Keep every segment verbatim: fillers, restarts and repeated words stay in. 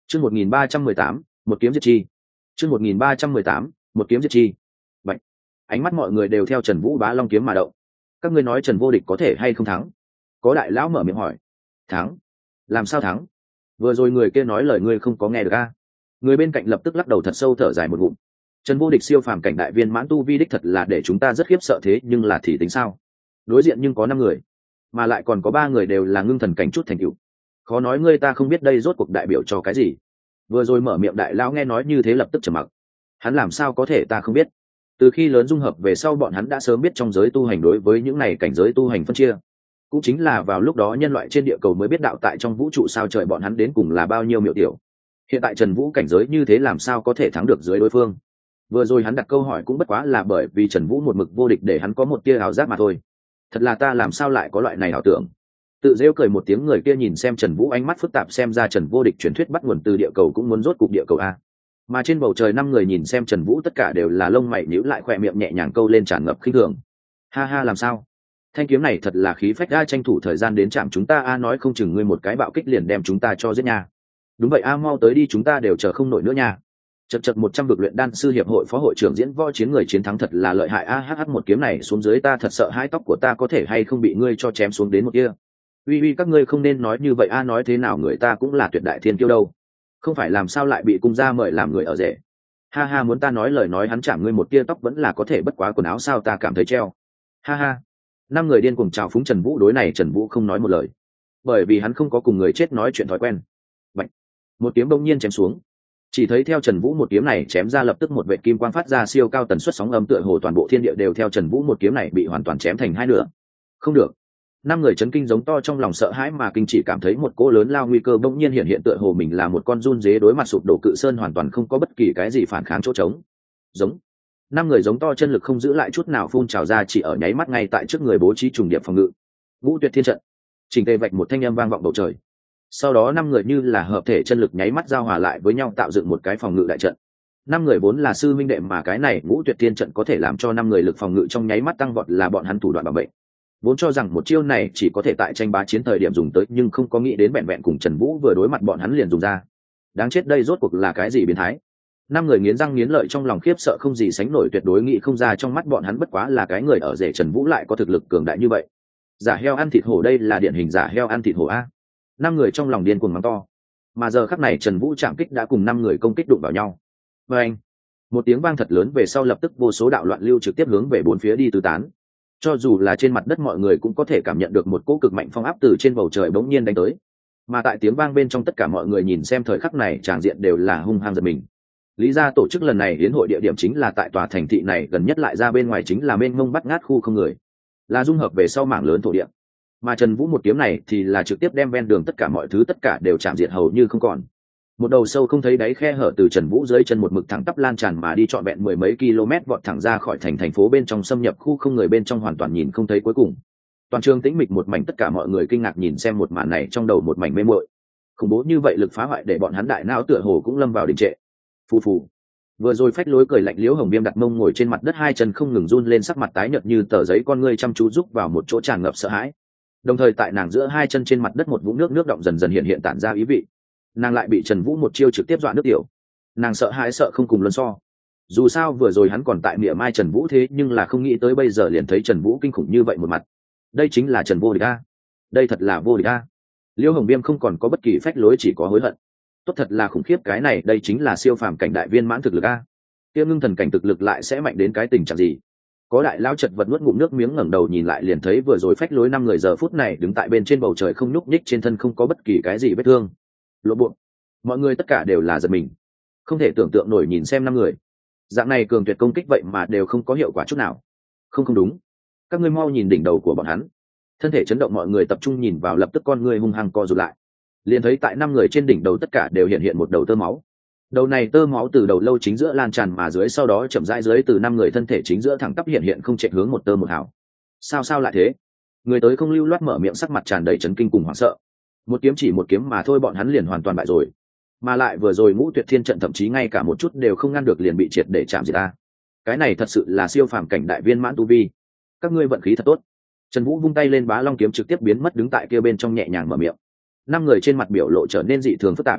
chương một nghìn ba trăm mười tám một kiếm diệt chi. chương một nghìn ba trăm mười tám một kiếm diệt chi. Vậy ánh mắt mọi người đều theo Trần Vũ Bá Long kiếm mà động. Các ngươi nói Trần Vô Địch có thể hay không thắng? Có đại lão mở miệng hỏi. Thắng? Làm sao thắng? Vừa rồi người kia nói lời ngươi không có nghe được a? Người bên cạnh lập tức lắc đầu thật sâu thở dài một ngụm. Trần Vô Địch siêu phàm cảnh đại viên mãn tu vi đích thật là để chúng ta rất khiếp sợ, thế nhưng là thì tính sao? Đối diện nhưng có năm người, mà lại còn có ba người đều là ngưng thần cảnh chút thành tựu. Khó nói ngươi ta không biết đây rốt cuộc đại biểu cho cái gì. Vừa rồi mở miệng đại lão nghe nói như thế lập tức trầm mặc. Hắn làm sao có thể ta không biết? Từ khi lớn dung hợp về sau bọn hắn đã sớm biết trong giới tu hành đối với những này cảnh giới tu hành phân chia. Cũng chính là vào lúc đó nhân loại trên địa cầu mới biết đạo tại trong vũ trụ sao trời bọn hắn đến cùng là bao nhiêu miệu tiểu. Hiện tại Trần Vũ cảnh giới như thế làm sao có thể thắng được dưới đối phương? Vừa rồi hắn đặt câu hỏi cũng bất quá là bởi vì Trần Vũ một mực vô địch để hắn có một tia ảo giác mà thôi. Thật là ta làm sao lại có loại này ảo tưởng? Tự rêu cười một tiếng, người kia nhìn xem Trần Vũ ánh mắt phức tạp, xem ra Trần Vô Địch truyền thuyết bắt nguồn từ địa cầu cũng muốn rốt cục địa cầu a. Mà trên bầu trời năm người nhìn xem Trần Vũ tất cả đều là lông mày nhíu lại, khỏe miệng nhẹ nhàng câu lên tràn ngập khinh thường. Ha ha, làm sao? Thanh kiếm này thật là khí phách a, tranh thủ thời gian đến chạm chúng ta a, nói không chừng ngươi một cái bạo kích liền đem chúng ta cho giết nha. Đúng vậy a, mau tới đi, chúng ta đều chờ không nổi nữa nha. Chật chật, một trăm vực luyện đan sư hiệp hội phó hội trưởng diễn võ chiến người chiến thắng thật là lợi hại a, hh một kiếm này xuống dưới ta thật sợ hai tóc của ta có thể hay không bị ngươi cho chém xuống đến một kia. Uy uy, các ngươi không nên nói như vậy a, nói thế nào người ta cũng là tuyệt đại thiên kiêu đâu, không phải làm sao lại bị cung gia mời làm người ở rể. Ha ha, muốn ta nói lời nói hắn chạm ngươi một tia tóc vẫn là có thể, bất quá quần áo sao ta cảm thấy treo. Ha ha. Năm người điên cuồng chào phúng Trần Vũ, đối này Trần Vũ không nói một lời, bởi vì hắn không có cùng người chết nói chuyện thói quen. Bạch. Một kiếm bỗng nhiên chém xuống, chỉ thấy theo Trần Vũ một kiếm này chém ra lập tức một vệt kim quang phát ra siêu cao tần suất sóng âm, tựa hồ toàn bộ thiên địa đều theo Trần Vũ một kiếm này bị hoàn toàn chém thành hai nửa. Không được. Năm người chấn kinh giống to, trong lòng sợ hãi mà kinh, chỉ cảm thấy một cỗ lớn lao nguy cơ bỗng nhiên hiện hiện, tựa hồ mình là một con run dế đối mặt sụp đổ cự sơn, hoàn toàn không có bất kỳ cái gì phản kháng chỗ trống. Giống. Năm người giống to, chân lực không giữ lại chút nào phun trào ra, chỉ ở nháy mắt ngay tại trước người bố trí trùng điệp phòng ngự. Ngũ Tuyệt Thiên Trận. Trình tề vạch một thanh âm vang vọng bầu trời. Sau đó năm người như là hợp thể chân lực nháy mắt giao hòa lại với nhau tạo dựng một cái phòng ngự đại trận. Năm người vốn là sư minh đệ, mà cái này Ngũ Tuyệt Thiên Trận có thể làm cho năm người lực phòng ngự trong nháy mắt tăng vọt, là bọn hắn thủ đoạn bảo mệnh. Vốn cho rằng một chiêu này chỉ có thể tại tranh bá chiến thời điểm dùng tới, nhưng không có nghĩ đến vẹn vẹn cùng Trần Vũ vừa đối mặt bọn hắn liền dùng ra. Đáng chết, đây rốt cuộc là cái gì biến thái? Năm người nghiến răng nghiến lợi, trong lòng khiếp sợ không gì sánh nổi, tuyệt đối nghĩ không ra trong mắt bọn hắn bất quá là cái người ở rể Trần Vũ lại có thực lực cường đại như vậy. Giả heo ăn thịt hổ, đây là điển hình giả heo ăn thịt hổ a. Năm người trong lòng điên cuồng mắng to. Mà giờ khắc này Trần Vũ chạm kích đã cùng năm người công kích đụng vào nhau. Và anh, một tiếng vang thật lớn về sau, lập tức vô số đạo loạn lưu trực tiếp hướng về bốn phía đi tứ tán. Cho dù là trên mặt đất mọi người cũng có thể cảm nhận được một cỗ cực mạnh phong áp từ trên bầu trời bỗng nhiên đánh tới. Mà tại tiếng vang bên trong, tất cả mọi người nhìn xem thời khắc này tràng diện đều là hung hăng giật mình. Lý ra tổ chức lần này hiến hội địa điểm chính là tại tòa thành thị này, gần nhất lại ra bên ngoài chính là mênh mông bắt ngát khu không người, là dung hợp về sau mảng lớn thổ địa. Mà Trần Vũ một kiếm này thì là trực tiếp đem ven đường tất cả mọi thứ tất cả đều chạm diệt hầu như không còn. Một đầu sâu không thấy đáy khe hở từ Trần Vũ dưới chân một mực thẳng tắp lan tràn mà đi, trọn vẹn mười mấy km vọt thẳng ra khỏi thành thành phố bên trong, xâm nhập khu không người bên trong, hoàn toàn nhìn không thấy cuối cùng. Toàn trường tĩnh mịch một mảnh, tất cả mọi người kinh ngạc nhìn xem một màn này, trong đầu một mảnh mê muội. Khủng bố như vậy lực phá hoại để bọn hắn đại não tựa hồ cũng lâm vào đình trệ. Phù phù. Vừa rồi phách lối cười lạnh Liễu Hồng Viêm đặt mông ngồi trên mặt đất, hai chân không ngừng run lên, sắc mặt tái nhợt như tờ giấy, con ngươi chăm chú rúc vào một chỗ tràn ngập sợ hãi. Đồng thời tại nàng giữa hai chân trên mặt đất một vũng nước nước động dần dần hiện hiện tản ra ý vị. Nàng lại bị Trần Vũ một chiêu trực tiếp dọa nước tiểu. Nàng sợ hãi sợ không cùng luân so. Dù sao vừa rồi hắn còn tại mỉa mai Trần Vũ, thế nhưng là không nghĩ tới bây giờ liền thấy Trần Vũ kinh khủng như vậy một mặt. Đây chính là Trần Vô Địch a. Đây thật là vô địch a. Liễu Hồng Viêm không còn có bất kỳ phách lối, chỉ có hối hận. Tốt thật là khủng khiếp, cái này đây chính là siêu phàm cảnh đại viên mãn thực lực a. Kia ngưng thần cảnh thực lực lại sẽ mạnh đến cái tình trạng gì? Có đại lao chật vật nuốt ngụm nước miếng, ngẩng đầu nhìn lại liền thấy vừa rồi phách lối năm người giờ phút này đứng tại bên trên bầu trời không nhúc nhích, trên thân không có bất kỳ cái gì vết thương. Lộ bộ, mọi người tất cả đều là giật mình, không thể tưởng tượng nổi nhìn xem năm người dạng này cường tuyệt công kích vậy mà đều không có hiệu quả chút nào. Không không đúng, các ngươi mau nhìn đỉnh đầu của bọn hắn. Thân thể chấn động, mọi người tập trung nhìn vào, lập tức con người hung hăng co rụt lại, liền thấy tại năm người trên đỉnh đầu tất cả đều hiện hiện một đầu tơ máu. Đầu này tơ máu từ đầu lâu chính giữa lan tràn mà dưới, sau đó chậm rãi dưới từ năm người thân thể chính giữa thẳng tắp hiện hiện, không chạy hướng một tơ một hào. Sao sao lại thế? Người tới không lưu loát mở miệng, sắc mặt tràn đầy chấn kinh cùng hoảng sợ. Một kiếm chỉ một kiếm mà thôi, bọn hắn liền hoàn toàn bại rồi. Mà lại vừa rồi Ngũ Tuyệt Thiên Trận thậm chí ngay cả một chút đều không ngăn được, liền bị triệt để chạm diệt ta. Cái này thật sự là siêu phàm cảnh đại viên mãn tu vi. Các ngươi vận khí thật tốt. Trần Vũ vung tay lên, Bá Long kiếm trực tiếp biến mất, đứng tại kia bên trong nhẹ nhàng mở miệng. Năm người trên mặt biểu lộ trở nên dị thường phức tạp.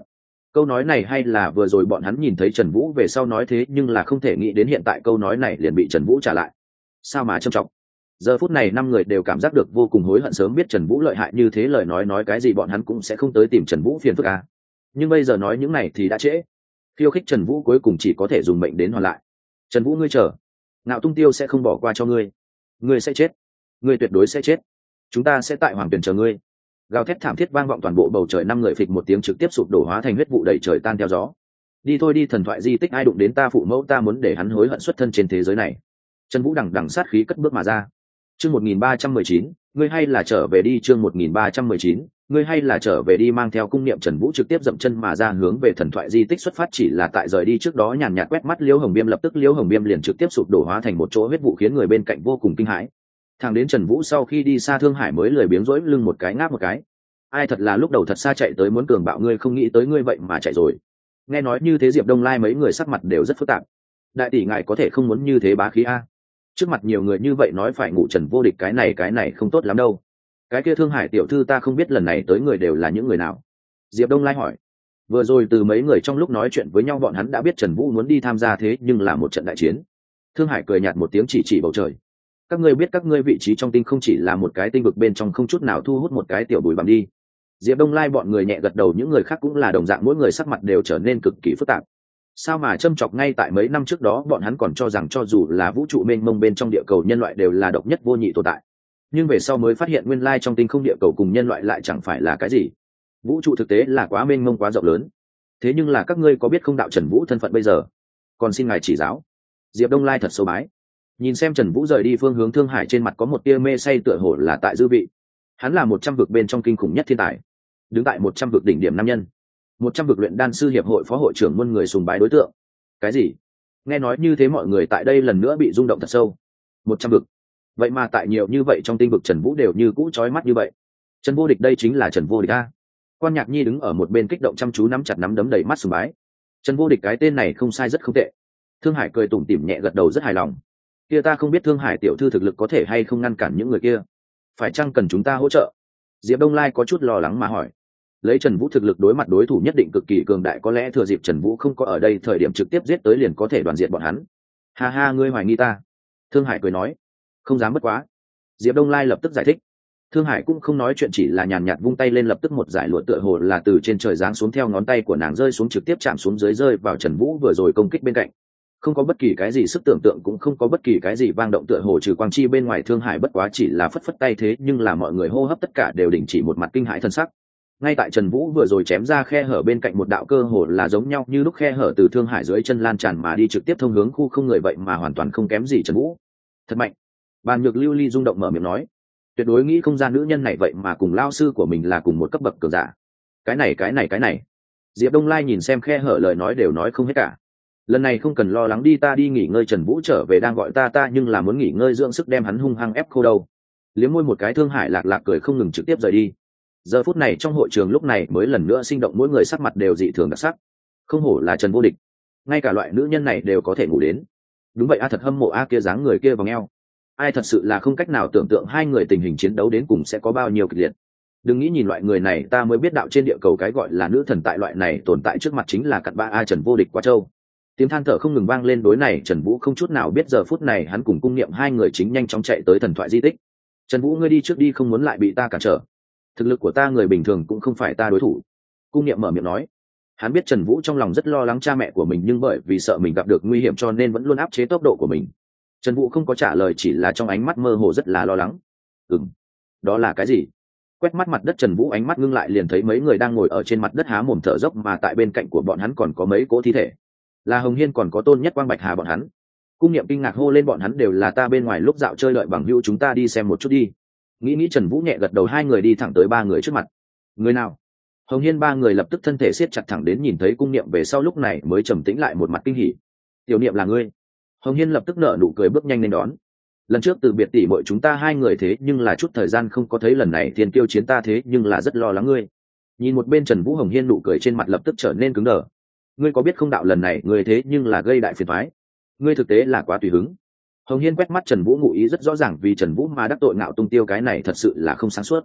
Câu nói này hay là vừa rồi bọn hắn nhìn thấy Trần Vũ về sau nói thế, nhưng là không thể nghĩ đến hiện tại câu nói này liền bị Trần Vũ trả lại. Sao mà trầm trọng. Giờ phút này năm người đều cảm giác được vô cùng hối hận, sớm biết Trần Vũ lợi hại như thế lời nói nói cái gì bọn hắn cũng sẽ không tới tìm Trần Vũ phiền phức à. Nhưng bây giờ nói những này thì đã trễ. Khiêu khích Trần Vũ cuối cùng chỉ có thể dùng mệnh đến hoàn lại. Trần Vũ ngươi chờ, Ngạo Tung Tiêu sẽ không bỏ qua cho ngươi. Ngươi sẽ chết, ngươi tuyệt đối sẽ chết. Chúng ta sẽ tại Hoàng Tuyền chờ ngươi. Gào thét thảm thiết vang vọng toàn bộ bầu trời, năm người phịch một tiếng trực tiếp sụp đổ hóa thành huyết vụ đầy trời tan theo gió. Đi thôi đi, thần thoại di tích ai đụng đến ta phụ mẫu ta muốn để hắn hối hận xuất thân trên thế giới này. Trần Vũ đằng đằng sát khí cất bước mà ra. Chương một nghìn ba trăm mười chín, ngươi hay là trở về đi. Chương một nghìn ba trăm mười chín, ngươi hay là trở về đi. Mang theo cung niệm, Trần Vũ trực tiếp dậm chân mà ra hướng về thần thoại di tích xuất phát. Chỉ là tại rời đi trước đó nhàn nhạt quét mắt Liễu Hồng Viêm, lập tức Liễu Hồng Viêm liền trực tiếp sụp đổ hóa thành một chỗ huyết vụ, khiến người bên cạnh vô cùng kinh hãi. Thằng đến Trần Vũ sau khi đi xa, Thương Hải mới lười biếng rỗi lưng một cái ngáp một cái. Ai thật là lúc đầu thật xa chạy tới muốn cường bạo ngươi, không nghĩ tới ngươi vậy mà chạy rồi. Nghe nói như thế Diệp Đông Lai mấy người sắc mặt đều rất phức tạp. Đại tỷ ngài có thể không muốn như thế bá khí a. Trước mặt nhiều người như vậy nói phải ngủ Trần vô địch, cái này cái này không tốt lắm đâu. Cái kia Thương Hải tiểu thư ta không biết lần này tới người đều là những người nào. Diệp Đông Lai hỏi. Vừa rồi từ mấy người trong lúc nói chuyện với nhau bọn hắn đã biết Trần Vũ muốn đi tham gia, thế nhưng là một trận đại chiến. Thương Hải cười nhạt một tiếng chỉ chỉ bầu trời. Các ngươi biết các ngươi vị trí trong tinh không chỉ là một cái tinh vực bên trong, không chút nào thu hút một cái tiểu bụi bặm đi. Diệp Đông Lai bọn người nhẹ gật đầu, những người khác cũng là đồng dạng, mỗi người sắc mặt đều trở nên cực kỳ phức tạp. Sao mà châm chọc, ngay tại mấy năm trước đó bọn hắn còn cho rằng cho dù là vũ trụ mênh mông bên trong địa cầu nhân loại đều là độc nhất vô nhị tồn tại, nhưng về sau mới phát hiện nguyên lai trong tinh không địa cầu cùng nhân loại lại chẳng phải là cái gì. Vũ trụ thực tế là quá mênh mông quá rộng lớn. Thế nhưng là các ngươi có biết không, đạo Trần Vũ thân phận bây giờ, còn xin ngài chỉ giáo. Diệp Đông Lai thật sâu bái. Nhìn xem Trần Vũ rời đi phương hướng, Thương Hải trên mặt có một tia mê say, tựa hồ là tại dư vị. Hắn là một trăm vực bên trong kinh khủng nhất thiên tài, đứng tại một trăm vực đỉnh điểm nam nhân, một trăm vực luyện đan sư hiệp hội phó hội trưởng, muôn người sùng bái đối tượng. Cái gì? Nghe nói như thế mọi người tại đây lần nữa bị rung động thật sâu. Một trăm vực, vậy mà tại nhiều như vậy trong tinh vực Trần Vũ đều như cũ chói mắt như vậy. Trần vô địch, đây chính là Trần vô địch a. Quan Nhạc Nhi đứng ở một bên kích động chăm chú nắm chặt nắm đấm, đầy mắt sùng bái. Trần vô địch cái tên này không sai, rất không tệ. Thương Hải cười tủm tỉm nhẹ gật đầu, rất hài lòng. Kia ta không biết Thương Hải tiểu thư thực lực có thể hay không ngăn cản những người kia, phải chăng cần chúng ta hỗ trợ? Diệp Đông Lai có chút lo lắng mà hỏi. Lấy Trần Vũ thực lực đối mặt đối thủ nhất định cực kỳ cường đại, có lẽ thừa dịp Trần Vũ không có ở đây thời điểm trực tiếp giết tới liền có thể đoàn diệt bọn hắn. Ha ha, ngươi hoài nghi ta? Thương Hải cười nói. Không dám bất quá. Diệp Đông Lai lập tức giải thích. Thương Hải cũng không nói chuyện, chỉ là nhàn nhạt vung tay lên, lập tức một giải lụa tựa hồ là từ trên trời giáng xuống, theo ngón tay của nàng rơi xuống trực tiếp chạm xuống dưới, rơi vào Trần Vũ vừa rồi công kích bên cạnh. Không có bất kỳ cái gì sức tưởng tượng, cũng không có bất kỳ cái gì vang động, tựa hồ trừ quang chi bên ngoài. Thương Hải bất quá chỉ là phất phất tay, thế nhưng là mọi người hô hấp tất cả đều đình chỉ, một mặt kinh hãi thân sắc. Ngay tại Trần Vũ vừa rồi chém ra khe hở bên cạnh, một đạo cơ hồ là giống nhau như lúc khe hở từ Thương Hải dưới chân lan tràn mà đi, trực tiếp thông hướng khu không người, vậy mà hoàn toàn không kém gì Trần Vũ. Thật mạnh. Bàn Nhược Lưu Ly rung động mở miệng nói. Tuyệt đối nghĩ không ra nữ nhân này vậy mà cùng lao sư của mình là cùng một cấp bậc cường giả. Cái này cái này cái này. Diệp Đông Lai nhìn xem khe hở, lời nói đều nói không hết cả. Lần này không cần lo lắng, đi ta đi nghỉ ngơi, Trần Vũ trở về đang gọi ta ta nhưng là muốn nghỉ ngơi dưỡng sức, đem hắn hung hăng ép khô đâu. Liếm môi một cái, Thương Hải lạc lạc cười không ngừng trực tiếp rời đi. Giờ phút này trong hội trường lúc này mới lần nữa sinh động, mỗi người sắc mặt đều dị thường đặc sắc. Không hổ là Trần vô địch, ngay cả loại nữ nhân này đều có thể ngủ đến. Đúng vậy a, thật hâm mộ a, kia dáng người kia vòng eo. Ai thật sự là không cách nào tưởng tượng hai người tình hình chiến đấu đến cùng sẽ có bao nhiêu kịch liệt. Đừng nghĩ nhìn loại người này ta mới biết đạo trên địa cầu cái gọi là nữ thần tại loại này tồn tại trước mặt chính là cặn bã a. Trần vô địch quá trâu. Tiếng than thở không ngừng vang lên, đối này Trần Vũ không chút nào biết, giờ phút này hắn cùng cung niệm hai người chính nhanh chóng chạy tới thần thoại di tích. Trần Vũ ngươi đi trước đi, không muốn lại bị ta cản trở. Thực lực của ta người bình thường cũng không phải ta đối thủ. Cung niệm mở miệng nói. Hắn biết Trần Vũ trong lòng rất lo lắng cha mẹ của mình, nhưng bởi vì sợ mình gặp được nguy hiểm cho nên vẫn luôn áp chế tốc độ của mình. Trần Vũ không có trả lời, chỉ là trong ánh mắt mơ hồ rất là lo lắng. Ừm, đó là cái gì? Quét mắt mặt đất, Trần Vũ ánh mắt ngưng lại, liền thấy mấy người đang ngồi ở trên mặt đất há mồm thở dốc, mà tại bên cạnh của bọn hắn còn có mấy cỗ thi thể. Là Hồng Hiên còn có Tôn Nhất Quang, Bạch Hà bọn hắn. Cung niệm kinh ngạc hô lên, bọn hắn đều là ta bên ngoài lúc dạo chơi đợi bằng hữu, chúng ta đi xem một chút đi. Nghĩ nghĩ Trần Vũ nhẹ gật đầu, hai người đi thẳng tới ba người trước mặt. Người nào? Hồng Hiên ba người lập tức thân thể siết chặt, thẳng đến nhìn thấy cung niệm về sau lúc này mới trầm tĩnh lại, một mặt kinh hỉ. Tiểu niệm là ngươi? Hồng Hiên lập tức nở nụ cười, bước nhanh lên đón. Lần trước từ biệt tỷ muội chúng ta hai người, thế nhưng là chút thời gian không có thấy, lần này thiên kiêu chiến ta thế nhưng là rất lo lắng ngươi. Nhìn một bên Trần Vũ, Hồng Hiên nụ cười trên mặt lập tức trở nên cứng đờ. Ngươi có biết không, đạo lần này ngươi thế nhưng là gây đại phiền toái. Ngươi thực tế là quá tùy hứng. Hồng Hiên quét mắt Trần Vũ, ngụ ý rất rõ ràng, vì Trần Vũ mà đắc tội Ngạo Tung Tiêu, cái này thật sự là không sáng suốt.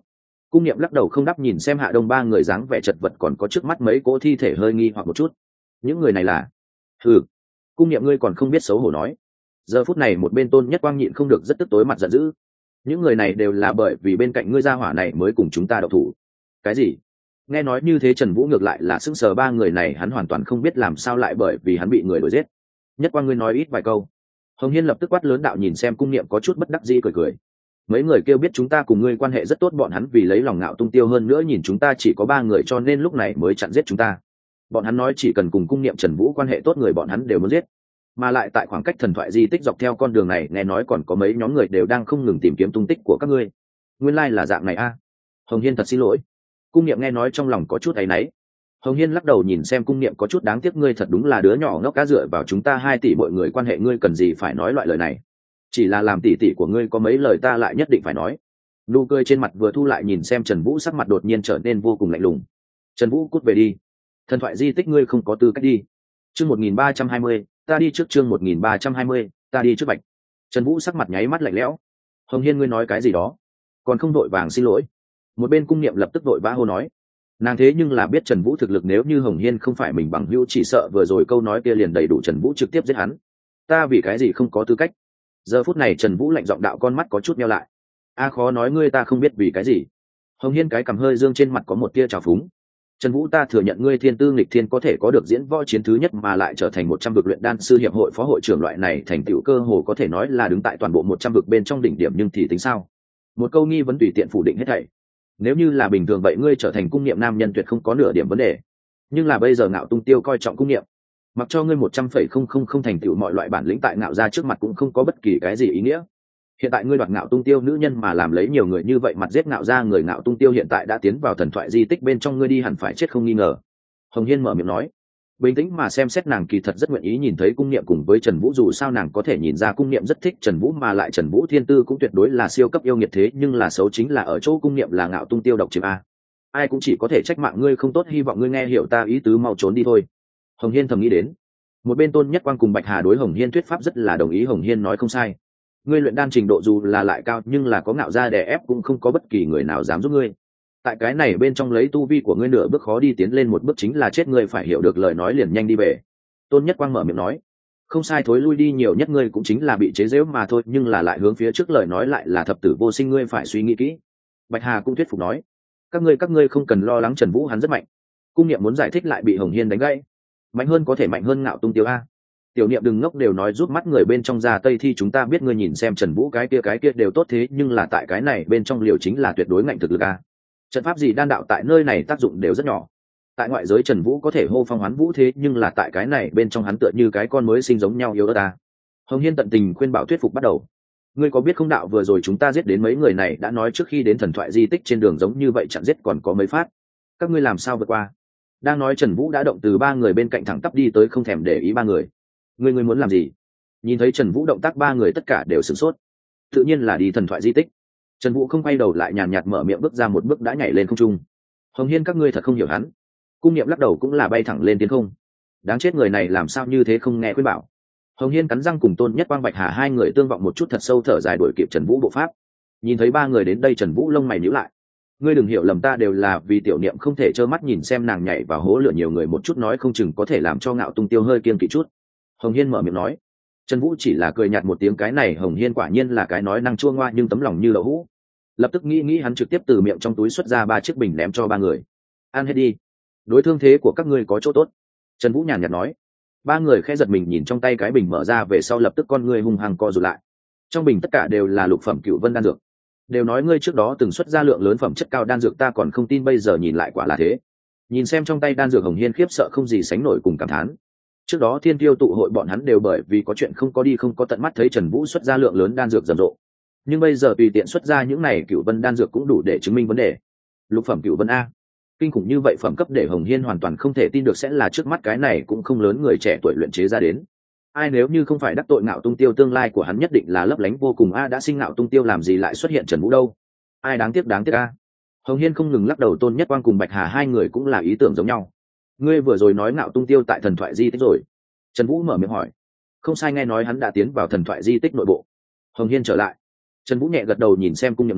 Cung niệm lắc đầu không đáp, nhìn xem Hạ Đông ba người dáng vẻ chật vật, còn có trước mắt mấy cỗ thi thể hơi nghi hoặc một chút. Những người này là? Ừ. Cung niệm ngươi còn không biết xấu hổ nói. Giờ phút này một bên Tôn Nhất Quang nhịn không được rất tức tối mặt giận dữ. Những người này đều là bởi vì bên cạnh ngươi gia hỏa này mới cùng chúng ta đậu thủ. Cái gì? Nghe nói như thế Trần Vũ ngược lại là sững sờ, ba người này hắn hoàn toàn không biết làm sao lại bởi vì hắn bị người đuổi giết. Nhất Quang ngươi nói ít vài câu. Hồng Hiên lập tức quát lớn đạo, nhìn xem cung niệm có chút bất đắc dĩ cười cười. Mấy người kêu biết chúng ta cùng ngươi quan hệ rất tốt, bọn hắn vì lấy lòng Ngạo Tung Tiêu, hơn nữa nhìn chúng ta chỉ có ba người cho nên lúc này mới chặn giết chúng ta. Bọn hắn nói chỉ cần cùng cung niệm Trần Vũ quan hệ tốt người bọn hắn đều muốn giết. Mà lại tại khoảng cách thần thoại di tích dọc theo con đường này nghe nói còn có mấy nhóm người đều đang không ngừng tìm kiếm tung tích của các ngươi. Nguyên lai là dạng này a. À? Hồng Hiên thật xin lỗi. Cung niệm nghe nói trong lòng có chút áy náy. Hồng Hiên lắc đầu nhìn xem cung niệm có chút đáng tiếc, ngươi thật đúng là đứa nhỏ ngốc, cá dựa vào chúng ta hai tỷ mọi người quan hệ ngươi cần gì phải nói loại lời này. Chỉ là làm tỷ tỷ của ngươi có mấy lời ta lại nhất định phải nói. Nụ cười trên mặt vừa thu lại, nhìn xem Trần Vũ sắc mặt đột nhiên trở nên vô cùng lạnh lùng. Trần Vũ cút về đi. Thần thoại di tích ngươi không có tư cách đi. Chương một nghìn ba trăm hai mươi, ta đi trước. Chương một nghìn ba trăm hai mươi, ta đi trước. Bạch. Trần Vũ sắc mặt nháy mắt lạnh lẽo. Hồng Hiên ngươi nói cái gì đó? Còn không đội vàng xin lỗi. Một bên cung niệm lập tức đội vã hô nói. Nàng thế nhưng là biết Trần Vũ thực lực, nếu như Hồng Hiên không phải mình bằng hữu chỉ sợ vừa rồi câu nói kia liền đầy đủ Trần Vũ trực tiếp giết hắn. Ta vì cái gì không có tư cách? Giờ phút này Trần Vũ lạnh giọng đạo, con mắt có chút meo lại. A khó nói ngươi ta không biết vì cái gì. Hồng Hiên cái cằm hơi dương, trên mặt có một tia trào phúng. Trần Vũ ta thừa nhận ngươi thiên tư nghịch thiên, có thể có được diễn võ chiến thứ nhất mà lại trở thành một trăm vực luyện đan sư hiệp hội phó hội trưởng, loại này thành tựu cơ hồ có thể nói là đứng tại toàn bộ một trăm vực bên trong đỉnh điểm, nhưng thì tính sao? Một câu nghi vấn tùy tiện phủ định hết thảy. Nếu như là bình thường vậy ngươi trở thành cung niệm nam nhân tuyệt không có nửa điểm vấn đề. Nhưng là bây giờ Ngạo Tung Tiêu coi trọng cung niệm, mặc cho ngươi một trăm phẩy không không không thành tựu mọi loại bản lĩnh tại Ngạo gia trước mặt cũng không có bất kỳ cái gì ý nghĩa. Hiện tại ngươi đoạt Ngạo Tung Tiêu nữ nhân mà làm lấy nhiều người như vậy mặt giết Ngạo gia người, Ngạo Tung Tiêu hiện tại đã tiến vào thần thoại di tích bên trong, ngươi đi hẳn phải chết không nghi ngờ. Hồng Hiên mở miệng nói. Bình tĩnh mà xem xét, nàng kỳ thật rất nguyện ý nhìn thấy cung niệm cùng với Trần Vũ, dù sao nàng có thể nhìn ra cung niệm rất thích Trần Vũ, mà lại Trần Vũ thiên tư cũng tuyệt đối là siêu cấp yêu nghiệt, thế nhưng là xấu chính là ở chỗ cung niệm là Ngạo Tung Tiêu độc chiếm a. Ai cũng chỉ có thể trách mạng ngươi không tốt, hy vọng ngươi nghe hiểu ta ý tứ, mau trốn đi thôi. Hồng Hiên thầm nghĩ đến. Một bên Tôn Nhất Quang cùng Bạch Hà đối Hồng Hiên thuyết pháp rất là đồng ý. Hồng Hiên nói không sai, ngươi luyện đan trình độ dù là lại cao nhưng là có Ngạo gia đè ép cũng không có bất kỳ người nào dám giúp ngươi. Tại cái này bên trong lấy tu vi của ngươi nửa bước khó đi tiến lên một bước chính là chết, ngươi phải hiểu được lời nói liền nhanh đi về. Tôn Nhất Quang mở miệng nói. Không sai, thối lui đi, nhiều nhất ngươi cũng chính là bị chế giễu mà thôi, nhưng là lại hướng phía trước lời nói lại là thập tử vô sinh, ngươi phải suy nghĩ kỹ. Bạch Hà cũng thuyết phục nói. Các ngươi các ngươi không cần lo lắng, Trần Vũ hắn rất mạnh. Cung niệm muốn giải thích lại bị Hồng Hiên đánh gãy. Mạnh hơn có thể mạnh hơn Ngạo Tung Tiêu a. Tiểu niệm đừng ngốc, đều nói rút mắt người bên trong ra Tây thi, chúng ta biết ngươi nhìn xem Trần Vũ cái kia cái kia đều tốt thế nhưng là tại cái này bên trong liều chính là tuyệt đối ngạnh thực lực a. Trận pháp gì đan đạo tại nơi này tác dụng đều rất nhỏ. Tại ngoại giới Trần Vũ có thể hô phong hoán vũ thế nhưng là tại cái này bên trong hắn tựa như cái con mới sinh giống nhau yêu ớt ta. Hồng Hiên tận tình khuyên bảo thuyết phục bắt đầu. Ngươi có biết không, đạo vừa rồi chúng ta giết đến mấy người này đã nói trước khi đến thần thoại di tích trên đường giống như vậy chặn giết còn có mấy phát. Các ngươi làm sao vượt qua? Đang nói Trần Vũ đã động từ ba người bên cạnh thẳng tắp đi tới, không thèm để ý ba người. Ngươi ngươi muốn làm gì? Nhìn thấy Trần Vũ động tác, ba người tất cả đều sửng sốt. Tự nhiên là đi thần thoại di tích. Trần Vũ không quay đầu lại, nhàn nhạt mở miệng bước ra một bước đã nhảy lên không trung. Hồng Hiên các ngươi thật không hiểu hắn. Cung niệm lắc đầu cũng là bay thẳng lên thiên không. Đáng chết, người này làm sao như thế không nghe khuyên bảo. Hồng Hiên cắn răng cùng Tôn Nhất Quang Bạch Hà hai người tương vọng một chút thật sâu, thở dài đuổi kịp Trần Vũ bộ pháp. Nhìn thấy ba người đến đây, Trần Vũ lông mày nhíu lại. Ngươi đừng hiểu lầm, ta đều là vì tiểu niệm không thể trơ mắt nhìn xem nàng nhảy vào hố lửa, nhiều người một chút nói không chừng có thể làm cho Ngạo Tung Tiêu hơi kiêng kỵ chút. Hồng Hiên mở miệng nói. Trần Vũ chỉ là cười nhạt một tiếng, cái này Hồng Hiên quả nhiên là cái nói năng chua ngoa nhưng tấm lòng như đậu hũ. Lập tức nghĩ nghĩ, hắn trực tiếp từ miệng trong túi xuất ra ba chiếc bình ném cho ba người. Ăn hết đi, đối thương thế của các ngươi có chỗ tốt. Trần Vũ nhàn nhạt nói. Ba người khẽ giật mình nhìn trong tay cái bình mở ra về sau lập tức con người hung hăng co rụt lại. Trong bình tất cả đều là lục phẩm cựu vân đan dược. Đều nói ngươi trước đó từng xuất ra lượng lớn phẩm chất cao đan dược, ta còn không tin, bây giờ nhìn lại quả là thế. Nhìn xem trong tay đan dược, Hồng Hiên khiếp sợ không gì sánh nổi cùng cảm thán. Trước đó Thiên Tiêu tụ hội bọn hắn đều bởi vì có chuyện không có đi, không có tận mắt thấy Trần Vũ xuất ra lượng lớn đan dược rầm rộ. Nhưng bây giờ tùy tiện xuất ra những này cựu vân đan dược cũng đủ để chứng minh vấn đề. Lục phẩm cựu vân a, kinh khủng như vậy phẩm cấp để Hồng Hiên hoàn toàn không thể tin được sẽ là trước mắt cái này cũng không lớn người trẻ tuổi luyện chế ra đến. Ai nếu như không phải đắc tội Ngạo Tung Tiêu, tương lai của hắn nhất định là lấp lánh vô cùng a, đã sinh Ngạo Tung Tiêu làm gì lại xuất hiện Trần Vũ đâu. Ai đáng tiếc đáng tiếc a. Hồng Hiên không ngừng lắc đầu. Tôn Nhất Quang cùng Bạch Hà hai người cũng là ý tưởng giống nhau. Ngươi vừa rồi nói Ngạo Tung Tiêu tại thần thoại di tích rồi? Trần Vũ mở miệng hỏi. Không sai, nghe nói hắn đã tiến vào thần thoại di tích nội bộ. Hồng Hiên trở lại. Trần Vũ nhẹ gật đầu nhìn xem cung niệm nói,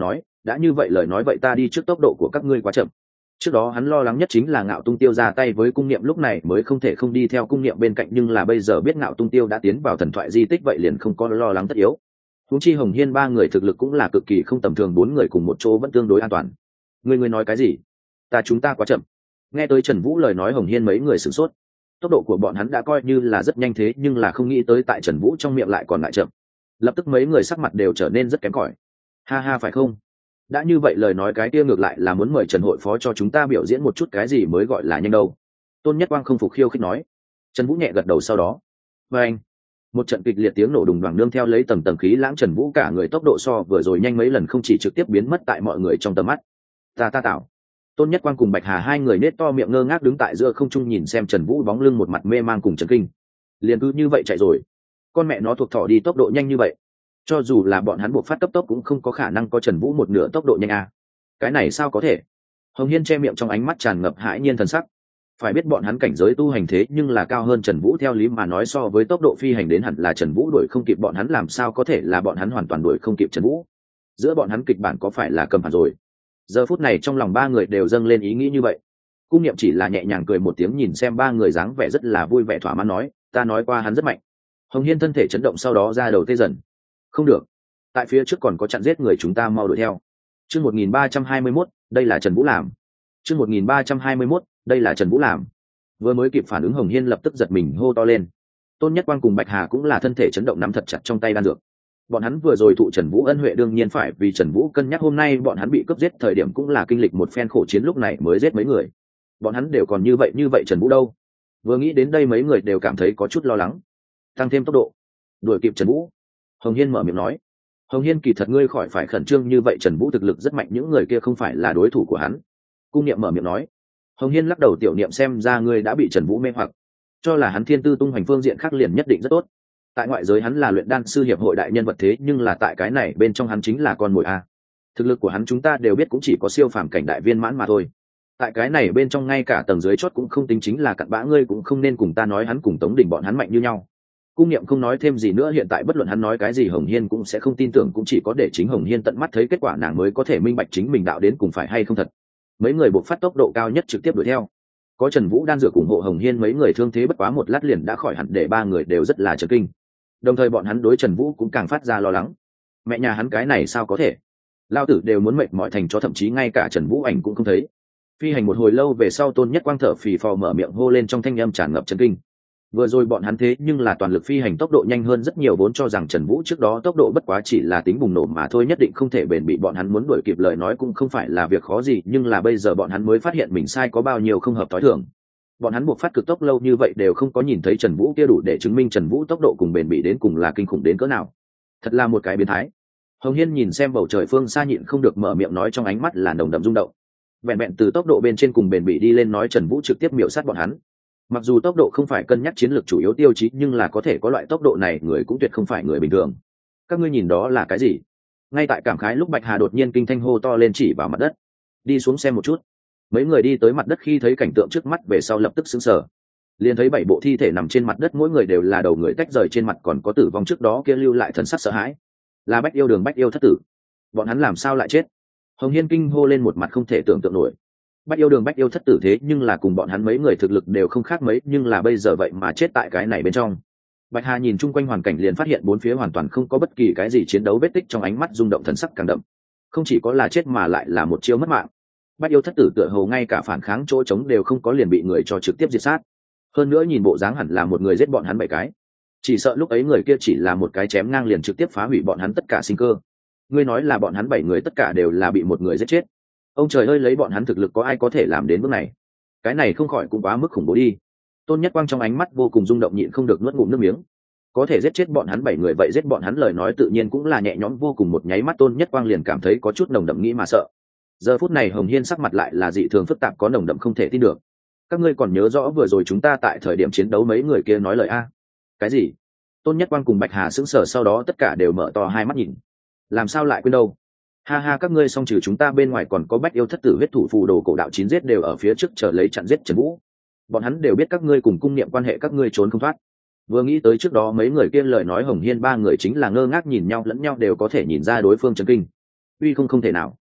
đã như vậy lời nói vậy ta đi trước, tốc độ của các ngươi quá chậm. Trước đó hắn lo lắng nhất chính là Ngạo Tung Tiêu ra tay với cung niệm, lúc này mới không thể không đi theo cung niệm bên cạnh, nhưng là bây giờ biết Ngạo Tung Tiêu đã tiến vào thần thoại di tích vậy liền không có lo lắng tất yếu. Huống chi Hồng Hiên ba người thực lực cũng là cực kỳ không tầm thường, bốn người cùng một chỗ vẫn tương đối an toàn. Ngươi ngươi nói cái gì? Ta chúng ta quá chậm. Nghe tới Trần Vũ lời nói, Hồng Hiên mấy người sửng sốt. Tốc độ của bọn hắn đã coi như là rất nhanh thế nhưng là không nghĩ tới tại Trần Vũ trong miệng lại còn lại chậm. Lập tức mấy người sắc mặt đều trở nên rất kém cỏi. Ha ha, phải không? Đã như vậy lời nói cái kia ngược lại là muốn mời Trần hội phó cho chúng ta biểu diễn một chút cái gì mới gọi là nhanh đâu. Tôn Nhất Quang không phục khiêu khích nói. Trần Vũ nhẹ gật đầu sau đó. Và anh, một trận kịch liệt tiếng nổ đùng đoàng nương theo lấy tầng tầng khí lãng, Trần Vũ cả người tốc độ so vừa rồi nhanh mấy lần, không chỉ trực tiếp biến mất tại mọi người trong tầm mắt. Ta ta tạo. Tôn Nhất Quang cùng Bạch Hà hai người nết to miệng ngơ ngác đứng tại giữa không trung nhìn xem Trần Vũ bóng lưng, một mặt mê mang cùng chấn kinh. Liền cứ như vậy chạy rồi, con mẹ nó thuộc thỏ đi tốc độ nhanh như vậy, cho dù là bọn hắn buộc phát cấp tốc cũng không có khả năng có Trần Vũ một nửa tốc độ nhanh à. Cái này sao có thể? Hồng Hiên che miệng, trong ánh mắt tràn ngập hãi nhiên thần sắc. Phải biết bọn hắn cảnh giới tu hành thế nhưng là cao hơn Trần Vũ, theo lý mà nói so với tốc độ phi hành đến hẳn là Trần Vũ đuổi không kịp bọn hắn, làm sao có thể là bọn hắn hoàn toàn đuổi không kịp Trần Vũ? Giữa bọn hắn kịch bản có phải là cầm hẳn rồi? Giờ phút này trong lòng ba người đều dâng lên ý nghĩ như vậy. Cung Niệm chỉ là nhẹ nhàng cười một tiếng, nhìn xem ba người dáng vẻ rất là vui vẻ thỏa mãn nói, ta nói qua hắn rất mạnh. Hồng Hiên thân thể chấn động, sau đó ra đầu tê dần. Không được, tại phía trước còn có chặn giết người, chúng ta mau đuổi theo. Chương một nghìn ba trăm hai mươi mốt, đây là Trần Vũ làm. Chương một nghìn ba trăm hai mươi mốt, đây là Trần Vũ làm. Vừa mới kịp phản ứng, Hồng Hiên lập tức giật mình hô to lên. Tôn Nhất Quang cùng Bạch Hà cũng là thân thể chấn động, nắm thật chặt trong tay đan dược. Bọn hắn vừa rồi thụ Trần Vũ ân huệ, đương nhiên phải vì Trần Vũ cân nhắc, hôm nay bọn hắn bị cướp giết thời điểm cũng là kinh lịch một phen khổ chiến, lúc này mới giết mấy người. Bọn hắn đều còn như vậy như vậy, Trần Vũ đâu? Vừa nghĩ đến đây mấy người đều cảm thấy có chút lo lắng. Tăng thêm tốc độ, đuổi kịp Trần Vũ. Hồng Hiên mở miệng nói. Hồng Hiên, kỳ thật ngươi khỏi phải khẩn trương như vậy, Trần Vũ thực lực rất mạnh, những người kia không phải là đối thủ của hắn. Cung Niệm mở miệng nói. Hồng Hiên lắc đầu, tiểu Niệm xem ra ngươi đã bị Trần Vũ mê hoặc, cho là hắn thiên tư tung hoành phương diện khác liền nhất định rất tốt. Tại ngoại giới hắn là luyện đan sư hiệp hội đại nhân vật, thế nhưng là tại cái này bên trong hắn chính là con mồi a. Thực lực của hắn chúng ta đều biết, cũng chỉ có siêu phàm cảnh đại viên mãn mà thôi. Tại cái này bên trong ngay cả tầng dưới chót cũng không tính, chính là cặn bã, ngươi cũng không nên cùng ta nói hắn cùng Tống Đình bọn hắn mạnh như nhau. Cung Niệm không nói thêm gì nữa, hiện tại bất luận hắn nói cái gì Hồng Hiên cũng sẽ không tin tưởng, cũng chỉ có để chính Hồng Hiên tận mắt thấy kết quả nàng mới có thể minh bạch chính mình đạo đến cùng phải hay không thật. Mấy người buộc phát tốc độ cao nhất trực tiếp đuổi theo. Có Trần Vũ đan dược ủng hộ, Hồng Hiên mấy người thương thế bất quá một lát liền đã khỏi hẳn, để ba người đều rất là chấn kinh. Đồng thời bọn hắn đối Trần Vũ cũng càng phát ra lo lắng. Mẹ nhà hắn, cái này sao có thể? Lao tử đều muốn mệt mỏi thành chó, thậm chí ngay cả Trần Vũ ảnh cũng không thấy. Phi hành một hồi lâu về sau, Tôn Nhất Quang thở phì phò mở miệng hô lên, trong thanh âm tràn ngập chấn kinh. Vừa rồi bọn hắn thế nhưng là toàn lực phi hành, tốc độ nhanh hơn rất nhiều, vốn cho rằng Trần Vũ trước đó tốc độ bất quá chỉ là tính bùng nổ mà thôi, nhất định không thể bền bị, bọn hắn muốn đuổi kịp lời nói cũng không phải là việc khó gì, nhưng là bây giờ bọn hắn mới phát hiện mình sai có bao nhiêu không hợp tối thường. Bọn hắn buộc phát cực tốc lâu như vậy đều không có nhìn thấy Trần Vũ kia, đủ để chứng minh Trần Vũ tốc độ cùng bền bỉ đến cùng là kinh khủng đến cỡ nào. Thật là một cái biến thái. Hồng Hiên nhìn xem bầu trời phương xa nhịn không được mở miệng nói, trong ánh mắt là nồng đậm rung động. Vẹn vẹn từ tốc độ bên trên cùng bền bỉ đi lên nói, Trần Vũ trực tiếp miểu sát bọn hắn. Mặc dù tốc độ không phải cân nhắc chiến lược chủ yếu tiêu chí, nhưng là có thể có loại tốc độ này người cũng tuyệt không phải người bình thường. Các ngươi nhìn đó là cái gì? Ngay tại cảm khái lúc, Bạch Hà đột nhiên kinh thanh hô to lên, chỉ vào mặt đất. Đi xuống xem một chút. Mấy người đi tới mặt đất, khi thấy cảnh tượng trước mắt về sau lập tức sững sờ. Liền thấy bảy bộ thi thể nằm trên mặt đất, mỗi người đều là đầu người tách rời, trên mặt còn có tử vong trước đó kia lưu lại thần sắc sợ hãi. Là Bách Yêu Đường, Bách Yêu thất tử. Bọn hắn làm sao lại chết? Hồng Hiên kinh hô lên, một mặt không thể tưởng tượng nổi. Bách Yêu Đường, Bách Yêu thất tử thế nhưng là cùng bọn hắn mấy người thực lực đều không khác mấy, nhưng là bây giờ vậy mà chết tại cái này bên trong. Bạch Hà nhìn chung quanh hoàn cảnh liền phát hiện bốn phía hoàn toàn không có bất kỳ cái gì chiến đấu vết tích, trong ánh mắt rung động thần sắc càng đậm. Không chỉ có là chết mà lại là một chiêu mất mạng. Bách Yêu thất tử tựa hồ ngay cả phản kháng chỗ trống đều không có, liền bị người cho trực tiếp diệt sát. Hơn nữa nhìn bộ dáng hẳn là một người giết bọn hắn bảy cái. Chỉ sợ lúc ấy người kia chỉ là một cái chém ngang liền trực tiếp phá hủy bọn hắn tất cả sinh cơ. Ngươi nói là bọn hắn bảy người tất cả đều là bị một người giết chết? Ông trời ơi, lấy bọn hắn thực lực có ai có thể làm đến bước này? Cái này không khỏi cũng quá mức khủng bố đi. Tôn Nhất Quang trong ánh mắt vô cùng rung động, nhịn không được nuốt ngụm nước miếng. Có thể giết chết bọn hắn bảy người, vậy giết bọn hắn lời nói tự nhiên cũng là nhẹ nhõm vô cùng, một nháy mắt Tôn Nhất Quang liền cảm thấy có chút nồng đậm nghĩ mà sợ. Giờ phút này Hồng Hiên sắc mặt lại là dị thường phức tạp, có nồng đậm không thể tin được. Các ngươi còn nhớ rõ vừa rồi chúng ta tại thời điểm chiến đấu mấy người kia nói lời a? Cái gì? Tôn Nhất Quang cùng Bạch Hà sững sờ, sau đó tất cả đều mở to hai mắt nhìn. Làm sao lại quên đâu? Ha ha, các ngươi xong trừ chúng ta bên ngoài còn có Bách Yêu thất tử, huyết thủ phù đồ cổ đạo chín giết đều ở phía trước chờ lấy chặn giết Trần Vũ. Bọn hắn đều biết các ngươi cùng cung niệm quan hệ, các ngươi trốn không thoát. Vừa nghĩ tới trước đó mấy người kia lời nói, Hồng Hiên ba người chính là ngơ ngác nhìn nhau, lẫn nhau đều có thể nhìn ra đối phương chấn kinh. Uy không không thể nào.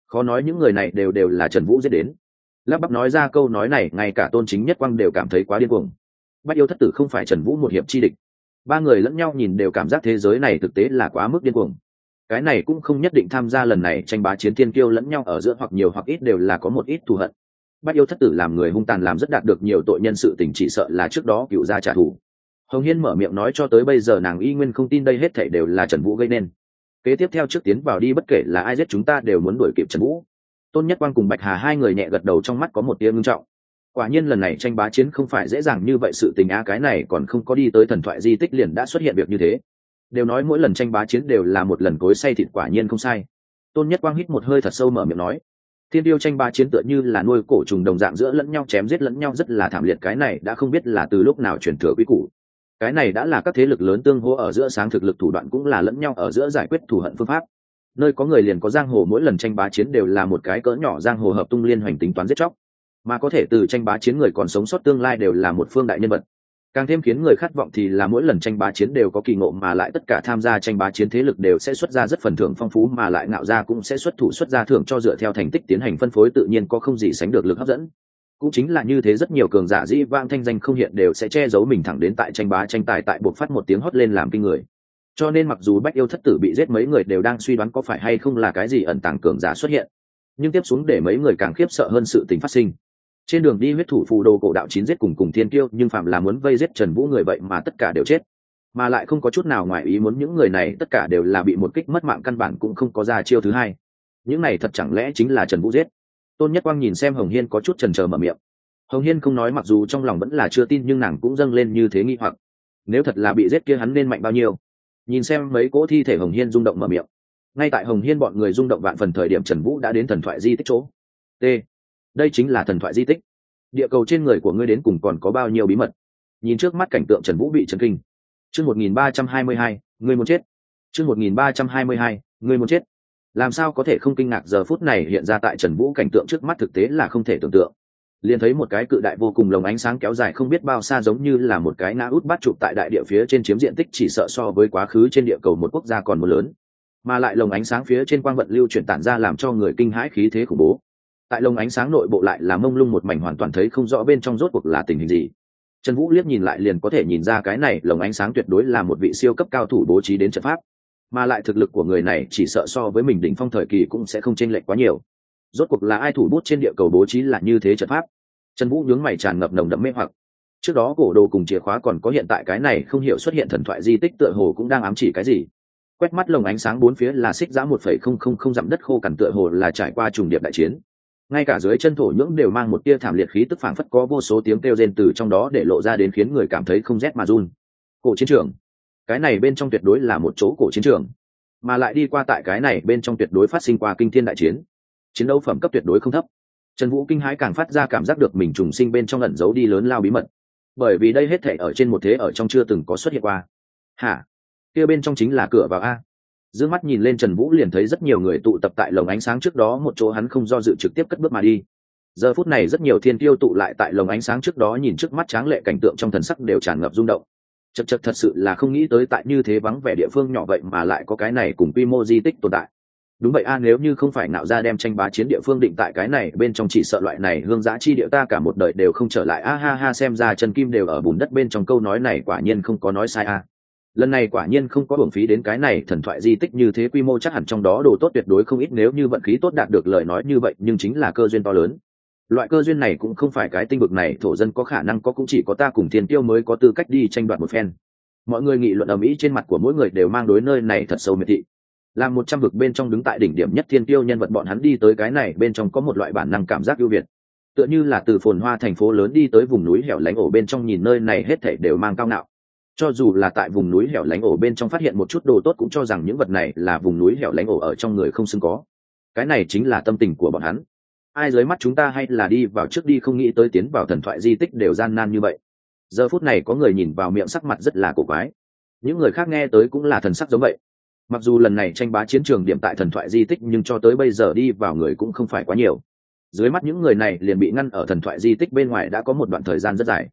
Khó nói những người này đều đều là Trần Vũ giết đến. Lắp bắp nói ra câu nói này, ngay cả Tôn Chính Nhất Quang đều cảm thấy quá điên cuồng. Bách Yêu Thất Tử không phải Trần Vũ một hiệp chi địch. Ba người lẫn nhau nhìn đều cảm giác thế giới này thực tế là quá mức điên cuồng. Cái này cũng không nhất định tham gia lần này tranh bá chiến thiên kiêu lẫn nhau ở giữa hoặc nhiều hoặc ít đều là có một ít thù hận. Bách Yêu Thất Tử làm người hung tàn, làm rất đạt được nhiều tội nhân sự tình, chỉ sợ là trước đó cựu gia trả thù. Hồng Hiên mở miệng nói cho tới bây giờ nàng y nguyên không tin đây hết thảy đều là Trần Vũ gây nên. Kế tiếp theo trước tiến vào đi, bất kể là ai giết chúng ta đều muốn đuổi kịp Trần Vũ. Tôn Nhất Quang cùng Bạch Hà hai người nhẹ gật đầu, trong mắt có một tia ngưng trọng. Quả nhiên lần này tranh bá chiến không phải dễ dàng như vậy sự tình a, cái này còn không có đi tới thần thoại di tích liền đã xuất hiện việc như thế. Đều nói mỗi lần tranh bá chiến đều là một lần cối xay thịt, quả nhiên không sai. Tôn Nhất Quang hít một hơi thật sâu mở miệng nói, thiên tiêu tranh bá chiến tựa như là nuôi cổ trùng đồng dạng, giữa lẫn nhau chém giết lẫn nhau rất là thảm liệt, cái này đã không biết là từ lúc nào truyền thừa quy củ. Cái này đã là các thế lực lớn tương hỗ ở giữa, sáng thực lực thủ đoạn cũng là lẫn nhau ở giữa giải quyết thù hận phương pháp. Nơi có người liền có giang hồ, mỗi lần tranh bá chiến đều là một cái cỡ nhỏ giang hồ hợp tung liên hoành tính toán giết chóc, mà có thể từ tranh bá chiến người còn sống sót tương lai đều là một phương đại nhân vật. Càng thêm khiến người khát vọng thì là mỗi lần tranh bá chiến đều có kỳ ngộ, mà lại tất cả tham gia tranh bá chiến thế lực đều sẽ xuất ra rất phần thưởng phong phú, mà lại ngạo gia cũng sẽ xuất thủ xuất ra thưởng cho dựa theo thành tích tiến hành phân phối, tự nhiên có không gì sánh được lực hấp dẫn. Cũng chính là như thế, rất nhiều cường giả dĩ vang thanh danh không hiện đều sẽ che giấu mình thẳng đến tại tranh bá tranh tài tại buộc phát một tiếng hót lên làm kinh người. Cho nên mặc dù Bách Yêu Thất Tử bị giết, mấy người đều đang suy đoán có phải hay không là cái gì ẩn tàng cường giả xuất hiện, nhưng tiếp xuống để mấy người càng khiếp sợ hơn sự tình phát sinh. Trên đường đi, huyết thủ phù đồ cổ đạo chín giết cùng cùng thiên kiêu, nhưng phạm là muốn vây giết Trần Vũ người vậy mà tất cả đều chết, mà lại không có chút nào ngoài ý muốn, những người này tất cả đều là bị một kích mất mạng, căn bản cũng không có ra chiêu thứ hai. Những này thật chẳng lẽ chính là Trần Vũ giết? Tôn Nhất Quang nhìn xem Hồng Hiên có chút chần chờ mở miệng. Hồng Hiên không nói, mặc dù trong lòng vẫn là chưa tin, nhưng nàng cũng dâng lên như thế nghi hoặc. Nếu thật là bị giết kia hắn nên mạnh bao nhiêu? Nhìn xem mấy cỗ thi thể, Hồng Hiên rung động mở miệng. Ngay tại Hồng Hiên bọn người rung động vạn phần thời điểm, Trần Vũ đã đến thần thoại di tích chỗ. T. Đây chính là thần thoại di tích. Địa cầu trên người của ngươi đến cùng còn có bao nhiêu bí mật? Nhìn trước mắt cảnh tượng, Trần Vũ bị chấn kinh. Chương một nghìn ba trăm hai mươi hai, ngươi muốn chết. Chương một nghìn ba trăm hai mươi hai, ngươi muốn chết. Làm sao có thể không kinh ngạc, giờ phút này hiện ra tại Trần Vũ cảnh tượng trước mắt thực tế là không thể tưởng tượng. Liền thấy một cái cự đại vô cùng lồng ánh sáng kéo dài không biết bao xa, giống như là một cái ngã út bát chụp tại đại địa phía trên, chiếm diện tích chỉ sợ so với quá khứ trên địa cầu một quốc gia còn một lớn. Mà lại lồng ánh sáng phía trên quang vận lưu chuyển tản ra, làm cho người kinh hãi khí thế khủng bố. Tại lồng ánh sáng nội bộ lại là mông lung một mảnh, hoàn toàn thấy không rõ bên trong rốt cuộc là tình hình gì. Trần Vũ liếc nhìn lại liền có thể nhìn ra cái này lồng ánh sáng tuyệt đối là một vị siêu cấp cao thủ bố trí đến trận pháp, mà lại thực lực của người này chỉ sợ so với mình đỉnh phong thời kỳ cũng sẽ không chênh lệch quá nhiều. Rốt cuộc là ai thủ bút trên địa cầu bố trí là như thế trận pháp? Trần Vũ nhướng mày, tràn ngập nồng đậm mê hoặc. Trước đó cổ đồ cùng chìa khóa, còn có hiện tại cái này không hiểu xuất hiện thần thoại di tích, tựa hồ cũng đang ám chỉ cái gì. Quét mắt lồng ánh sáng bốn phía là xích giã một phẩy không không không dặm đất khô cằn, tựa hồ là trải qua trùng điệp đại chiến. Ngay cả dưới chân thổ nhưỡng đều mang một tia thảm liệt khí tức, phảng phất có vô số tiếng kêu rên từ trong đó để lộ ra, đến khiến người cảm thấy không rét mà run. Cổ chiến trường, cái này bên trong tuyệt đối là một chỗ cổ chiến trường, mà lại đi qua tại cái này bên trong tuyệt đối phát sinh qua kinh thiên đại chiến, chiến đấu phẩm cấp tuyệt đối không thấp. Trần Vũ kinh hãi, càng phát ra cảm giác được mình trùng sinh bên trong ẩn giấu đi lớn lao bí mật, bởi vì đây hết thảy ở trên một thế ở trong chưa từng có xuất hiện qua. Hả? Kia bên trong chính là cửa vào a? Dương mắt nhìn lên, Trần Vũ liền thấy rất nhiều người tụ tập tại lồng ánh sáng trước đó một chỗ, hắn không do dự trực tiếp cất bước mà đi. Giờ phút này rất nhiều thiên tiêu tụ lại tại lồng ánh sáng trước đó, nhìn trước mắt tráng lệ cảnh tượng, trong thần sắc đều tràn ngập rung động. Chậc chậc, thật sự là không nghĩ tới tại như thế vắng vẻ địa phương nhỏ vậy mà lại có cái này cùng quy mô di tích tồn tại. Đúng vậy a, nếu như không phải nạo ra đem tranh bá chiến địa phương định tại cái này bên trong, chỉ sợ loại này hương giá chi địa ta cả một đời đều không trở lại a, ha ha, xem ra Trần Kim đều ở bùn đất bên trong, câu nói này quả nhiên không có nói sai a. Lần này quả nhiên không có uổng phí đến cái này thần thoại di tích như thế quy mô, chắc hẳn trong đó đồ tốt tuyệt đối không ít, nếu như vận khí tốt đạt được lời nói như vậy, nhưng chính là cơ duyên to lớn. Loại cơ duyên này cũng không phải cái tinh vực này thổ dân có khả năng có, cũng chỉ có ta cùng thiên tiêu mới có tư cách đi tranh đoạt một phen. Mọi người nghị luận ầm ĩ, trên mặt của mỗi người đều mang đối nơi này thật sâu miệt thị. Làm một trăm vực bên trong đứng tại đỉnh điểm nhất thiên tiêu nhân vật, bọn hắn đi tới cái này bên trong có một loại bản năng cảm giác ưu việt, tựa như là từ phồn hoa thành phố lớn đi tới vùng núi hẻo lánh ổ bên trong, nhìn nơi này hết thảy đều mang cao ngạo. Cho dù là tại vùng núi hẻo lánh ổ bên trong phát hiện một chút đồ tốt, cũng cho rằng những vật này là vùng núi hẻo lánh ổ ở trong người không xứng có. Cái này chính là tâm tình của bọn hắn. Ai dưới mắt chúng ta hay là đi vào trước đi, không nghĩ tới tiến vào thần thoại di tích đều gian nan như vậy. Giờ phút này có người nhìn vào miệng sắc mặt rất là cổ quái, những người khác nghe tới cũng là thần sắc giống vậy. Mặc dù lần này tranh bá chiến trường điểm tại thần thoại di tích, nhưng cho tới bây giờ đi vào người cũng không phải quá nhiều. Dưới mắt những người này liền bị ngăn ở thần thoại di tích bên ngoài đã có một đoạn thời gian rất dài.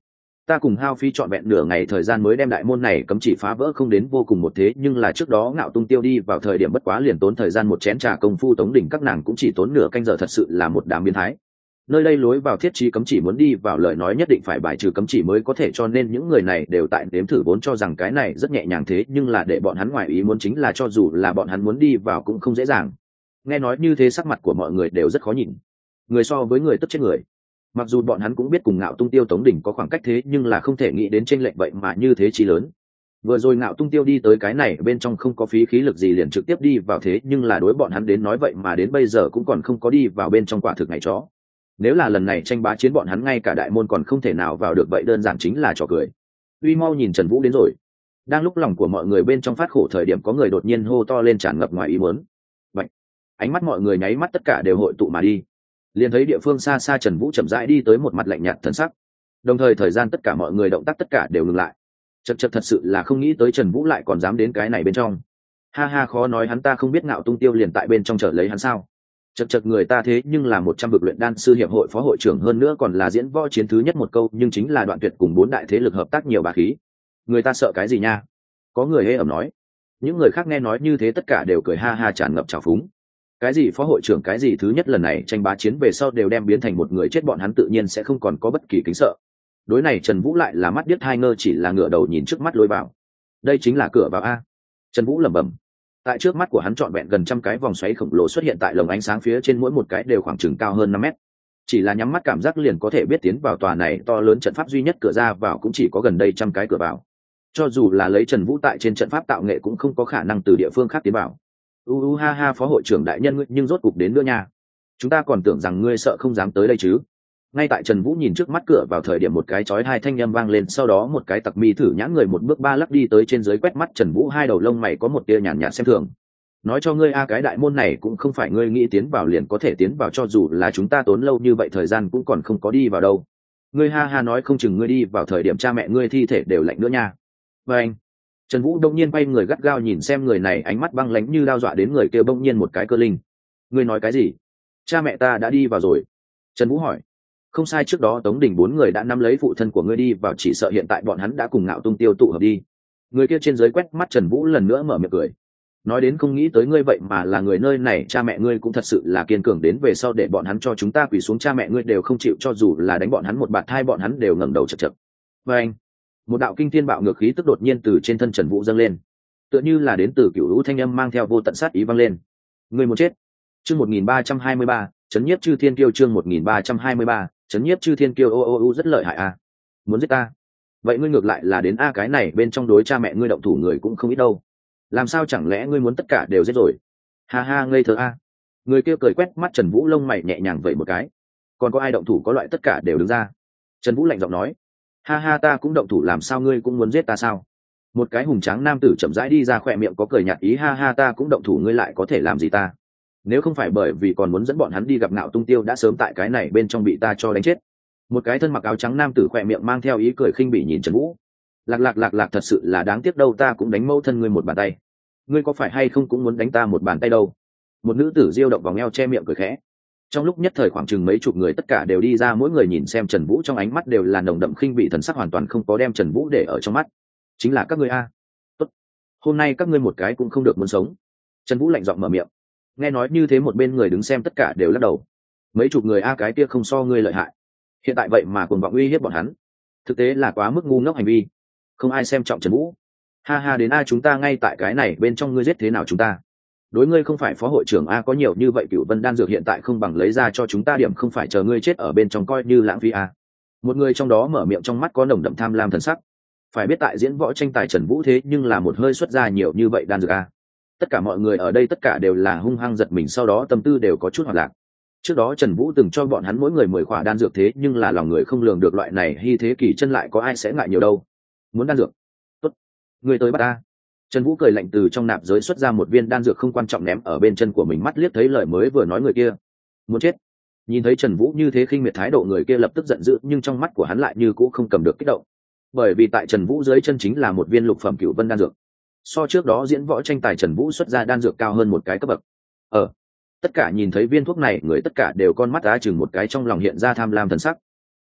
ta cùng hao phí trọn vẹn nửa ngày thời gian mới đem đại môn này cấm chỉ phá vỡ không đến vô cùng một thế, nhưng là trước đó Ngạo Tung Tiêu đi vào thời điểm bất quá liền tốn thời gian một chén trà công phu, Tống Đình các nàng cũng chỉ tốn nửa canh giờ, thật sự là một đám biến thái. Nơi đây lối vào thiết trí cấm chỉ, muốn đi vào lời nói nhất định phải bài trừ cấm chỉ mới có thể, cho nên những người này đều tại nếm thử, vốn cho rằng cái này rất nhẹ nhàng thế nhưng là để bọn hắn ngoài ý muốn chính là cho dù là bọn hắn muốn đi vào cũng không dễ dàng. Nghe nói như thế sắc mặt của mọi người đều rất khó nhìn, người so với người tức chết người. Mặc dù bọn hắn cũng biết cùng Ngạo Tung Tiêu Tống Đình có khoảng cách thế nhưng là không thể nghĩ đến chênh lệch vậy mà như thế chi lớn. Vừa rồi Ngạo Tung Tiêu đi tới cái này bên trong không có phí khí lực gì liền trực tiếp đi vào thế nhưng là đối bọn hắn đến nói vậy mà đến bây giờ cũng còn không có đi vào bên trong, quả thực này chó. Nếu là lần này tranh bá chiến bọn hắn ngay cả đại môn còn không thể nào vào được vậy đơn giản chính là trò cười. Uy mau nhìn Trần Vũ đến rồi. Đang lúc lòng của mọi người bên trong phát khổ thời điểm có người đột nhiên hô to lên tràn ngập ngoài ý muốn. Vậy, ánh mắt mọi người nháy mắt tất cả đều hội tụ mà đi. Liền thấy địa phương xa xa Trần Vũ chậm rãi đi tới, một mặt lạnh nhạt thần sắc. Đồng thời thời gian tất cả mọi người động tác tất cả đều ngừng lại. Chậc chậc, thật sự là không nghĩ tới Trần Vũ lại còn dám đến cái này bên trong. Ha ha, khó nói hắn ta không biết Ngạo Tung Tiêu liền tại bên trong chờ lấy hắn sao? Chậc chậc, người ta thế nhưng là một trăm vực luyện đan sư hiệp hội phó hội trưởng, hơn nữa còn là diễn võ chiến thứ nhất một câu, nhưng chính là Đoạn Tuyệt cùng bốn đại thế lực hợp tác nhiều bá khí. Người ta sợ cái gì nha? Có người hê ẩm nói. Những người khác nghe nói như thế tất cả đều cười ha ha tràn ngập trào phúng. Cái gì phó hội trưởng cái gì thứ nhất, lần này tranh bá chiến về sau đều đem biến thành một người chết, bọn hắn tự nhiên sẽ không còn có bất kỳ kính sợ. Đối này Trần Vũ lại là mắt điếc hai ngơ, chỉ là ngửa đầu nhìn trước mắt lối vào. Đây chính là cửa vào a. Trần Vũ lẩm bẩm. Tại trước mắt của hắn trọn vẹn gần trăm cái vòng xoáy khổng lồ xuất hiện tại lồng ánh sáng phía trên, mỗi một cái đều khoảng chừng cao hơn năm mét. Chỉ là nhắm mắt cảm giác liền có thể biết tiến vào tòa này to lớn trận pháp duy nhất cửa ra vào cũng chỉ có gần đây trăm cái cửa vào. Cho dù là lấy Trần Vũ tại trên trận pháp tạo nghệ cũng không có khả năng từ địa phương khác tiến vào. U u ha ha, phó hội trưởng đại nhân ngươi nhưng rốt cục đến nữa nha. Chúng ta còn tưởng rằng ngươi sợ không dám tới đây chứ. Ngay tại Trần Vũ nhìn trước mắt cửa vào thời điểm, một cái chói hai thanh âm vang lên, sau đó một cái tặc mi thử nhãn người một bước ba lắc đi tới trên dưới quét mắt Trần Vũ, hai đầu lông mày có một tia nhàn nhạt xem thường. Nói cho ngươi a, cái đại môn này cũng không phải ngươi nghĩ tiến vào liền có thể tiến vào, cho dù là chúng ta tốn lâu như vậy thời gian cũng còn không có đi vào đâu. Ngươi ha ha, nói không chừng ngươi đi vào thời điểm cha mẹ ngươi thi thể đều lạnh nữa nha. Và anh, Trần Vũ đông nhiên quay người gắt gao nhìn xem người này, ánh mắt băng lãnh như đao, dọa đến người kia bỗng nhiên một cái cơ linh. Ngươi nói cái gì? Cha mẹ ta đã đi vào rồi. Trần Vũ hỏi. Không sai, trước đó Tống Đình bốn người đã nắm lấy phụ thân của ngươi đi vào, chỉ sợ hiện tại bọn hắn đã cùng Ngạo Tung Tiêu tụ hợp đi. Người kia trên dưới quét mắt Trần Vũ lần nữa mở miệng cười. Nói đến không nghĩ tới ngươi vậy mà là người nơi này, cha mẹ ngươi cũng thật sự là kiên cường, đến về sau để bọn hắn cho chúng ta quỳ xuống cha mẹ ngươi đều không chịu, cho dù là đánh bọn hắn một bạt hai bọn hắn đều ngẩng đầu chật chật. Và anh, một đạo kinh thiên bạo ngược khí tức đột nhiên từ trên thân Trần Vũ dâng lên, tựa như là đến từ cựu lũ thanh âm mang theo vô tận sát ý vang lên. Ngươi muốn chết. Chương một nghìn ba trăm hai mươi ba, chấn nhiếp chư thiên kiêu. Chương một nghìn ba trăm hai mươi ba, chấn nhiếp chư thiên kiêu. Ô ô ô, rất lợi hại a. Muốn giết ta? Vậy ngươi ngược lại là đến a, cái này bên trong đối cha mẹ ngươi động thủ người cũng không ít đâu. Làm sao chẳng lẽ ngươi muốn tất cả đều giết rồi? Ha ha, ngây thơ a. Người kia cười quét mắt Trần Vũ, lông mày nhẹ nhàng vậy một cái. Còn có ai động thủ có loại tất cả đều đứng ra? Trần Vũ lạnh giọng nói. Ha ha, ta cũng động thủ, làm sao ngươi cũng muốn giết ta sao? Một cái hùng tráng nam tử chậm rãi đi ra, khỏe miệng có cười nhạt ý. Ha ha, ta cũng động thủ, ngươi lại có thể làm gì ta? Nếu không phải bởi vì còn muốn dẫn bọn hắn đi gặp Ngạo Tung Tiêu, đã sớm tại cái này bên trong bị ta cho đánh chết. Một cái thân mặc áo trắng nam tử khỏe miệng mang theo ý cười khinh bỉ nhìn Trần Vũ. Lạc lạc lạc lạc, thật sự là đáng tiếc đâu, ta cũng đánh mẫu thân ngươi một bàn tay. Ngươi có phải hay không cũng muốn đánh ta một bàn tay đâu? Một nữ tử diêu động vòng eo che miệng cười khẽ. Trong lúc nhất thời khoảng chừng mấy chục người tất cả đều đi ra, mỗi người nhìn xem Trần Vũ trong ánh mắt đều là nồng đậm khinh bỉ thần sắc, hoàn toàn không có đem Trần Vũ để ở trong mắt. Chính là các ngươi a. Tốt, hôm nay các ngươi một cái cũng không được muốn sống. Trần Vũ lạnh giọng mở miệng. Nghe nói như thế một bên người đứng xem tất cả đều lắc đầu. Mấy chục người a, cái kia không so ngươi lợi hại. Hiện tại vậy mà cuồng vọng uy hiếp bọn hắn, thực tế là quá mức ngu ngốc hành vi. Không ai xem trọng Trần Vũ. Ha ha, đến a, chúng ta ngay tại cái này bên trong, ngươi giết thế nào chúng ta? Đối ngươi không phải phó hội trưởng a, có nhiều như vậy cựu vân đan dược hiện tại không bằng lấy ra cho chúng ta điểm, không phải chờ ngươi chết ở bên trong coi như lãng phí a. Một người trong đó mở miệng, trong mắt có nồng đậm tham lam thần sắc. Phải biết tại diễn võ tranh tài Trần Vũ thế nhưng là một hơi xuất ra nhiều như vậy đan dược a. Tất cả mọi người ở đây tất cả đều là hung hăng giật mình, sau đó tâm tư đều có chút hoạt lạc. Trước đó Trần Vũ từng cho bọn hắn mỗi người mười khỏa đan dược, thế nhưng là lòng người không lường được, loại này hy thế kỳ chân lại có ai sẽ ngại nhiều đâu. Muốn đan dược? Tốt, người tới bắt ta. Trần Vũ cười lạnh từ trong nạp giới xuất ra một viên đan dược không quan trọng ném ở bên chân của mình, mắt liếc thấy lời mới vừa nói người kia. Muốn chết. Nhìn thấy Trần Vũ như thế khinh miệt thái độ, người kia lập tức giận dữ, nhưng trong mắt của hắn lại như cũ không cầm được kích động. Bởi vì tại Trần Vũ dưới chân chính là một viên lục phẩm cửu vân đan dược. So trước đó diễn võ tranh tài Trần Vũ xuất ra đan dược cao hơn một cái cấp bậc. Ờ, tất cả nhìn thấy viên thuốc này, người tất cả đều con mắt đá chừng một cái, trong lòng hiện ra tham lam thần sắc.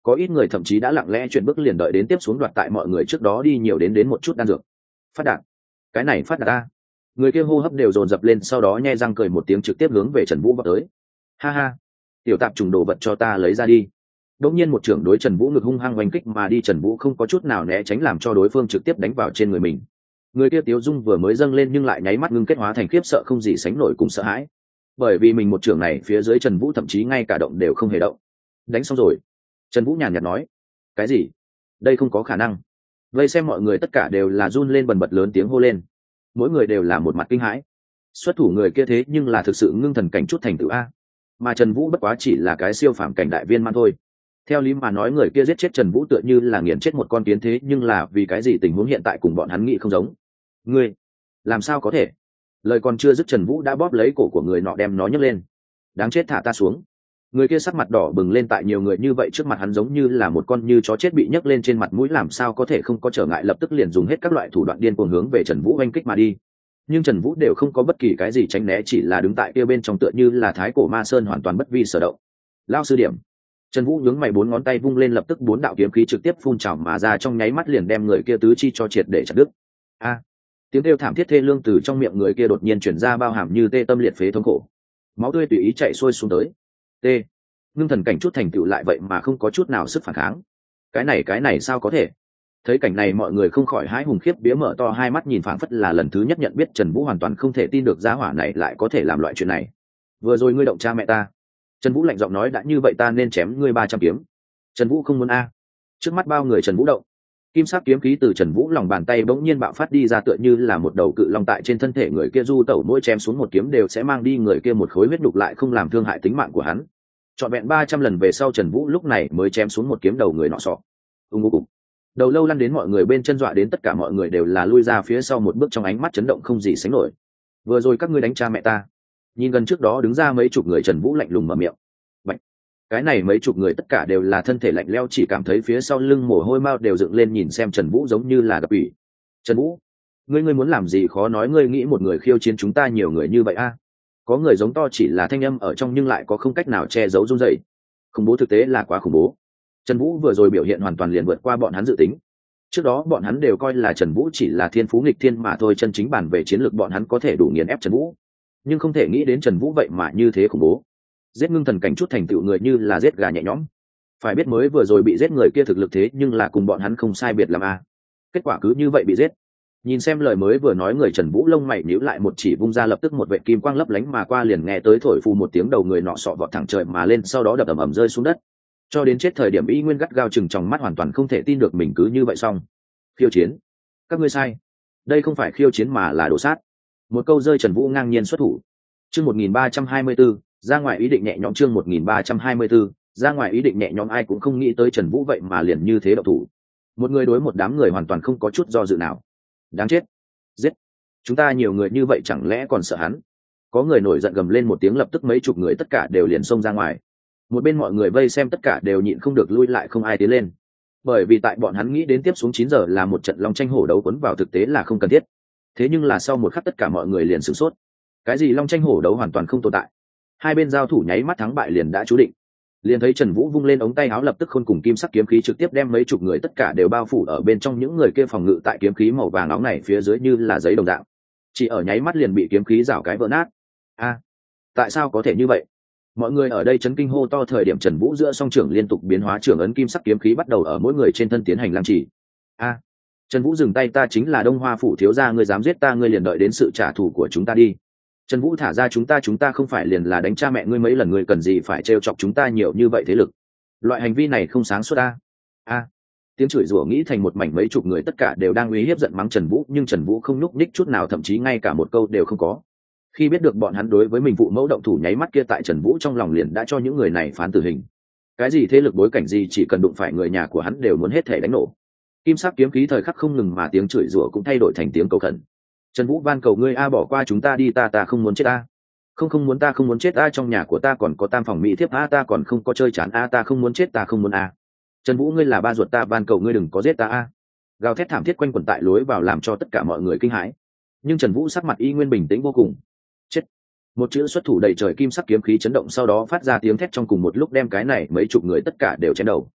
có ít người thậm chí đã lặng lẽ chuyển bước liền đợi đến tiếp xuống đoạt tại mọi người trước đó đi nhiều đến đến một chút đan dược. Phát đạt, cái này phát đạt ta. Người kia hô hấp đều dồn dập lên, sau đó nhe răng cười một tiếng trực tiếp hướng về Trần Vũ vào tới. Ha ha, tiểu tạp trùng đồ vật cho ta lấy ra đi. Đột nhiên một trưởng đối Trần Vũ ngực hung hăng oanh kích mà đi, Trần Vũ không có chút nào né tránh làm cho đối phương trực tiếp đánh vào trên người mình. Người kia tiếu dung vừa mới dâng lên nhưng lại nháy mắt ngưng kết hóa thành khiếp sợ không gì sánh nổi cùng sợ hãi. Bởi vì mình một trưởng này phía dưới Trần Vũ thậm chí ngay cả động đều không hề động. Đánh xong rồi. Trần Vũ nhàn nhạt nói. Cái gì? Đây không có khả năng. Vây xem mọi người tất cả đều là run lên bần bật lớn tiếng hô lên. Mỗi người đều là một mặt kinh hãi. Xuất thủ người kia thế nhưng là thực sự ngưng thần cảnh chút thành tựu a. Mà Trần Vũ bất quá chỉ là cái siêu phàm cảnh đại viên man thôi. Theo lý mà nói người kia giết chết Trần Vũ tựa như là nghiền chết một con kiến, thế nhưng là vì cái gì tình huống hiện tại cùng bọn hắn nghĩ không giống. Ngươi, làm sao có thể? Lời còn chưa dứt Trần Vũ đã bóp lấy cổ của người nọ đem nó nhấc lên. Đáng chết, thả ta xuống. Người kia sắc mặt đỏ bừng lên, tại nhiều người như vậy trước mặt hắn giống như là một con như chó chết bị nhấc lên trên mặt mũi, làm sao có thể không có trở ngại, lập tức liền dùng hết các loại thủ đoạn điên cuồng hướng về Trần Vũ oanh kích mà đi. Nhưng Trần Vũ đều không có bất kỳ cái gì tránh né, chỉ là đứng tại kia bên trong tựa như là thái cổ ma sơn hoàn toàn bất vi sở động. Lao sư điểm. Trần Vũ nhướng mày, bốn ngón tay vung lên, lập tức bốn đạo kiếm khí trực tiếp phun trào mà ra, trong nháy mắt liền đem người kia tứ chi cho triệt để chặt đứt. A! Tiếng kêu thảm thiết thê lương từ trong miệng người kia đột nhiên truyền ra, bao hàm như tê tâm liệt phế thống khổ. Máu tươi tùy ý chảy xuôi xuống tới. T. Ngưng thần cảnh chút thành tựu lại vậy mà không có chút nào sức phản kháng. Cái này cái này sao có thể? Thấy cảnh này mọi người không khỏi hãi hùng khiếp vía, mở to hai mắt nhìn, phảng phất là lần thứ nhất nhận biết Trần Vũ, hoàn toàn không thể tin được gia hỏa này lại có thể làm loại chuyện này. Vừa rồi ngươi động cha mẹ ta. Trần Vũ lạnh giọng nói, đã như vậy ta nên chém ngươi ba trăm kiếm. Trần Vũ không muốn a. Trước mắt bao người Trần Vũ động. Kim sắc kiếm khí từ Trần Vũ lòng bàn tay bỗng nhiên bạo phát đi ra, tựa như là một đầu cự long tại trên thân thể người kia du tẩu, mỗi chém xuống một kiếm đều sẽ mang đi người kia một khối huyết đục, lại không làm thương hại tính mạng của hắn. Trọn vẹn ba trăm lần về sau Trần Vũ lúc này mới chém xuống một kiếm đầu người nọ sọ. Ung ung. Đầu lâu lăn đến mọi người bên chân, dọa đến tất cả mọi người đều là lui ra phía sau một bước, trong ánh mắt chấn động không gì sánh nổi. Vừa rồi các ngươi đánh cha mẹ ta. Nhìn gần trước đó đứng ra mấy chục người, Trần Vũ lạnh lùng mở miệng. Bạch. Cái này mấy chục người tất cả đều là thân thể lạnh lẽo, chỉ cảm thấy phía sau lưng mồ hôi mao đều dựng lên, nhìn xem Trần Vũ giống như là gặp ủy. Trần Vũ, ngươi ngươi muốn làm gì? Khó nói ngươi nghĩ một người khiêu chiến chúng ta nhiều người như vậy a? Có người giống to, chỉ là thanh âm ở trong nhưng lại có không cách nào che giấu run rẩy. Khủng bố, thực tế là quá khủng bố. Trần Vũ vừa rồi biểu hiện hoàn toàn liền vượt qua bọn hắn dự tính. Trước đó bọn hắn đều coi là Trần Vũ chỉ là thiên phú nghịch thiên mà thôi, chân chính bản về chiến lược bọn hắn có thể đủ nghiền ép Trần Vũ, nhưng không thể nghĩ đến Trần Vũ vậy mà như thế khủng bố. Giết ngưng thần cảnh chút thành tựu người như là giết gà nhẹ nhõm. Phải biết mới vừa rồi bị giết người kia thực lực thế nhưng là cùng bọn hắn không sai biệt làm a. Kết quả cứ như vậy bị giết. Nhìn xem lời mới vừa nói người, Trần Vũ lông mày nhíu lại, một chỉ vung ra, lập tức một vệt kim quang lấp lánh mà qua, liền nghe tới thổi phù một tiếng, đầu người nọ sọ vọt thẳng trời mà lên, sau đó đập ầm ầm rơi xuống đất. Cho đến chết thời điểm y nguyên gắt gao chừng trong mắt, hoàn toàn không thể tin được mình cứ như vậy xong. Khiêu chiến? Các ngươi sai. Đây không phải khiêu chiến mà là đổ sát. Một câu rơi, Trần Vũ ngang nhiên xuất thủ. Chương một nghìn ba trăm hai mươi bốn, ra ngoài ý định nhẹ nhõm. Chương một nghìn ba trăm hai mươi 4, ra ngoài ý định nhẹ nhõm. Ai cũng không nghĩ tới Trần Vũ vậy mà liền như thế động thủ. Một người đối một đám người hoàn toàn không có chút do dự nào. Đáng chết. Giết. Chúng ta nhiều người như vậy chẳng lẽ còn sợ hắn? Có người nổi giận gầm lên một tiếng, lập tức mấy chục người tất cả đều liền xông ra ngoài. Một bên mọi người vây xem tất cả đều nhịn không được lui lại, không ai tiến lên. Bởi vì tại bọn hắn nghĩ đến tiếp xuống chín giờ là một trận long tranh hổ đấu, cuốn vào thực tế là không cần thiết. Thế nhưng là sau một khắc tất cả mọi người liền sửng sốt. Cái gì long tranh hổ đấu hoàn toàn không tồn tại. Hai bên giao thủ nháy mắt thắng bại liền đã chú định. Liền thấy Trần Vũ vung lên ống tay áo, lập tức khôn cùng kim sắc kiếm khí trực tiếp đem mấy chục người tất cả đều bao phủ ở bên trong, những người kia phòng ngự tại kiếm khí màu vàng nóng này phía dưới như là giấy đồng dạng, chỉ ở nháy mắt liền bị kiếm khí rào cái vỡ nát. A, tại sao có thể như vậy? Mọi người ở đây chấn kinh hô to, thời điểm Trần Vũ giữa song trưởng liên tục biến hóa, trưởng ấn kim sắc kiếm khí bắt đầu ở mỗi người trên thân tiến hành làm chỉ. A, Trần Vũ dừng tay, ta chính là Đông Hoa phủ thiếu gia, ngươi dám giết ta, ngươi liền đợi đến sự trả thù của chúng ta đi. Trần Vũ thả ra chúng ta, chúng ta không phải liền là đánh cha mẹ ngươi mấy lần, ngươi cần gì phải trêu chọc chúng ta nhiều như vậy thế lực? Loại hành vi này không sáng suốt a. A, tiếng chửi rủa nghĩ thành một mảnh, mấy chục người tất cả đều đang uy hiếp giận mắng Trần Vũ, nhưng Trần Vũ không nhúc nhích chút nào, thậm chí ngay cả một câu đều không có. Khi biết được bọn hắn đối với mình phụ mẫu động thủ, nháy mắt kia tại Trần Vũ trong lòng liền đã cho những người này phán tử hình. Cái gì thế lực bối cảnh gì, chỉ cần đụng phải người nhà của hắn đều muốn hết thể đánh nổ. Kim sắc kiếm khí thời khắc không ngừng, mà tiếng chửi rủa cũng thay đổi thành tiếng cầu khẩn. Trần Vũ van cầu ngươi a, bỏ qua chúng ta đi, ta ta không muốn chết a. Không không muốn, ta không muốn chết a, trong nhà của ta còn có tam phòng mỹ thiếp a, ta còn không có chơi chán a, ta không muốn chết, ta không muốn a. Trần Vũ, ngươi là ba ruột ta, van cầu ngươi đừng có giết ta a. Gào thét thảm thiết quanh quẩn tại lối vào làm cho tất cả mọi người kinh hãi. Nhưng Trần Vũ sắc mặt y nguyên bình tĩnh vô cùng. Chết. Một chữ xuất thủ đầy trời kim sắc kiếm khí chấn động, sau đó phát ra tiếng thét trong cùng một lúc, đem cái này mấy chục người tất cả đều chém đầu.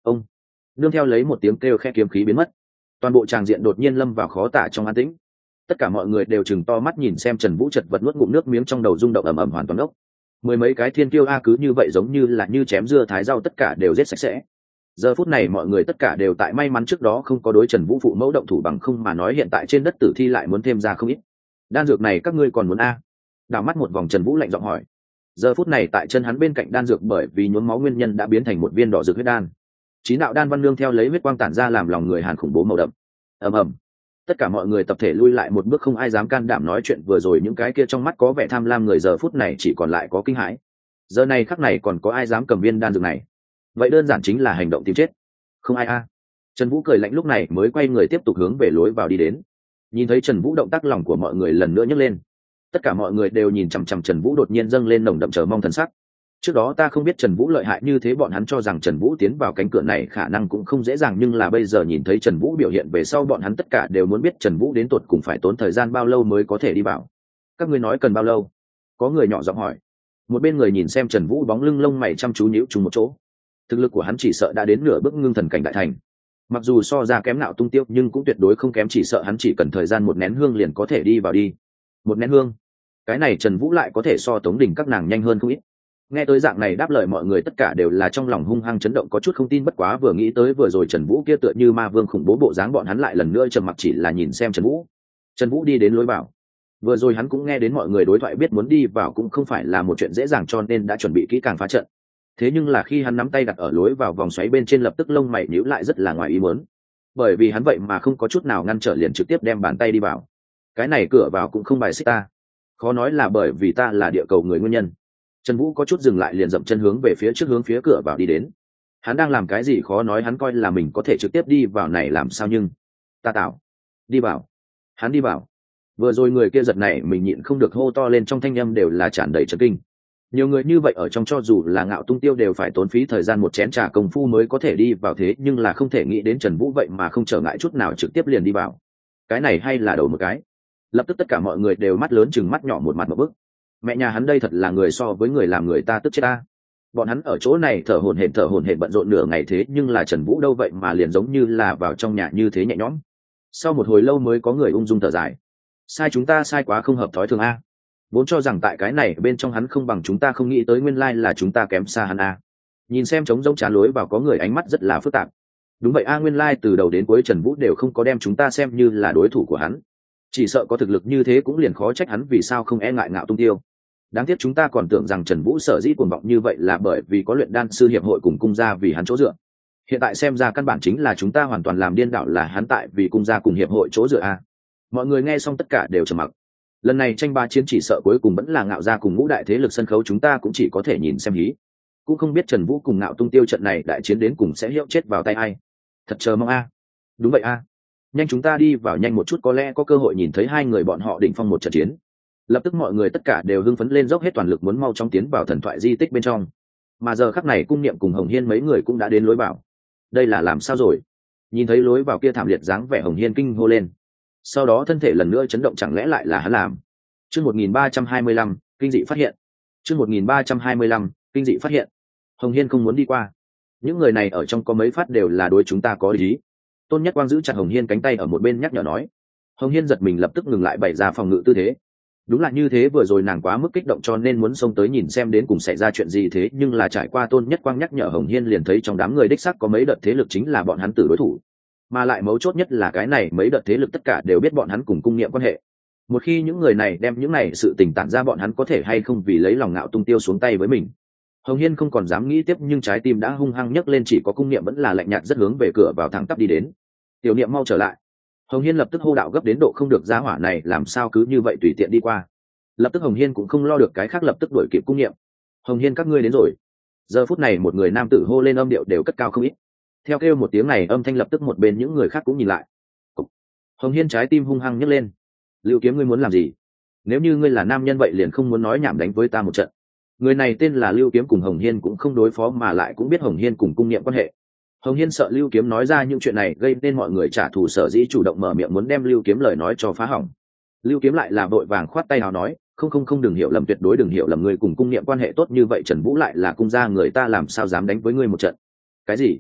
ông nương theo lấy một tiếng kêu khe kiếm khí biến mất, toàn bộ tràng diện đột nhiên lâm vào khó tả trong an tĩnh. Tất cả mọi người đều chừng to mắt nhìn xem Trần Vũ chật vật nuốt ngụm nước miếng trong đầu rung động ầm ầm hoàn toàn ốc. Mười mấy cái thiên tiêu a cứ như vậy giống như là như chém dưa thái rau tất cả đều giết sạch sẽ. Giờ phút này mọi người tất cả đều tại may mắn trước đó không có đối Trần Vũ phụ mẫu động thủ, bằng không mà nói hiện tại trên đất tử thi lại muốn thêm ra không ít. Đan dược này các ngươi còn muốn a? Đảo mắt một vòng Trần Vũ lạnh giọng hỏi. Giờ phút này tại chân hắn bên cạnh đan dược bởi vì nhuốm máu nguyên nhân đã biến thành một viên đỏ dược huyết đan. Chín đạo đan văn nương theo lấy huyết quang tản ra làm lòng người hàn khủng bố màu đậm. Ầm ầm. Tất cả mọi người tập thể lui lại một bước, không ai dám can đảm nói chuyện vừa rồi, những cái kia trong mắt có vẻ tham lam người giờ phút này chỉ còn lại có kinh hãi. Giờ này khắc này còn có ai dám cầm viên đan dược này? Vậy đơn giản chính là hành động tìm chết. Không ai a. Trần Vũ cười lạnh lúc này mới quay người tiếp tục hướng về lối vào đi đến. Nhìn thấy Trần Vũ động tác, lòng của mọi người lần nữa nhấc lên. Tất cả mọi người đều nhìn chằm chằm Trần Vũ, đột nhiên dâng lên nồng đậm chờ mong thần sắc. Trước đó ta không biết Trần Vũ lợi hại như thế, bọn hắn cho rằng Trần Vũ tiến vào cánh cửa này khả năng cũng không dễ dàng, nhưng là bây giờ nhìn thấy Trần Vũ biểu hiện về sau, bọn hắn tất cả đều muốn biết Trần Vũ đến tột cùng phải tốn thời gian bao lâu mới có thể đi vào. Các ngươi nói cần bao lâu? Có người nhỏ giọng hỏi. Một bên người nhìn xem Trần Vũ bóng lưng lông mày chăm chú nhíu chung một chỗ. Thực lực của hắn chỉ sợ đã đến nửa bước ngưng thần cảnh đại thành. Mặc dù so ra kém Nạo Tung Tiêu nhưng cũng tuyệt đối không kém, chỉ sợ hắn chỉ cần thời gian một nén hương liền có thể đi vào đi. Một nén hương? Cái này Trần Vũ lại có thể so Tống Đình các nàng nhanh hơn không ít. Nghe tới dạng này đáp lời, mọi người tất cả đều là trong lòng hung hăng chấn động, có chút không tin, bất quá vừa nghĩ tới vừa rồi Trần Vũ kia tựa như ma vương khủng bố bộ dáng, bọn hắn lại lần nữa trầm mặc chỉ là nhìn xem Trần Vũ. Trần Vũ đi đến lối vào. Vừa rồi hắn cũng nghe đến mọi người đối thoại, biết muốn đi vào cũng không phải là một chuyện dễ dàng, cho nên đã chuẩn bị kỹ càng phá trận. Thế nhưng là khi hắn nắm tay đặt ở lối vào vòng xoáy bên trên, lập tức lông mày nhíu lại rất là ngoài ý muốn. Bởi vì hắn vậy mà không có chút nào ngăn trở, liền trực tiếp đem bàn tay đi vào. Cái này cửa vào cũng không bài xích ta. Khó nói là bởi vì ta là địa cầu người nguyên nhân. Trần Vũ có chút dừng lại, liền dậm chân hướng về phía trước, hướng phía cửa vào đi đến. Hắn đang làm cái gì khó nói, hắn coi là mình có thể trực tiếp đi vào này làm sao, nhưng ta tạo đi vào. Hắn đi vào. Vừa rồi người kia giật này mình nhịn không được hô to lên, trong thanh âm đều là tràn đầy chấn kinh. Nhiều người như vậy ở trong, cho dù là Ngạo Tung Tiêu đều phải tốn phí thời gian một chén trà công phu mới có thể đi vào, thế nhưng là không thể nghĩ đến Trần Vũ vậy mà không trở ngại chút nào trực tiếp liền đi vào. Cái này hay là đầu một cái. Lập tức tất cả mọi người đều mắt lớn chừng mắt nhỏ, một mặt một bức. Mẹ nhà hắn đây thật là người so với người làm người ta tức chết ta. Bọn hắn ở chỗ này thở hổn hển thở hổn hển bận rộn nửa ngày, thế nhưng là Trần Vũ đâu vậy mà liền giống như là vào trong nhà như thế nhẹ nhõm. Sau một hồi lâu mới có người ung dung thở dài. Sai chúng ta sai quá, không hợp thói thường a. Vốn cho rằng tại cái này bên trong hắn không bằng chúng ta, không nghĩ tới nguyên lai là chúng ta kém xa hắn a. Nhìn xem trống rỗng trán lối vào, có người ánh mắt rất là phức tạp. Đúng vậy a, nguyên lai từ đầu đến cuối Trần Vũ đều không có đem chúng ta xem như là đối thủ của hắn. Chỉ sợ có thực lực như thế cũng liền khó trách hắn vì sao không e ngại Ngạo Tung Tiêu. Đáng tiếc chúng ta còn tưởng rằng Trần Vũ sở dĩ cuồng vọng như vậy là bởi vì có luyện đan sư hiệp hội cùng cung gia vì hắn chỗ dựa. Hiện tại xem ra căn bản chính là chúng ta hoàn toàn làm điên đảo, là hắn tại vì cung gia cùng hiệp hội chỗ dựa a. Mọi người nghe xong tất cả đều trầm mặc. Lần này tranh ba chiến chỉ sợ cuối cùng vẫn là Ngạo gia cùng ngũ đại thế lực sân khấu, chúng ta cũng chỉ có thể nhìn xem hí. Cũng không biết Trần Vũ cùng Ngạo Tung Tiêu trận này đại chiến đến cùng sẽ hiệu chết vào tay ai. Thật chờ mong a. Đúng vậy a. Nhanh chúng ta đi vào nhanh một chút, có lẽ có cơ hội nhìn thấy hai người bọn họ đỉnh phong một trận chiến. Lập tức mọi người tất cả đều hưng phấn lên, dốc hết toàn lực muốn mau chóng tiến vào thần thoại di tích bên trong. Mà giờ khắc này Cung Niệm cùng Hồng Hiên mấy người cũng đã đến lối vào. Đây là làm sao rồi? Nhìn thấy lối vào kia thảm liệt dáng vẻ, Hồng Hiên kinh hô lên. Sau đó thân thể lần nữa chấn động, chẳng lẽ lại là hắn làm? Chương một nghìn ba trăm hai mươi lăm, kinh dị phát hiện. Chương một nghìn ba trăm hai mươi lăm, kinh dị phát hiện. Hồng Hiên không muốn đi qua. Những người này ở trong có mấy phát đều là đối chúng ta có ý. Tôn Nhất Quang giữ chặt Hồng Hiên cánh tay ở một bên nhắc nhở nói. Hồng Hiên giật mình lập tức ngừng lại, bày ra phòng ngự tư thế. Đúng là như thế, vừa rồi nàng quá mức kích động cho nên muốn xông tới nhìn xem đến cùng xảy ra chuyện gì, thế nhưng là trải qua Tôn Nhất Quang nhắc nhở, Hồng Hiên liền thấy trong đám người đích xác có mấy đợt thế lực chính là bọn hắn tử đối thủ. Mà lại mấu chốt nhất là cái này mấy đợt thế lực tất cả đều biết bọn hắn cùng Cung Niệm quan hệ. Một khi những người này đem những này sự tình tản ra, bọn hắn có thể hay không vì lấy lòng Ngạo Tung Tiêu xuống tay với mình. Hồng Hiên không còn dám nghĩ tiếp, nhưng trái tim đã hung hăng nhấc lên, chỉ có Cung Niệm vẫn là lạnh nhạt rất hướng về cửa vào thẳng tắp đi đến. Tiểu Niệm mau trở lại. Hồng Hiên lập tức hô đạo gấp đến độ không được, giá hỏa này làm sao cứ như vậy tùy tiện đi qua. Lập tức Hồng Hiên cũng không lo được cái khác, lập tức đuổi kịp Cung Niệm. Hồng Hiên các ngươi đến rồi. Giờ phút này một người nam tử hô lên, âm điệu đều cất cao không ít. Theo kêu một tiếng này, âm thanh lập tức một bên những người khác cũng nhìn lại. Hồng Hiên trái tim hung hăng nhấc lên. Lưu Kiếm, ngươi muốn làm gì? Nếu như ngươi là nam nhân vậy liền không muốn nói nhảm đánh với ta một trận. Người này tên là Lưu Kiếm, cùng Hồng Hiên cũng không đối phó mà lại cũng biết Hồng Hiên cùng Cung Niệm quan hệ. Hồng Hiên sợ Lưu Kiếm nói ra những chuyện này gây nên mọi người trả thù, sở dĩ chủ động mở miệng muốn đem Lưu Kiếm lời nói cho phá hỏng. Lưu Kiếm lại là vội vàng khoát tay nào nói, không không không đừng hiểu lầm, tuyệt đối đừng hiểu lầm, ngươi cùng Cung Niệm quan hệ tốt như vậy, Trần Vũ lại là cung gia người, ta làm sao dám đánh với ngươi một trận. Cái gì?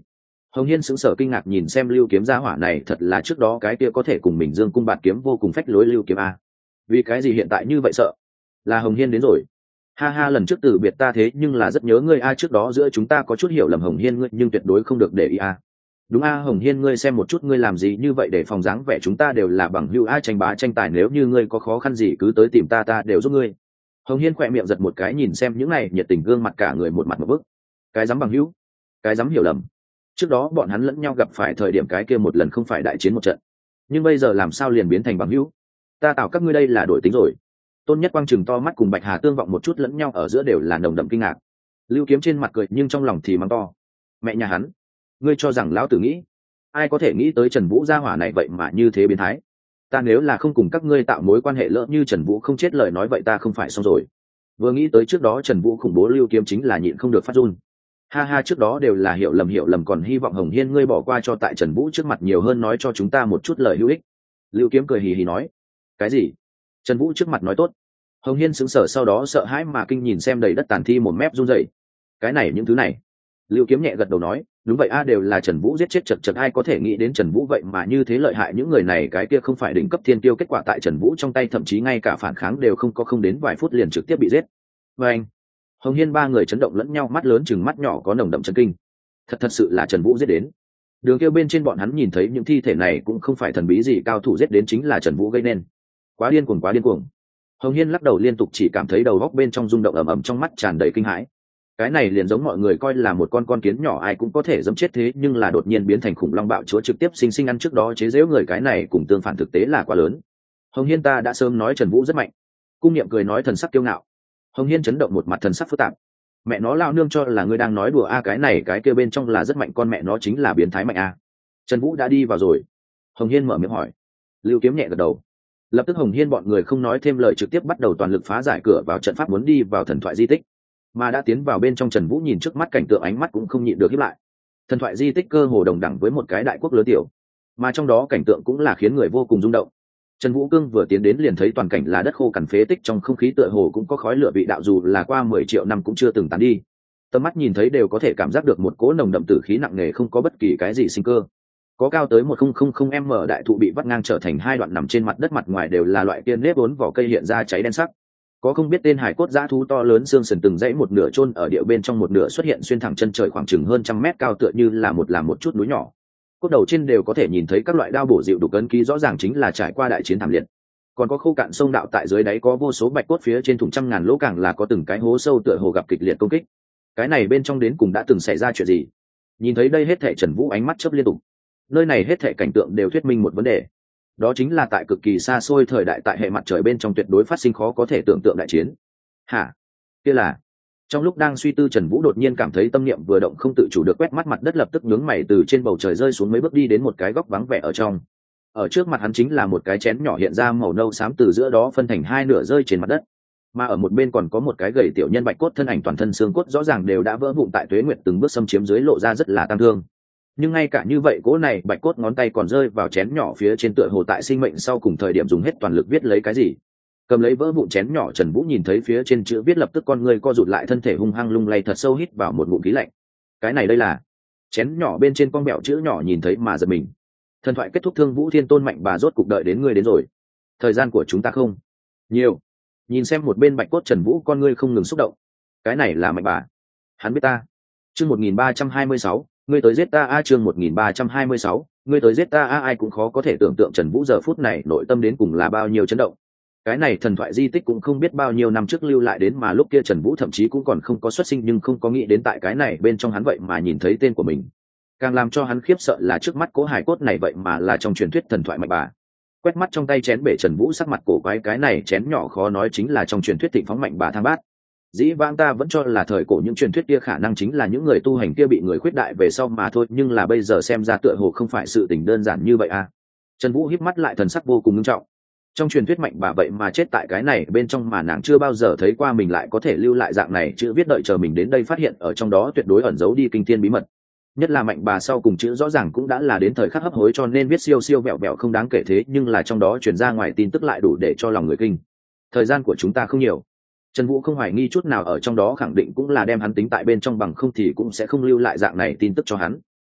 Hồng Hiên sững sờ kinh ngạc nhìn xem Lưu Kiếm gia hỏa này, thật là trước đó cái kia có thể cùng mình Dương cung bạt kiếm vô cùng phách lối Lưu Kiếm a. Vì cái gì hiện tại như vậy sợ? Là Hồng Hiên đến rồi. Ha ha, lần trước từ biệt ta thế nhưng là rất nhớ ngươi a, trước đó giữa chúng ta có chút hiểu lầm Hồng Hiên ngươi, nhưng tuyệt đối không được để ý a. Đúng a Hồng Hiên, ngươi xem một chút ngươi làm gì như vậy để phòng dáng vẻ chúng ta đều là bằng hữu a, tranh bá tranh tài, nếu như ngươi có khó khăn gì cứ tới tìm ta, ta đều giúp ngươi. Hồng Hiên khỏe miệng giật một cái nhìn xem những này nhiệt tình gương mặt, cả người một mặt một bức. Cái dám bằng hữu, cái dám hiểu lầm. Trước đó bọn hắn lẫn nhau gặp phải thời điểm cái kia một lần không phải đại chiến một trận, nhưng bây giờ làm sao liền biến thành bằng hữu? Ta tạo các ngươi đây là đổi tính rồi. Tôn Nhất Quang chừng to mắt cùng Bạch Hà tương vọng một chút, lẫn nhau ở giữa đều là nồng đậm kinh ngạc. Lưu Kiếm trên mặt cười nhưng trong lòng thì mắng to. Mẹ nhà hắn, ngươi cho rằng lão tử nghĩ? Ai có thể nghĩ tới Trần Vũ gia hỏa này vậy mà như thế biến thái? Ta nếu là không cùng các ngươi tạo mối quan hệ, lỡ như Trần Vũ không chết lời nói vậy ta không phải xong rồi. Vừa nghĩ tới trước đó Trần Vũ khủng bố, Lưu Kiếm chính là nhịn không được phát run. Ha ha, trước đó đều là hiểu lầm hiểu lầm, còn hy vọng Hồng Hiên ngươi bỏ qua cho, tại Trần Vũ trước mặt nhiều hơn nói cho chúng ta một chút lời hữu ích. Lưu Kiếm cười hì hì nói. Cái gì? Trần Vũ trước mặt nói tốt? Hồng Hiên sững sờ, sau đó sợ hãi mà kinh nhìn xem đầy đất tàn thi, một mép run rẩy. Cái này những thứ này? Lưu Kiếm nhẹ gật đầu nói, đúng vậy a, đều là Trần Vũ giết chết, chật chật ai có thể nghĩ đến Trần Vũ vậy mà như thế lợi hại, những người này cái kia không phải đỉnh cấp thiên tiêu, kết quả tại Trần Vũ trong tay thậm chí ngay cả phản kháng đều không có, không đến vài phút liền trực tiếp bị giết. Và anh, Hồng Hiên ba người chấn động lẫn nhau, mắt lớn chừng mắt nhỏ có nồng đậm chấn kinh. Thật thật sự là Trần Vũ giết đến. Đường kia bên trên bọn hắn nhìn thấy những thi thể này cũng không phải thần bí gì, cao thủ giết đến chính là Trần Vũ gây nên. Quá điên cuồng, quá điên cuồng. Hồng Hiên lắc đầu liên tục, chỉ cảm thấy đầu góc bên trong rung động ầm ầm, trong mắt tràn đầy kinh hãi. Cái này liền giống mọi người coi là một con con kiến nhỏ ai cũng có thể dẫm chết, thế nhưng là đột nhiên biến thành khủng long bạo chúa, trực tiếp sinh sinh ăn trước đó chế giễu người, cái này cùng tương phản thực tế là quá lớn. Hồng Hiên, ta đã sớm nói Trần Vũ rất mạnh. Cung Niệm cười nói, thần sắc kiêu ngạo. Hồng Hiên chấn động một mặt thần sắc phức tạp. Mẹ nó, lao nương cho là ngươi đang nói đùa a, cái này cái kia bên trong là rất mạnh, con mẹ nó chính là biến thái mạnh a. Trần Vũ đã đi vào rồi? Hồng Hiên mở miệng hỏi. Lưu Kiếm nhẹ gật đầu. Lập tức Hồng Hiên bọn người không nói thêm lời, trực tiếp bắt đầu toàn lực phá giải cửa vào trận pháp, muốn đi vào thần thoại di tích. Mà đã tiến vào bên trong, Trần Vũ nhìn trước mắt cảnh tượng, ánh mắt cũng không nhịn được híp lại. Thần thoại di tích cơ hồ đồng đẳng với một cái đại quốc lớn tiểu, mà trong đó cảnh tượng cũng là khiến người vô cùng rung động. Trần Vũ Cương vừa tiến đến liền thấy toàn cảnh là đất khô cằn phế tích, trong không khí tựa hồ cũng có khói lửa vị đạo, dù là qua mười triệu năm cũng chưa từng tán đi. Tầm mắt nhìn thấy đều có thể cảm giác được một cỗ nồng đậm tử khí nặng nề, không có bất kỳ cái gì sinh cơ. Có cao tới một nghìn m đại thụ bị vắt ngang trở thành hai đoạn nằm trên mặt đất, mặt ngoài đều là loại tiên nếp vốn vỏ cây hiện ra cháy đen sắc. Có không biết tên hải cốt dã thú to lớn, xương sườn từng dãy, một nửa chôn ở địa bên trong, một nửa xuất hiện xuyên thẳng chân trời khoảng chừng hơn trăm mét cao, tựa như là một làm một chút núi nhỏ. Cốt đầu trên đều có thể nhìn thấy các loại đao bổ dịu đục ấn ký, rõ ràng chính là trải qua đại chiến thảm liệt. Còn có khô cạn sông đạo, tại dưới đáy có vô số bạch cốt, phía trên thủng trăm ngàn lỗ, càng là có từng cái hố sâu tựa hồ gặp kịch liệt công kích. Cái này bên trong đến cùng đã từng xảy ra chuyện gì? Nhìn thấy đây hết thảy, Trần Vũ ánh mắt chớp liên tục. Nơi này hết thảy cảnh tượng đều thuyết minh một vấn đề, đó chính là tại cực kỳ xa xôi thời đại, tại hệ mặt trời bên trong tuyệt đối phát sinh khó có thể tưởng tượng đại chiến. Hả? Kia là? Trong lúc đang suy tư, Trần Vũ đột nhiên cảm thấy tâm niệm vừa động, không tự chủ được quét mắt mặt đất, lập tức nhướng mày từ trên bầu trời rơi xuống mấy bước, đi đến một cái góc vắng vẻ ở trong. Ở trước mặt hắn chính là một cái chén nhỏ hiện ra màu nâu xám, từ giữa đó phân thành hai nửa rơi trên mặt đất. Mà ở một bên còn có một cái gầy tiểu nhân bạch cốt thân ảnh, toàn thân xương cốt rõ ràng đều đã vỡ vụn, tại tuế nguyệt từng bước xâm chiếm dưới lộ ra rất là tang thương. Nhưng ngay cả như vậy, cỗ này bạch cốt ngón tay còn rơi vào chén nhỏ phía trên, tựa hồ tại sinh mệnh sau cùng thời điểm dùng hết toàn lực viết lấy cái gì. Cầm lấy vỡ vụn chén nhỏ, Trần Vũ nhìn thấy phía trên chữ viết, lập tức con người co rụt lại, thân thể hung hăng lung lay thật sâu, hít vào một ngụm khí lạnh. Cái này đây là? Chén nhỏ bên trên con mẹo chữ nhỏ nhìn thấy mà giật mình. Thần thoại kết thúc, Thương Vũ Thiên Tôn mạnh bà rốt cục đợi đến ngươi đến rồi. Thời gian của chúng ta không nhiều. Nhìn xem một bên bạch cốt, Trần Vũ con ngươi không ngừng xúc động. Cái này là mạnh bà, hắn biết ta. Chương một nghìn ba trăm hai mươi sáu, ngươi tới giết ta a. Chương một nghìn ba trăm hai mươi sáu, ngươi tới giết ta a. Ai cũng khó có thể tưởng tượng Trần Vũ giờ phút này nội tâm đến cùng là bao nhiêu chấn động. Cái này thần thoại di tích cũng không biết bao nhiêu năm trước lưu lại đến, mà lúc kia Trần Vũ thậm chí cũng còn không có xuất sinh, nhưng không có nghĩ đến tại cái này bên trong hắn vậy mà nhìn thấy tên của mình. Càng làm cho hắn khiếp sợ là trước mắt cố hài cốt này vậy mà là trong truyền thuyết thần thoại mạnh bà. Quét mắt trong tay chén bể, Trần Vũ sắc mặt cổ quái, cái này chén nhỏ khó nói chính là trong truyền thuyết thịnh phóng mạnh bà thang bát. Dĩ vãng ta vẫn cho là thời cổ những truyền thuyết kia khả năng chính là những người tu hành kia bị người khuyết đại về sau mà thôi, nhưng là bây giờ xem ra tựa hồ không phải sự tình đơn giản như vậy à. Trần Vũ híp mắt lại, thần sắc vô cùng nghiêm trọng. Trong truyền thuyết mạnh bà vậy mà chết tại cái này bên trong, mà nàng chưa bao giờ thấy qua mình lại có thể lưu lại dạng này chữ viết, đợi chờ mình đến đây phát hiện ở trong đó tuyệt đối ẩn giấu đi kinh thiên bí mật. Nhất là mạnh bà sau cùng chữ rõ ràng cũng đã là đến thời khắc hấp hối, cho nên viết siêu siêu vẹo vẹo không đáng kể, thế nhưng là trong đó truyền ra ngoài tin tức lại đủ để cho lòng người kinh. Thời gian của chúng ta không nhiều. Trần Vũ không hoài nghi chút nào, ở trong đó khẳng định cũng là đem hắn tính tại bên trong, bằng không thì cũng sẽ không lưu lại dạng này tin tức cho hắn.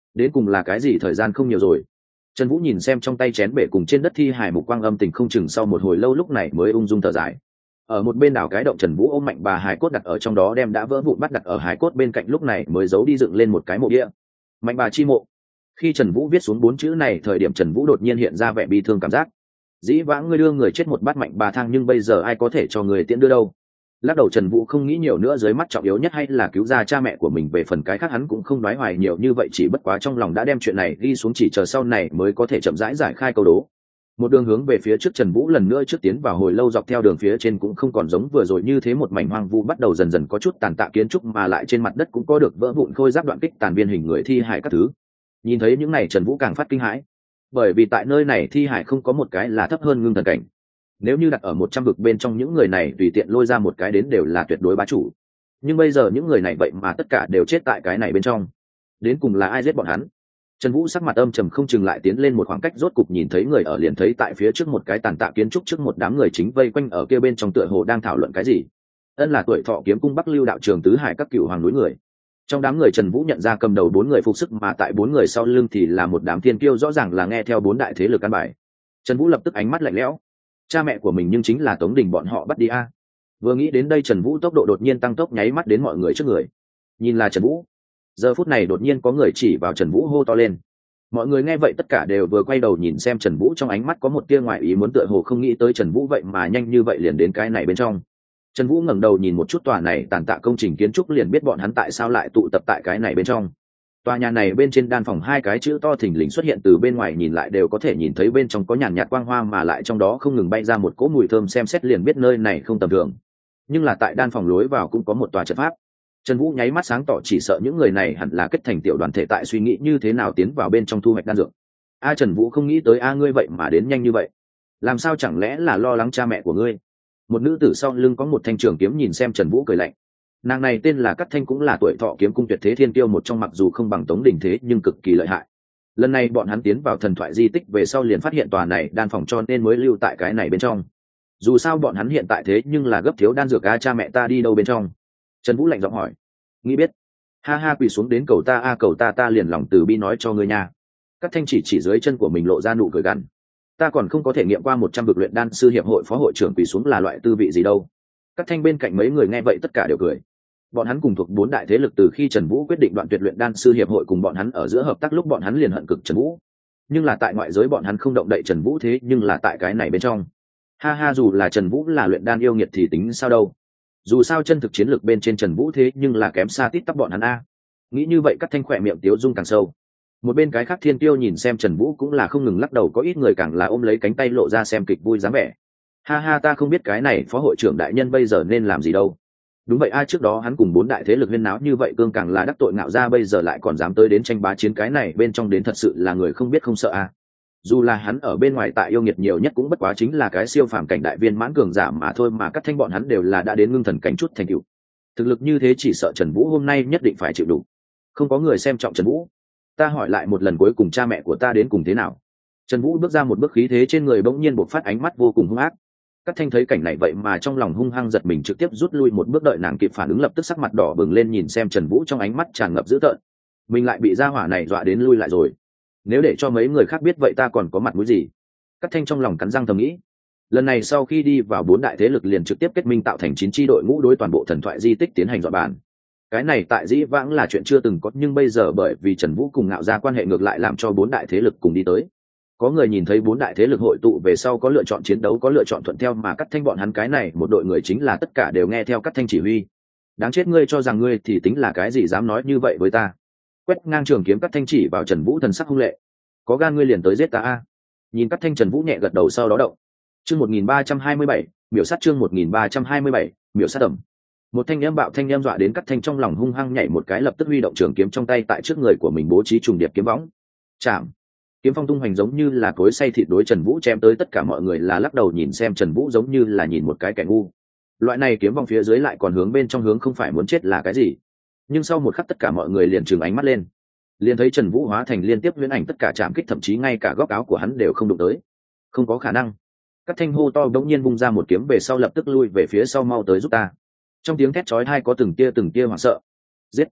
đến cùng là cái gì? Thời gian không nhiều rồi. Trần Vũ nhìn xem trong tay chén bể cùng trên đất thi hải, mục quang âm tình không chừng, sau một hồi lâu lúc này mới ung dung thở dài. Ở một bên đảo cái động, Trần Vũ ôm mạnh bà hải cốt đặt ở trong đó, đem đã vỡ vụn bắt đặt ở hải cốt bên cạnh, lúc này mới giấu đi dựng lên một cái mộ địa. Mạnh bà chi mộ. Khi Trần Vũ viết xuống bốn chữ này thời điểm, Trần Vũ đột nhiên hiện ra vẻ bi thương cảm giác. Dĩ vãng ngươi đưa người chết một bát mạnh bà thang, nhưng bây giờ ai có thể cho người tiễn đưa đâu. Lắc đầu, Trần Vũ không nghĩ nhiều nữa, dưới mắt trọng yếu nhất hay là cứu ra cha mẹ của mình, về phần cái khác hắn cũng không đoái hoài nhiều như vậy, chỉ bất quá trong lòng đã đem chuyện này ghi xuống, chỉ chờ sau này mới có thể chậm rãi giải khai câu đố. Một đường hướng về phía trước, Trần Vũ lần nữa trước tiến vào hồi lâu, dọc theo đường phía trên cũng không còn giống vừa rồi như thế một mảnh hoang vu, bắt đầu dần dần có chút tàn tạ kiến trúc, mà lại trên mặt đất cũng có được vỡ vụn khôi giáp, đoạn kích, tàn viên hình người, thi hài các thứ. Nhìn thấy những này, Trần Vũ càng phát kinh hãi, bởi vì tại nơi này thi hài không có một cái là thấp hơn ngưng thần cảnh. Nếu như đặt ở một trăm vực bên trong, những người này tùy tiện lôi ra một cái đến đều là tuyệt đối bá chủ, nhưng bây giờ những người này vậy mà tất cả đều chết tại cái này bên trong. Đến cùng là ai giết bọn hắn? Trần Vũ sắc mặt âm trầm không chừng, lại tiến lên một khoảng cách, rốt cục nhìn thấy người ở, liền thấy tại phía trước một cái tàn tạ kiến trúc trước, một đám người chính vây quanh ở kia bên trong, tựa hồ đang thảo luận cái gì. Ân là Tuổi Thọ Kiếm Cung Bắc Lưu đạo trường tứ hải các cựu hoàng núi người. Trong đám người, Trần Vũ nhận ra cầm đầu bốn người phục sức, mà tại bốn người sau lưng thì là một đám thiên kiêu, rõ ràng là nghe theo bốn đại thế lực căn bài. Trần Vũ lập tức ánh mắt lạnh lẽo. Cha mẹ của mình nhưng chính là Tống Đình bọn họ bắt đi a. Vừa nghĩ đến đây, Trần Vũ tốc độ đột nhiên tăng tốc, nháy mắt đến mọi người trước người. Nhìn là Trần Vũ. Giờ phút này đột nhiên có người chỉ vào Trần Vũ hô to lên. Mọi người nghe vậy tất cả đều vừa quay đầu nhìn xem Trần Vũ, trong ánh mắt có một tia ngoại ý muốn, tựa hồ không nghĩ tới Trần Vũ vậy mà nhanh như vậy liền đến cái này bên trong. Trần Vũ ngẩng đầu nhìn một chút tòa này tàn tạ công trình kiến trúc, liền biết bọn hắn tại sao lại tụ tập tại cái này bên trong. Tòa nhà này bên trên đan phòng hai cái chữ to thình lình xuất hiện, từ bên ngoài nhìn lại đều có thể nhìn thấy bên trong có nhàn nhạt quang hoa, mà lại trong đó không ngừng bay ra một cỗ mùi thơm, xem xét liền biết nơi này không tầm thường. Nhưng là tại đan phòng lối vào cũng có một tòa trận pháp. Trần Vũ nháy mắt sáng tỏ, chỉ sợ những người này hẳn là kết thành tiểu đoàn thể, tại suy nghĩ như thế nào tiến vào bên trong thu hoạch đan dược. A Trần Vũ không nghĩ tới a ngươi vậy mà đến nhanh như vậy. Làm sao, chẳng lẽ là lo lắng cha mẹ của ngươi? Một nữ tử sau lưng có một thanh trường kiếm nhìn xem Trần Vũ cười lạnh. Nàng này tên là Cát Thanh, cũng là Tuổi Thọ Kiếm Cung tuyệt thế thiên tiêu một trong, mặc dù không bằng Tống Đình thế nhưng cực kỳ lợi hại. Lần này bọn hắn tiến vào thần thoại di tích về sau liền phát hiện tòa này đan phòng, cho nên mới lưu tại cái này bên trong. Dù sao bọn hắn hiện tại thế nhưng là gấp thiếu đan dược, a cha mẹ ta đi đâu bên trong? Trần Vũ lạnh giọng hỏi. Nghĩ biết? Ha ha, quỳ xuống đến cầu ta a, cầu ta ta liền lòng từ bi nói cho ngươi nha. Cát Thanh chỉ chỉ dưới chân của mình, lộ ra nụ cười gằn. Ta còn không có thể nghiệm qua một trăm vực luyện đan sư hiệp hội phó hội trưởng quỳ xuống là loại tư vị gì đâu. Cát Thanh bên cạnh mấy người nghe vậy tất cả đều cười. Bọn hắn cùng thuộc bốn đại thế lực, từ khi Trần Vũ quyết định đoạn tuyệt luyện đan sư hiệp hội cùng bọn hắn ở giữa hợp tác lúc, bọn hắn liền hận cực Trần Vũ. Nhưng là tại ngoại giới bọn hắn không động đậy Trần Vũ, thế nhưng là tại cái này bên trong, ha ha, dù là Trần Vũ là luyện đan yêu nghiệt thì tính sao đâu. Dù sao chân thực chiến lược bên trên Trần Vũ thế nhưng là kém xa tít tắp bọn hắn a. Nghĩ như vậy, Cát Thanh khỏe miệng tiếu dung càng sâu. Một bên cái khác thiên tiêu nhìn xem Trần Vũ cũng là không ngừng lắc đầu, có ít người càng là ôm lấy cánh tay lộ ra xem kịch vui dáng vẻ. Ha ha, ta không biết cái này phó hội trưởng đại nhân bây giờ nên làm gì đâu. Đúng vậy a, trước đó hắn cùng bốn đại thế lực huyên náo như vậy, cương càng là đắc tội ngạo ra, bây giờ lại còn dám tới đến tranh bá chiến cái này bên trong, đến thật sự là người không biết không sợ a. Dù là hắn ở bên ngoài tại yêu nghiệt nhiều nhất cũng bất quá chính là cái siêu phàm cảnh đại viên mãn cường giả mà thôi, mà Cát Thanh bọn hắn đều là đã đến ngưng thần cảnh chút thành tựu. Thực lực như thế chỉ sợ Trần Vũ hôm nay nhất định phải chịu đủ. Không có người xem trọng Trần Vũ. Ta hỏi lại một lần cuối cùng, cha mẹ của ta đến cùng thế nào? Trần Vũ bước ra một bước, khí thế trên người bỗng nhiên bộc phát, ánh mắt vô cùng hung ác. Cát Thanh thấy cảnh này vậy mà trong lòng hung hăng giật mình, trực tiếp rút lui một bước, đợi nàng kịp phản ứng lập tức sắc mặt đỏ bừng lên, nhìn xem Trần Vũ trong ánh mắt tràn ngập dữ tợn. Mình lại bị gia hỏa này dọa đến lui lại rồi. Nếu để cho mấy người khác biết vậy ta còn có mặt mũi gì? Cát Thanh trong lòng cắn răng thầm nghĩ. Lần này sau khi đi vào bốn đại thế lực liền trực tiếp kết minh tạo thành chín tri đội ngũ, đối toàn bộ thần thoại di tích tiến hành dọa bàn. Cái này tại dĩ vãng là chuyện chưa từng có, nhưng bây giờ bởi vì Trần Vũ cùng ngạo ra quan hệ, ngược lại làm cho bốn đại thế lực cùng đi tới. Có người nhìn thấy bốn đại thế lực hội tụ về sau có lựa chọn chiến đấu, có lựa chọn thuận theo, mà Cát Thanh bọn hắn cái này một đội người chính là tất cả đều nghe theo Cát Thanh chỉ huy. Đáng chết, ngươi cho rằng ngươi thì tính là cái gì, dám nói như vậy với ta? Quét ngang trường kiếm, Cát Thanh chỉ vào Trần Vũ, thần sắc hung lệ. Có gan ngươi liền tới giết ta a. Nhìn Cát Thanh, Trần Vũ nhẹ gật đầu sau đó động. Chương một nghìn ba trăm hai mươi bảy, miểu sát, chương một nghìn ba trăm hai mươi bảy, miểu sát ẩm. Một thanh âm bạo thanh âm dọa đến Cát Thanh trong lòng hung hăng nhảy một cái, lập tức huy động trường kiếm trong tay tại trước người của mình bố trí trùng điệp kiếm võng. Chạm. Kiếm phong tung hoành giống như là cối xay thịt, đối Trần Vũ chém tới, tất cả mọi người là lắc đầu nhìn xem Trần Vũ giống như là nhìn một cái kẻ ngu. Loại này kiếm vong phía dưới lại còn hướng bên trong hướng, không phải muốn chết là cái gì? Nhưng sau một khắc tất cả mọi người liền trừng ánh mắt lên, liền thấy Trần Vũ hóa thành liên tiếp huyễn ảnh, tất cả chạm kích, thậm chí ngay cả góc áo của hắn đều không đụng tới. Không có khả năng. Cát Thanh hô to, đống nhiên vung ra một kiếm về sau lập tức lui về phía sau, mau tới giúp ta. Trong tiếng thét chói tai có từng tia từng tia hoảng sợ. Giết.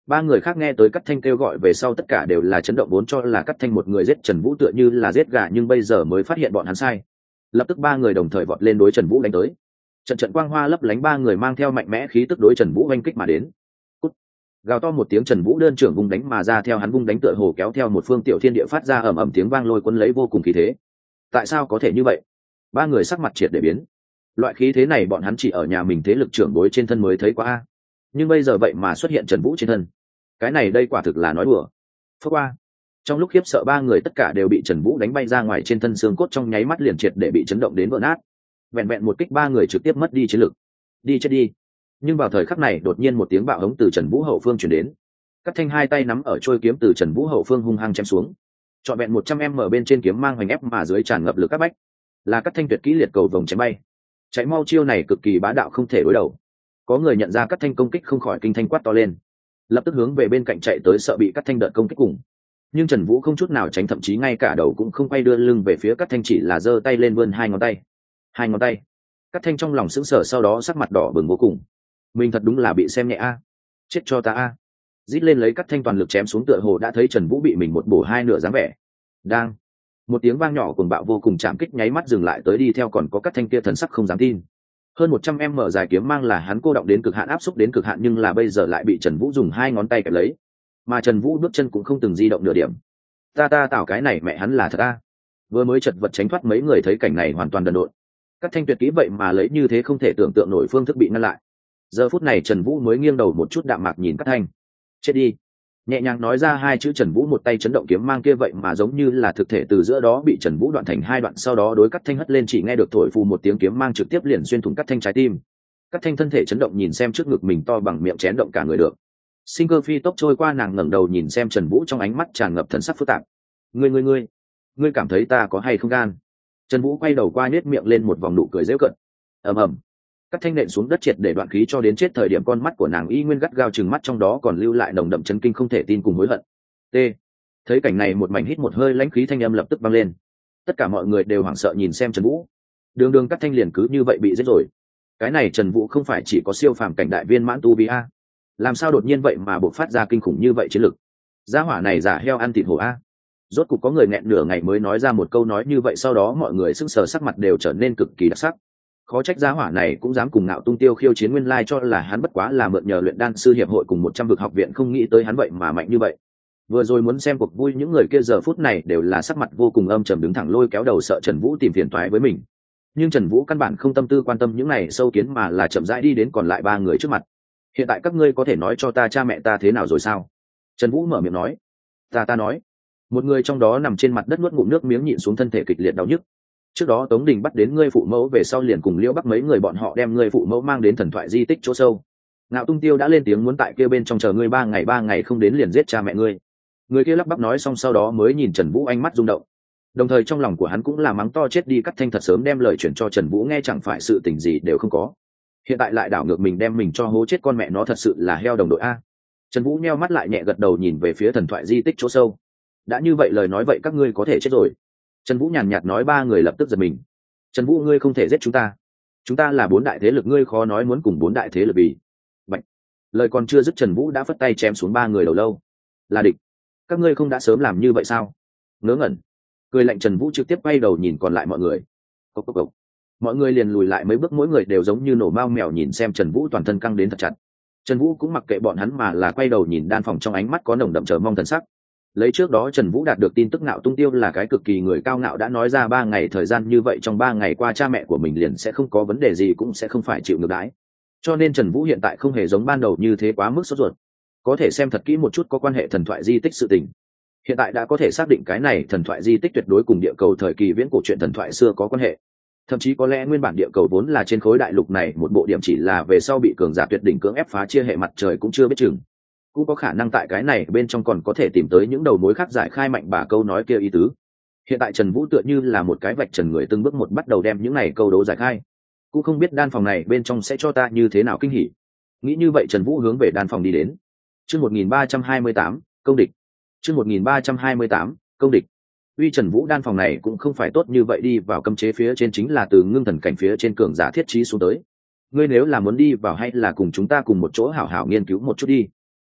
Ba người khác nghe tới Cắt Thanh kêu gọi về sau tất cả đều là chấn động, vốn cho là Cắt Thanh một người giết Trần Vũ tựa như là giết gà, nhưng bây giờ mới phát hiện bọn hắn sai. Lập tức ba người đồng thời vọt lên đối Trần Vũ đánh tới. Trận trận quang hoa lấp lánh, ba người mang theo mạnh mẽ khí tức đối Trần Vũ oanh kích mà đến. Cút. Gào to một tiếng, Trần Vũ đơn trưởng vung đánh mà ra, theo hắn vung đánh tựa hồ kéo theo một phương tiểu thiên địa phát ra ầm ầm tiếng vang, lôi cuốn lấy vô cùng khí thế. Tại sao có thể như vậy? Ba người sắc mặt triệt để biến. Loại khí thế này bọn hắn chỉ ở nhà mình thế lực trưởng bối trên thân mới thấy qua a, nhưng bây giờ vậy mà xuất hiện Trần Vũ trên thân. Cái này đây quả thực là nói đùa. Phước qua. Trong lúc khiếp sợ, ba người tất cả đều bị Trần Vũ đánh bay ra ngoài, trên thân xương cốt trong nháy mắt liền triệt để bị chấn động đến vỡ nát. Vẹn vẹn một kích, ba người trực tiếp mất đi chiến lực. Đi chết đi. Nhưng vào thời khắc này đột nhiên một tiếng bạo hống từ Trần Vũ hậu phương truyền đến. Cắt Thanh hai tay nắm ở trôi kiếm từ Trần Vũ hậu phương hung hăng chém xuống. Trọn vẹn một trăm m bên trên kiếm mang hoành ép mà dưới tràn ngập lực các bách. Là Cắt Thanh tuyệt kỹ liệt cầu vồng chém bay. Chạy mau chiêu này cực kỳ bá đạo, không thể đối đầu. Có người nhận ra Cắt Thanh công kích không khỏi kinh thanh quát to lên, lập tức hướng về bên cạnh chạy tới, sợ bị Cắt Thanh đợt công kích cùng. Nhưng Trần Vũ không chút nào tránh, thậm chí ngay cả đầu cũng không quay, đưa lưng về phía Cắt Thanh, chỉ là giơ tay lên vươn hai ngón tay. Hai ngón tay. Cắt Thanh trong lòng sững sờ, sau đó sắc mặt đỏ bừng vô cùng. Mình thật đúng là bị xem nhẹ a. Chết cho ta a. Rít lên lấy Cắt Thanh toàn lực chém xuống, tựa hồ đã thấy Trần Vũ bị mình một bổ hai nửa dáng vẻ. Đang. Một tiếng vang nhỏ cuồng bạo vô cùng chạm kích nháy mắt dừng lại, tới đi theo còn có Cắt Thanh kia thần sắc không dám tin. Hơn một trăm m dài kiếm mang là hắn cô động đến cực hạn, áp xúc đến cực hạn, nhưng là bây giờ lại bị Trần Vũ dùng hai ngón tay kẹp lấy, mà Trần Vũ bước chân cũng không từng di động nửa điểm. Ta ta tạo cái này mẹ hắn là thật a. Vừa mới chật vật tránh thoát, mấy người thấy cảnh này hoàn toàn đần độn. Các Thanh tuyệt kỹ vậy mà lấy như thế không thể tưởng tượng nổi phương thức bị ngăn lại. Giờ phút này Trần Vũ mới nghiêng đầu một chút đạm mạc nhìn Cát Thanh. Chết đi. Nhẹ nhàng nói ra hai chữ, Trần Vũ một tay chấn động kiếm mang kia vậy mà giống như là thực thể từ giữa đó bị Trần Vũ đoạn thành hai đoạn, sau đó đối Cát Thanh hất lên, chỉ nghe được thổi phù một tiếng, kiếm mang trực tiếp liền xuyên thủng Cát Thanh trái tim. Cát Thanh thân thể chấn động, nhìn xem trước ngực mình to bằng miệng chén động cả người được. Sinh cơ phi tốc trôi qua, nàng ngẩng đầu nhìn xem Trần Vũ, trong ánh mắt tràn ngập thần sắc phức tạp. Ngươi ngươi ngươi, ngươi cảm thấy ta có hay không gan? Trần Vũ quay đầu qua, nhếch miệng lên một vòng nụ cười giễu cợt. Ầm ầm. Cát Thanh nện xuống đất triệt để đoạn khí, cho đến chết thời điểm con mắt của nàng y nguyên gắt gao trừng mắt, trong đó còn lưu lại nồng đậm chấn kinh không thể tin cùng hối hận. T. Thấy cảnh này, một mảnh hít một hơi lãnh khí thanh âm lập tức vang lên. Tất cả mọi người đều hoảng sợ nhìn xem Trần Vũ. Đường đường Cát Thanh liền cứ như vậy bị giết rồi. Cái này Trần Vũ không phải chỉ có siêu phàm cảnh đại viên mãn tu vi a? Làm sao đột nhiên vậy mà bộc phát ra kinh khủng như vậy chiến lực? Gia hỏa này giả heo ăn thịt hổ a. Rốt cục có người nghẹn nửa ngày mới nói ra một câu nói như vậy, sau đó mọi người sững sờ, sắc mặt đều trở nên cực kỳ đặc sắc. Khó trách gia hỏa này cũng dám cùng Ngạo Tung Tiêu khiêu chiến, nguyên lai cho là hắn bất quá là mượn nhờ luyện đan sư hiệp hội cùng một trăm vực học viện, không nghĩ tới hắn vậy mà mạnh như vậy. Vừa rồi muốn xem cuộc vui, những người kia giờ phút này đều là sắc mặt vô cùng âm trầm, đứng thẳng lôi kéo đầu, sợ Trần Vũ tìm phiền toái với mình. Nhưng Trần Vũ căn bản không tâm tư quan tâm những này sâu kiến, mà là chậm rãi đi đến còn lại ba người trước mặt. Hiện tại các ngươi có thể nói cho ta cha mẹ ta thế nào rồi sao? Trần Vũ mở miệng nói. Ta ta nói. Một người trong đó nằm trên mặt đất nuốt ngụm nước miếng, nhịn xuống thân thể kịch liệt đau nhức. Trước đó Tống Đình bắt đến ngươi phụ mẫu về sau, liền cùng Liễu Bắc mấy người bọn họ đem ngươi phụ mẫu mang đến thần thoại di tích chỗ sâu. Ngạo Tung Tiêu đã lên tiếng muốn tại kia bên trong chờ ngươi ba ngày, ba ngày không đến liền giết cha mẹ ngươi. Người kia lắp bắp nói xong, sau đó mới nhìn Trần Vũ, ánh mắt rung động. Đồng thời trong lòng của hắn cũng là mắng to chết đi, Cát Thanh thật sớm đem lời chuyển cho Trần Vũ nghe, chẳng phải sự tình gì đều không có. Hiện tại lại đảo ngược mình đem mình cho hố chết, con mẹ nó thật sự là heo đồng đội a. Trần Vũ nheo mắt lại nhẹ gật đầu, nhìn về phía thần thoại di tích chỗ sâu. Đã như vậy lời nói vậy các ngươi có thể chết rồi. Trần Vũ nhàn nhạt nói. Ba người lập tức giật mình. Trần Vũ, ngươi không thể giết chúng ta. Chúng ta là bốn đại thế lực, ngươi khó nói muốn cùng bốn đại thế lực bì. Bạch. Lời còn chưa dứt, Trần Vũ đã phất tay chém xuống ba người đầu lâu. Là địch. Các ngươi không đã sớm làm như vậy sao? Ngớ ngẩn. Cười lạnh, Trần Vũ trực tiếp quay đầu nhìn còn lại mọi người. Cốc cốc cốc. Mọi người liền lùi lại mấy bước, mỗi người đều giống như nổ mao mèo nhìn xem Trần Vũ, toàn thân căng đến thật chặt. Trần Vũ cũng mặc kệ bọn hắn, mà là quay đầu nhìn đan phòng, trong ánh mắt có nồng đậm chờ mong thần sắc. Lấy trước đó Trần Vũ đạt được tin tức Ngạo Tung Tiêu là cái cực kỳ người cao ngạo, đã nói ra ba ngày thời gian như vậy, trong ba ngày qua cha mẹ của mình liền sẽ không có vấn đề gì, cũng sẽ không phải chịu ngược đãi. Cho nên Trần Vũ hiện tại không hề giống ban đầu như thế quá mức sốt ruột. Có thể xem thật kỹ một chút có quan hệ thần thoại di tích sự tình. Hiện tại đã có thể xác định cái này thần thoại di tích tuyệt đối cùng địa cầu thời kỳ viễn cổ truyện thần thoại xưa có quan hệ. Thậm chí có lẽ nguyên bản địa cầu vốn là trên khối đại lục này một bộ điểm, chỉ là về sau bị cường giả tuyệt đỉnh cưỡng ép phá chia hệ mặt trời cũng chưa biết chừng. Cũng có khả năng tại cái này bên trong còn có thể tìm tới những đầu mối khác giải khai mạnh bà câu nói kia ý tứ. Hiện tại Trần Vũ tựa như là một cái vạch trần người, từng bước một bắt đầu đem những này câu đố giải khai. Cũng không biết đan phòng này bên trong sẽ cho ta như thế nào kinh hỉ. Nghĩ như vậy, Trần Vũ hướng về đan phòng đi đến. Chương một nghìn ba trăm hai mươi tám, công địch. Chương một nghìn ba trăm hai mươi tám, công địch. Uy, Trần Vũ đan phòng này cũng không phải tốt như vậy đi vào, cấm chế phía trên chính là từ ngưng thần cảnh phía trên cường giả thiết trí xuống tới. Ngươi nếu là muốn đi vào, hay là cùng chúng ta cùng một chỗ hảo hảo nghiên cứu một chút đi.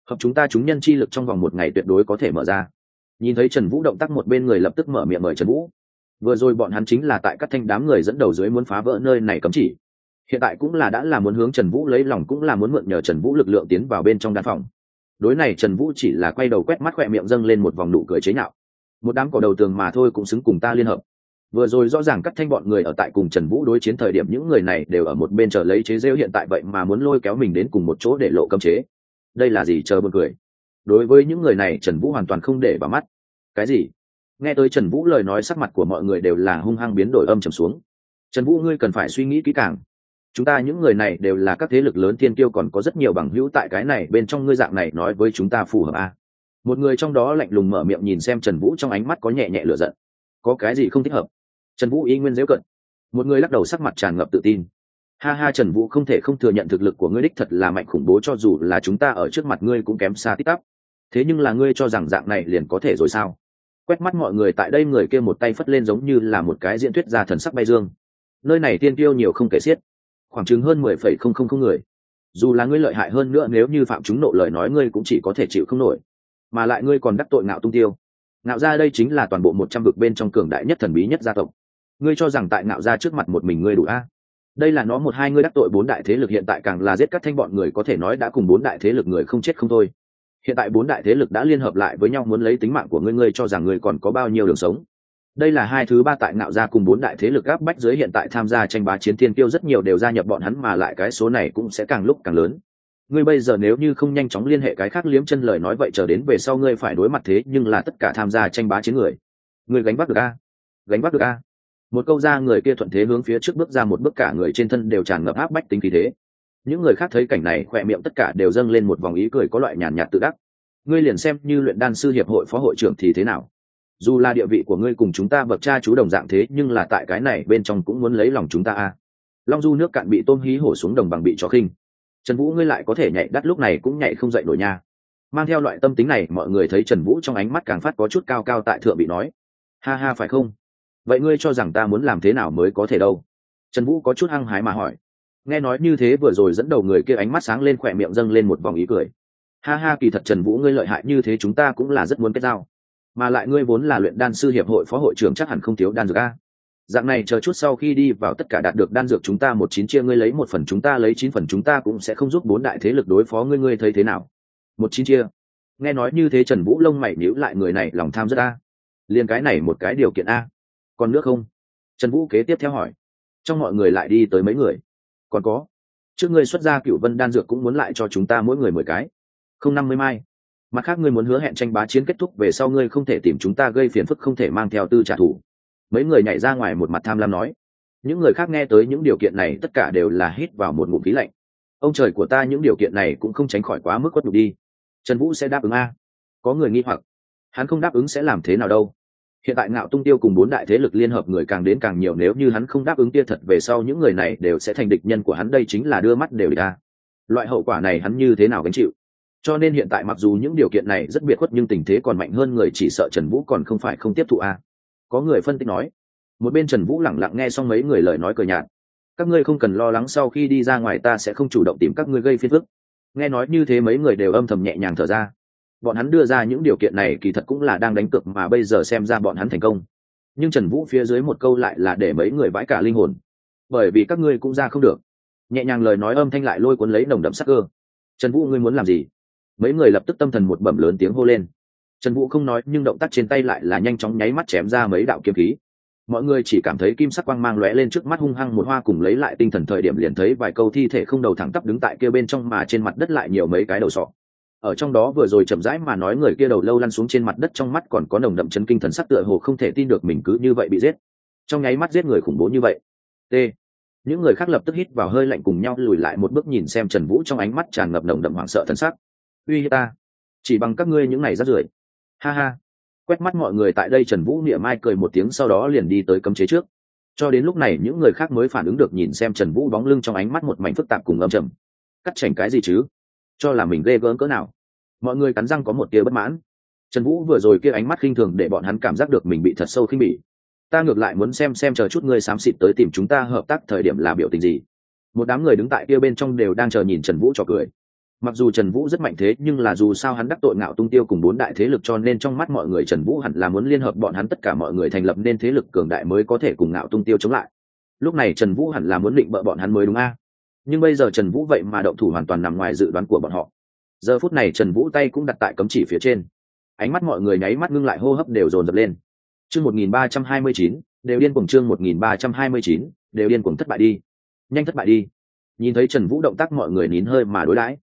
hợp chúng ta chúng nhân chi lực trong vòng một ngày tuyệt đối có thể mở ra. Nhìn thấy Trần Vũ động tác, một bên người lập tức mở miệng mời Trần Vũ. Vừa rồi bọn hắn chính là tại các thanh đám người dẫn đầu dưới muốn phá vỡ nơi này cấm chỉ, hiện tại cũng là đã là muốn hướng Trần Vũ lấy lòng, cũng là muốn mượn nhờ Trần Vũ lực lượng tiến vào bên trong đan phòng. Đối này Trần Vũ chỉ là quay đầu quét mắt, khỏe miệng dâng lên một vòng nụ cười chế nhạo. Một đám cỏ đầu tường mà thôi cũng xứng cùng ta liên hợp. Vừa rồi rõ ràng các thanh bọn người ở tại cùng Trần Vũ đối chiến thời điểm, những người này đều ở một bên chờ lấy chế giễu, hiện tại vậy mà muốn lôi kéo mình đến cùng một chỗ để lộ cấm chế. Đây là gì chờ buồn cười. Đối với những người này Trần Vũ hoàn toàn không để vào mắt. Cái gì? Nghe tới Trần Vũ lời nói, sắc mặt của mọi người đều là hung hăng biến đổi, âm trầm xuống. Trần Vũ, ngươi cần phải suy nghĩ kỹ càng. Chúng ta những người này đều là các thế lực lớn thiên kiêu, còn có rất nhiều bằng hữu tại cái này bên trong, ngươi dạng này nói với chúng ta phù hợp à? Một người trong đó lạnh lùng mở miệng, nhìn xem Trần Vũ, trong ánh mắt có nhẹ nhẹ lửa giận. Có cái gì không thích hợp? Trần Vũ y nguyên giễu cận. Một người lắc đầu, sắc mặt tràn ngập tự tin. Ha ha, Trần Vũ, không thể không thừa nhận thực lực của ngươi đích thật là mạnh khủng bố, cho dù là chúng ta ở trước mặt ngươi cũng kém xa tít tắp. Thế nhưng là ngươi cho rằng dạng này liền có thể rồi sao? Quét mắt mọi người tại đây, người kia một tay phất lên giống như là một cái diễn thuyết gia thần sắc bay dương. Nơi này tiên tiêu nhiều không kể xiết, khoảng chừng hơn mười phẩy không không không người. Dù là ngươi lợi hại hơn nữa, nếu như phạm chúng nộ lời nói, ngươi cũng chỉ có thể chịu không nổi. Mà lại ngươi còn đắc tội Ngạo Tung Tiêu. Ngạo gia đây chính là toàn bộ một trăm vực bên trong cường đại nhất, thần bí nhất gia tộc. Ngươi cho rằng tại Ngạo gia trước mặt một mình ngươi đủ a? Đây là nó một hai ngươi đắc tội bốn đại thế lực, hiện tại càng là giết các thanh bọn người, có thể nói đã cùng bốn đại thế lực người không chết không thôi. Hiện tại bốn đại thế lực đã liên hợp lại với nhau muốn lấy tính mạng của ngươi, ngươi cho rằng ngươi còn có bao nhiêu đường sống? Đây là hai thứ ba tại Ngạo gia cùng bốn đại thế lực áp bách dưới, hiện tại tham gia tranh bá chiến thiên kiêu rất nhiều đều gia nhập bọn hắn, mà lại cái số này cũng sẽ càng lúc càng lớn. Ngươi bây giờ nếu như không nhanh chóng liên hệ cái khác liếm chân lời nói, vậy chờ đến về sau ngươi phải đối mặt thế nhưng là tất cả tham gia tranh bá chiến người. Ngươi gánh vác được a? Gánh vác được a? Một câu ra, người kia thuận thế hướng phía trước bước ra một bước, cả người trên thân đều tràn ngập áp bách tính khí thế. Những người khác thấy cảnh này, khỏe miệng tất cả đều dâng lên một vòng ý cười, có loại nhàn nhạt tự đắc. Ngươi liền xem như luyện đan sư hiệp hội phó hội trưởng thì thế nào? Dù là địa vị của ngươi cùng chúng ta bậc cha chú đồng dạng, thế nhưng là tại cái này bên trong cũng muốn lấy lòng chúng ta a? Long du nước cạn bị tôm hí hổ xuống đồng bằng bị chó khinh. Trần Vũ, ngươi lại có thể nhảy đắt lúc này cũng nhảy không dậy nổi nha. Mang theo loại tâm tính này, mọi người thấy Trần Vũ trong ánh mắt càng phát có chút cao cao tại thượng, bị nói. Ha ha, phải không? Vậy ngươi cho rằng ta muốn làm thế nào mới có thể đâu? Trần Vũ có chút hăng hái mà hỏi. Nghe nói như thế, vừa rồi dẫn đầu người kia ánh mắt sáng lên, khỏe miệng dâng lên một vòng ý cười. Ha ha, kỳ thật Trần Vũ ngươi lợi hại như thế, chúng ta cũng là rất muốn kết giao. Mà lại ngươi vốn là luyện đan sư hiệp hội phó hội trưởng, chắc hẳn không thiếu đan dược a. Dạng này chờ chút sau khi đi vào tất cả đạt được đan dược chúng ta một chín chia, ngươi lấy một phần, chúng ta lấy chín phần, chúng ta cũng sẽ không giúp bốn đại thế lực đối phó ngươi, ngươi thấy thế nào? Một chín chia. Nghe nói như thế Trần Vũ lông mày nhíu lại, người này lòng tham rất a. Liên cái này một cái điều kiện a. Còn nước không? Trần Vũ kế tiếp theo hỏi. Trong mọi người lại đi tới mấy người. Còn có. Trước ngươi xuất ra Cửu Vân đan dược cũng muốn lại cho chúng ta mỗi người mười cái. Không năm mươi mai. Mặt khác ngươi muốn hứa hẹn tranh bá chiến kết thúc về sau ngươi không thể tìm chúng ta gây phiền phức, không thể mang theo tư trả thù. Mấy người nhảy ra ngoài một mặt tham lam nói. Những người khác nghe tới những điều kiện này tất cả đều là hít vào một ngụm khí lạnh. Ông trời của ta, những điều kiện này cũng không tránh khỏi quá mức quất nhục đi. Trần Vũ sẽ đáp ứng a? Có người nghi hoặc. Hắn không đáp ứng sẽ làm thế nào đâu? Hiện tại Ngạo Tung Tiêu cùng bốn đại thế lực liên hợp người càng đến càng nhiều, nếu như hắn không đáp ứng kia thật về sau những người này đều sẽ thành địch nhân của hắn, đây chính là đưa mắt đều địch a. Loại hậu quả này hắn như thế nào gánh chịu? Cho nên hiện tại mặc dù những điều kiện này rất biệt khuất, nhưng tình thế còn mạnh hơn người, chỉ sợ Trần Vũ còn không phải không tiếp thụ a. Có người phân tích nói. Một bên Trần Vũ lẳng lặng nghe xong mấy người lời nói cười nhạt. Các ngươi không cần lo lắng, sau khi đi ra ngoài ta sẽ không chủ động tìm các ngươi gây phiền phức. Nghe nói như thế mấy người đều âm thầm nhẹ nhàng thở ra. Bọn hắn đưa ra những điều kiện này kỳ thật cũng là đang đánh cược, mà bây giờ xem ra bọn hắn thành công. Nhưng Trần Vũ phía dưới một câu lại là để mấy người vãi cả linh hồn. Bởi vì các ngươi cũng ra không được. Nhẹ nhàng lời nói âm thanh lại lôi cuốn lấy nồng đậm sắc cơ. Trần Vũ, ngươi muốn làm gì? Mấy người lập tức tâm thần một bẩm, lớn tiếng hô lên. Trần Vũ không nói, nhưng động tác trên tay lại là nhanh chóng nháy mắt chém ra mấy đạo kiếm khí. Mọi người chỉ cảm thấy kim sắc quang mang lóe lên trước mắt, hung hăng một hoa, cùng lấy lại tinh thần thời điểm liền thấy vài câu thi thể không đầu thẳng tắp đứng tại kia bên trong, mà trên mặt đất lại nhiều mấy cái đầu sọ. Ở trong đó vừa rồi chậm rãi mà nói người kia đầu lâu lăn xuống trên mặt đất, trong mắt còn có nồng đậm chấn kinh thần sắc, tựa hồ không thể tin được mình cứ như vậy bị giết. Trong nháy mắt giết người khủng bố như vậy. T. Những người khác lập tức hít vào hơi lạnh, cùng nhau lùi lại một bước, nhìn xem Trần Vũ trong ánh mắt tràn ngập nồng đậm hoảng sợ thần sắc. Uy hiếp ta? Chỉ bằng các ngươi những này rác rưởi. Ha ha. Quét mắt mọi người tại đây, Trần Vũ mỉa mai cười một tiếng, sau đó liền đi tới cấm chế trước. Cho đến lúc này những người khác mới phản ứng được, nhìn xem Trần Vũ bóng lưng trong ánh mắt một mảnh phức tạp cùng âm trầm. Cắt chảnh cái gì chứ? Cho là mình ghê gớm cỡ nào? Mọi người cắn răng có một tia bất mãn. Trần Vũ vừa rồi kia ánh mắt khinh thường để bọn hắn cảm giác được mình bị thật sâu khinh bỉ. Ta ngược lại muốn xem xem chờ chút ngươi xám xịt tới tìm chúng ta hợp tác thời điểm là biểu tình gì. Một đám người đứng tại kia bên trong đều đang chờ nhìn Trần Vũ trò cười. Mặc dù Trần Vũ rất mạnh thế nhưng là dù sao hắn đắc tội Ngạo Tung Tiêu cùng bốn đại thế lực, cho nên trong mắt mọi người Trần Vũ hẳn là muốn liên hợp bọn hắn tất cả mọi người thành lập nên thế lực cường đại mới có thể cùng Ngạo Tung Tiêu chống lại. Lúc này Trần Vũ hẳn là muốn định bợ bọn hắn mới đúng a. Nhưng bây giờ Trần Vũ vậy mà động thủ hoàn toàn nằm ngoài dự đoán của bọn họ. Giờ phút này Trần Vũ tay cũng đặt tại cấm chỉ phía trên. Ánh mắt mọi người nháy mắt ngưng lại, hô hấp đều dồn dập lên. Chương một nghìn ba trăm hai mươi chín, đều điên cuồng. Chương một nghìn ba trăm hai mươi chín, đều điên cuồng. Thất bại đi, nhanh thất bại đi. Nhìn thấy Trần Vũ động tác, mọi người nín hơi mà đối đãi.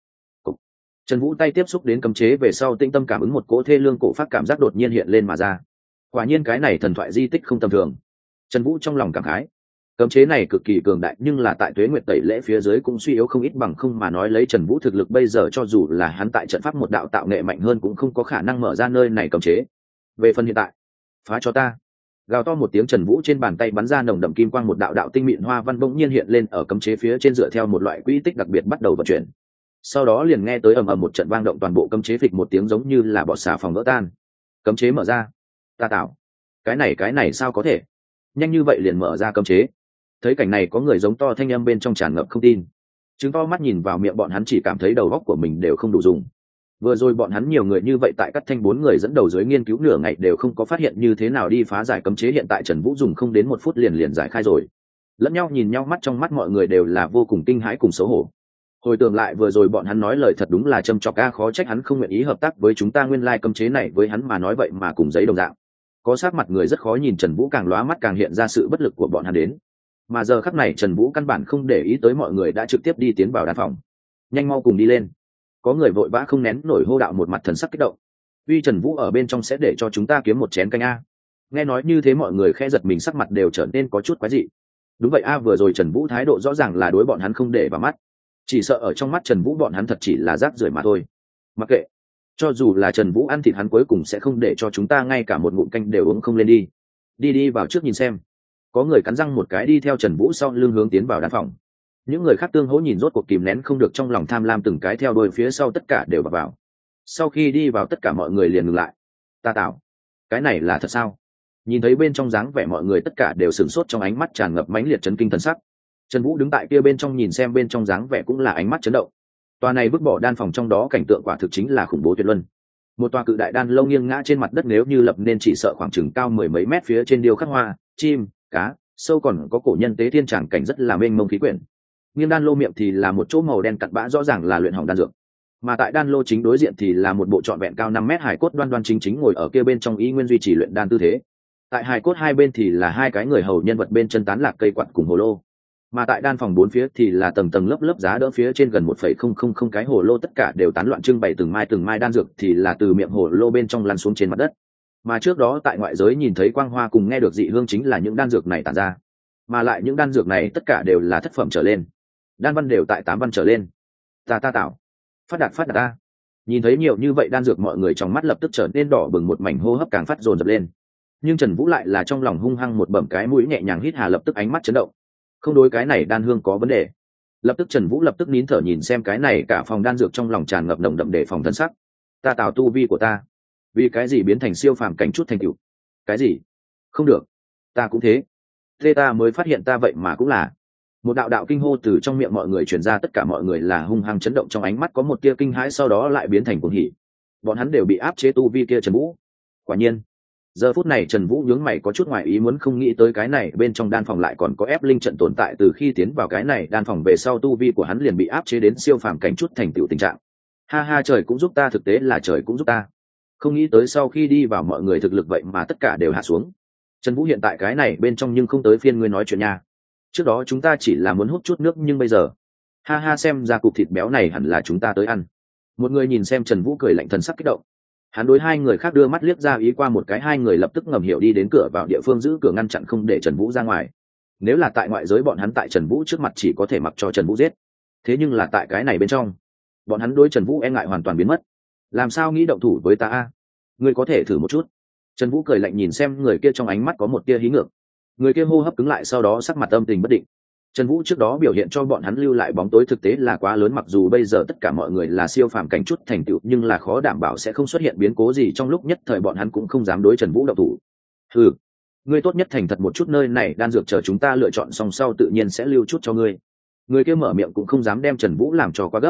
Trần Vũ tay tiếp xúc đến cấm chế về sau, tĩnh tâm cảm ứng một cỗ thê lương cổ phát cảm giác đột nhiên hiện lên mà ra. Quả nhiên cái này thần thoại di tích không tầm thường. Trần Vũ trong lòng cảm khái. Cấm chế này cực kỳ cường đại, nhưng là tại Tuế Nguyệt tẩy lễ phía dưới cũng suy yếu không ít, bằng không mà nói lấy Trần Vũ thực lực bây giờ cho dù là hắn tại trận pháp một đạo tạo nghệ mạnh hơn cũng không có khả năng mở ra nơi này cấm chế. Về phần hiện tại, phá cho ta. Gào to một tiếng, Trần Vũ trên bàn tay bắn ra nồng đậm kim quang, một đạo đạo tinh mịn hoa văn bỗng nhiên hiện lên ở cấm chế phía trên, dựa theo một loại quỹ tích đặc biệt bắt đầu vận chuyển. Sau đó liền nghe tới ầm ầm một trận vang động, toàn bộ cấm chế phịch một tiếng giống như là bọt xà phòng vỡ tan. Cấm chế mở ra. Ta tạo. Cái này cái này sao có thể? Nhanh như vậy liền mở ra cấm chế. Thấy cảnh này có người giống to thanh âm bên trong tràn ngập không tin. Chứng to mắt nhìn vào miệng bọn hắn chỉ cảm thấy đầu óc của mình đều không đủ dùng. Vừa rồi bọn hắn nhiều người như vậy tại Cắt Thanh bốn người dẫn đầu dưới nghiên cứu nửa ngày đều không có phát hiện như thế nào đi phá giải cấm chế, hiện tại Trần Vũ dùng không đến một phút liền liền giải khai rồi. Lẫn nhau nhìn nhau, mắt trong mắt mọi người đều là vô cùng kinh hãi cùng xấu hổ. Hồi tưởng lại vừa rồi bọn hắn nói lời thật đúng là châm chọc a, khó trách hắn không nguyện ý hợp tác với chúng ta, nguyên lai cấm chế này với hắn mà nói vậy mà cùng giấy đồng dạng. Có sát mặt người rất khó nhìn, Trần Vũ càng lóa mắt càng hiện ra sự bất lực của bọn hắn đến. Mà giờ khắc này Trần Vũ căn bản không để ý tới mọi người, đã trực tiếp đi tiến vào đan phòng. Nhanh mau cùng đi lên. Có người vội vã không nén nổi hô đạo, một mặt thần sắc kích động. Uy, Trần Vũ ở bên trong sẽ để cho chúng ta kiếm một chén canh a. Nghe nói như thế mọi người khẽ giật mình, sắc mặt đều trở nên có chút quái dị. Đúng vậy a, vừa rồi Trần Vũ thái độ rõ ràng là đối bọn hắn không để vào mắt. Chỉ sợ ở trong mắt Trần Vũ bọn hắn thật chỉ là rác rưởi mà thôi. Mặc kệ, cho dù là Trần Vũ ăn thịt hắn cuối cùng sẽ không để cho chúng ta ngay cả một ngụm canh đều uống không lên đi. Đi đi vào trước nhìn xem. Có người cắn răng một cái đi theo Trần Vũ sau lưng hướng tiến vào đan phòng. Những người khác tương hỗ nhìn, rốt cuộc kìm nén không được trong lòng tham lam, từng cái theo đuôi phía sau tất cả đều vào vào. Sau khi đi vào tất cả mọi người liền ngừng lại. Ta tạo, cái này là thật sao? Nhìn thấy bên trong dáng vẻ mọi người tất cả đều sửng sốt, trong ánh mắt tràn ngập mãnh liệt chấn kinh thần sắc. Trần Vũ đứng tại kia bên trong nhìn xem bên trong dáng vẻ cũng là ánh mắt chấn động. Tòa này vứt bỏ đan phòng trong đó cảnh tượng quả thực chính là khủng bố tuyệt luân. Một tòa cự đại đan lâu nghiêng ngã trên mặt đất, nếu như lập nên chỉ sợ khoảng chừng cao mười mấy mét, phía trên điêu khắc hoa, chim, cá, sâu, còn có cổ nhân tế thiên tràng cảnh rất là mênh mông khí quyển. Nghiêng đan lô miệng thì là một chỗ màu đen cặn bã, rõ ràng là luyện hỏng đan dược. Mà tại đan lô chính đối diện thì là một bộ trọn vẹn cao năm mét hài cốt đoan đoan chính chính ngồi ở kia bên trong, y nguyên duy trì luyện đan tư thế. Tại hài cốt hai bên thì là hai cái người hầu nhân vật bên chân tán lạc cây quạt cùng hồ lô. Mà tại đan phòng bốn phía thì là tầng tầng lớp lớp giá đỡ, phía trên gần một phẩy không không không cái hồ lô, tất cả đều tán loạn trưng bày từng mai từng mai đan dược thì là từ miệng hồ lô bên trong lăn xuống trên mặt đất. Mà trước đó tại ngoại giới nhìn thấy quang hoa cùng nghe được dị hương chính là những đan dược này tản ra. Mà lại những đan dược này tất cả đều là thất phẩm trở lên, đan văn đều tại tám văn trở lên. Ta ta tạo, phát đạt phát đạt ta. Nhìn thấy nhiều như vậy đan dược, mọi người trong mắt lập tức trở nên đỏ bừng, một mảnh hô hấp càng phát dồn dập lên. Nhưng Trần Vũ lại là trong lòng hung hăng một bẩm cái mũi, nhẹ nhàng hít hà, lập tức ánh mắt chấn động. Không đối, cái này đan hương có vấn đề. Lập tức Trần Vũ lập tức nín thở nhìn xem cái này cả phòng đan dược, trong lòng tràn ngập nồng đậm để phòng thân sắc. Ta tạo tu vi của ta, vì cái gì biến thành siêu phàm cảnh chút thành tựu? Cái gì? Không được, ta cũng thế. Thế ta mới phát hiện ta vậy mà cũng là. Một đạo đạo kinh hô từ trong miệng mọi người truyền ra, tất cả mọi người là hung hăng chấn động, trong ánh mắt có một tia kinh hãi, sau đó lại biến thành cuồng hỉ. Bọn hắn đều bị áp chế tu vi kia Trần Vũ. Quả nhiên, giờ phút này Trần Vũ nhướng mày, có chút ngoài ý muốn, không nghĩ tới cái này bên trong đan phòng lại còn có ép linh trận tồn tại. Từ khi tiến vào cái này đan phòng về sau, tu vi của hắn liền bị áp chế đến siêu phàm cảnh chút thành tựu tình trạng. Ha ha, trời cũng giúp ta, thực tế là trời cũng giúp ta. Không nghĩ tới sau khi đi vào mọi người thực lực vậy mà tất cả đều hạ xuống. Trần Vũ hiện tại cái này bên trong, nhưng không tới phiên ngươi nói chuyện nha. Trước đó chúng ta chỉ là muốn hút chút nước, nhưng bây giờ, ha ha, xem ra cục thịt béo này hẳn là chúng ta tới ăn. Một người nhìn xem Trần Vũ cười lạnh, thần sắc kích động. Hắn đối hai người khác đưa mắt liếc ra ý qua một cái, hai người lập tức ngầm hiểu đi đến cửa vào địa phương giữ cửa ngăn chặn không để Trần Vũ ra ngoài. Nếu là tại ngoại giới, bọn hắn tại Trần Vũ trước mặt chỉ có thể mặc cho Trần Vũ giết. Thế nhưng là tại cái này bên trong, bọn hắn đối Trần Vũ e ngại hoàn toàn biến mất. Làm sao nghĩ động thủ với ta a? Ngươi có thể thử một chút. Trần Vũ cười lạnh nhìn xem người kia, trong ánh mắt có một tia hí ngược. Người kia hô hấp cứng lại, sau đó sắc mặt âm tình bất định. Trần Vũ trước đó biểu hiện cho bọn hắn lưu lại bóng tối thực tế là quá lớn, mặc dù bây giờ tất cả mọi người là siêu phàm cảnh chút thành tựu, nhưng là khó đảm bảo sẽ không xuất hiện biến cố gì, trong lúc nhất thời bọn hắn cũng không dám đối Trần Vũ động thủ. Ừ, ngươi tốt nhất thành thật một chút, nơi này đan dược chờ chúng ta lựa chọn xong sau tự nhiên sẽ lưu chút cho ngươi. Người kia mở miệng cũng không dám đem Trần Vũ làm cho quá gấp.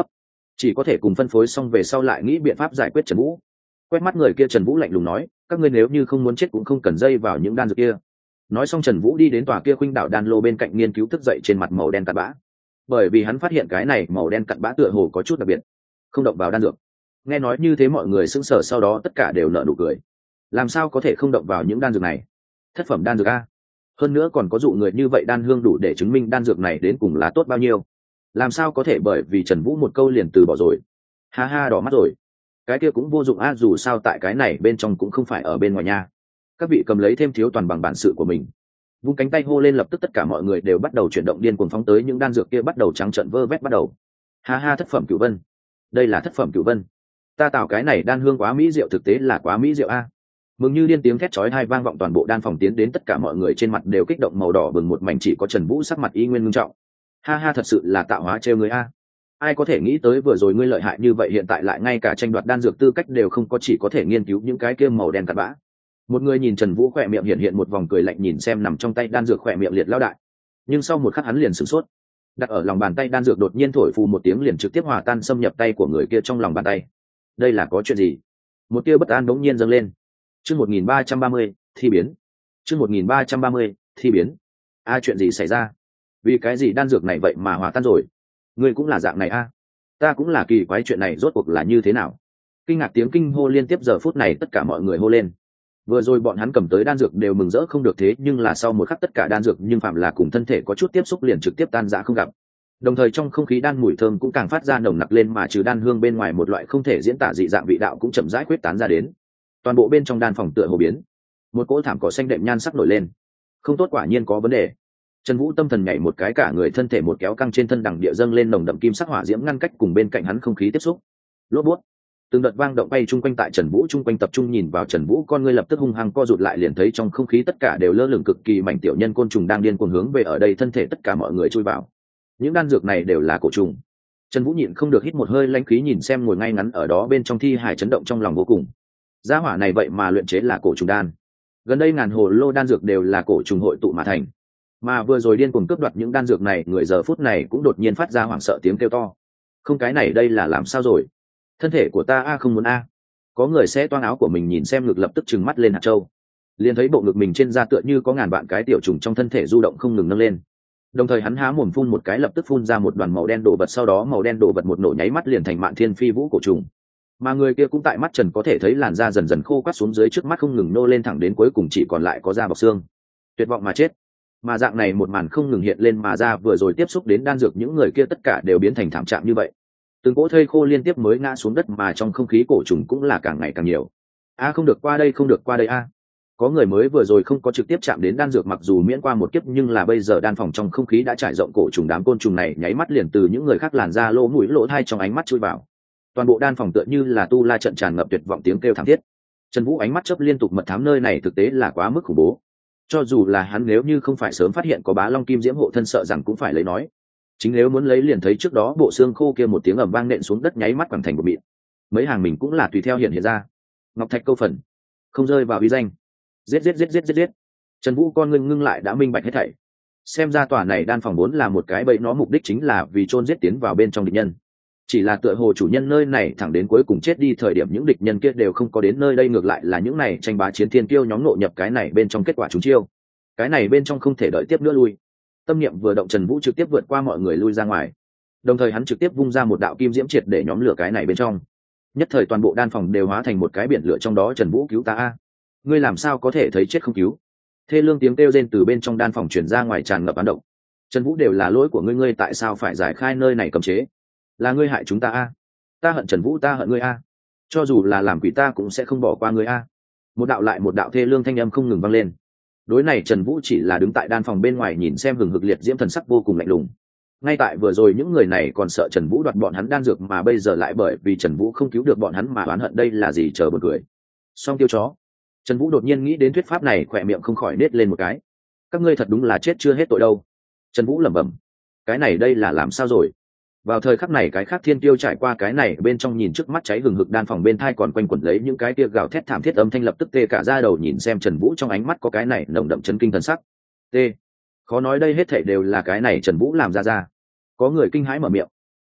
chỉ có thể cùng phân phối xong về sau lại nghĩ biện pháp giải quyết Trần Vũ. Quét mắt người kia, Trần Vũ lạnh lùng nói, các ngươi nếu như không muốn chết cũng không cần dây vào những đan dược kia. Nói xong Trần Vũ đi đến tòa kia khuynh đảo đan lô bên cạnh nghiên cứu thức dậy trên mặt màu đen cặn bã, bởi vì hắn phát hiện cái này màu đen cặn bã tựa hồ có chút đặc biệt, không động vào đan dược. Nghe nói như thế mọi người sững sờ, sau đó tất cả đều nở nụ cười. Làm sao có thể không động vào những đan dược này? Thất phẩm đan dược a, hơn nữa còn có dụ người như vậy đan hương đủ để chứng minh đan dược này đến cùng là tốt bao nhiêu. Làm sao có thể bởi vì Trần Vũ một câu liền từ bỏ rồi? Ha ha, đỏ mắt rồi. Cái kia cũng vô dụng a, dù sao tại cái này bên trong cũng không phải ở bên ngoài nha. Các vị cầm lấy thêm thiếu toàn bằng bản sự của mình. Vung cánh tay hô lên, lập tức tất cả mọi người đều bắt đầu chuyển động điên cuồng phóng tới những đan dược kia, bắt đầu trắng trợn vơ vét bắt đầu. Ha ha, thất phẩm cửu vân. Đây là thất phẩm cửu vân. Ta tạo cái này đan hương quá mỹ diệu, thực tế là quá mỹ diệu a. Mừng như điên tiếng thét chói tai vang vọng toàn bộ đan phòng, tiến đến tất cả mọi người trên mặt đều kích động màu đỏ bừng một mảnh, chỉ có Trần Vũ sắc mặt y nguyên nghiêm trọng. Ha ha, thật sự là tạo hóa trêu người a. Ai có thể nghĩ tới vừa rồi ngươi lợi hại như vậy, hiện tại lại ngay cả tranh đoạt đan dược tư cách đều không có, chỉ có thể nghiên cứu những cái kia màu đen cặn bã. Một người nhìn Trần Vũ khỏe miệng hiện hiện một vòng cười lạnh, nhìn xem nằm trong tay đan dược khỏe miệng liệt lao đại. Nhưng sau một khắc hắn liền sửng sốt, đặt ở lòng bàn tay đan dược đột nhiên thổi phù một tiếng liền trực tiếp hòa tan xâm nhập tay của người kia trong lòng bàn tay. Đây là có chuyện gì? Một tia bất an bỗng nhiên dâng lên. Chương một nghìn ba trăm ba mươi thi biến. Chương một nghìn ba trăm ba mươi thi biến. A, chuyện gì xảy ra? Vì cái gì đan dược này vậy mà hòa tan rồi? Ngươi cũng là dạng này a? Ta cũng là kỳ quái, chuyện này rốt cuộc là như thế nào? Kinh ngạc tiếng kinh hô liên tiếp, giờ phút này tất cả mọi người hô lên. Vừa rồi bọn hắn cầm tới đan dược đều mừng rỡ không được, thế nhưng là sau một khắc tất cả đan dược nhưng phạm là cùng thân thể có chút tiếp xúc liền trực tiếp tan rã không gặp. Đồng thời trong không khí đan mùi thơm cũng càng phát ra nồng nặc lên, mà trừ đan hương bên ngoài một loại không thể diễn tả dị dạng vị đạo cũng chậm rãi quyết tán ra đến. Toàn bộ bên trong đan phòng tựa hồ biến, một cỗ thảm cỏ xanh đệm nhan sắc nổi lên. Không tốt, quả nhiên có vấn đề. Trần Vũ tâm thần nhảy một cái, cả người thân thể một kéo căng, trên thân đằng địa dâng lên nồng đậm kim sắc hỏa diễm ngăn cách cùng bên cạnh hắn không khí tiếp xúc. Lốp bút, từng đợt vang động bay chung quanh tại Trần Vũ chung quanh, tập trung nhìn vào Trần Vũ, con ngươi lập tức hung hăng co rụt lại, liền thấy trong không khí tất cả đều lơ lửng cực kỳ mảnh tiểu nhân côn trùng đang điên cuồng hướng về ở đây thân thể tất cả mọi người chui vào. Những đan dược này đều là cổ trùng. Trần Vũ nhịn không được hít một hơi lãnh khí, nhìn xem ngồi ngay ngắn ở đó bên trong thi hài, chấn động trong lòng vô cùng. Gia hỏa này vậy mà luyện chế là cổ trùng đan. Gần đây ngàn hồ lô đan dược đều là cổ trùng hội tụ mà thành. Mà vừa rồi điên cuồng cướp đoạt những đan dược này người giờ phút này cũng đột nhiên phát ra hoảng sợ tiếng kêu to. Không, cái này đây là làm sao rồi? Thân thể của ta a, không muốn a. Có người sẽ toang áo của mình, nhìn xem ngực lập tức trừng mắt lên hạt châu. Liền thấy bộ ngực mình trên da tựa như có ngàn vạn cái tiểu trùng trong thân thể du động không ngừng nâng lên. Đồng thời hắn há mồm phun một cái, lập tức phun ra một đoàn màu đen đồ vật, sau đó màu đen đồ vật một nổ nháy mắt liền thành mạn thiên phi vũ cổ trùng. Mà người kia cũng tại mắt Trần có thể thấy làn da dần dần khô quắt xuống dưới, trước mắt không ngừng nô lên thẳng đến cuối cùng chỉ còn lại có da bọc xương. Tuyệt vọng mà chết. Mà dạng này một màn không ngừng hiện lên, mà ra vừa rồi tiếp xúc đến đan dược những người kia tất cả đều biến thành thảm trạng như vậy. Từng cỗ thây khô liên tiếp mới ngã xuống đất, mà trong không khí cổ trùng cũng là càng ngày càng nhiều. A, không được qua đây, không được qua đây a. Có người mới vừa rồi không có trực tiếp chạm đến đan dược, mặc dù miễn qua một kiếp, nhưng là bây giờ đan phòng trong không khí đã trải rộng cổ trùng, đám côn trùng này nháy mắt liền từ những người khác làn ra lỗ mũi lỗ tai trong ánh mắt chui vào. Toàn bộ đan phòng tựa như là tu la trận, tràn ngập tuyệt vọng tiếng kêu thảm thiết. Trần Vũ ánh mắt chớp liên tục, mật thám nơi này thực tế là quá mức khủng bố. Cho dù là hắn nếu như không phải sớm phát hiện có Bá Long Kim Diễm hộ thân, sợ rằng cũng phải lấy nói. Chính nếu muốn lấy liền thấy trước đó bộ xương khô kia một tiếng ầm vang nện xuống đất, nháy mắt quẳng thành một mịn. Mấy hàng mình cũng là tùy theo hiện hiện ra. Ngọc thạch câu phần, không rơi vào uy danh. Giết giết giết giết giết giết. Trần Vũ con ngưng ngưng lại đã minh bạch hết thảy. Xem ra tòa này đan phòng vốn là một cái bẫy, nó mục đích chính là vì chôn giết tiến vào bên trong địch nhân. Chỉ là tựa hồ chủ nhân nơi này thẳng đến cuối cùng chết đi thời điểm những địch nhân kia đều không có đến nơi đây, ngược lại là những này tranh bá chiến thiên kiêu nhóm ngộ nhập cái này bên trong, kết quả chúng chiêu. Cái này bên trong không thể đợi tiếp nữa lui. Tâm niệm vừa động, Trần Vũ trực tiếp vượt qua mọi người lui ra ngoài. Đồng thời hắn trực tiếp vung ra một đạo kim diễm triệt để nhóm lửa cái này bên trong. Nhất thời toàn bộ đan phòng đều hóa thành một cái biển lửa, trong đó Trần Vũ cứu ta a. Ngươi làm sao có thể thấy chết không cứu? Thê lương tiếng kêu rên từ bên trong đan phòng truyền ra ngoài, tràn ngập án động. Trần Vũ, đều là lỗi của ngươi, ngươi tại sao phải giải khai nơi này cấm chế? Là ngươi hại chúng ta a. Ta hận Trần Vũ, ta hận ngươi a. Cho dù là làm quỷ ta cũng sẽ không bỏ qua ngươi a. Một đạo lại một đạo thê lương thanh âm không ngừng vang lên. Đối này Trần Vũ chỉ là đứng tại đan phòng bên ngoài nhìn xem, hừng hực liệt diễm, thần sắc vô cùng lạnh lùng. Ngay tại vừa rồi những người này còn sợ Trần Vũ đoạt bọn hắn đan dược, mà bây giờ lại bởi vì Trần Vũ không cứu được bọn hắn mà oán hận, đây là gì? Chờ buồn cười. Song tiêu chó. Trần Vũ đột nhiên nghĩ đến thuyết pháp này, khỏe miệng không khỏi nết lên một cái. Các ngươi thật đúng là chết chưa hết tội đâu. Trần Vũ lẩm bẩm. Cái này đây là làm sao rồi? Vào thời khắc này cái khác thiên tiêu trải qua cái này bên trong, nhìn trước mắt cháy hừng hực đan phòng bên thai còn quanh quẩn lấy những cái tia gào thét thảm thiết, âm thanh lập tức tê cả da đầu, nhìn xem Trần Vũ trong ánh mắt có cái này nồng đậm chấn kinh thần sắc. T. Khó nói đây hết thảy đều là cái này Trần Vũ làm ra ra. Có người kinh hãi mở miệng.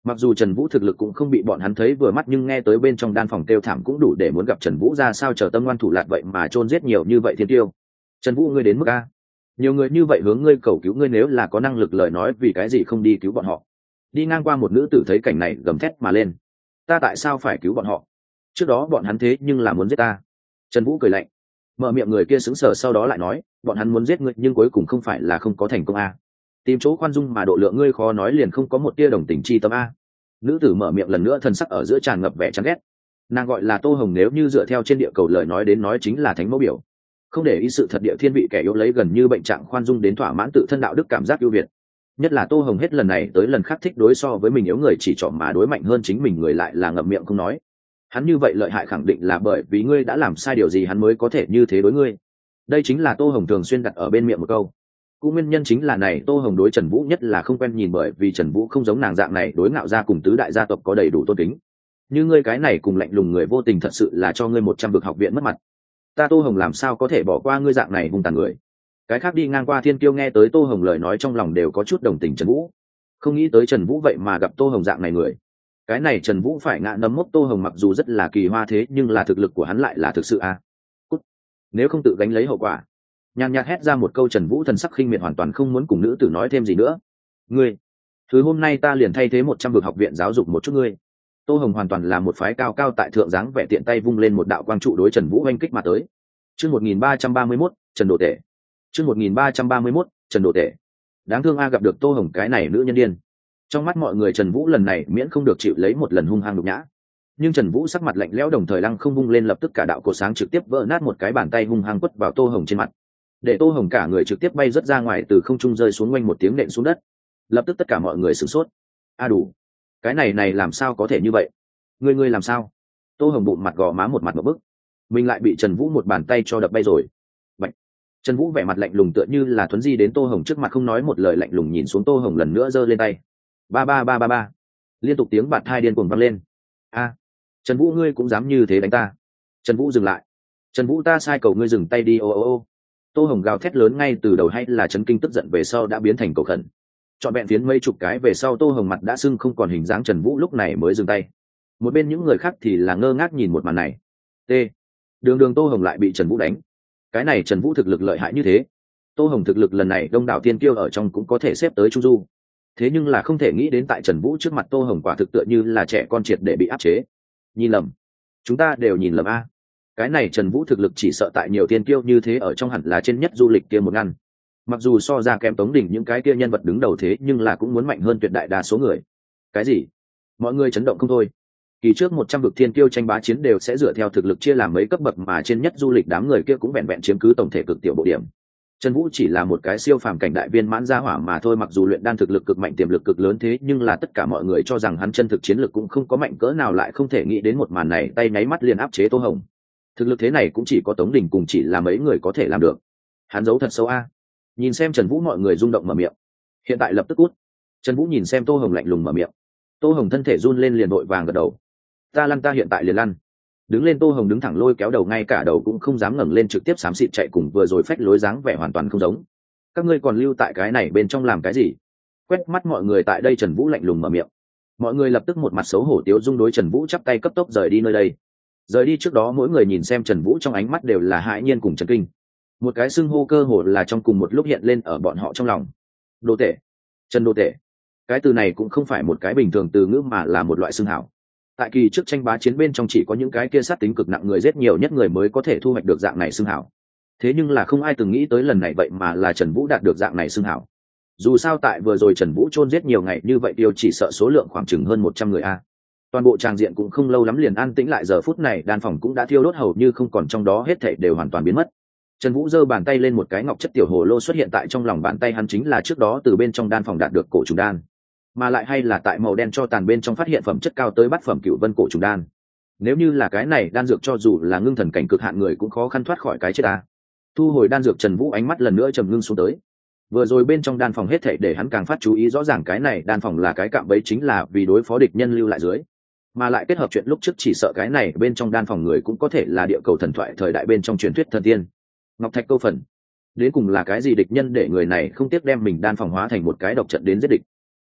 Mặc dù Trần Vũ thực lực cũng không bị bọn hắn thấy vừa mắt, nhưng nghe tới bên trong đan phòng kêu thảm cũng đủ để muốn gặp Trần Vũ ra sao chờ tâm ngoan thủ lạt vậy mà chôn giết nhiều như vậy thiên tiêu. Trần Vũ, ngươi đến mức a? Nhiều người như vậy hướng ngươi cầu cứu, ngươi nếu là có năng lực lời nói vì cái gì không đi cứu bọn họ? Đi ngang qua một nữ tử thấy cảnh này gầm thét mà lên. Ta tại sao phải cứu bọn họ? Trước đó bọn hắn thế nhưng là muốn giết ta. Trần Vũ cười lạnh. Mở miệng người kia sững sờ sau đó lại nói, bọn hắn muốn giết ngươi nhưng cuối cùng không phải là không có thành công a. Tìm chỗ khoan dung mà độ lượng ngươi khó nói liền không có một tia đồng tình chi tâm a. Nữ tử mở miệng lần nữa, thân sắc ở giữa tràn ngập vẻ chán ghét. Nàng gọi là Tô Hồng, nếu như dựa theo trên địa cầu lời nói đến nói chính là thánh mẫu biểu, không để ý sự thật địa thiên vị kẻ yếu, lấy gần như bệnh trạng khoan dung đến thỏa mãn tự thân đạo đức cảm giác ưu việt. Nhất là Tô Hồng hết lần này tới lần khác thích đối so với mình yếu người chỉ chọn mà đối mạnh hơn chính mình người lại là ngậm miệng không nói. Hắn như vậy lợi hại khẳng định là bởi vì ngươi đã làm sai điều gì hắn mới có thể như thế đối ngươi. Đây chính là Tô Hồng thường xuyên đặt ở bên miệng một câu. Cũng nguyên nhân chính là này Tô Hồng đối Trần Vũ nhất là không quen nhìn, bởi vì Trần Vũ không giống nàng dạng này đối ngạo gia cùng tứ đại gia tộc có đầy đủ tôn kính. Như ngươi cái này cùng lạnh lùng người vô tình thật sự là cho ngươi một trăm vực học viện mất mặt. Ta Tô Hồng làm sao có thể bỏ qua ngươi dạng này hung tàn người. Cái khác đi ngang qua thiên kiêu nghe tới Tô Hồng lời nói trong lòng đều có chút đồng tình Trần Vũ. Không nghĩ tới Trần Vũ vậy mà gặp Tô Hồng dạng này người. Cái này Trần Vũ phải ngã nấm mốc Tô Hồng mặc dù rất là kỳ hoa thế nhưng là thực lực của hắn lại là thực sự a. À. Cút. Nếu không tự gánh lấy hậu quả. Nhàn nhạt hét ra một câu, Trần Vũ thần sắc khinh miệt hoàn toàn không muốn cùng nữ tử nói thêm gì nữa. Ngươi, thứ hôm nay ta liền thay thế một trăm vực học viện giáo dục một chút ngươi. Tô Hồng hoàn toàn là một phái cao cao tại thượng dáng vẻ tiện tay vung lên một đạo quang trụ đối Trần Vũ oanh kích mà tới. Chương một nghìn ba trăm ba mươi mốt, Trần Đồ Tể. Chương một nghìn ba trăm ba mươi mốt, Trần Đồ Tể. Đáng thương a, gặp được Tô Hồng cái này nữ nhân điên. Trong mắt mọi người Trần Vũ lần này miễn không được chịu lấy một lần hung hăng nhục nhã. Nhưng Trần Vũ sắc mặt lạnh lẽo, đồng thời lăng không vung lên, lập tức cả đạo cột sáng trực tiếp vỡ nát, một cái bàn tay hung hăng quất vào Tô Hồng trên mặt. Để Tô Hồng cả người trực tiếp bay rất ra ngoài, từ không trung rơi xuống quanh một tiếng nện xuống đất. Lập tức tất cả mọi người sửng sốt. A đủ, cái này này làm sao có thể như vậy? Ngươi ngươi làm sao? Tô Hồng bụng mặt gò má một mặt một bức. Mình lại bị Trần Vũ một bàn tay cho đập bay rồi. Bạch. Trần Vũ vẻ mặt lạnh lùng tựa như là thuấn di đến Tô Hồng trước mặt, không nói một lời, lạnh lùng nhìn xuống Tô Hồng, lần nữa giơ lên tay. Ba ba ba ba ba. Liên tục tiếng bạt thai điên cuồng vang lên. A, Trần Vũ ngươi cũng dám như thế đánh ta? Trần Vũ dừng lại. Trần Vũ ta sai cầu ngươi dừng tay đi, ô ô ô. Tô Hồng gào thét lớn ngay từ đầu hay là chấn kinh tức giận về sau đã biến thành cầu khẩn. Trọn vẹn phiến mấy chục cái về sau Tô Hồng mặt đã sưng không còn hình dáng, Trần Vũ lúc này mới dừng tay. Một bên những người khác thì là ngơ ngác nhìn một màn này. T. Đường đường Tô Hồng lại bị Trần Vũ đánh. Cái này Trần Vũ thực lực lợi hại như thế. Tô Hồng thực lực lần này đông đảo tiên kiêu ở trong cũng có thể xếp tới trung du. Thế nhưng là không thể nghĩ đến tại Trần Vũ trước mặt Tô Hồng quả thực tựa như là trẻ con triệt để bị áp chế. Nhìn lầm. Chúng ta đều nhìn lầm a. Cái này Trần Vũ thực lực chỉ sợ tại nhiều tiên kiêu như thế ở trong hẳn là trên nhất du lịch kia một ngăn. Mặc dù so ra kém Tống Đình những cái kia nhân vật đứng đầu thế nhưng là cũng muốn mạnh hơn tuyệt đại đa số người. Cái gì? Mọi người chấn động không thôi. Kỳ trước một trăm vực thiên kiêu tranh bá chiến đều sẽ dựa theo thực lực chia làm mấy cấp bậc, mà trên nhất du lịch đám người kia cũng vẹn vẹn chiếm cứ tổng thể cực tiểu bộ điểm. Trần Vũ chỉ là một cái siêu phàm cảnh đại viên mãn gia hỏa mà thôi, mặc dù luyện đan thực lực cực mạnh, tiềm lực cực lớn thế nhưng là tất cả mọi người cho rằng hắn chân thực chiến lực cũng không có mạnh cỡ nào, lại không thể nghĩ đến một màn này tay nháy mắt liền áp chế Tô Hồng. Thực lực thế này cũng chỉ có Tống Đình cùng chỉ là mấy người có thể làm được. Hắn giấu thật sâu a. Nhìn xem Trần Vũ mọi người rung động mở miệng. Hiện tại lập tức cút. Trần Vũ nhìn xem Tô Hồng lạnh lùng mở miệng. Tô Hồng thân thể run lên liền vội vàng gật đầu. Ta lăn ta hiện tại liền lăn. Đứng lên Tô Hồng đứng thẳng lôi kéo đầu, ngay cả đầu cũng không dám ngẩng lên, trực tiếp xám xịt chạy, cùng vừa rồi phách lối dáng vẻ hoàn toàn không giống. Các ngươi còn lưu tại cái này bên trong làm cái gì? Quét mắt mọi người tại đây Trần Vũ lạnh lùng mở miệng. Mọi người lập tức một mặt xấu hổ tiếu dung đối Trần Vũ chắp tay cấp tốc rời đi nơi đây. Rời đi trước đó mỗi người nhìn xem Trần Vũ trong ánh mắt đều là hãi nhiên cùng chấn kinh. Một cái xưng hô cơ hồ là trong cùng một lúc hiện lên ở bọn họ trong lòng. Đồ tể. Trần Đồ Tể. Cái từ này cũng không phải một cái bình thường từ ngữ mà là một loại xưng hảo. Tại kỳ trước tranh bá chiến bên trong chỉ có những cái kia sát tính cực nặng người giết nhiều nhất người mới có thể thu hoạch được dạng này xưng hảo. Thế nhưng là không ai từng nghĩ tới lần này vậy mà là Trần Vũ đạt được dạng này xưng hảo. Dù sao tại vừa rồi Trần Vũ chôn giết nhiều ngày như vậy, điều chỉ sợ số lượng khoảng chừng hơn một trăm người a. Toàn bộ tràng diện cũng không lâu lắm liền an tĩnh lại, giờ phút này đan phòng cũng đã thiêu đốt hầu như không còn, trong đó hết thảy đều hoàn toàn biến mất. Trần Vũ giơ bàn tay lên, một cái ngọc chất tiểu hồ lô xuất hiện tại trong lòng bàn tay hắn, chính là trước đó từ bên trong đan phòng đạt được cổ trùng đan, mà lại hay là tại màu đen cho tàn bên trong phát hiện phẩm chất cao tới bát phẩm cựu vân cổ trùng đan. Nếu như là cái này đan dược, cho dù là ngưng thần cảnh cực hạn người cũng khó khăn thoát khỏi cái chết ta. Thu hồi đan dược, Trần Vũ ánh mắt lần nữa trầm ngưng xuống tới. Vừa rồi bên trong đan phòng hết thảy để hắn càng phát chú ý rõ ràng, cái này đan phòng là cái cạm bẫy, chính là vì đối phó địch nhân lưu lại dưới, mà lại kết hợp chuyện lúc trước, chỉ sợ cái này bên trong đan phòng người cũng có thể là địa cầu thần thoại thời đại bên trong truyền thuyết thần tiên. Ngọc thạch câu phần, đến cùng là cái gì địch nhân để người này không tiếc đem mình đan phòng hóa thành một cái độc trận đến giết địch?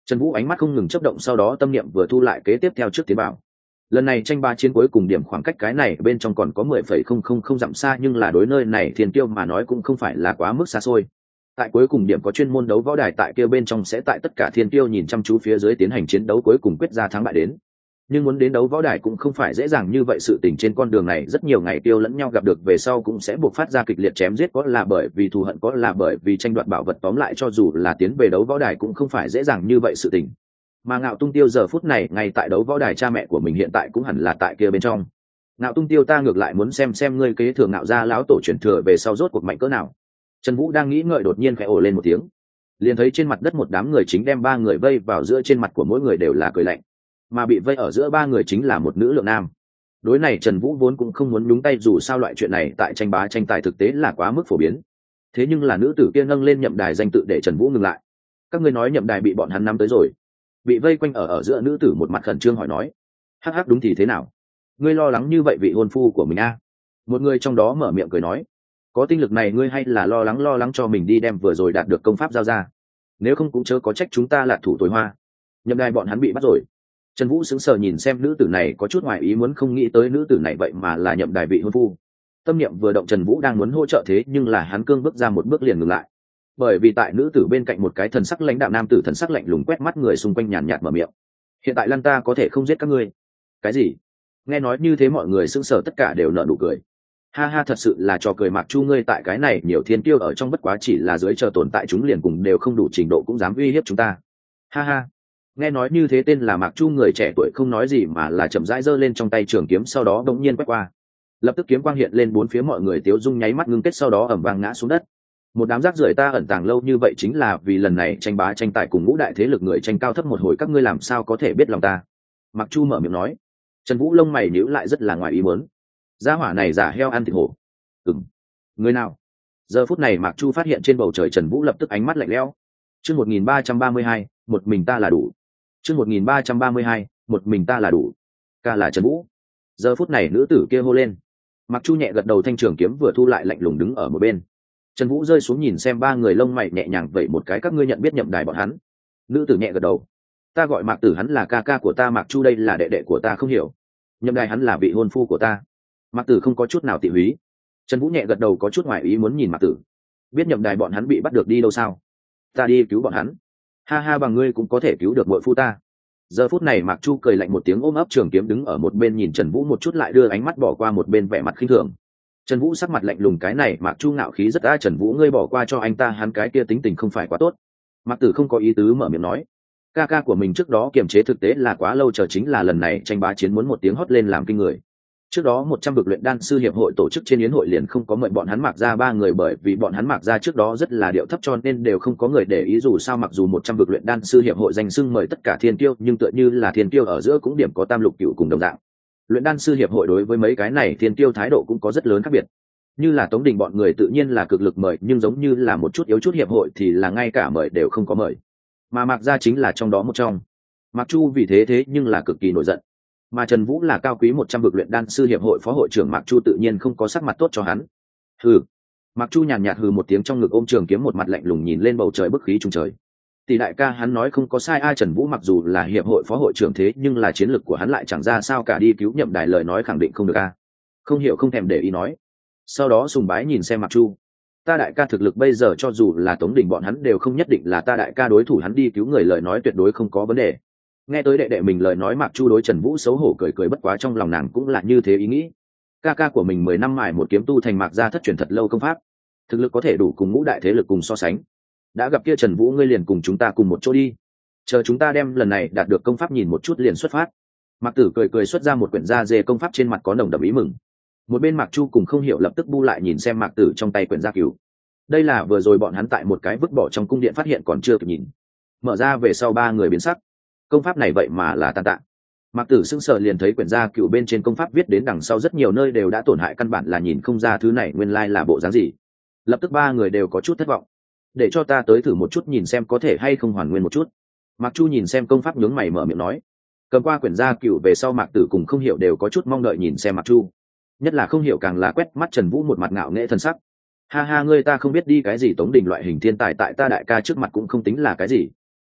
Trần Vũ ánh mắt không ngừng chớp động, sau đó tâm niệm vừa thu lại, kế tiếp theo trước tiến bảo. Lần này tranh ba chiến cuối cùng điểm khoảng cách cái này bên trong còn có mười phẩy không không không dặm xa, nhưng là đối nơi này Thiên Tiêu mà nói cũng không phải là quá mức xa xôi. Tại cuối cùng điểm có chuyên môn đấu võ đài tại kia bên trong, sẽ tại tất cả Thiên Tiêu nhìn chăm chú phía dưới tiến hành chiến đấu cuối cùng quyết ra thắng bại đến. Nhưng muốn đến đấu võ đài cũng không phải dễ dàng như vậy, sự tình trên con đường này rất nhiều ngày tiêu lẫn nhau gặp được về sau cũng sẽ buộc phát ra kịch liệt chém giết, có là bởi vì thù hận, có là bởi vì tranh đoạt bảo vật, tóm lại cho dù là tiến về đấu võ đài cũng không phải dễ dàng như vậy sự tình. Mà Ngạo Tung Tiêu giờ phút này ngay tại đấu võ đài, cha mẹ của mình hiện tại cũng hẳn là tại kia bên trong. Ngạo Tung Tiêu, ta ngược lại muốn xem xem ngươi kế thừa Ngạo gia lão tổ truyền thừa về sau rốt cuộc mạnh cỡ nào. Trần Vũ đang nghĩ ngợi, đột nhiên khẽ ồ lên một tiếng, liền thấy trên mặt đất một đám người chính đem ba người vây vào giữa, trên mặt của mỗi người đều là cười lạnh, mà bị vây ở giữa ba người chính là một nữ lượng nam. Đối này Trần Vũ vốn cũng không muốn nhúng tay, dù sao loại chuyện này tại tranh bá tranh tài thực tế là quá mức phổ biến. Thế nhưng là nữ tử kia nâng lên Nhậm Đài danh tự để Trần Vũ ngừng lại. Các ngươi nói Nhậm Đài bị bọn hắn nắm tới rồi? Bị vây quanh ở ở giữa nữ tử một mặt khẩn trương hỏi nói. Hắc hắc, đúng thì thế nào? Ngươi lo lắng như vậy vị hôn phu của mình a? À? Một người trong đó mở miệng cười nói. Có tinh lực này ngươi hay là lo lắng lo lắng cho mình đi đem vừa rồi đạt được công pháp giao ra, nếu không cũng chớ có trách chúng ta là thủ tối hoa. Nhậm Đài bọn hắn bị bắt rồi. Trần Vũ sững sờ nhìn xem nữ tử này, có chút ngoài ý muốn, không nghĩ tới nữ tử này vậy mà là Nhậm Đài vị hôn phu. Tâm niệm vừa động, Trần Vũ đang muốn hỗ trợ, thế nhưng là hắn cương bước ra một bước liền ngừng lại, bởi vì tại nữ tử bên cạnh một cái thần sắc lãnh đạm nam tử thần sắc lạnh lùng quét mắt người xung quanh, nhàn nhạt mở miệng. Hiện tại Lăng ta có thể không giết các ngươi. Cái gì? Nghe nói như thế mọi người sững sờ tất cả đều nở nụ cười. Ha ha, thật sự là trò cười. Mạc Chu, ngươi tại cái này nhiều thiên tiêu ở trong bất quá chỉ là dưới chờ tồn tại, chúng liền cùng đều không đủ trình độ cũng dám uy hiếp chúng ta. Ha ha. Nghe nói như thế tên là Mạc Chu người trẻ tuổi không nói gì mà là chậm rãi giơ lên trong tay trường kiếm, sau đó đống nhiên quét qua. Lập tức kiếm quang hiện lên, bốn phía mọi người tiếu dung nháy mắt ngưng kết, sau đó ầm vang ngã xuống đất. Một đám rác rưởi, ta ẩn tàng lâu như vậy chính là vì lần này tranh bá tranh tài cùng ngũ đại thế lực người tranh cao thấp một hồi, các ngươi làm sao có thể biết lòng ta? Mạc Chu mở miệng nói. Trần Vũ lông mày nhíu lại, rất là ngoài ý muốn. Gia hỏa này giả heo ăn thịt hổ. Ừm. Người nào? Giờ phút này Mạc Chu phát hiện trên bầu trời, Trần Vũ lập tức ánh mắt lạnh lẽo. Chương một nghìn ba trăm ba mươi hai, một mình ta là đủ. Chương một nghìn ba trăm ba mươi hai, một mình ta là đủ. Ca là Trần Vũ. Giờ phút này nữ tử kia hô lên. Mạc Chu nhẹ gật đầu, thanh trường kiếm vừa thu lại, lạnh lùng đứng ở một bên. Trần Vũ rơi xuống nhìn xem ba người, lông mày nhẹ nhàng vậy một cái, các ngươi nhận biết Nhậm Đài bọn hắn? Nữ tử nhẹ gật đầu. Ta gọi Mạc Tử, hắn là ca ca của ta. Mạc Chu, đây là đệ đệ của ta. Không hiểu. Nhậm Đài hắn là vị hôn phu của ta. Mạc Tử không có chút nào tị húy. Trần Vũ nhẹ gật đầu, có chút ngoài ý muốn nhìn Mạc Tử. Biết Nhậm Đài bọn hắn bị bắt được đi đâu sao? Ta đi cứu bọn hắn. Ha ha, bằng ngươi cũng có thể cứu được muội phu ta. Giờ phút này Mạc Chu cười lạnh một tiếng, ôm ấp trường kiếm đứng ở một bên nhìn Trần Vũ một chút, lại đưa ánh mắt bỏ qua một bên, vẻ mặt khinh thường. Trần Vũ sắc mặt lạnh lùng, cái này Mạc Chu ngạo khí rất a. Trần Vũ, ngươi bỏ qua cho anh ta, hắn cái kia tính tình không phải quá tốt. Mạc Tử không có ý tứ mở miệng nói. Ca ca của mình trước đó kiềm chế thực tế là quá lâu, chờ chính là lần này tranh bá chiến muốn một tiếng hót lên làm kinh người. Trước đó một trăm vực luyện đan sư hiệp hội tổ chức trên yến hội liền không có mời bọn hắn Mạc gia ba người, bởi vì bọn hắn Mạc gia trước đó rất là điệu thấp cho nên đều không có người để ý. Dù sao mặc dù một trăm vực luyện đan sư hiệp hội danh xưng mời tất cả thiên tiêu, nhưng tựa như là thiên tiêu ở giữa cũng điểm có tam lục cửu cùng đồng dạng. Luyện đan sư hiệp hội đối với mấy cái này thiên tiêu thái độ cũng có rất lớn khác biệt. Như là Tống Đình bọn người tự nhiên là cực lực mời, nhưng giống như là một chút yếu chút hiệp hội thì là ngay cả mời đều không có mời. Mà Mạc gia chính là trong đó một trong. Mạc Chu vì thế thế nhưng là cực kỳ nổi giận. Mà Trần Vũ là cao quý một trăm vực luyện đan sư hiệp hội phó hội trưởng, Mạc Chu tự nhiên không có sắc mặt tốt cho hắn. Hừ. Mạc Chu nhàn nhạt hừ một tiếng, trong ngực ôm trường kiếm, một mặt lạnh lùng nhìn lên bầu trời, bức khí trung trời. Tỷ đại ca hắn nói không có sai a. Trần Vũ mặc dù là hiệp hội phó hội trưởng, thế nhưng là chiến lực của hắn lại chẳng ra sao cả, đi cứu Nhậm Đài lời nói khẳng định không được a. Không hiểu không thèm để ý nói. Sau đó sùng bái nhìn xem Mạc Chu. Ta đại ca thực lực bây giờ cho dù là Tống Đình bọn hắn đều không nhất định là ta đại ca đối thủ, hắn đi cứu người lời nói tuyệt đối không có vấn đề. Nghe tới đệ đệ mình lời nói, Mạc Chu đối Trần Vũ xấu hổ cười cười, bất quá trong lòng nàng cũng là như thế ý nghĩ. Ca ca của mình mười năm mài một kiếm tu thành Mạc gia thất truyền thật lâu công pháp, thực lực có thể đủ cùng ngũ đại thế lực cùng so sánh. Đã gặp kia Trần Vũ, ngươi liền cùng chúng ta cùng một chỗ đi, chờ chúng ta đem lần này đạt được công pháp nhìn một chút liền xuất phát. Mạc Tử cười cười xuất ra một quyển da dê công pháp, trên mặt có nồng đậm ý mừng. Một bên Mạc Chu cùng không hiểu lập tức bu lại nhìn xem Mạc Tử trong tay quyển gia cửu. Đây là vừa rồi bọn hắn tại một cái vứt bỏ trong cung điện phát hiện, còn chưa kịp nhìn, mở ra về sau ba người biến sắc. Công pháp này vậy mà là tàn tạ. Mạc Tử sững sờ liền thấy quyển gia cựu bên trên công pháp viết đến đằng sau rất nhiều nơi đều đã tổn hại, căn bản là nhìn không ra thứ này nguyên lai là bộ dáng gì. Lập tức ba người đều có chút thất vọng. Để cho ta tới thử một chút nhìn xem có thể hay không hoàn nguyên một chút. Mạc Chu nhìn xem công pháp nhướng mày mở miệng nói. Cầm qua quyển gia cựu về sau, Mạc Tử cùng không hiểu đều có chút mong đợi nhìn xem Mạc Chu. Nhất là không hiểu càng là quét mắt Trần Vũ, một mặt ngạo nghễ thân sắc. Ha ha, ngươi ta không biết đi cái gì Tống Đình loại hình thiên tài tại ta đại ca trước mặt cũng không tính là cái gì.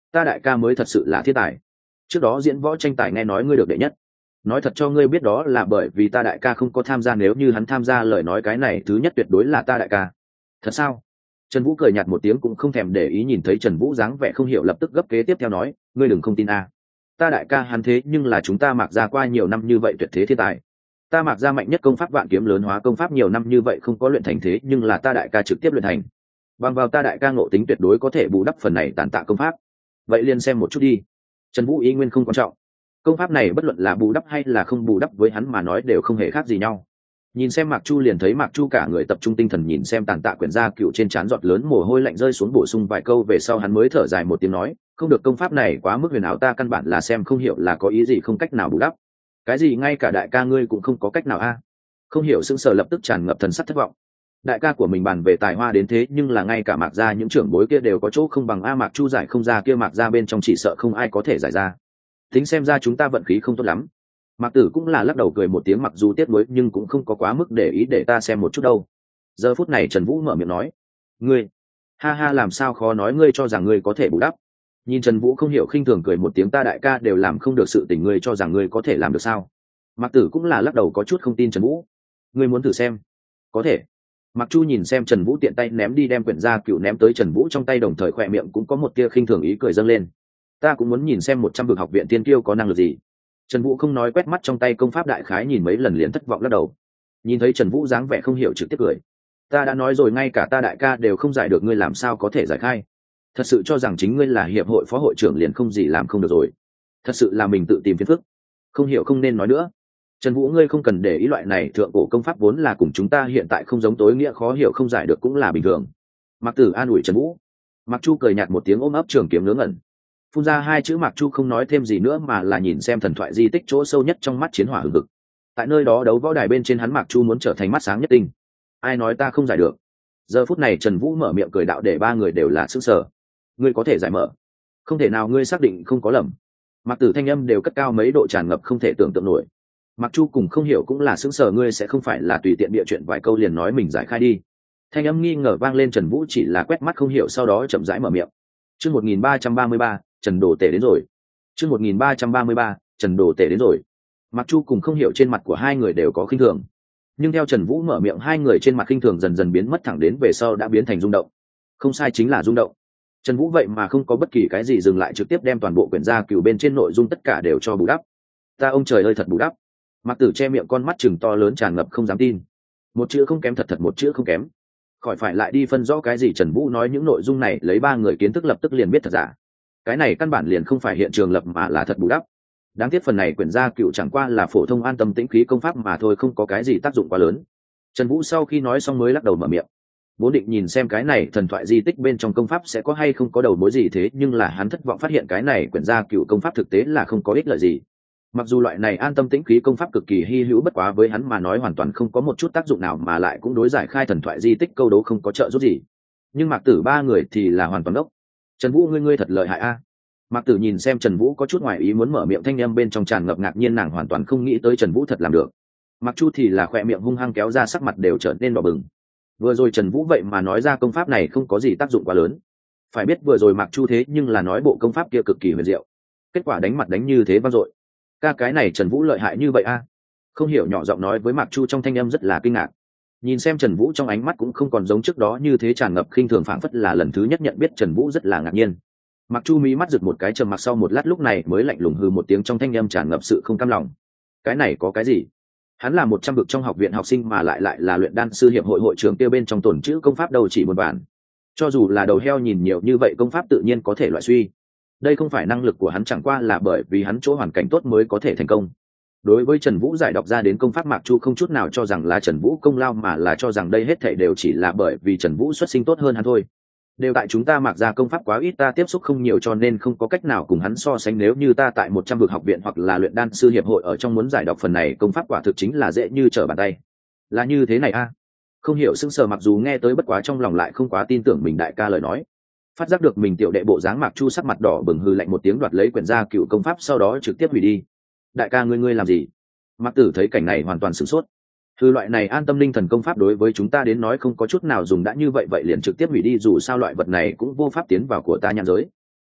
ta đại ca mới thật sự là thiên tài. Trước đó diễn võ tranh tài nghe nói ngươi được đệ nhất, nói thật cho ngươi biết đó là bởi vì ta đại ca không có tham gia, nếu như hắn tham gia lời nói cái này thứ nhất tuyệt đối là ta đại ca. Thật sao? Trần Vũ cười nhạt một tiếng cũng không thèm để ý, nhìn thấy Trần Vũ dáng vẻ không hiểu lập tức gấp kế tiếp theo nói, ngươi đừng không tin a, ta đại ca hắn thế nhưng là chúng ta Mạc gia qua nhiều năm như vậy tuyệt thế thiên tài, ta Mạc gia mạnh nhất công pháp vạn kiếm lớn hóa công pháp nhiều năm như vậy không có luyện thành, thế nhưng là ta đại ca trực tiếp luyện thành, bằng vào ta đại ca ngộ tính tuyệt đối có thể bù đắp phần này tàn tạ công pháp. Vậy liền xem một chút đi. Trần Vũ ý nguyên không quan trọng, công pháp này bất luận là bù đắp hay là không bù đắp với hắn mà nói đều không hề khác gì nhau. Nhìn xem Mạc Chu liền thấy Mạc Chu cả người tập trung tinh thần nhìn xem tàn tạ quyển gia cựu trên trán giọt lớn mồ hôi lạnh rơi xuống, bổ sung vài câu về sau hắn mới thở dài một tiếng nói, không được, công pháp này quá mức huyền ảo, ta căn bản là xem không hiểu là có ý gì, không cách nào bù đắp. Cái gì? Ngay cả đại ca ngươi cũng không có cách nào a? Không hiểu sững sờ lập tức tràn ngập thần sắc thất vọng. Đại ca của mình bàn về tài hoa đến thế nhưng là ngay cả Mạc gia những trưởng bối kia đều có chỗ không bằng a. Mạc Chu giải không ra kia Mạc gia bên trong chỉ sợ không ai có thể giải ra. Tính xem ra chúng ta vận khí không tốt lắm. Mạc Tử cũng là lắc đầu cười một tiếng, mặc dù tiếc nuối nhưng cũng không có quá mức để ý, để ta xem một chút đâu. Giờ phút này Trần Vũ mở miệng nói, ngươi, ha ha, làm sao khó nói, ngươi cho rằng ngươi có thể bù đắp? Nhìn Trần Vũ không hiểu khinh thường cười một tiếng, ta đại ca đều làm không được sự tình, ngươi cho rằng ngươi có thể làm được sao? Mạc Tử cũng là lắc đầu có chút không tin Trần Vũ. Ngươi muốn thử xem? Có thể. Mạc Chu nhìn xem Trần Vũ tiện tay ném đi đem quyển gia cựu ném tới Trần Vũ trong tay, đồng thời khỏe miệng cũng có một tia khinh thường ý cười dâng lên. Ta cũng muốn nhìn xem một trăm vực học viện tiên kiêu có năng lực gì. Trần Vũ không nói, quét mắt trong tay công pháp đại khái nhìn mấy lần liền thất vọng lắc đầu. Nhìn thấy Trần Vũ dáng vẻ không hiểu trực tiếp cười. Ta đã nói rồi, ngay cả ta đại ca đều không giải được, ngươi làm sao có thể giải khai? Thật sự cho rằng chính ngươi là hiệp hội phó hội trưởng liền không gì làm không được rồi? Thật sự là mình tự tìm phiền phức. Không hiểu không nên nói nữa. Trần Vũ, ngươi không cần để ý, loại này thượng cổ công pháp vốn là cùng chúng ta hiện tại không giống, tối nghĩa khó hiểu không giải được cũng là bình thường. Mạc Tử an ủi Trần Vũ. Mạc Chu cười nhạt một tiếng ôm ấp trường kiếm ngớ ngẩn. Phun ra hai chữ Mạc Chu không nói thêm gì nữa mà là nhìn xem thần thoại di tích chỗ sâu nhất trong mắt chiến hỏa hừng hực. Tại nơi đó đấu võ đài bên trên hắn Mạc Chu muốn trở thành mắt sáng nhất tinh. Ai nói ta không giải được? Giờ phút này Trần Vũ mở miệng cười đạo, để ba người đều là sững sờ. Ngươi có thể giải mở? Không thể nào, ngươi xác định không có lầm? Mạc Tử thanh âm đều cất cao mấy độ, tràn ngập không thể tưởng tượng nổi. Mạc Chu cùng không hiểu cũng là sững sờ, ngươi sẽ không phải là tùy tiện bịa chuyện vài câu liền nói mình giải khai đi? Thanh âm nghi ngờ vang lên, Trần Vũ chỉ là quét mắt không hiểu sau đó chậm rãi mở miệng. Chương một nghìn ba trăm ba mươi ba, Trần Đồ Tể đến rồi. Chương một nghìn ba trăm ba mươi ba, Trần Đồ Tể đến rồi. Mạc Chu cùng không hiểu trên mặt của hai người đều có khinh thường, nhưng theo Trần Vũ mở miệng hai người trên mặt khinh thường dần dần biến mất, thẳng đến về sau đã biến thành rung động. Không sai, chính là rung động. Trần Vũ vậy mà không có bất kỳ cái gì dừng lại, trực tiếp đem toàn bộ quyển gia cửu bên trên nội dung tất cả đều cho bù đắp. Ta ông trời ơi, thật bù đắp. Mạc Tử che miệng, con mắt chừng to lớn tràn ngập không dám tin. Một chữ không kém, thật thật một chữ không kém. Khỏi phải lại đi phân rõ cái gì, Trần Vũ nói những nội dung này lấy ba người kiến thức lập tức liền biết thật giả. Cái này căn bản liền không phải hiện trường lập mà là thật bù đắp. Đáng tiếc phần này quyển gia cựu chẳng qua là phổ thông an tâm tĩnh khí công pháp mà thôi, không có cái gì tác dụng quá lớn. Trần Vũ sau khi nói xong mới lắc đầu mở miệng. Vốn định nhìn xem cái này thần thoại di tích bên trong công pháp sẽ có hay không có đầu mối gì, thế nhưng là hắn thất vọng phát hiện cái này quyển gia cựu công pháp thực tế là không có ích lợi gì. Mặc dù loại này an tâm tĩnh khí công pháp cực kỳ hy hữu, bất quá với hắn mà nói hoàn toàn không có một chút tác dụng nào, mà lại cũng đối giải khai thần thoại di tích câu đố không có trợ giúp gì. Nhưng Mạc Tử ba người thì là hoàn toàn đốc. Trần Vũ, ngươi ngươi thật lợi hại a. Mạc Tử nhìn xem Trần Vũ có chút ngoài ý muốn mở miệng, thanh âm bên trong tràn ngập ngạc nhiên, nàng hoàn toàn không nghĩ tới Trần Vũ thật làm được. Mạc Chu thì là khỏe miệng hung hăng kéo ra, sắc mặt đều trở nên đỏ bừng. Vừa rồi Trần Vũ vậy mà nói ra công pháp này không có gì tác dụng quá lớn. Phải biết vừa rồi Mạc Chu thế nhưng là nói bộ công pháp kia cực kỳ huyền diệu, kết quả đánh mặt đánh như thế vang dội. Ca, cái này Trần Vũ lợi hại như vậy a? Không hiểu nhỏ giọng nói với Mạc Chu, trong thanh âm rất là kinh ngạc. Nhìn xem Trần Vũ trong ánh mắt cũng không còn giống trước đó như thế tràn ngập khinh thường, phảng phất là lần thứ nhất nhận biết Trần Vũ, rất là ngạc nhiên. Mạc Chu mí mắt giật một cái, trầm mặc sau một lát lúc này mới lạnh lùng hừ một tiếng, trong thanh âm tràn ngập sự không cam lòng. Cái này có cái gì? Hắn là một trăm vực trong học viện học sinh mà lại lại là luyện đan sư hiệp hội hội trưởng kia bên trong tổn chữ công pháp đầu chỉ một bản. Cho dù là đầu heo nhìn nhiều như vậy công pháp tự nhiên có thể loại suy. Đây không phải năng lực của hắn, chẳng qua là bởi vì hắn chỗ hoàn cảnh tốt mới có thể thành công. Đối với Trần Vũ giải đọc ra đến công pháp, Mạc Chu không chút nào cho rằng là Trần Vũ công lao, mà là cho rằng đây hết thảy đều chỉ là bởi vì Trần Vũ xuất sinh tốt hơn hắn thôi. Đều tại chúng ta Mạc gia công pháp quá ít, ta tiếp xúc không nhiều cho nên không có cách nào cùng hắn so sánh, nếu như ta tại một trăm vực học viện hoặc là luyện đan sư hiệp hội ở trong muốn giải đọc phần này công pháp quả thực chính là dễ như trở bàn tay. Là như thế này a? Không hiểu sững sờ, mặc dù nghe tới bất quá trong lòng lại không quá tin tưởng mình đại ca lời nói. Phát giác được mình tiểu đệ bộ dáng, Mạc Chu sắc mặt đỏ bừng hừ lạnh một tiếng, đoạt lấy quyển gia cựu công pháp sau đó trực tiếp hủy đi. Đại ca, ngươi ngươi làm gì? Mạc Tử thấy cảnh này hoàn toàn sửng sốt. Thư loại này an tâm linh thần công pháp đối với chúng ta đến nói không có chút nào dùng, đã như vậy vậy liền trực tiếp hủy đi, dù sao loại vật này cũng vô pháp tiến vào của ta nhãn giới.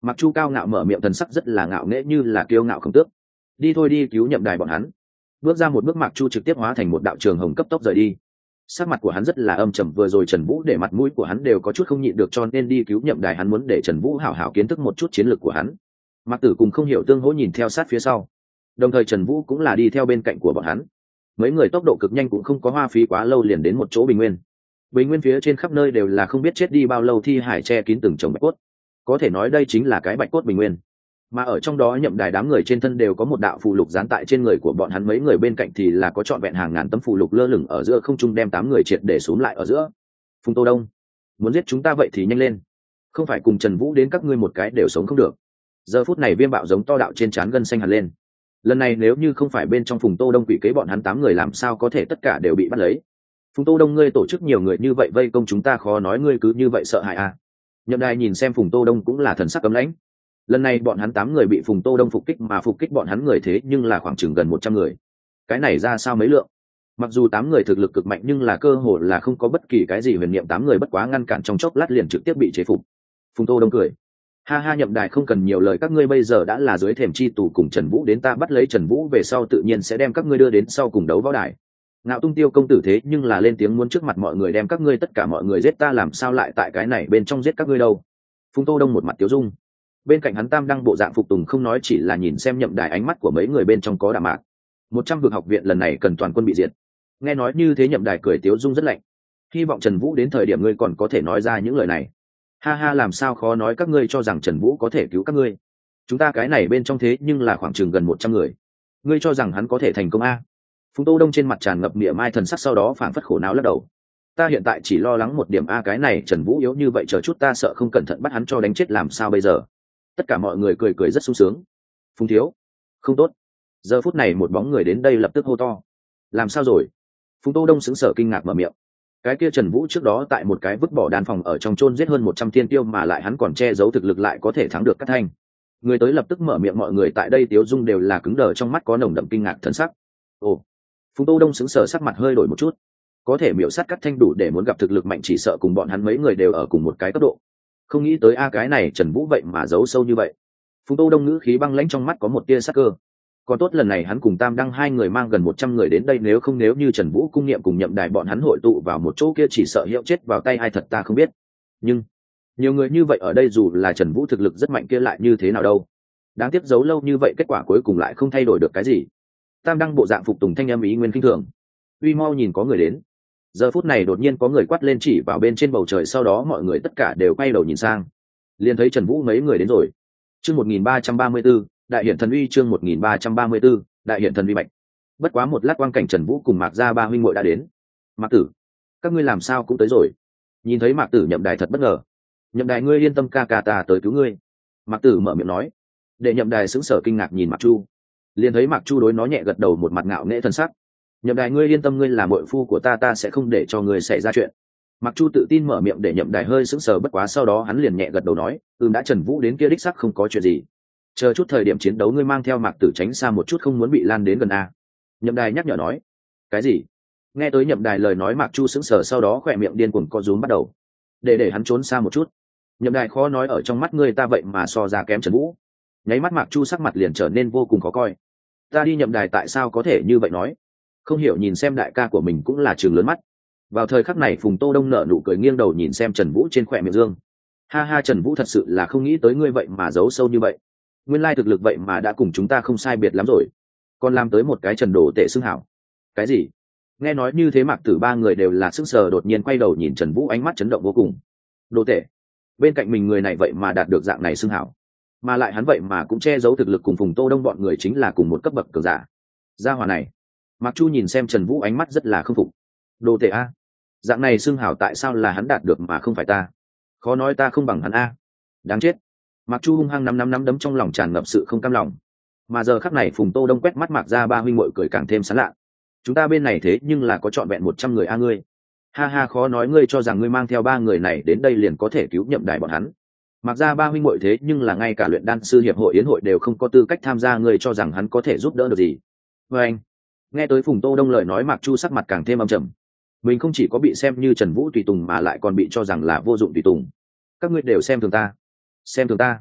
Mặc Chu cao ngạo mở miệng, thần sắc rất là ngạo nghễ, như là kiêu ngạo không tước. Đi thôi, đi cứu Nhậm Đài bọn hắn. Bước ra một bước, Mặc Chu trực tiếp hóa thành một đạo trường hồng cấp tốc rời đi. Sắc mặt của hắn rất là âm trầm, vừa rồi Trần Vũ để mặt mũi của hắn đều có chút không nhịn được, cho nên đi cứu Nhậm Đài hắn muốn để Trần Vũ hảo hảo kiến thức một chút chiến lược của hắn. Mạc Tử cùng Không Hiểu Tương Hỗ nhìn theo sát phía sau, đồng thời Trần Vũ cũng là đi theo bên cạnh của bọn hắn. Mấy người tốc độ cực nhanh, cũng không có hoa phí quá lâu liền đến một chỗ bình nguyên. Bình nguyên phía trên khắp nơi đều là không biết chết đi bao lâu thi hải che kín từng chồng bạch cốt, có thể nói đây chính là cái bạch cốt bình nguyên. Mà ở trong đó Nhậm Đài đám người trên thân đều có một đạo phù lục dán tại trên người của bọn hắn, mấy người bên cạnh thì là có trọn vẹn hàng ngàn tấm phù lục lơ lửng ở giữa không trung, đem tám người triệt để xuống lại ở giữa. Phùng Tô Đông, muốn giết chúng ta vậy thì nhanh lên, không phải cùng Trần Vũ đến các ngươi một cái đều sống không được. Giờ phút này Viêm Bạo giống to đạo trên trán gân xanh hẳn lên. Lần này nếu như không phải bên trong Phùng Tô Đông quỷ kế, bọn hắn tám người làm sao có thể tất cả đều bị bắt lấy. Phùng Tô Đông, ngươi tổ chức nhiều người như vậy vây công chúng ta, khó nói ngươi cứ như vậy sợ hãi à. Nhậm Đài nhìn xem Phùng Tô Đông cũng là thần sắc cấm lãnh. Lần này bọn hắn tám người bị Phùng Tô Đông phục kích, mà phục kích bọn hắn người thế nhưng là khoảng chừng gần một trăm người. Cái này ra sao mấy lượng? Mặc dù tám người thực lực cực mạnh, nhưng là cơ hội là không có bất kỳ cái gì huyền niệm, tám người bất quá ngăn cản trong chốc lát liền trực tiếp bị chế phục. Phùng Tô Đông cười ha ha, Nhậm Đài không cần nhiều lời, các ngươi bây giờ đã là dưới thềm chi tù cùng Trần Vũ, đến ta bắt lấy Trần Vũ về sau tự nhiên sẽ đem các ngươi đưa đến sau cùng đấu võ đài. Ngạo Tung Tiêu công tử thế nhưng là lên tiếng muốn trước mặt mọi người đem các ngươi tất cả mọi người giết, ta làm sao lại tại cái này bên trong giết các ngươi đâu. Phùng Tô Đông một mặt tiếu dung, bên cạnh hắn Tam Đăng bộ dạng phục tùng không nói, chỉ là nhìn xem Nhậm Đài, ánh mắt của mấy người bên trong có đạm mạc. Một trăm vực học viện lần này cần toàn quân bị diệt. Nghe nói như thế Nhậm Đài cười tiếu dung rất lạnh, hy vọng Trần Vũ đến thời điểm ngươi còn có thể nói ra những lời này. Ha ha, làm sao khó nói, các ngươi cho rằng Trần Vũ có thể cứu các ngươi? Chúng ta cái này bên trong thế nhưng là khoảng chừng gần một trăm người, ngươi cho rằng hắn có thể thành công a? Phùng Tô Đông trên mặt tràn ngập mỉa mai thần sắc, sau đó phảng phất khổ não lắc đầu. Ta hiện tại chỉ lo lắng một điểm a, cái này Trần Vũ yếu như vậy, chờ chút ta sợ không cẩn thận bắt hắn cho đánh chết làm sao bây giờ. Tất cả mọi người cười cười rất sung sướng. Phùng thiếu, không tốt. Giờ phút này một bóng người đến đây lập tức hô to. Làm sao rồi? Phùng Tô Đông sững sờ kinh ngạc mở miệng. Cái kia Trần Vũ trước đó tại một cái vứt bỏ đàn phòng ở trong chôn giết hơn một trăm thiên tiêu, mà lại hắn còn che giấu thực lực lại có thể thắng được Cát Thanh. Người tới lập tức mở miệng, mọi người tại đây tiếu dung đều là cứng đờ, trong mắt có nồng đậm kinh ngạc thần sắc. Ồ. Phùng Tô Đông sững sờ, sắc mặt hơi đổi một chút. Có thể miểu sát Cát Thanh đủ để muốn gặp thực lực mạnh, chỉ sợ cùng bọn hắn mấy người đều ở cùng một cái cấp độ. Không nghĩ tới a, cái này Trần Vũ vậy mà giấu sâu như vậy. Phùng Tô Đông ngữ khí băng lãnh, trong mắt có một tia sắc cơ. Còn tốt lần này hắn cùng Tam Đăng hai người mang gần một trăm người đến đây, nếu không nếu như Trần Vũ cung niệm cùng Nhậm Đài bọn hắn hội tụ vào một chỗ kia, chỉ sợ hiệu chết vào tay ai thật ta không biết. Nhưng nhiều người như vậy ở đây, dù là Trần Vũ thực lực rất mạnh kia lại như thế nào đâu. Đáng tiếc giấu lâu như vậy, kết quả cuối cùng lại không thay đổi được cái gì. Tam Đăng bộ dạng phục tùng thanh âm ý nguyên kinh thường. Uy mau nhìn có người đến. Giờ phút này đột nhiên có người quát lên chỉ vào bên trên bầu trời, sau đó mọi người tất cả đều quay đầu nhìn sang. Liền thấy Trần Vũ mấy người đến rồi. Chương một nghìn ba trăm ba mươi tư, đại hiển thần uy, chương một nghìn ba trăm ba mươi tư, đại hiển thần uy mạnh. Bất quá một lát quang cảnh, Trần Vũ cùng Mạc gia ba huynh muội đã đến. Mạc Tử, các ngươi làm sao cũng tới rồi? Nhìn thấy Mạc Tử, Nhậm Đài thật bất ngờ. Nhậm Đài, ngươi yên tâm, ca ca ta tới cứu ngươi. Mạc Tử mở miệng nói. Để Nhậm Đài sững sờ kinh ngạc nhìn Mạc Chu. Liền thấy Mạc Chu đối nó nhẹ gật đầu, một mặt ngạo nghễ thân sắc. Nhậm Đài, ngươi yên tâm, ngươi là muội phu của ta, ta sẽ không để cho ngươi xảy ra chuyện. Mạc Chu tự tin mở miệng, để Nhậm Đài hơi sững sờ, bất quá sau đó hắn liền nhẹ gật đầu nói, ừm, đã Trần Vũ đến kia đích xác không có chuyện gì. Chờ chút thời điểm chiến đấu ngươi mang theo Mạc Tử tránh xa một chút, không muốn bị lan đến gần a. Nhậm Đài nhắc nhở nói. Cái gì? Nghe tới Nhậm Đài lời nói, Mạc Chu sững sờ, sau đó khỏe miệng điên cuồng co rúm bắt đầu. Để để hắn trốn xa một chút. Nhậm Đài khó nói, ở trong mắt ngươi ta vậy mà so ra kém Trần Vũ. Nháy mắt Mạc Chu sắc mặt liền trở nên vô cùng khó coi. Ta đi, Nhậm Đài tại sao có thể như vậy nói? Không hiểu nhìn xem đại ca của mình cũng là trường lớn mắt. Vào thời khắc này Phùng Tô Đông nở nụ cười, nghiêng đầu nhìn xem Trần Vũ trên khỏe miệng dương. Ha ha, Trần Vũ thật sự là không nghĩ tới ngươi vậy mà giấu sâu như vậy. Nguyên lai thực lực vậy mà đã cùng chúng ta không sai biệt lắm rồi, còn làm tới một cái Trần đồ tệ xưng hảo. Cái gì? Nghe nói như thế Mạc Tử ba người đều là sững sờ, đột nhiên quay đầu nhìn Trần Vũ, ánh mắt chấn động vô cùng. Đồ tệ? Bên cạnh mình người này vậy mà đạt được dạng này xưng hảo, mà lại hắn vậy mà cũng che giấu thực lực cùng Phùng Tô Đông bọn người chính là cùng một cấp bậc cường giả. Gia hỏa này. Mạc Chu nhìn xem Trần Vũ, ánh mắt rất là không phục. Đồ tệ a? Dạng này xưng hảo tại sao là hắn đạt được mà không phải ta? Khó nói ta không bằng hắn a. Đáng chết. Mạc Chu hung hăng nắm nắm nắm đấm, trong lòng tràn ngập sự không cam lòng. Mà giờ khắc này Phùng Tô Đông quét mắt Mạc gia ba huynh muội, cười càng thêm sán lạ. Chúng ta bên này thế nhưng là có trọn vẹn một trăm người a, ngươi. Ha ha, khó nói ngươi cho rằng ngươi mang theo ba người này đến đây liền có thể cứu Nhậm Đài bọn hắn. Mạc gia ba huynh muội thế nhưng là ngay cả luyện đan sư hiệp hội yến hội đều không có tư cách tham gia, ngươi cho rằng hắn có thể giúp đỡ được gì? Và anh. Nghe tới Phùng Tô Đông lời nói, Mạc Chu sắc mặt càng thêm âm trầm. Mình không chỉ có bị xem như Trần Vũ tùy tùng, mà lại còn bị cho rằng là vô dụng tùy tùng. Các ngươi đều xem thường ta. Xem thường ta.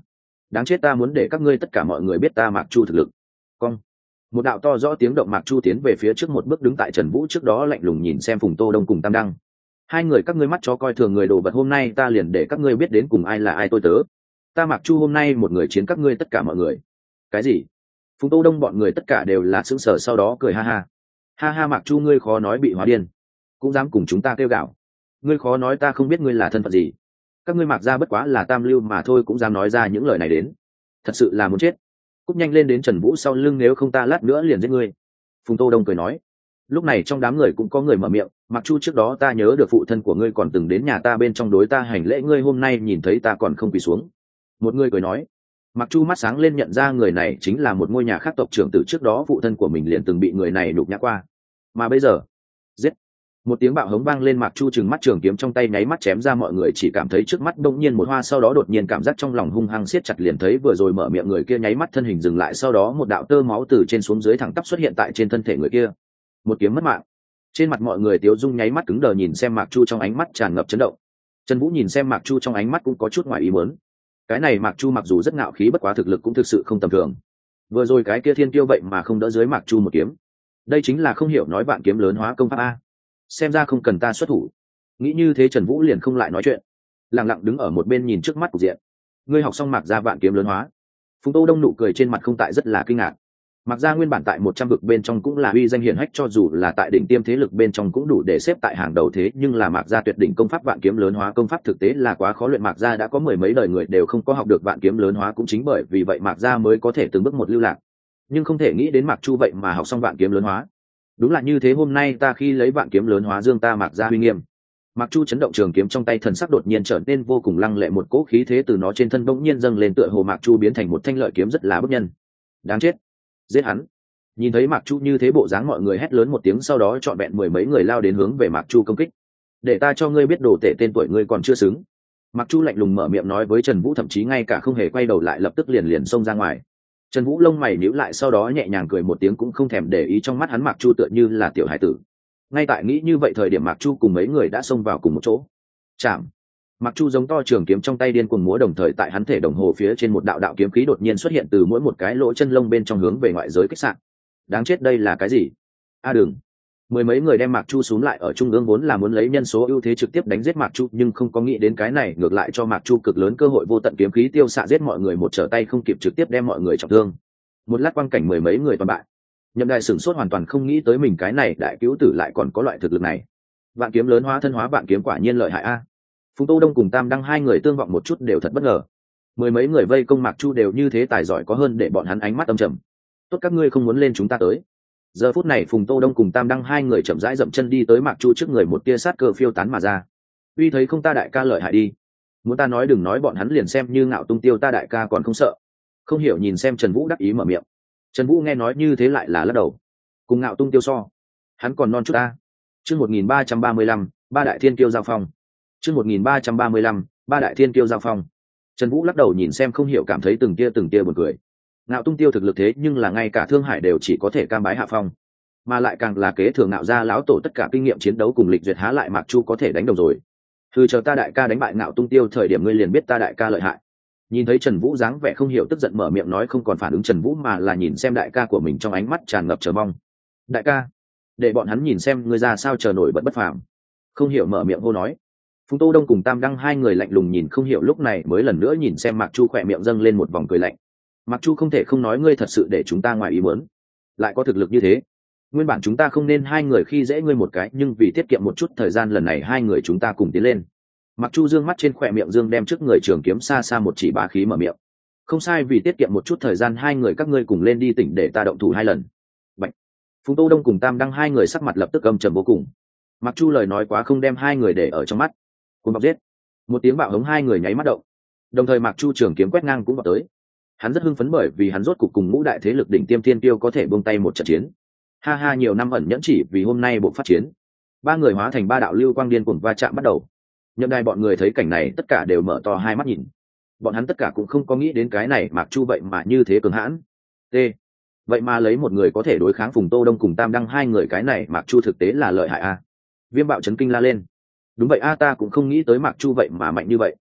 đáng chết, ta muốn để các ngươi tất cả mọi người biết ta Mạc Chu thực lực. Cong. Một đạo to rõ tiếng động, Mạc Chu tiến về phía trước một bước, đứng tại Trần Vũ trước đó lạnh lùng nhìn xem Phùng Tô Đông cùng Tam Đăng. Hai người các ngươi mắt chó coi thường người đồ vật, hôm nay ta liền để các ngươi biết đến cùng ai là ai tôi tớ. Ta Mạc Chu hôm nay một người chiến các ngươi tất cả mọi người. Cái gì? Phùng Tô Đông bọn người tất cả đều là sững sờ, sau đó cười ha ha. Ha ha, Mạc Chu ngươi khó nói bị hóa điên, cũng dám cùng chúng ta kêu gạo. Ngươi khó nói ta không biết ngươi là thân phận gì. Các ngươi Mạc gia bất quá là tam lưu mà thôi, cũng dám nói ra những lời này đến. Thật sự là muốn chết. Cúp nhanh lên đến Trần Vũ sau lưng, nếu không ta lát nữa liền giết ngươi. Phùng Tô Đông cười nói. Lúc này trong đám người cũng có người mở miệng, Mạc Chu trước đó ta nhớ được phụ thân của ngươi còn từng đến nhà ta bên trong đối ta hành lễ, ngươi hôm nay nhìn thấy ta còn không quỳ xuống. Một người cười nói. Mạc Chu mắt sáng lên, nhận ra người này chính là một ngôi nhà khác tộc trưởng tử, trước đó phụ thân của mình liền từng bị người này đục nhã qua. Mà bây giờ, giết. Một tiếng bạo hống vang lên, Mạc Chu trừng mắt, trường kiếm trong tay nháy mắt chém ra, mọi người chỉ cảm thấy trước mắt bỗng nhiên một hoa, sau đó đột nhiên cảm giác trong lòng hung hăng siết chặt, liền thấy vừa rồi mở miệng người kia nháy mắt thân hình dừng lại, sau đó một đạo tơ máu từ trên xuống dưới thẳng tắp xuất hiện tại trên thân thể người kia. Một kiếm mất mạng. Trên mặt mọi người tiếu dung nháy mắt cứng đờ, nhìn xem Mạc Chu trong ánh mắt tràn ngập chấn động. Trần Vũ nhìn xem Mạc Chu trong ánh mắt cũng có chút ngoài ý muốn. Cái này Mạc Chu mặc dù rất ngạo khí, bất quá thực lực cũng thực sự không tầm thường. Vừa rồi cái kia thiên kiêu vậy mà không đỡ dưới Mạc Chu một kiếm. Đây chính là không hiểu nói vạn kiếm lớn hóa công pháp a. Xem ra không cần ta xuất thủ. Nghĩ như thế Trần Vũ liền không lại nói chuyện, lặng lặng đứng ở một bên nhìn trước mắt cục diện. Ngươi học xong Mạc gia vạn kiếm lớn hóa? Phùng Tô Đông nụ cười trên mặt không tại rất là kinh ngạc. Mạc gia nguyên bản tại một trăm vực bên trong cũng là uy danh hiển hách, cho dù là tại đỉnh tiêm thế lực bên trong cũng đủ để xếp tại hàng đầu, thế nhưng là Mạc gia tuyệt đỉnh công pháp vạn kiếm lớn hóa công pháp thực tế là quá khó luyện, Mạc gia đã có mười mấy đời người đều không có học được vạn kiếm lớn hóa, cũng chính bởi vì vậy Mạc gia mới có thể từng bước một lưu lạc. Nhưng không thể nghĩ đến Mạc Chu vậy mà học xong vạn kiếm lớn hóa. Đúng là như thế, hôm nay ta khi lấy vạn kiếm lớn hóa dương ta Mạc gia uy nghiêm. Mạc Chu chấn động trường kiếm trong tay, thần sắc đột nhiên trở nên vô cùng lăng lệ, một cỗ khí thế từ nó trên thân bỗng nhiên dâng lên, tựa hồ Mạc Chu biến thành một thanh lợi kiếm rất là bức nhân. Đáng chết, giết hắn. Nhìn thấy Mạc Chu như thế bộ dáng, mọi người hét lớn một tiếng, sau đó trọn vẹn mười mấy người lao đến hướng về Mạc Chu công kích. Để ta cho ngươi biết đồ tể, tên tuổi ngươi còn chưa xứng. Mạc Chu lạnh lùng mở miệng nói với Trần Vũ, thậm chí ngay cả không hề quay đầu lại, lập tức liền liền xông ra ngoài. Trần Vũ lông mày nhíu lại, sau đó nhẹ nhàng cười một tiếng, cũng không thèm để ý, trong mắt hắn Mạc Chu tựa như là tiểu hải tử. Ngay tại nghĩ như vậy thời điểm, Mạc Chu cùng mấy người đã xông vào cùng một chỗ. Chạm. Mạc Chu giống to, trường kiếm trong tay điên cuồng múa, đồng thời tại hắn thể đồng hồ phía trên một đạo đạo kiếm khí đột nhiên xuất hiện từ mỗi một cái lỗ chân lông bên trong hướng về ngoại giới kích sạn. Đáng chết, đây là cái gì? A à đừng. Mười mấy người đem Mạc Chu xuống lại ở trung ương, vốn là muốn lấy nhân số ưu thế trực tiếp đánh giết Mạc Chu, nhưng không có nghĩ đến cái này ngược lại cho Mạc Chu cực lớn cơ hội, vô tận kiếm khí tiêu xạ giết mọi người, một trở tay không kịp trực tiếp đem mọi người trọng thương. Một lát quang cảnh, mười mấy người toàn bại. Nhậm Đại sửng sốt, hoàn toàn không nghĩ tới mình cái này đại cứu tử lại còn có loại thực lực này. Vạn kiếm lớn hóa thân hóa vạn kiếm quả nhiên lợi hại a. Phùng Tô Đông cùng Tam Đăng hai người tương vọng một chút đều thật bất ngờ. Mười mấy người vây công Mạc Chu đều như thế tài giỏi, có hơn để bọn hắn ánh mắt âm trầm. Tốt, các ngươi không muốn lên chúng ta tới. Giờ phút này Phùng Tô Đông cùng Tam Đăng hai người chậm rãi dậm chân đi tới Mạc Chu trước người, một tia sát cơ phiêu tán mà ra. Uy thấy không, ta đại ca lợi hại đi. Muốn ta nói đừng nói, bọn hắn liền xem như Ngạo Tung Tiêu ta đại ca còn không sợ. Không hiểu nhìn xem Trần Vũ đắc ý mở miệng. Trần Vũ nghe nói như thế lại là lắc đầu. Cùng Ngạo Tung Tiêu so, hắn còn non chút ta. Chương một nghìn ba trăm ba mươi lăm, ba đại thiên kiêu giao phong. Chương một nghìn ba trăm ba mươi lăm, ba đại thiên kiêu giao phong. Trần Vũ lắc đầu nhìn xem không hiểu, cảm thấy từng tia từng tia buồn cười. Ngạo Tung Tiêu thực lực thế nhưng là ngay cả Thương Hải đều chỉ có thể cam bái hạ phong, mà lại càng là kế thừa Ngạo gia lão tổ tất cả kinh nghiệm chiến đấu cùng lịch duyệt, há lại Mạc Chu có thể đánh đồng rồi. Thư chờ ta đại ca đánh bại Ngạo Tung Tiêu thời điểm, ngươi liền biết ta đại ca lợi hại. Nhìn thấy Trần Vũ dáng vẻ không hiểu, tức giận mở miệng nói, không còn phản ứng Trần Vũ mà là nhìn xem đại ca của mình, trong ánh mắt tràn ngập chờ mong. Đại ca, để bọn hắn nhìn xem ngươi ra sao chờ nổi bật bất phàm. Không hiểu mở miệng hô nói. Phùng Tô Đông cùng Tam Đăng hai người lạnh lùng nhìn không hiểu, lúc này mới lần nữa nhìn xem Mạc Chu, khỏe miệng dâng lên một vòng cười lạnh. Mạc Chu không thể không nói, ngươi thật sự để chúng ta ngoài ý muốn, lại có thực lực như thế. Nguyên bản chúng ta không nên hai người khi dễ ngươi một cái, nhưng vì tiết kiệm một chút thời gian, lần này hai người chúng ta cùng tiến lên. Mạc Chu dương mắt trên khỏe miệng dương, đem trước người trường kiếm xa xa một chỉ bá khí mở miệng. Không sai, vì tiết kiệm một chút thời gian, hai người các ngươi cùng lên đi tỉnh để ta động thủ hai lần. Bạch. Phùng Tô Đông cùng Tam Đăng hai người sắc mặt lập tức âm trầm vô cùng. Mạc Chu lời nói quá không đem hai người để ở trong mắt. Cùng bọc giết. Một tiếng bạo hống, hai người nháy mắt động. Đồng thời Mạc Chu trường kiếm quét ngang cũng vào tới. Hắn rất hưng phấn bởi vì hắn rốt cục cùng ngũ đại thế lực đỉnh tiêm thiên tiêu có thể buông tay một trận chiến. Ha ha, nhiều năm ẩn nhẫn chỉ vì hôm nay bộ phát chiến. Ba người hóa thành ba đạo lưu quang điên cuồng va chạm bắt đầu. Nhậm Đài bọn người thấy cảnh này tất cả đều mở to hai mắt nhìn. Bọn hắn tất cả cũng không có nghĩ đến cái này Mạc Chu vậy mà như thế cường hãn. T. Vậy mà lấy một người có thể đối kháng Phùng Tô Đông cùng Tam Đăng hai người, cái này Mạc Chu thực tế là lợi hại a. Viêm Bạo chấn kinh la lên. Đúng vậy a, ta cũng không nghĩ tới Mạc Chu vậy mà mạnh như vậy.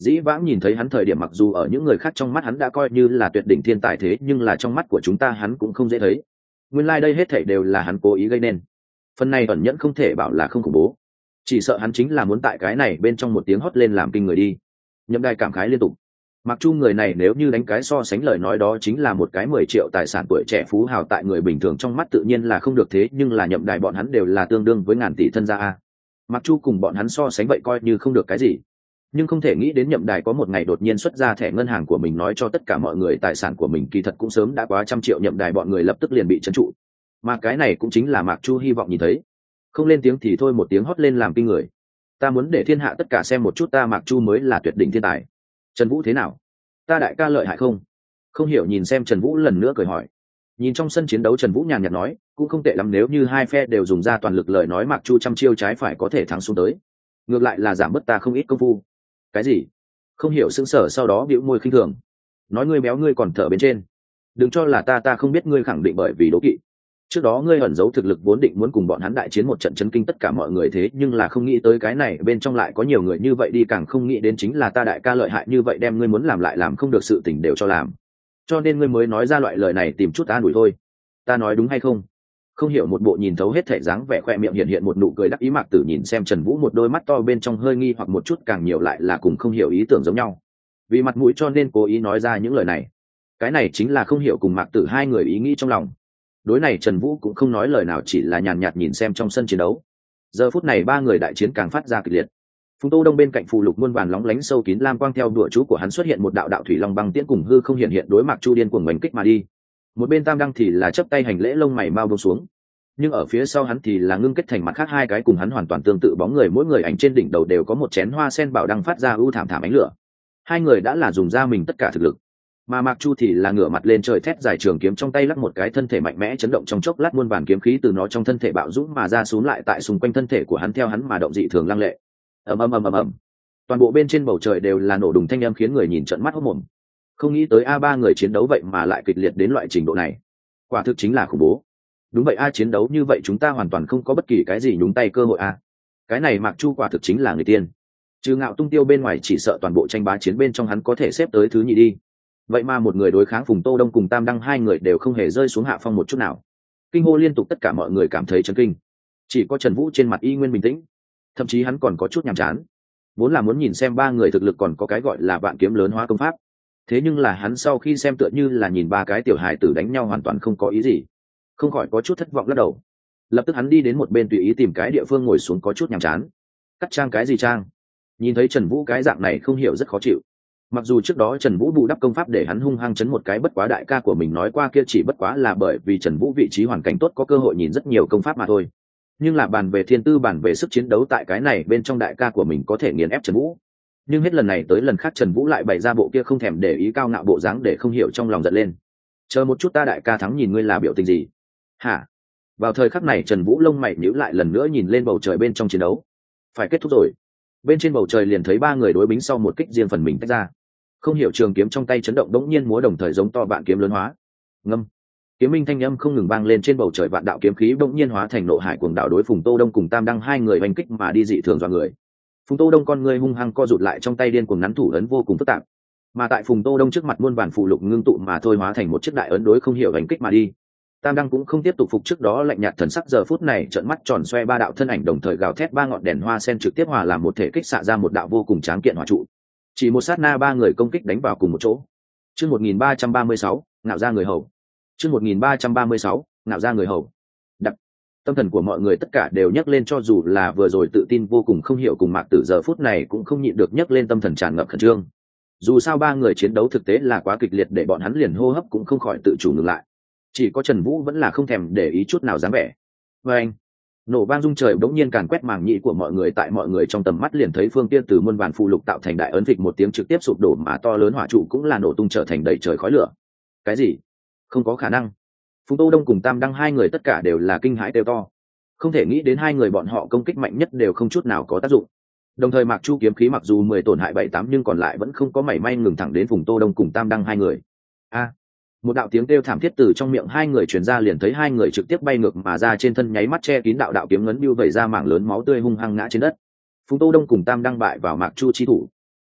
Dĩ vãng nhìn thấy hắn thời điểm mặc dù ở những người khác trong mắt hắn đã coi như là tuyệt đỉnh thiên tài, thế nhưng là trong mắt của chúng ta hắn cũng không dễ thấy. Nguyên lai đây hết thảy đều là hắn cố ý gây nên. Phần này ẩn nhẫn không thể bảo là không khủng bố, chỉ sợ hắn chính là muốn tại cái này bên trong một tiếng hót lên làm kinh người đi. Nhậm Đài cảm khái liên tục. Mặc Chu người này nếu như đánh cái so sánh lời nói đó chính là một cái mười triệu tài sản tuổi trẻ phú hào, tại người bình thường trong mắt tự nhiên là không được, thế nhưng là Nhậm Đài bọn hắn đều là tương đương với ngàn tỷ thân gia a. Mặc Chu cùng bọn hắn so sánh vậy coi như không được cái gì, nhưng không thể nghĩ đến Nhậm Đài có một ngày đột nhiên xuất ra thẻ ngân hàng của mình nói cho tất cả mọi người tài sản của mình kỳ thật cũng sớm đã quá trăm triệu. Nhậm Đài bọn người lập tức liền bị trấn trụ, mà cái này cũng chính là Mạc Chu hy vọng nhìn thấy. Không lên tiếng thì thôi, một tiếng hót lên làm kinh người. Ta muốn để thiên hạ tất cả xem một chút ta Mạc Chu mới là tuyệt đỉnh thiên tài. Trần Vũ thế nào, ta đại ca lợi hại không? Không hiểu nhìn xem Trần Vũ lần nữa cười hỏi. Nhìn trong sân chiến đấu Trần Vũ nhàn nhạt nói, cũng không tệ lắm, nếu như hai phe đều dùng ra toàn lực lời nói Mạc Chu trăm chiêu trái phải có thể thắng xuống tới, ngược lại là giảm bớt ta không ít công phu. Cái gì? Không hiểu sững sờ, sau đó bĩu môi khinh thường nói, ngươi béo ngươi còn thở bên trên, đừng cho là ta ta không biết ngươi khẳng định bởi vì đố kỵ. Trước đó ngươi ẩn giấu thực lực vốn định muốn cùng bọn hắn đại chiến một trận chấn kinh tất cả mọi người, thế nhưng là không nghĩ tới cái này bên trong lại có nhiều người như vậy đi, càng không nghĩ đến chính là ta đại ca lợi hại như vậy, đem ngươi muốn làm lại làm không được sự tình đều cho làm, cho nên ngươi mới nói ra loại lời này tìm chút an ủi thôi. Ta nói đúng hay không? Không hiểu một bộ nhìn thấu hết thể dáng vẻ, khoe miệng hiện hiện một nụ cười đắc ý. Mạc Tử nhìn xem Trần Vũ một đôi mắt to bên trong hơi nghi hoặc một chút, càng nhiều lại là cùng không hiểu ý tưởng giống nhau, vì mặt mũi cho nên cố ý nói ra những lời này. Cái này chính là không hiểu cùng Mạc Tử hai người ý nghĩ trong lòng. Đối này Trần Vũ cũng không nói lời nào, chỉ là nhàn nhạt nhìn xem trong sân chiến đấu. Giờ phút này ba người đại chiến càng phát ra kịch liệt. Phùng Tô Đông bên cạnh phù lục muôn vàn lóng lánh sâu kín lam quang, theo đùa chú của hắn xuất hiện một đạo đạo thủy long băng tiễn cùng hư không hiện hiện đối Mạc Chu điên cuồng đánh kích mà đi. Một bên Tam Đăng thì là chấp tay hành lễ, lông mày mau buông xuống, nhưng ở phía sau hắn thì là ngưng kết thành mặt khác hai cái cùng hắn hoàn toàn tương tự bóng người, mỗi người ảnh trên đỉnh đầu đều có một chén hoa sen bảo đăng phát ra ưu thảm thảm ánh lửa. Hai người đã là dùng ra mình tất cả thực lực, mà Mạc Chu thì là ngửa mặt lên trời thét dài, trường kiếm trong tay lắc một cái, thân thể mạnh mẽ chấn động, trong chốc lát muôn vàn kiếm khí từ nó trong thân thể bạo dũng mà ra, xuống lại tại xung quanh thân thể của hắn, theo hắn mà động dị thường lăng lệ. Ầm ầm ầm ầm ầm, toàn bộ bên trên bầu trời đều là nổ đùng thanh âm, khiến người nhìn trợn mắt hốt mồm. Không nghĩ tới a ba người chiến đấu vậy mà lại kịch liệt đến loại trình độ này, quả thực chính là khủng bố. Đúng vậy a, chiến đấu như vậy chúng ta hoàn toàn không có bất kỳ cái gì nhúng tay cơ hội a. Cái này Mạc Chu quả thực chính là người tiên, trừ Ngạo Tung Tiêu bên ngoài chỉ sợ toàn bộ tranh bá chiến bên trong hắn có thể xếp tới thứ nhì đi. Vậy mà một người đối kháng Phùng Tô Đông cùng Tam Đăng, hai người đều không hề rơi xuống hạ phong một chút nào. Kinh hô liên tục, tất cả mọi người cảm thấy chấn kinh, chỉ có Trần Vũ trên mặt y nguyên bình tĩnh, thậm chí hắn còn có chút nhàm chán. Vốn là muốn nhìn xem ba người thực lực còn có cái gọi là vạn kiếm lớn hóa công pháp, thế nhưng là hắn sau khi xem tựa như là nhìn ba cái tiểu hài tử đánh nhau, hoàn toàn không có ý gì, không khỏi có chút thất vọng lắc đầu. Lập tức hắn đi đến một bên tùy ý tìm cái địa phương ngồi xuống, có chút nhàm chán. Cắt trang cái gì trang? Nhìn thấy Trần Vũ cái dạng này không hiểu rất khó chịu. Mặc dù trước đó Trần Vũ bù đắp công pháp để hắn hung hăng chấn một cái, bất quá đại ca của mình nói qua kia chỉ bất quá là bởi vì Trần Vũ vị trí hoàn cảnh tốt, có cơ hội nhìn rất nhiều công pháp mà thôi. Nhưng là bàn về thiên tư, bàn về sức chiến đấu, tại cái này bên trong đại ca của mình có thể nghiền ép Trần Vũ. Nhưng hết lần này tới lần khác Trần Vũ lại bày ra bộ kia không thèm để ý cao ngạo bộ dáng, để không hiểu trong lòng giận lên. Chờ một chút, ta đại ca thắng nhìn ngươi là biểu tình gì? Hả? Vào thời khắc này Trần Vũ lông mày nhíu lại, lần nữa nhìn lên bầu trời bên trong chiến đấu. Phải kết thúc rồi. Bên trên bầu trời liền thấy ba người đối bính sau một kích riêng phần mình tách ra. Không hiểu trường kiếm trong tay chấn động đống nhiên múa, đồng thời giống to vạn kiếm lớn hóa. Ngâm. Kiếm minh thanh âm không ngừng vang lên trên bầu trời, vạn đạo kiếm khí đống nhiên hóa thành nộ hải cuồng đạo đối Phùng Tô Đông cùng Tam Đăng hai người oanh kích mà đi, dị thường dọa người. Phùng Tô Đông con người hung hăng co rụt lại, trong tay điên cuồng nắn thủ ấn vô cùng phức tạp. Mà tại Phùng Tô Đông trước mặt muôn vàn phù lục ngưng tụ mà thôi hóa thành một chiếc đại ấn đối không hiểu oanh kích mà đi. Tam Đăng cũng không tiếp tục phục trước đó lạnh nhạt thần sắc, giờ phút này trợn mắt tròn xoe, ba đạo thân ảnh đồng thời gào thét, ba ngọn đèn hoa sen trực tiếp hòa làm một thể kích xạ ra một đạo vô cùng tráng kiện hỏa trụ. Chỉ một sát na ba người công kích đánh vào cùng một chỗ. Chương một nghìn ba trăm ba mươi sáu, ngạo ra người hầu. Chương một nghìn ba trăm ba mươi sáu, ngạo ra người hầu. Đặc. Tâm thần của mọi người tất cả đều nhấc lên, cho dù là vừa rồi tự tin vô cùng không hiểu cùng Mạc Tử giờ phút này cũng không nhịn được nhấc lên tâm thần tràn ngập khẩn trương. Dù sao ba người chiến đấu thực tế là quá kịch liệt, để bọn hắn liền hô hấp cũng không khỏi tự chủ ngừng lại. Chỉ có Trần Vũ vẫn là không thèm để ý chút nào dáng vẻ. Và anh, nổ vang rung trời bỗng nhiên càn quét màng nhĩ của mọi người, tại mọi người trong tầm mắt liền thấy phương kia từ muôn vàn phù lục tạo thành đại ấn phịch một tiếng trực tiếp sụp đổ, mà to lớn hỏa trụ cũng là nổ tung trở thành đầy trời khói lửa. Cái gì? Không có khả năng. Phùng Tô Đông cùng Tam Đăng hai người tất cả đều là kinh hãi kêu to. Không thể nghĩ đến hai người bọn họ công kích mạnh nhất đều không chút nào có tác dụng. Đồng thời Mạc Chu kiếm khí mặc dù mười tổn hại bảy tám, nhưng còn lại vẫn không có mảy may ngừng thẳng đến Phùng Tô Đông cùng Tam Đăng hai người. A! Một đạo tiếng kêu thảm thiết từ trong miệng hai người truyền ra, liền thấy hai người trực tiếp bay ngược mà ra, trên thân nháy mắt che kín đạo đạo kiếm ngấn bưu vẩy ra mảng lớn máu tươi, hung hăng ngã trên đất. Phùng Tô Đông cùng Tam Đăng bại vào Mạc Chu chi thủ.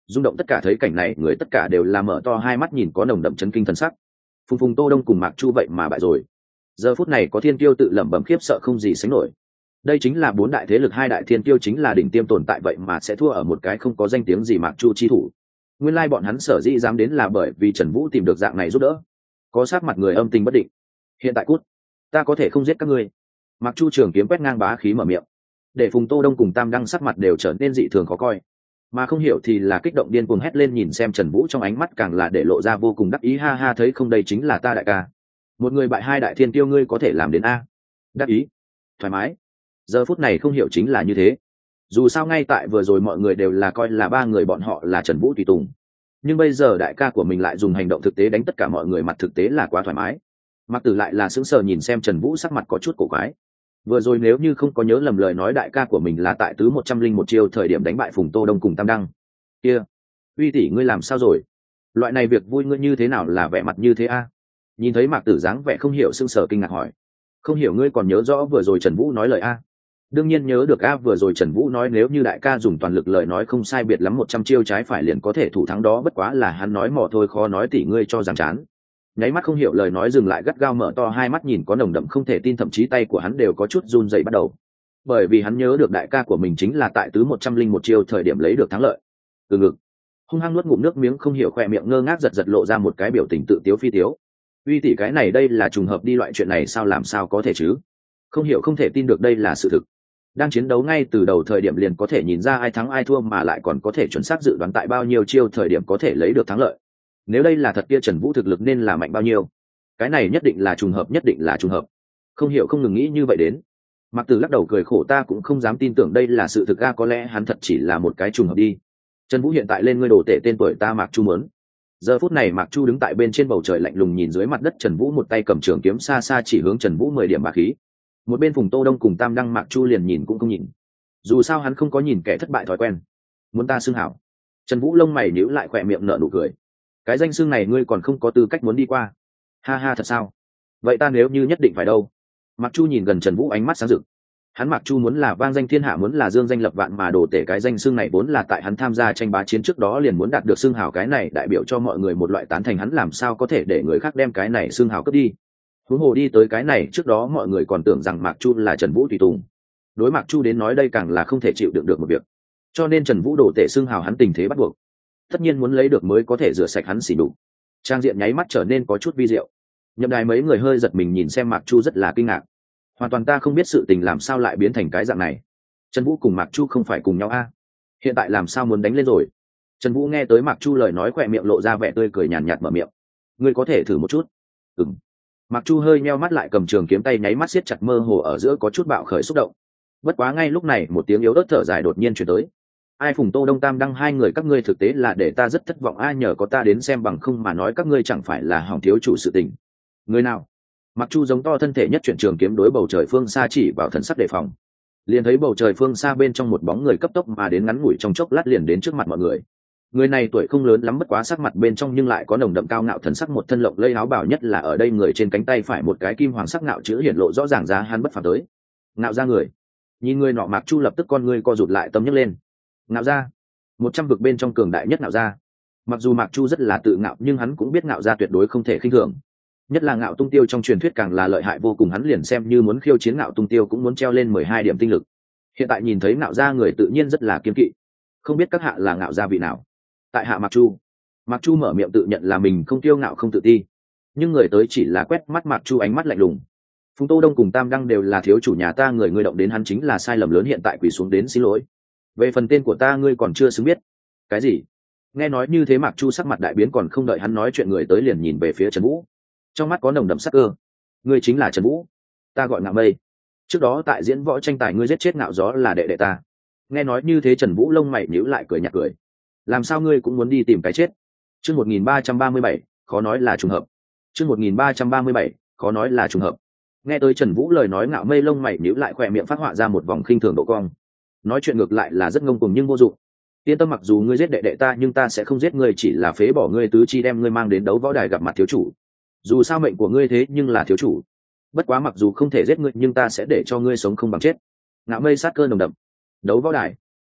rung động tất cả thấy cảnh này người tất cả đều là mở to hai mắt nhìn có nồng đậm chấn kinh thần sắc. Phùng Phùng Tô Đông cùng Mạc Chu vậy mà bại rồi. Giờ phút này có thiên kiêu tự lẩm bẩm khiếp sợ không gì sánh nổi. Đây chính là bốn đại thế lực, hai đại thiên kiêu chính là đỉnh tiêm tồn tại, vậy mà sẽ thua ở một cái không có danh tiếng gì Mạc Chu chi thủ. Nguyên lai like bọn hắn sở dĩ dám đến là bởi vì Trần Vũ tìm được dạng này giúp đỡ. Có sát mặt người âm tình bất định. Hiện tại cút, ta có thể không giết các ngươi. Mạc Chu trường kiếm quét ngang bá khí mở miệng, để Phùng Tô Đông cùng Tam Đăng sắc mặt đều trở nên dị thường khó coi. Mà không hiểu thì là kích động điên cuồng hét lên, nhìn xem Trần Vũ trong ánh mắt càng là để lộ ra vô cùng đắc ý. Ha ha, thấy không, đây chính là ta đại ca. Một người bại hai đại thiên tiêu, ngươi có thể làm đến a? Đắc ý, thoải mái. Giờ phút này không hiểu chính là như thế. Dù sao ngay tại vừa rồi mọi người đều là coi là ba người bọn họ là Trần Vũ tùy tùng, nhưng bây giờ đại ca của mình lại dùng hành động thực tế đánh tất cả mọi người mặt, thực tế là quá thoải mái. Mặc Tử lại là sững sờ nhìn xem Trần Vũ, sắc mặt có chút cổ quái. Vừa rồi nếu như không có nhớ lầm lời nói, đại ca của mình là tại tứ một trăm linh một chiêu thời điểm đánh bại Phùng Tô Đông cùng Tam Đăng. Kia, Uy tỷ ngươi làm sao rồi? Loại này việc vui ngươi như thế nào là vẻ mặt như thế a? Nhìn thấy Mạc Tử dáng vẻ không hiểu, sững sờ kinh ngạc hỏi. Không hiểu ngươi còn nhớ rõ vừa rồi Trần Vũ nói lời a? Đương nhiên nhớ được a, vừa rồi Trần Vũ nói nếu như đại ca dùng toàn lực lời nói không sai biệt lắm một trăm chiêu trái phải liền có thể thủ thắng đó, bất quá là hắn nói mò thôi, khó nói tỷ ngươi cho rằng chán. Nháy mắt không hiểu lời nói dừng lại, gắt gao mở to hai mắt nhìn có nồng đậm không thể tin, thậm chí tay của hắn đều có chút run rẩy bắt đầu. Bởi vì hắn nhớ được đại ca của mình chính là tại tứ một trăm linh một chiêu thời điểm lấy được thắng lợi. Từ ngực hung hăng nuốt ngụm nước miếng, không hiểu khỏe miệng ngơ ngác giật giật lộ ra một cái biểu tình tự tiếu phi tiếu. Uy tỷ cái này đây là trùng hợp đi, loại chuyện này sao làm sao có thể chứ? Không hiểu không thể tin được đây là sự thực. Đang chiến đấu ngay từ đầu thời điểm liền có thể nhìn ra ai thắng ai thua, mà lại còn có thể chuẩn xác dự đoán tại bao nhiêu chiêu thời điểm có thể lấy được thắng lợi. Nếu đây là thật kia Trần Vũ thực lực nên là mạnh bao nhiêu? Cái này nhất định là trùng hợp, nhất định là trùng hợp. Không hiểu không ngừng nghĩ như vậy đến. Mạc Tử lắc đầu cười khổ, ta cũng không dám tin tưởng đây là sự thực a, có lẽ hắn thật chỉ là một cái trùng hợp đi. Trần Vũ hiện tại lên ngươi đồ tể tên tuổi ta Mạc Chu mớn. Giờ phút này Mạc Chu đứng tại bên trên bầu trời lạnh lùng nhìn dưới mặt đất Trần Vũ, một tay cầm trường kiếm xa xa chỉ hướng Trần Vũ mười điểm bá khí. Một bên Phùng Tô Đông cùng Tam Đăng, Mạc Chu liền nhìn cũng không nhìn. Dù sao hắn không có nhìn kẻ thất bại thói quen. Muốn ta xưng hảo? Trần Vũ lông mày nhíu lại, khỏe miệng nở nụ cười. Cái danh xưng này ngươi còn không có tư cách muốn đi qua. Ha ha, thật sao? Vậy ta nếu như nhất định phải đâu? Mạc Chu nhìn gần Trần Vũ, ánh mắt sáng rực. Hắn Mạc Chu muốn là vang danh thiên hạ, muốn là dương danh lập vạn, mà đồ tể cái danh xưng này vốn là tại hắn tham gia tranh bá chiến trước đó liền muốn đạt được xưng hào, cái này đại biểu cho mọi người một loại tán thành, hắn làm sao có thể để người khác đem cái này xưng hào cướp đi. Huống hồ đi tới cái này trước đó mọi người còn tưởng rằng Mạc Chu là Trần Vũ tùy tùng. Đối Mạc Chu đến nói đây càng là không thể chịu đựng được một việc. Cho nên Trần Vũ đồ tể xưng hào hắn tình thế bắt buộc. Tất nhiên muốn lấy được mới có thể rửa sạch hắn xỉ đục. Trang diện nháy mắt trở nên có chút vi diệu. Nhậm đài mấy người hơi giật mình nhìn xem Mạc Chu rất là kinh ngạc. Hoàn toàn ta không biết sự tình làm sao lại biến thành cái dạng này. Trần Vũ cùng Mạc Chu không phải cùng nhau a? À? Hiện tại làm sao muốn đánh lên rồi? Trần Vũ nghe tới Mạc Chu lời nói, khỏe miệng lộ ra vẻ tươi cười nhàn nhạt mở miệng. Ngươi có thể thử một chút. Ừm. Mạc Chu hơi nheo mắt lại, cầm trường kiếm tay nháy mắt siết chặt, mơ hồ ở giữa có chút bạo khởi xúc động. Bất quá ngay lúc này một tiếng yếu ớt thở dài đột nhiên truyền tới. Ai Phùng Tô Đông Tam Đăng hai người các ngươi thực tế là để ta rất thất vọng a, nhờ có ta đến xem, bằng không mà nói các ngươi chẳng phải là hỏng thiếu chủ sự tình. Người nào? Mạc Chu giống to thân thể nhất chuyển trường kiếm đối bầu trời phương xa chỉ vào, thần sắc đề phòng. Liền thấy bầu trời phương xa bên trong một bóng người cấp tốc mà đến, ngắn ngủi trong chốc lát liền đến trước mặt mọi người. Người này tuổi không lớn lắm, bất quá sắc mặt bên trong nhưng lại có nồng đậm cao ngạo thần sắc, một thân lộng lây áo bào, nhất là ở đây người trên cánh tay phải một cái kim hoàng sắc ngạo chữ hiển lộ rõ ràng ra hắn bất phàm tới. Ngạo ra người. Nhìn người nọ Mạc Chu lập tức con ngươi co rụt lại, tâm nhấc lên. Ngạo ra, một trăm vực bên trong cường đại nhất ngạo ra. Mặc dù Mạc Chu rất là tự ngạo, nhưng hắn cũng biết ngạo ra tuyệt đối không thể khinh thường. Nhất là Ngạo Tung Tiêu trong truyền thuyết càng là lợi hại vô cùng, hắn liền xem như muốn khiêu chiến Ngạo Tung Tiêu cũng muốn treo lên mười hai điểm tinh lực. Hiện tại nhìn thấy ngạo ra người tự nhiên rất là kiên kỵ. Không biết các hạ là ngạo gia vị nào? Tại hạ Mạc Chu. Mạc Chu mở miệng tự nhận là mình không kiêu ngạo không tự ti, nhưng người tới chỉ là quét mắt Mạc Chu ánh mắt lạnh lùng. Phùng Tô Đông cùng Tam Đăng đều là thiếu chủ nhà ta, người ngươi động đến hắn chính là sai lầm lớn, hiện tại quỳ xuống đến xin lỗi. Về phần tên của ta ngươi còn chưa xứng biết. Cái gì? Nghe nói như thế Mạc Chu sắc mặt đại biến, còn không đợi hắn nói chuyện người tới liền nhìn về phía Trần Vũ, trong mắt có nồng đậm sắc cơ. Ngươi chính là Trần Vũ? Ta gọi Ngạo Mây. Trước đó tại diễn võ tranh tài ngươi giết chết Ngạo Gió là đệ đệ ta. Nghe nói như thế Trần Vũ lông mày nhíu lại, cười nhạt cười. Làm sao ngươi cũng muốn đi tìm cái chết? Chương một nghìn ba trăm ba mươi bảy, khó nói là trùng hợp. Chương một nghìn ba trăm ba mươi bảy, khó nói là trùng hợp. Nghe tới Trần Vũ lời nói, Ngạo Mây lông mày nhíu lại, khóe miệng phát họa ra một vòng khinh thường độ cong. Nói chuyện ngược lại là rất ngông cuồng nhưng vô dụng. Yên tâm, mặc dù ngươi giết đệ đệ ta nhưng ta sẽ không giết ngươi, chỉ là phế bỏ ngươi tứ chi, đem ngươi mang đến đấu võ đài gặp mặt thiếu chủ. Dù sao mệnh của ngươi thế nhưng là thiếu chủ. Bất quá mặc dù không thể giết ngươi nhưng ta sẽ để cho ngươi sống không bằng chết. Ngạo Mây sát cơ nồng đậm. Đấu võ đài?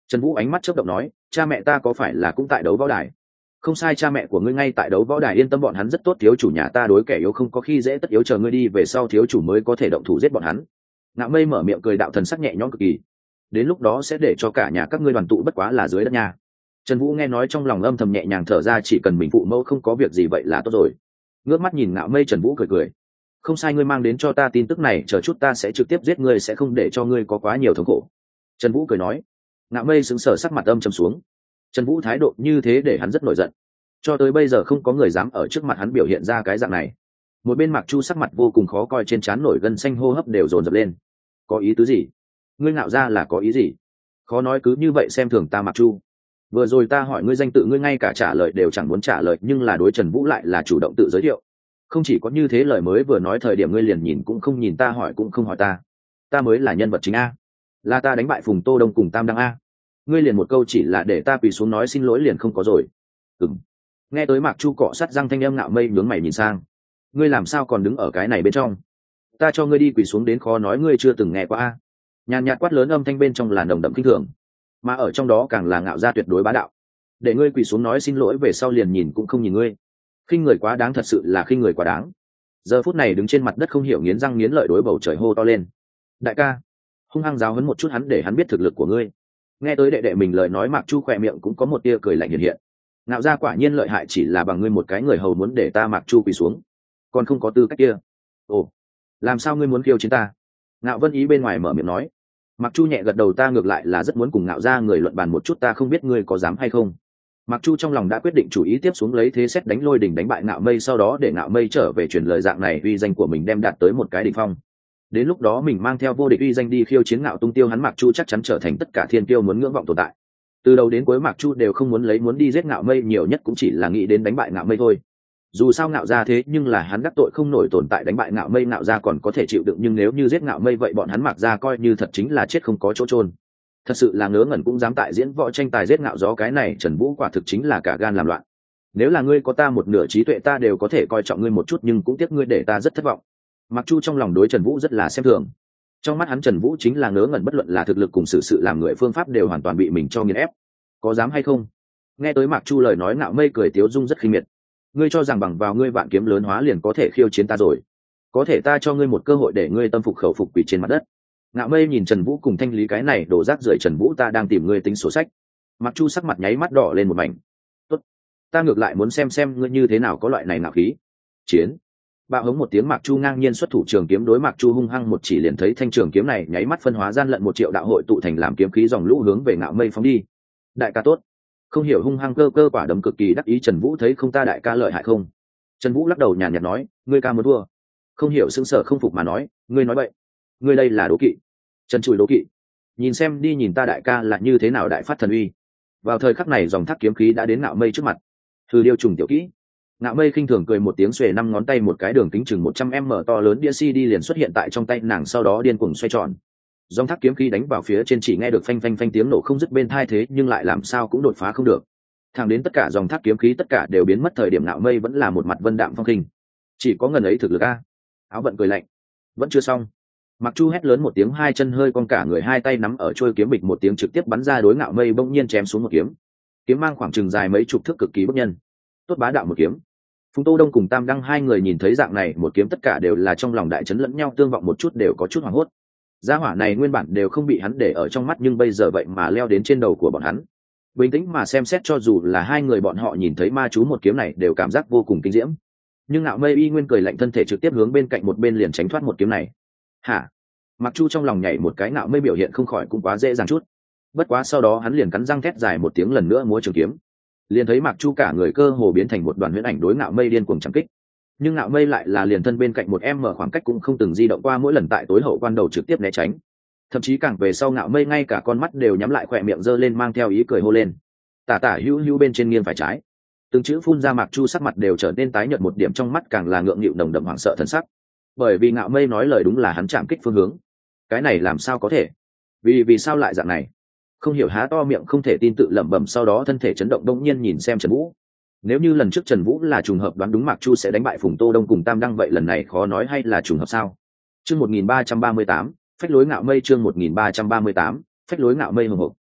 Trần Vũ ánh mắt chớp động nói, cha mẹ ta có phải là cũng tại đấu võ đài? Không sai, cha mẹ của ngươi ngay tại đấu võ đài, yên tâm, bọn hắn rất tốt, thiếu chủ nhà ta đối kẻ yếu không có khi dễ, tất yếu chờ ngươi đi về sau thiếu chủ mới có thể động thủ giết bọn hắn. Ngạo Mây mở miệng cười, đạo thần sắc nhẹ nhõm cực kỳ. Đến lúc đó sẽ để cho cả nhà các ngươi đoàn tụ, bất quá là dưới đất nhà. Trần Vũ nghe nói trong lòng âm thầm nhẹ nhàng thở ra, chỉ cần mình phụ mẫu không có việc gì vậy là tốt rồi. Ngước mắt nhìn Ngạo Mây, Trần Vũ cười cười, không sai, ngươi mang đến cho ta tin tức này, chờ chút ta sẽ trực tiếp giết ngươi, sẽ không để cho ngươi có quá nhiều thống khổ. Trần Vũ cười nói. Ngạo Mây sững sờ, sắc mặt âm trầm xuống. Trần Vũ thái độ như thế để hắn rất nổi giận, cho tới bây giờ không có người dám ở trước mặt hắn biểu hiện ra cái dạng này. Một bên Mạc Chu sắc mặt vô cùng khó coi, trên trán nổi gân xanh, hô hấp đều dồn dập lên. Có ý tứ gì? Ngươi Ngạo ra là có ý gì? Khó nói cứ như vậy xem thường ta Mạc Chu. Vừa rồi ta hỏi ngươi danh tự, ngươi ngay cả trả lời đều chẳng muốn trả lời, nhưng là đối Trần Vũ lại là chủ động tự giới thiệu. Không chỉ có như thế, lời mới vừa nói thời điểm ngươi liền nhìn cũng không nhìn ta, hỏi cũng không hỏi ta. Ta mới là nhân vật chính a, là ta đánh bại Phùng Tô Đông cùng Tam Đăng a. Ngươi liền một câu chỉ là để ta quỳ xuống nói xin lỗi liền không có rồi? Ừm. Nghe tới Mạc Chu cọ sát răng thanh âm, Ngạo Mây nhướng mày nhìn sang. Ngươi làm sao còn đứng ở cái này bên trong? Ta cho ngươi đi quỳ xuống đến khó nói ngươi chưa từng nghe qua a. Nhàn nhạt quát lớn, âm thanh bên trong là nồng đậm kinh thường, mà ở trong đó càng là Ngạo gia tuyệt đối bá đạo. Để ngươi quỳ xuống nói xin lỗi về sau liền nhìn cũng không nhìn ngươi. Khinh người quá đáng, thật sự là khinh người quá đáng. Giờ phút này đứng trên mặt đất không hiểu nghiến răng nghiến lợi đối bầu trời hô to lên. Đại ca, hung hăng giáo huấn một chút hắn để hắn biết thực lực của ngươi. Nghe tới đệ đệ mình lời nói, Mạc Chu khỏe miệng cũng có một tia cười lạnh hiện hiện. Ngạo gia quả nhiên lợi hại, chỉ là bằng ngươi một cái người hầu muốn để ta Mạc Chu quỳ xuống, còn không có tư cách kia. Ồ, làm sao ngươi muốn khiêu chiến ta? Ngạo Vân Ý bên ngoài mở miệng nói. Mạc Chu nhẹ gật đầu, ta ngược lại là rất muốn cùng Ngạo gia người luận bàn một chút, ta không biết ngươi có dám hay không. Mạc Chu trong lòng đã quyết định chủ ý, tiếp xuống lấy thế xét đánh lôi đỉnh đánh bại Ngạo Mây, sau đó để Ngạo Mây trở về truyền lời dạng này uy danh của mình đem đạt tới một cái đỉnh phong. Đến lúc đó mình mang theo vô địch uy danh đi khiêu chiến Ngạo Tung Tiêu, hắn Mạc Chu chắc chắn trở thành tất cả thiên tiêu muốn ngưỡng vọng tồn tại. Từ đầu đến cuối Mạc Chu đều không muốn lấy muốn đi giết Ngạo Mây, nhiều nhất cũng chỉ là nghĩ đến đánh bại Ngạo Mây thôi. Dù sao Ngạo gia thế nhưng là hắn đắc tội không nổi tồn tại, đánh bại Ngạo Mây Ngạo gia còn có thể chịu đựng, nhưng nếu như giết Ngạo Mây vậy bọn hắn Mạc gia coi như thật chính là chết không có chỗ chôn. Thật sự là ngớ ngẩn cũng dám tại diễn võ tranh tài giết Ngạo gió, cái này Trần Vũ quả thực chính là cả gan làm loạn. Nếu là ngươi có ta một nửa trí tuệ ta đều có thể coi trọng ngươi một chút, nhưng cũng tiếc ngươi để ta rất thất vọng. Mạc Chu trong lòng đối Trần Vũ rất là xem thường. Trong mắt hắn Trần Vũ chính là ngớ ngẩn, bất luận là thực lực cùng sự sự làm người phương pháp đều hoàn toàn bị mình cho nghiền ép. Có dám hay không? Nghe tới Mạc Chu lời nói, Ngạo Mây cười tiếu dung rất khinh miệt. Ngươi cho rằng bằng vào ngươi vạn kiếm lớn hóa liền có thể khiêu chiến ta rồi? Có thể ta cho ngươi một cơ hội để ngươi tâm phục khẩu phục quỳ trên mặt đất. Ngạo Mây nhìn Trần Vũ cùng thanh lý cái này đổ rác rưởi, Trần Vũ ta đang tìm ngươi tính sổ sách. Mạc Chu sắc mặt nháy mắt đỏ lên một mảnh. Tốt, ta ngược lại muốn xem xem ngươi như thế nào có loại này ngạo khí. Chiến. Bạo hống một tiếng, Mạc Chu ngang nhiên xuất thủ, trường kiếm đối Mạc Chu hung hăng một chỉ, liền thấy thanh trường kiếm này nháy mắt phân hóa gian lận một triệu đạo hội tụ thành làm kiếm khí dòng lũ hướng về Ngạo Mây phóng đi. Đại ca tốt. Không hiểu hung hăng cơ cơ quả đấm cực kỳ đắc ý, Trần Vũ thấy không, ta đại ca lợi hại không? Trần Vũ lắc đầu nhàn nhạt nói, ngươi ca muốn thua. Không hiểu sững sờ không phục mà nói, ngươi nói bậy. Ngươi đây là đố kỵ. Trần chùi đố kỵ. Nhìn xem đi, nhìn ta đại ca là như thế nào đại phát thần uy. Vào thời khắc này dòng thác kiếm khí đã đến Ngạo Mây trước mặt. Thư điêu trùng tiểu kỹ. Ngạo Mây khinh thường cười một tiếng, xuề năm ngón tay, một cái đường kính chừng một trăm m to lớn đĩa xê đê liền xuất hiện tại trong tay nàng, sau đó điên cuồng xoay tròn. Dòng thác kiếm khí đánh vào phía trên, chỉ nghe được phanh phanh phanh tiếng nổ không dứt bên tai, thế nhưng lại làm sao cũng đột phá không được. Thẳng đến tất cả dòng thác kiếm khí tất cả đều biến mất thời điểm, Ngạo Mây vẫn là một mặt vân đạm phong khinh. Chỉ có ngần ấy thực lực a. Áo vận cười lạnh. Vẫn chưa xong. Mặc Chu hét lớn một tiếng, hai chân hơi cong, cả người hai tay nắm ở trôi kiếm, bịch một tiếng trực tiếp bắn ra, đối Ngạo Mây bỗng nhiên chém xuống một kiếm. Kiếm mang khoảng chừng dài mấy chục thước, cực kỳ bức nhân. Tốt bá đạo một kiếm. Phùng Tô Đông cùng Tam Đăng hai người nhìn thấy dạng này một kiếm, tất cả đều là trong lòng đại chấn, lẫn nhau tương vọng một chút, đều có chút hoảng hốt. Gia hỏa này nguyên bản đều không bị hắn để ở trong mắt, nhưng bây giờ vậy mà leo đến trên đầu của bọn hắn. Bình tĩnh mà xem xét, cho dù là hai người bọn họ nhìn thấy ma chú một kiếm này đều cảm giác vô cùng kinh diễm. Nhưng Ngạo Mây y nguyên cười lạnh, thân thể trực tiếp hướng bên cạnh một bên liền tránh thoát một kiếm này. Hả? Mặc Chu trong lòng nhảy một cái, Ngạo Mây biểu hiện không khỏi cũng quá dễ dàng chút. Bất quá sau đó hắn liền cắn răng thét dài một tiếng, lần nữa múa trường kiếm. Liền thấy Mạc Chu cả người cơ hồ biến thành một đoàn huyễn ảnh đối Ngạo Mây điên cuồng chém kích. Nhưng Ngạo Mây lại là liền thân bên cạnh một em mở khoảng cách cũng không từng di động qua, mỗi lần tại tối hậu quan đầu trực tiếp né tránh. Thậm chí càng về sau Ngạo Mây ngay cả con mắt đều nhắm lại, khỏe miệng giơ lên mang theo ý cười hô lên. Tả tả hữu hữu bên trên nghiêng phải trái. Từng chữ phun ra, Mạc Chu sắc mặt đều trở nên tái nhợt, một điểm trong mắt càng là ngượng nghịu nồng đậm hoảng sợ thần sắc. Bởi vì Ngạo Mây nói lời đúng là hắn chạm kích phương hướng. Cái này làm sao có thể? Vì vì sao lại dạng này? Không hiểu há to miệng không thể tin tự lẩm bẩm, sau đó thân thể chấn động, đông nhiên nhìn xem Trần Vũ. Nếu như lần trước Trần Vũ là trùng hợp đoán đúng Mạc Chu sẽ đánh bại Phùng Tô Đông cùng Tam Đăng, vậy lần này khó nói hay là trùng hợp sao? Chương một nghìn ba trăm ba mươi tám, phách lối Ngạo Mây, chương một nghìn ba trăm ba mươi tám, phách lối Ngạo Mây hùng hục.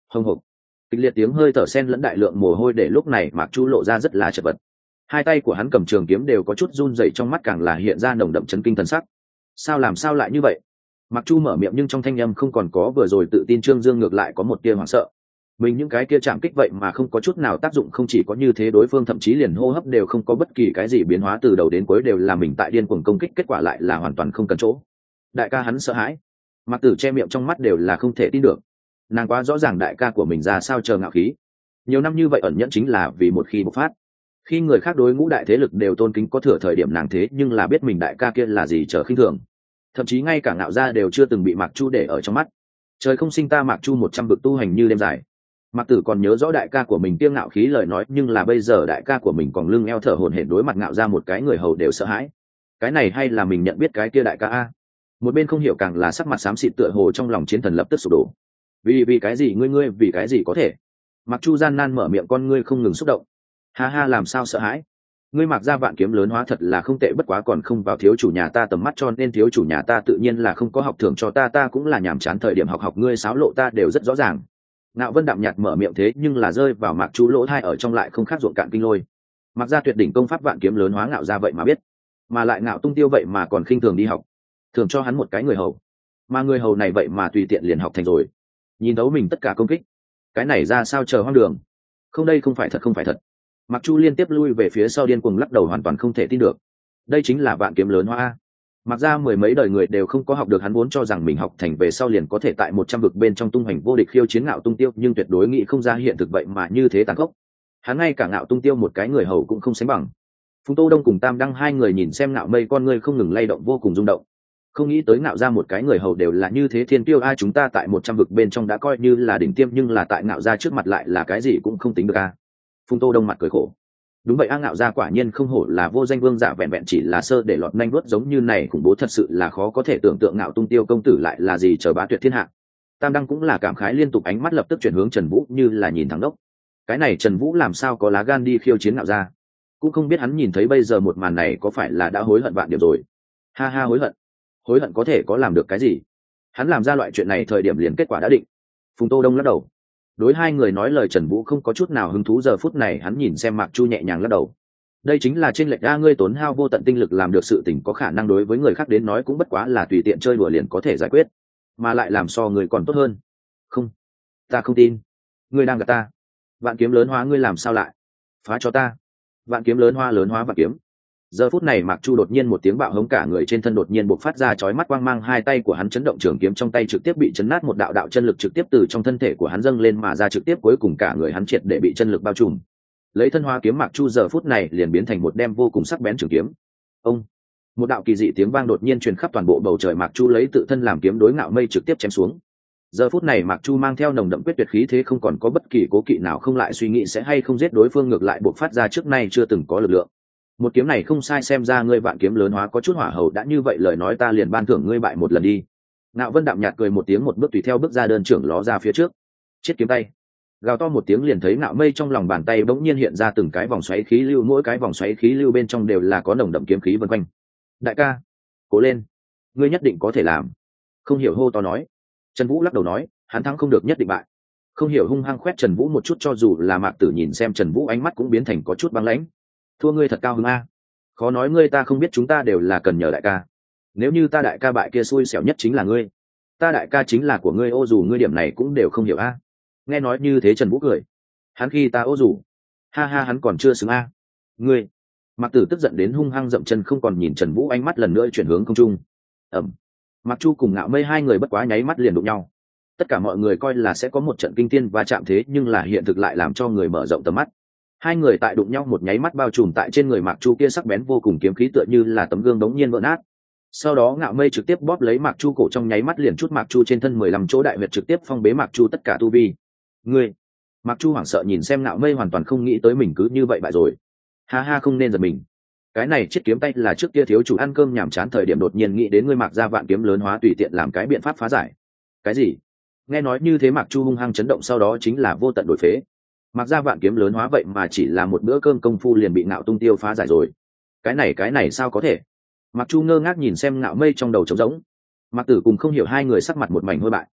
hồng hộc, kịch liệt tiếng hơi thở sen lẫn đại lượng mồ hôi để lúc này Mạc Chu lộ ra rất là chật vật. Hai tay của hắn cầm trường kiếm đều có chút run rẩy, trong mắt càng là hiện ra nồng đậm chấn kinh thần sắc. Sao làm sao lại như vậy? Mạc Chu mở miệng nhưng trong thanh âm không còn có vừa rồi tự tin trương dương, ngược lại có một tia hoảng sợ. Mình những cái kia chạm kích vậy mà không có chút nào tác dụng, không chỉ có như thế đối phương thậm chí liền hô hấp đều không có bất kỳ cái gì biến hóa, từ đầu đến cuối đều là mình tại điên cuồng công kích, kết quả lại là hoàn toàn không cần chỗ. Đại ca hắn sợ hãi. Mạc Tử che miệng, trong mắt đều là không thể tin được. Nàng quá rõ ràng đại ca của mình ra sao chờ ngạo khí. Nhiều năm như vậy ẩn nhẫn chính là vì một khi bộc phát. Khi người khác đối ngũ đại thế lực đều tôn kính có thừa thời điểm, nàng thế nhưng là biết mình đại ca kia là gì chờ khinh thường. Thậm chí ngay cả ngạo gia đều chưa từng bị Mạc Chu để ở trong mắt. Trời không sinh ta Mạc Chu một trăm bực tu hành như đêm dài. Mạc Tử còn nhớ rõ đại ca của mình kiêng ngạo khí lời nói, nhưng là bây giờ đại ca của mình còn lưng eo thở hổn hển đối mặt ngạo ra một cái người hầu đều sợ hãi. Cái này hay là mình nhận biết cái kia đại ca a? Một bên không hiểu càng là sắc mặt xám xịt, tựa hồ trong lòng chiến thần lập tức sụp đổ. Vì vì cái gì ngươi ngươi vì cái gì có thể? Mạc Chu gian nan mở miệng, con ngươi không ngừng xúc động. Ha ha, làm sao sợ hãi? Ngươi Mạc gia vạn kiếm lớn hóa thật là không tệ, bất quá còn không vào thiếu chủ nhà ta tầm mắt, cho nên thiếu chủ nhà ta tự nhiên là không có học thưởng cho ta, ta cũng là nhàm chán thời điểm học học ngươi xáo lộ ta đều rất rõ ràng. Ngạo Vân đạm nhạt mở miệng, thế nhưng là rơi vào Mạc Chu lỗ thai ở trong lại không khác ruộng cạn kinh lôi. Mạc gia tuyệt đỉnh công pháp vạn kiếm lớn hóa ngạo ra vậy mà biết, mà lại Ngạo Tung Tiêu vậy mà còn khinh thường đi học, thường cho hắn một cái người hầu, mà người hầu này vậy mà tùy tiện liền học thành rồi, nhìn thấu mình tất cả công kích, cái này ra sao chờ hoang đường. Không, đây không phải thật, không phải thật. Mạc Chu liên tiếp lui về phía sau, điên cuồng lắc đầu, hoàn toàn không thể tin được. Đây chính là vạn kiếm lớn hóa. Mặc ra mười mấy đời người đều không có học được, hắn vốn cho rằng mình học thành về sau liền có thể tại một trăm vực bên trong tung hoành vô địch khiêu chiến Ngạo Tung Tiêu, nhưng tuyệt đối nghĩ không ra hiện thực vậy mà như thế tàn khốc. Hắn ngay cả Ngạo Tung Tiêu một cái người hầu cũng không sánh bằng. Phùng Tô Đông cùng Tam Đăng hai người nhìn xem Ngạo Mây, con ngươi không ngừng lay động, vô cùng rung động. Không nghĩ tới Ngạo ra một cái người hầu đều là như thế thiên tiêu a, chúng ta tại một trăm vực bên trong đã coi như là đỉnh tiêm, nhưng là tại Ngạo ra trước mặt lại là cái gì cũng không tính được a. Phùng Tô Đông mặt cười khổ. Đúng vậy a, Ngạo gia quả nhiên không hổ là vô danh vương giả, vẹn vẹn chỉ là sơ để lọt nanh vuốt giống như này khủng bố thật sự là khó có thể tưởng tượng Ngạo Tung Tiêu công tử lại là gì chờ bá tuyệt thiên hạ. Tam Đăng cũng là cảm khái liên tục, ánh mắt lập tức chuyển hướng Trần Vũ như là nhìn thẳng đốc. Cái này Trần Vũ làm sao có lá gan đi khiêu chiến Ngạo gia? Cũng không biết hắn nhìn thấy bây giờ một màn này có phải là đã hối hận vạn điểm rồi. Ha ha, hối hận? Hối hận có thể có làm được cái gì? Hắn làm ra loại chuyện này thời điểm liền kết quả đã định. Phùng Tô Đông lắc đầu. Đối hai người nói lời Trần Vũ không có chút nào hứng thú, giờ phút này hắn nhìn xem Mạc Chu nhẹ nhàng lắc đầu. Đây chính là trên lệch a, ngươi tốn hao vô tận tinh lực làm được sự tình có khả năng đối với người khác đến nói cũng bất quá là tùy tiện chơi đùa liền có thể giải quyết, mà lại làm so người còn tốt hơn. Không, ta không tin, ngươi đang gạt ta. Vạn kiếm lớn hóa ngươi làm sao lại? Phá cho ta. Vạn kiếm lớn hóa, lớn hóa vạn kiếm. Giờ phút này Mạc Chu đột nhiên một tiếng bạo hống, cả người trên thân đột nhiên bộc phát ra chói mắt quang mang, hai tay của hắn chấn động, trường kiếm trong tay trực tiếp bị chấn nát, một đạo đạo chân lực trực tiếp từ trong thân thể của hắn dâng lên mà ra, trực tiếp cuối cùng cả người hắn triệt để bị chân lực bao trùm. Lấy thân hóa kiếm Mạc Chu giờ phút này liền biến thành một đem vô cùng sắc bén trường kiếm. Ông, một đạo kỳ dị tiếng vang đột nhiên truyền khắp toàn bộ bầu trời, Mạc Chu lấy tự thân làm kiếm đối Ngạo Mây trực tiếp chém xuống. Giờ phút này Mạc Chu mang theo nồng đậm quyết tuyệt khí thế, không còn có bất kỳ cố kỵ nào, không lại suy nghĩ sẽ hay không giết đối phương, ngược lại bộc phát ra trước nay chưa từng có lực lượng. Một kiếm này không sai, xem ra ngươi vạn kiếm lớn hóa có chút hỏa hầu, đã như vậy lời nói ta liền ban thưởng ngươi bại một lần đi. Ngạo Vân đạm nhạt cười một tiếng, một bước tùy theo bước ra đơn trưởng ló ra phía trước, chiết kiếm tay gào to một tiếng, liền thấy Ngạo Mây trong lòng bàn tay bỗng nhiên hiện ra từng cái vòng xoáy khí lưu, mỗi cái vòng xoáy khí lưu bên trong đều là có nồng đậm kiếm khí vân quanh. Đại ca, cố lên, ngươi nhất định có thể làm. Không hiểu hô to nói. Trần Vũ lắc đầu nói, hắn thắng không được nhất định bại. Không hiểu hung hăng khoét Trần Vũ một chút, cho dù là Mạc Tử nhìn xem Trần Vũ ánh mắt cũng biến thành có chút băng lãnh. Thua ngươi thật cao hứng a. Khó nói ngươi ta không biết, chúng ta đều là cần nhờ đại ca. Nếu như ta đại ca bại kia xui xẻo nhất chính là ngươi, ta đại ca chính là của ngươi, ô dù ngươi điểm này cũng đều không hiểu a. Nghe nói như thế Trần Vũ cười. Hắn khi ta ô dù, ha ha, hắn còn chưa xứng a. Ngươi. Mạc Tử tức giận đến hung hăng dậm chân, không còn nhìn Trần Vũ, ánh mắt lần nữa chuyển hướng không trung. Ẩm. Mạc Chu cùng Ngạo Mây hai người bất quá nháy mắt liền đụng nhau. Tất cả mọi người coi là sẽ có một trận kinh thiên va chạm, thế nhưng là hiện thực lại làm cho người mở rộng tầm mắt. Hai người tại đụng nhau một nháy mắt, bao trùm tại trên người Mạc Chu kia sắc bén vô cùng kiếm khí tựa như là tấm gương đống nhiên vỡ nát. Sau đó Ngạo Mây trực tiếp bóp lấy Mạc Chu cổ, trong nháy mắt liền chút Mạc Chu trên thân mười lăm chỗ đại huyệt, trực tiếp phong bế Mạc Chu tất cả tu vi. Ngươi. Mạc Chu hoảng sợ nhìn xem Ngạo Mây, hoàn toàn không nghĩ tới mình cứ như vậy bại rồi. Ha ha, không nên giật mình. Cái này chiếc kiếm tay là trước kia thiếu chủ ăn cơm nhàm chán thời điểm đột nhiên nghĩ đến ngươi Mạc gia vạn kiếm lớn hóa, tùy tiện làm cái biện pháp phá giải. Cái gì? Nghe nói như thế Mạc Chu hung hăng chấn động, sau đó chính là vô tận đổi phế. Mạc gia vạn kiếm lớn hóa vậy mà chỉ là một bữa cơm công phu liền bị Ngạo Tung Tiêu phá giải rồi. Cái này cái này sao có thể? Mạc Chu ngơ ngác nhìn xem Ngạo Mây trong đầu trống rỗng. Mạc Tử cùng không hiểu hai người sắc mặt một mảnh hôi bại.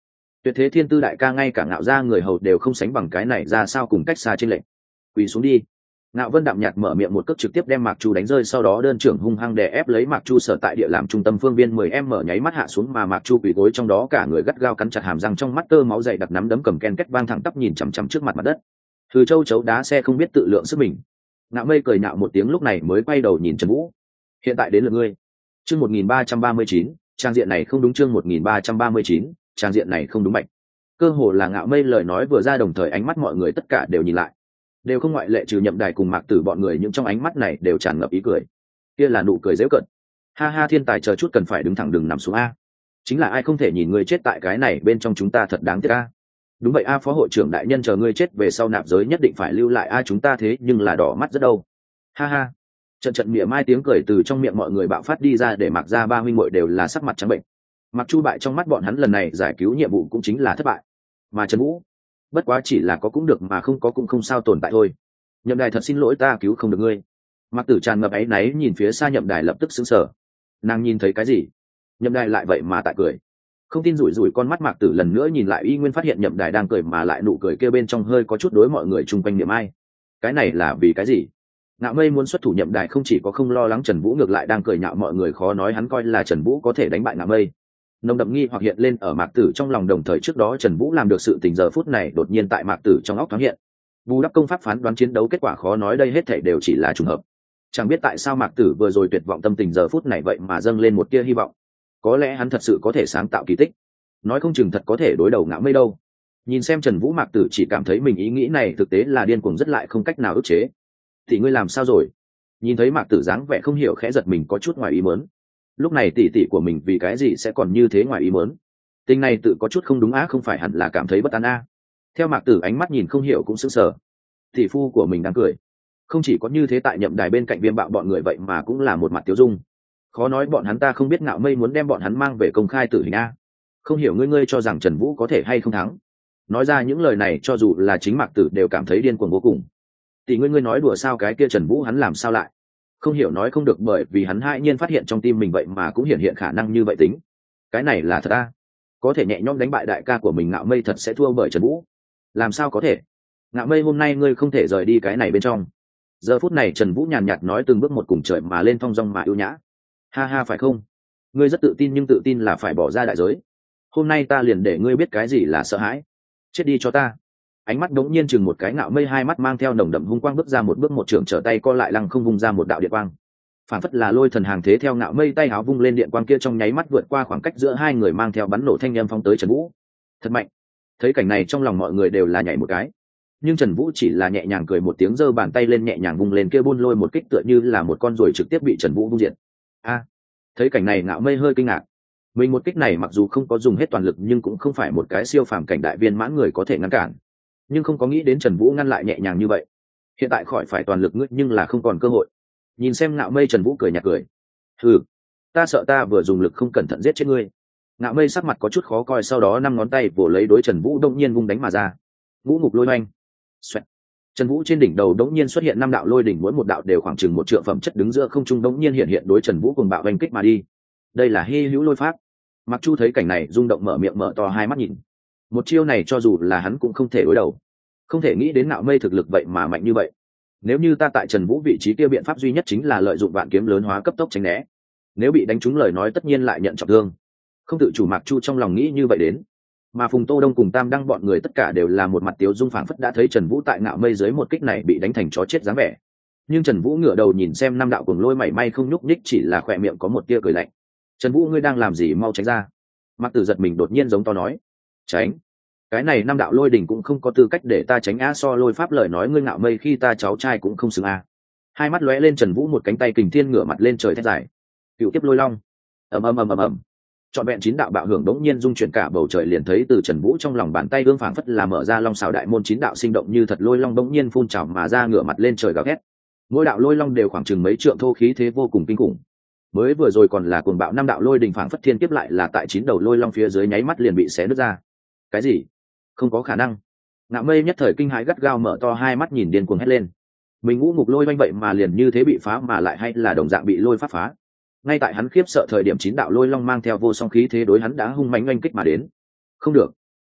Tuyệt thế thiên tư đại ca ngay cả ngạo ra người hầu đều không sánh bằng cái này, ra sao cùng cách xa trên lệnh. Quỳ xuống đi. Ngạo Vân đạm nhạt mở miệng một cước trực tiếp đem Mạc Chu đánh rơi, sau đó đơn trưởng hung hăng đè ép lấy Mạc Chu sở tại địa làm trung tâm phương viên mười em mở nháy mắt hạ xuống, mà Mạc Chu quỳ gối trong đó, cả người gắt gao cắn chặt hàm răng, trong mắt tơ máu dày đặc, nắm đấm cầm ken két vang thẳng tắp nhìn chằm chằm trước mặt mặt đất. Từ châu chấu đá xe không biết tự lượng sức mình. Ngạo Mây cười nhạo một tiếng, lúc này mới quay đầu nhìn Trần Vũ. Hiện tại đến lượt ngươi. Chương một nghìn ba trăm ba mươi chín, trang diện này không đúng. Chương một nghìn ba trăm ba mươi chín, trang diện này không đúng mạnh. Cơ hồ là Ngạo Mây lời nói vừa ra, đồng thời ánh mắt mọi người tất cả đều nhìn lại, đều không ngoại lệ, trừ Nhậm Đài cùng Mạc Tử bọn người, những trong ánh mắt này đều tràn ngập ý cười. Kia là nụ cười giễu cợt. Ha ha, thiên tài chờ chút cần phải đứng thẳng đừng nằm xuống a. Chính là ai không thể nhìn ngươi chết tại cái này bên trong chúng ta, thật đáng tiếc a. Đúng vậy a, phó hội trưởng đại nhân, chờ ngươi chết về sau nạp giới nhất định phải lưu lại a, chúng ta thế nhưng là đỏ mắt rất đâu. Ha ha. Trận trận mỉa mai tiếng cười từ trong miệng mọi người bạo phát đi ra, để Mạc gia ba huynh muội đều là sắc mặt trắng bệnh. Mặc Chu bại trong mắt bọn hắn lần này giải cứu nhiệm vụ cũng chính là thất bại, mà Trần Vũ bất quá chỉ là có cũng được mà không có cũng không sao tồn tại thôi. Nhậm Đài thật xin lỗi, ta cứu không được ngươi. Mạc Tử tràn ngập áy náy nhìn phía xa Nhậm Đài, lập tức sững sờ. Nàng nhìn thấy cái gì? Nhậm Đài lại vậy mà tại cười. Không tin rủi rủi con mắt Mạc Tử lần nữa nhìn lại, y nguyên phát hiện Nhậm Đài đang cười, mà lại nụ cười kia bên trong hơi có chút đối mọi người chung quanh niệm ai. Cái này là vì cái gì? Ngạo Mây muốn xuất thủ Nhậm Đài không chỉ có không lo lắng Trần Vũ, ngược lại đang cười nhạo mọi người, khó nói hắn coi là Trần Vũ có thể đánh bại Ngạo Mây. Nồng đậm nghi hoặc hiện lên ở Mạc Tử trong lòng, đồng thời trước đó Trần Vũ làm được sự tình giờ phút này đột nhiên tại Mạc Tử trong óc thoáng hiện. Bù đắp công pháp phán đoán chiến đấu kết quả, khó nói đây hết thảy đều chỉ là trùng hợp. Chẳng biết tại sao Mạc Tử vừa rồi tuyệt vọng tâm tình giờ phút này vậy mà dâng lên một tia hy vọng. Có lẽ hắn thật sự có thể sáng tạo kỳ tích, nói không chừng thật có thể đối đầu Ngạo Mây đâu. Nhìn xem Trần Vũ, Mạc Tử chỉ cảm thấy mình ý nghĩ này thực tế là điên cuồng, rất lại không cách nào ức chế. Thì ngươi làm sao rồi? Nhìn thấy Mạc Tử dáng vẻ không hiểu, khẽ giật mình, có chút ngoài ý muốn. Lúc này tỷ tỷ của mình vì cái gì sẽ còn như thế ngoài ý muốn? Tình này tự có chút không đúng á, không phải hẳn là cảm thấy bất an a? Theo Mạc Tử ánh mắt nhìn không hiểu cũng sững sờ. Tỷ phu của mình đang cười. Không chỉ có như thế, tại Nhậm Đài bên cạnh Viêm Bạo bọn người vậy mà cũng là một mặt tiêu dung. Khó nói bọn hắn ta không biết Ngạo Mây muốn đem bọn hắn mang về công khai tử hình a? Không hiểu ngươi ngươi cho rằng Trần Vũ có thể hay không thắng? Nói ra những lời này cho dù là chính Mạc Tử đều cảm thấy điên cuồng vô cùng. Tỷ ngươi ngươi nói đùa sao? Cái kia Trần Vũ hắn làm sao lại? Không hiểu nói không được, bởi vì hắn hãi nhiên phát hiện trong tim mình vậy mà cũng hiện hiện khả năng như vậy tính. Cái này là thật a? Có thể nhẹ nhõm đánh bại đại ca của mình Ngạo Mây, thật sẽ thua bởi Trần Vũ? Làm sao có thể? Ngạo Mây, hôm nay ngươi không thể rời đi cái này bên trong. Giờ phút này Trần Vũ nhàn nhạt nói, từng bước một cùng trời mà lên, thong dong mà ưu nhã. Ha ha, phải không? Ngươi rất tự tin, nhưng tự tin là phải bỏ ra đại giới. Hôm nay ta liền để ngươi biết cái gì là sợ hãi. Chết đi cho ta. Ánh mắt đống nhiên chừng một cái, Ngạo Mây hai mắt mang theo nồng đậm hung quang bước ra một bước, một trường trở tay co lại lăng không vung ra một đạo điện quang. Phản phất là lôi thần hàng thế, theo Ngạo Mây tay áo vung lên, điện quang kia trong nháy mắt vượt qua khoảng cách giữa hai người, mang theo bắn nổ thanh âm phóng tới Trần Vũ. Thật mạnh. Thấy cảnh này trong lòng mọi người đều là nhảy một cái, nhưng Trần Vũ chỉ là nhẹ nhàng cười một tiếng, giơ bàn tay lên nhẹ nhàng vung lên, kia buôn lôi một kích tựa như là một con ruồi trực tiếp bị Trần Vũ vung diệt. A! Thấy cảnh này Ngạo Mây hơi kinh ngạc. Mình một kích này mặc dù không có dùng hết toàn lực, nhưng cũng không phải một cái siêu phàm cảnh đại viên mãn người có thể ngăn cản. Nhưng không có nghĩ đến Trần Vũ ngăn lại nhẹ nhàng như vậy. Hiện tại khỏi phải toàn lực ngươi, nhưng là không còn cơ hội. Nhìn xem Ngạo Mây, Trần Vũ cười nhạt cười. Hừ, ta sợ ta vừa dùng lực không cẩn thận giết chết ngươi. Ngạo Mây sắc mặt có chút khó coi, sau đó năm ngón tay vồ lấy đối Trần Vũ đông nhiên vung đánh mà ra. Ngũ Ngục Lôi Oanh. Xoẹt. Trần Vũ trên đỉnh đầu đống nhiên xuất hiện năm đạo lôi đỉnh, mỗi một đạo đều khoảng chừng một trượng phẩm chất, đứng giữa không trung đống nhiên hiện hiện đối Trần Vũ cùng bạo oanh kích mà đi. Đây là hy hữu lôi pháp. Mặc Chu thấy cảnh này rung động mở miệng mở to hai mắt nhìn. Một chiêu này cho dù là hắn cũng không thể đối đầu. Không thể nghĩ đến Ngạo Mây thực lực vậy mà mạnh như vậy. Nếu như ta tại Trần Vũ vị trí kia, biện pháp duy nhất chính là lợi dụng vạn kiếm lớn hóa cấp tốc tránh né. Nếu bị đánh trúng lời nói tất nhiên lại nhận trọng thương. Không tự chủ Mạc Chu trong lòng nghĩ như vậy đến. Mà Phùng Tô Đông cùng Tam Đăng bọn người tất cả đều là một mặt tiếu dung, phảng phất đã thấy Trần Vũ tại Ngạo Mây dưới một kích này bị đánh thành chó chết dáng vẻ. Nhưng Trần Vũ ngửa đầu nhìn xem năm đạo cuồng lôi mảy may không nhúc nhích, chỉ là khỏe miệng có một tia cười lạnh. Trần Vũ, ngươi đang làm gì, mau tránh ra. Mạc Tử giật mình đột nhiên giống to nói. Tránh? Cái này năm đạo lôi đỉnh cũng không có tư cách để ta tránh a, so lôi pháp lời nói ngươi Ngạo Mây khi ta cháu trai cũng không xứng a. Hai mắt lóe lên, Trần Vũ một cánh tay kình thiên ngửa mặt lên trời thét dài. Cựu tiếp lôi long. Ầm ầm ầm ầm ầm. Trọn vẹn chín đạo bạo hưởng đống nhiên dung chuyển cả bầu trời, liền thấy từ Trần Vũ trong lòng bàn tay ương phảng phất là mở ra long xào đại môn, chín đạo sinh động như thật lôi long đống nhiên phun trào mà ra, ngửa mặt lên trời gào thét. Mỗi đạo lôi long đều khoảng chừng mấy trượng thô, khí thế vô cùng kinh khủng. Mới vừa rồi còn là cuồng bạo năm đạo lôi đình phảng phất thiên kiếp, lại là tại chín đầu lôi long phía dưới nháy mắt liền bị xé nứt ra. Cái gì? Không có khả năng. Ngạo Mây nhất thời kinh hãi, gắt gao mở to hai mắt nhìn, điên cuồng hét lên. Mình Ngũ Ngục Lôi Oanh vậy mà liền như thế bị phá, mà lại hay là đồng dạng bị lôi pháp phá. Ngay tại hắn khiếp sợ thời điểm, chín đạo lôi long mang theo vô song khí thế đối hắn đã hung mãnh oanh kích mà đến. Không được.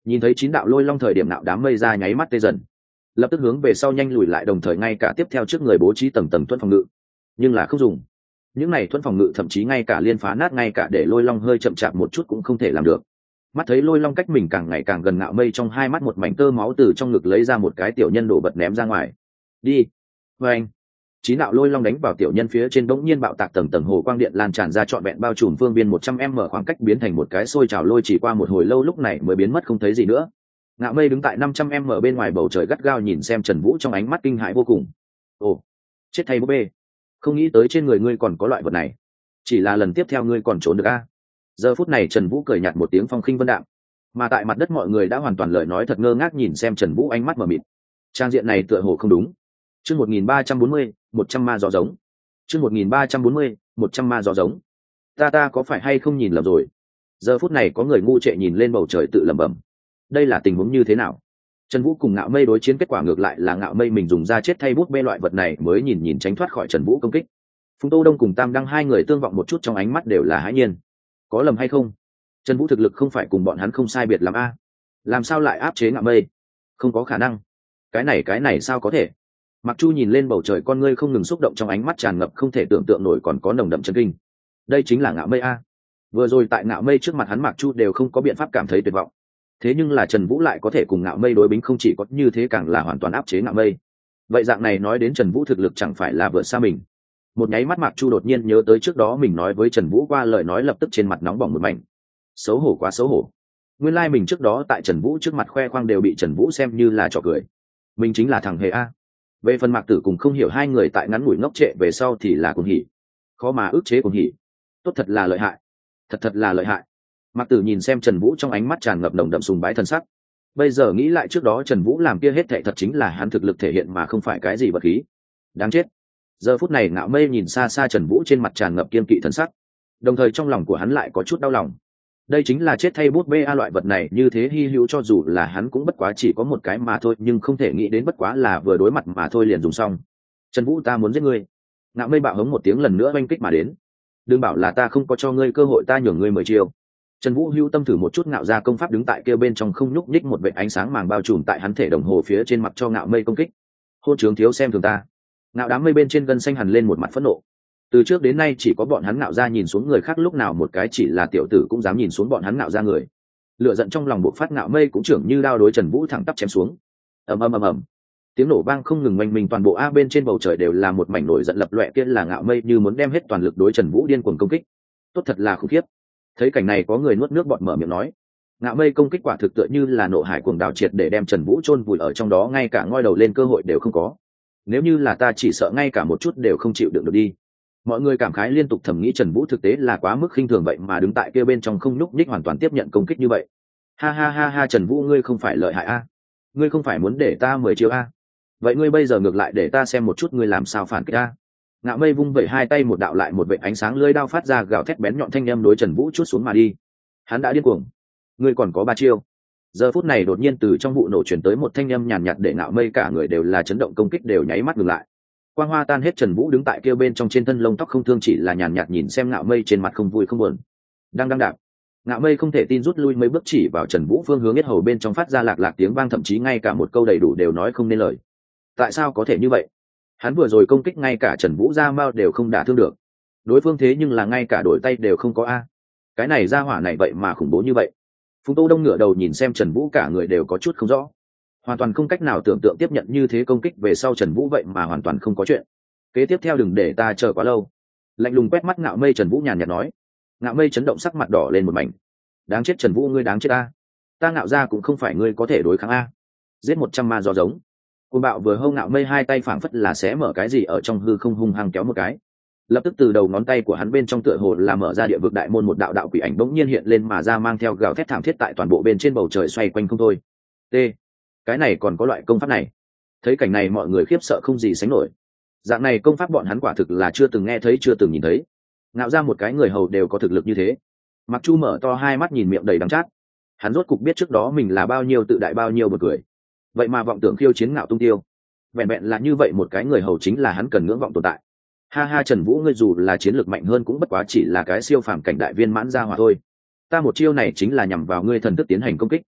Nhìn thấy chín đạo lôi long thời điểm nạo đám mây ra nháy mắt tê dần, lập tức hướng về sau nhanh lùi lại, đồng thời ngay cả tiếp theo trước người bố trí tầng tầng thuẫn phòng ngự, nhưng là không dùng. Những này thuẫn phòng ngự thậm chí ngay cả liên phá nát, ngay cả để lôi long hơi chậm chạp một chút cũng không thể làm được. Mắt thấy lôi long cách mình càng ngày càng gần, Ngạo Mây trong hai mắt một mảnh tơ máu từ trong ngực lấy ra một cái tiểu nhân đổ vật ném ra ngoài. Đi. Và anh. Chín đạo lôi long đánh vào tiểu nhân phía trên, bỗng nhiên bạo tạc, tầng tầng hồ quang điện lan tràn ra, trọn vẹn bao trùm phương viên một trăm mét khoảng cách, biến thành một cái sôi trào lôi, chỉ qua một hồi lâu lúc này mới biến mất không thấy gì nữa. Ngạo Mây đứng tại năm trăm mét bên ngoài bầu trời gắt gao nhìn xem Trần Vũ, trong ánh mắt kinh hãi vô cùng. Ồ, chết thay búp bê, không nghĩ tới trên người ngươi còn có loại vật này, chỉ là lần tiếp theo ngươi còn trốn được a. Giờ phút này Trần Vũ cười nhạt một tiếng, phong khinh vân đạm, mà tại mặt đất mọi người đã hoàn toàn lời nói thật ngơ ngác nhìn xem Trần Vũ, ánh mắt mờ mịt. Trang diện này tựa hồ không đúng. Chương một nghìn ba trăm bốn mươi, một trăm ma gió giống. Chương một nghìn ba trăm bốn mươi, một trăm ma gió giống. Ta ta có phải hay không nhìn lầm rồi? Giờ phút này có người ngu trệ nhìn lên bầu trời tự lẩm bẩm. Đây là tình huống như thế nào? Trần Vũ cùng Ngạo Mây đối chiến, kết quả ngược lại là Ngạo Mây mình dùng ra chết thay bút bê loại vật này mới nhìn nhìn tránh thoát khỏi Trần Vũ công kích. Phùng Tô Đông cùng Tam Đăng hai người tương vọng một chút, trong ánh mắt đều là hãi nhiên. Có lầm hay không? Trần Vũ thực lực không phải cùng bọn hắn không sai biệt lắm a? Làm sao lại áp chế Ngạo Mây? Không có khả năng. Cái này cái này sao có thể? Mặc Chu nhìn lên bầu trời, con ngươi không ngừng xúc động, trong ánh mắt tràn ngập không thể tưởng tượng nổi, còn có nồng đậm chấn kinh. Đây chính là Ngạo Mây a. Vừa rồi tại Ngạo Mây trước mặt hắn, Mặc Chu đều không có biện pháp cảm thấy tuyệt vọng. Thế nhưng là Trần Vũ lại có thể cùng Ngạo Mây đối bính, không chỉ có như thế càng là hoàn toàn áp chế Ngạo Mây. Vậy dạng này nói đến Trần Vũ thực lực chẳng phải là vượt xa mình. Một nháy mắt Mạc Chu đột nhiên nhớ tới trước đó mình nói với Trần Vũ qua lời nói, lập tức trên mặt nóng bỏng một mảnh. Xấu hổ quá xấu hổ. Nguyên lai like mình trước đó tại Trần Vũ trước mặt khoe khoang đều bị Trần Vũ xem như là trò cười. Mình chính là thằng hề a. Về phần Mạc Tử cùng không hiểu, hai người tại ngắn ngủi ngốc trệ về sau thì là cuồng hỉ. Khó mà ức chế cuồng hỉ. Tốt thật là lợi hại. Thật thật là lợi hại. Mạc Tử nhìn xem Trần Vũ, trong ánh mắt tràn ngập nồng đậm sùng bái thần sắc. Bây giờ nghĩ lại trước đó Trần Vũ làm kia hết thảy thật chính là hắn thực lực thể hiện mà không phải cái gì vật khí. Đáng chết. Giờ phút này Ngạo Mây nhìn xa xa Trần Vũ, trên mặt tràn ngập kiên kỵ thần sắc, đồng thời trong lòng của hắn lại có chút đau lòng. Đây chính là chết thay bút bê a, loại vật này như thế hy hữu, cho dù là hắn cũng bất quá chỉ có một cái mà thôi, nhưng không thể nghĩ đến bất quá là vừa đối mặt mà thôi liền dùng xong. Trần Vũ, ta muốn giết ngươi. Ngạo Mây bạo hống một tiếng, lần nữa oanh kích mà đến. Đừng bảo là ta không có cho ngươi cơ hội, ta nhường ngươi mười chiêu. Trần Vũ hưu tâm thử một chút Ngạo ra công pháp, đứng tại kia bên trong không nhúc nhích, một vệt ánh sáng màng bao trùm tại hắn thể đồng hồ phía trên, mặt cho Ngạo Mây công kích. Hôn trướng thiếu xem thường ta. Ngạo đám mây bên trên gân xanh hằn lên một mặt phẫn nộ. Từ trước đến nay chỉ có bọn hắn Ngạo ra nhìn xuống người khác, lúc nào một cái chỉ là tiểu tử cũng dám nhìn xuống bọn hắn Ngạo ra người. Lửa giận trong lòng bộc phát, Ngạo Mây cũng trưởng như đao đối Trần Vũ thẳng tắp chém xuống. Ầm ầm ầm ầm. Tiếng nổ vang không ngừng, oanh minh, toàn bộ a bên trên bầu trời đều là một mảnh nổi giận lập loè, kia là Ngạo Mây như muốn đem hết toàn lực đối Trần Vũ điên cuồng công kích. Tốt thật là khủng khiếp. Thấy cảnh này có người nuốt nước bọt mở miệng nói. Ngạo Mây công kích quả thực tựa như là nộ hải cuồng đảo triệt để đem Trần Vũ chôn vùi ở trong đó, ngay cả ngoi đầu lên cơ hội đều không có. Nếu như là ta chỉ sợ ngay cả một chút đều không chịu đựng được đi. Mọi người cảm khái liên tục, thầm nghĩ Trần Vũ thực tế là quá mức khinh thường, vậy mà đứng tại kia bên trong không nhúc nhích, hoàn toàn tiếp nhận công kích như vậy. Ha ha ha ha, Trần Vũ ngươi không phải lợi hại a? Ngươi không phải muốn để ta mười chiêu a? Vậy ngươi bây giờ ngược lại để ta xem một chút ngươi làm sao phản kích a. Ngạo Mây vung vẩy hai tay, một đạo lại một vệt ánh sáng lưỡi đao phát ra, gào thét bén nhọn thanh âm đối Trần Vũ chuốt xuống mà đi. Hắn đã điên cuồng. Ngươi còn có ba chiêu. Giờ phút này đột nhiên từ trong vụ nổ chuyển tới một thanh âm nhàn nhạt, để Ngạo Mây cả người đều là chấn động, công kích đều nháy mắt ngừng lại. Quang hoa tan hết, Trần Vũ đứng tại kia bên trong, trên thân lông tóc không thương, chỉ là nhàn nhạt nhìn xem Ngạo Mây, trên mặt không vui không buồn. Đang đang đạp. Ngạo Mây không thể tin rút lui mấy bước, chỉ vào Trần Vũ phương hướng yết hầu bên trong phát ra lạc lạc tiếng vang, thậm chí ngay cả một câu đầy đủ đều nói không nên lời. Tại sao có thể như vậy? Hắn vừa rồi công kích ngay cả Trần Vũ ra mao đều không đả thương được. Đối phương thế nhưng là ngay cả đổi tay đều không có a. Cái này ra hỏa này vậy mà khủng bố như vậy. Phùng Tô Đông ngửa đầu nhìn xem Trần Vũ, cả người đều có chút không rõ, hoàn toàn không cách nào tưởng tượng tiếp nhận như thế công kích về sau Trần Vũ vậy mà hoàn toàn không có chuyện. Kế tiếp theo đừng để ta chờ quá lâu. Lạnh lùng quét mắt Ngạo Mây, Trần Vũ nhàn nhạt nói. Ngạo Mây chấn động, sắc mặt đỏ lên một mảnh. Đáng chết Trần Vũ, ngươi đáng chết a. Ta Ngạo ra cũng không phải ngươi có thể đối kháng a. Giết một trăm ma gió giống. Cuồng bạo vừa hâu, Ngạo Mây hai tay phảng phất là xé mở cái gì ở trong hư không, hung hăng kéo một cái. Lập tức từ đầu ngón tay của hắn bên trong tựa hồ là mở ra địa vực đại môn, một đạo đạo quỷ ảnh bỗng nhiên hiện lên mà ra, mang theo gào thét thảm thiết tại toàn bộ bên trên bầu trời xoay quanh không thôi. T. Cái này còn có loại công pháp này? Thấy cảnh này mọi người khiếp sợ không gì sánh nổi. Dạng này công pháp bọn hắn quả thực là chưa từng nghe thấy, chưa từng nhìn thấy. Ngạo ra một cái người hầu đều có thực lực như thế. Mặc Chu mở to hai mắt nhìn miệng đầy đắng chát. Hắn rốt cục biết trước đó mình là bao nhiêu tự đại, bao nhiêu bật cười. Vậy mà vọng tưởng khiêu chiến Ngạo tung tiêu. Vẹn vẹn là như vậy một cái người hầu chính là hắn cần ngưỡng vọng tồn tại. Ha ha, Trần Vũ ngươi dù là chiến lược mạnh hơn cũng bất quá chỉ là cái siêu phàm cảnh đại viên mãn gia hỏa thôi. Ta một chiêu này chính là nhằm vào ngươi thần thức tiến hành công kích.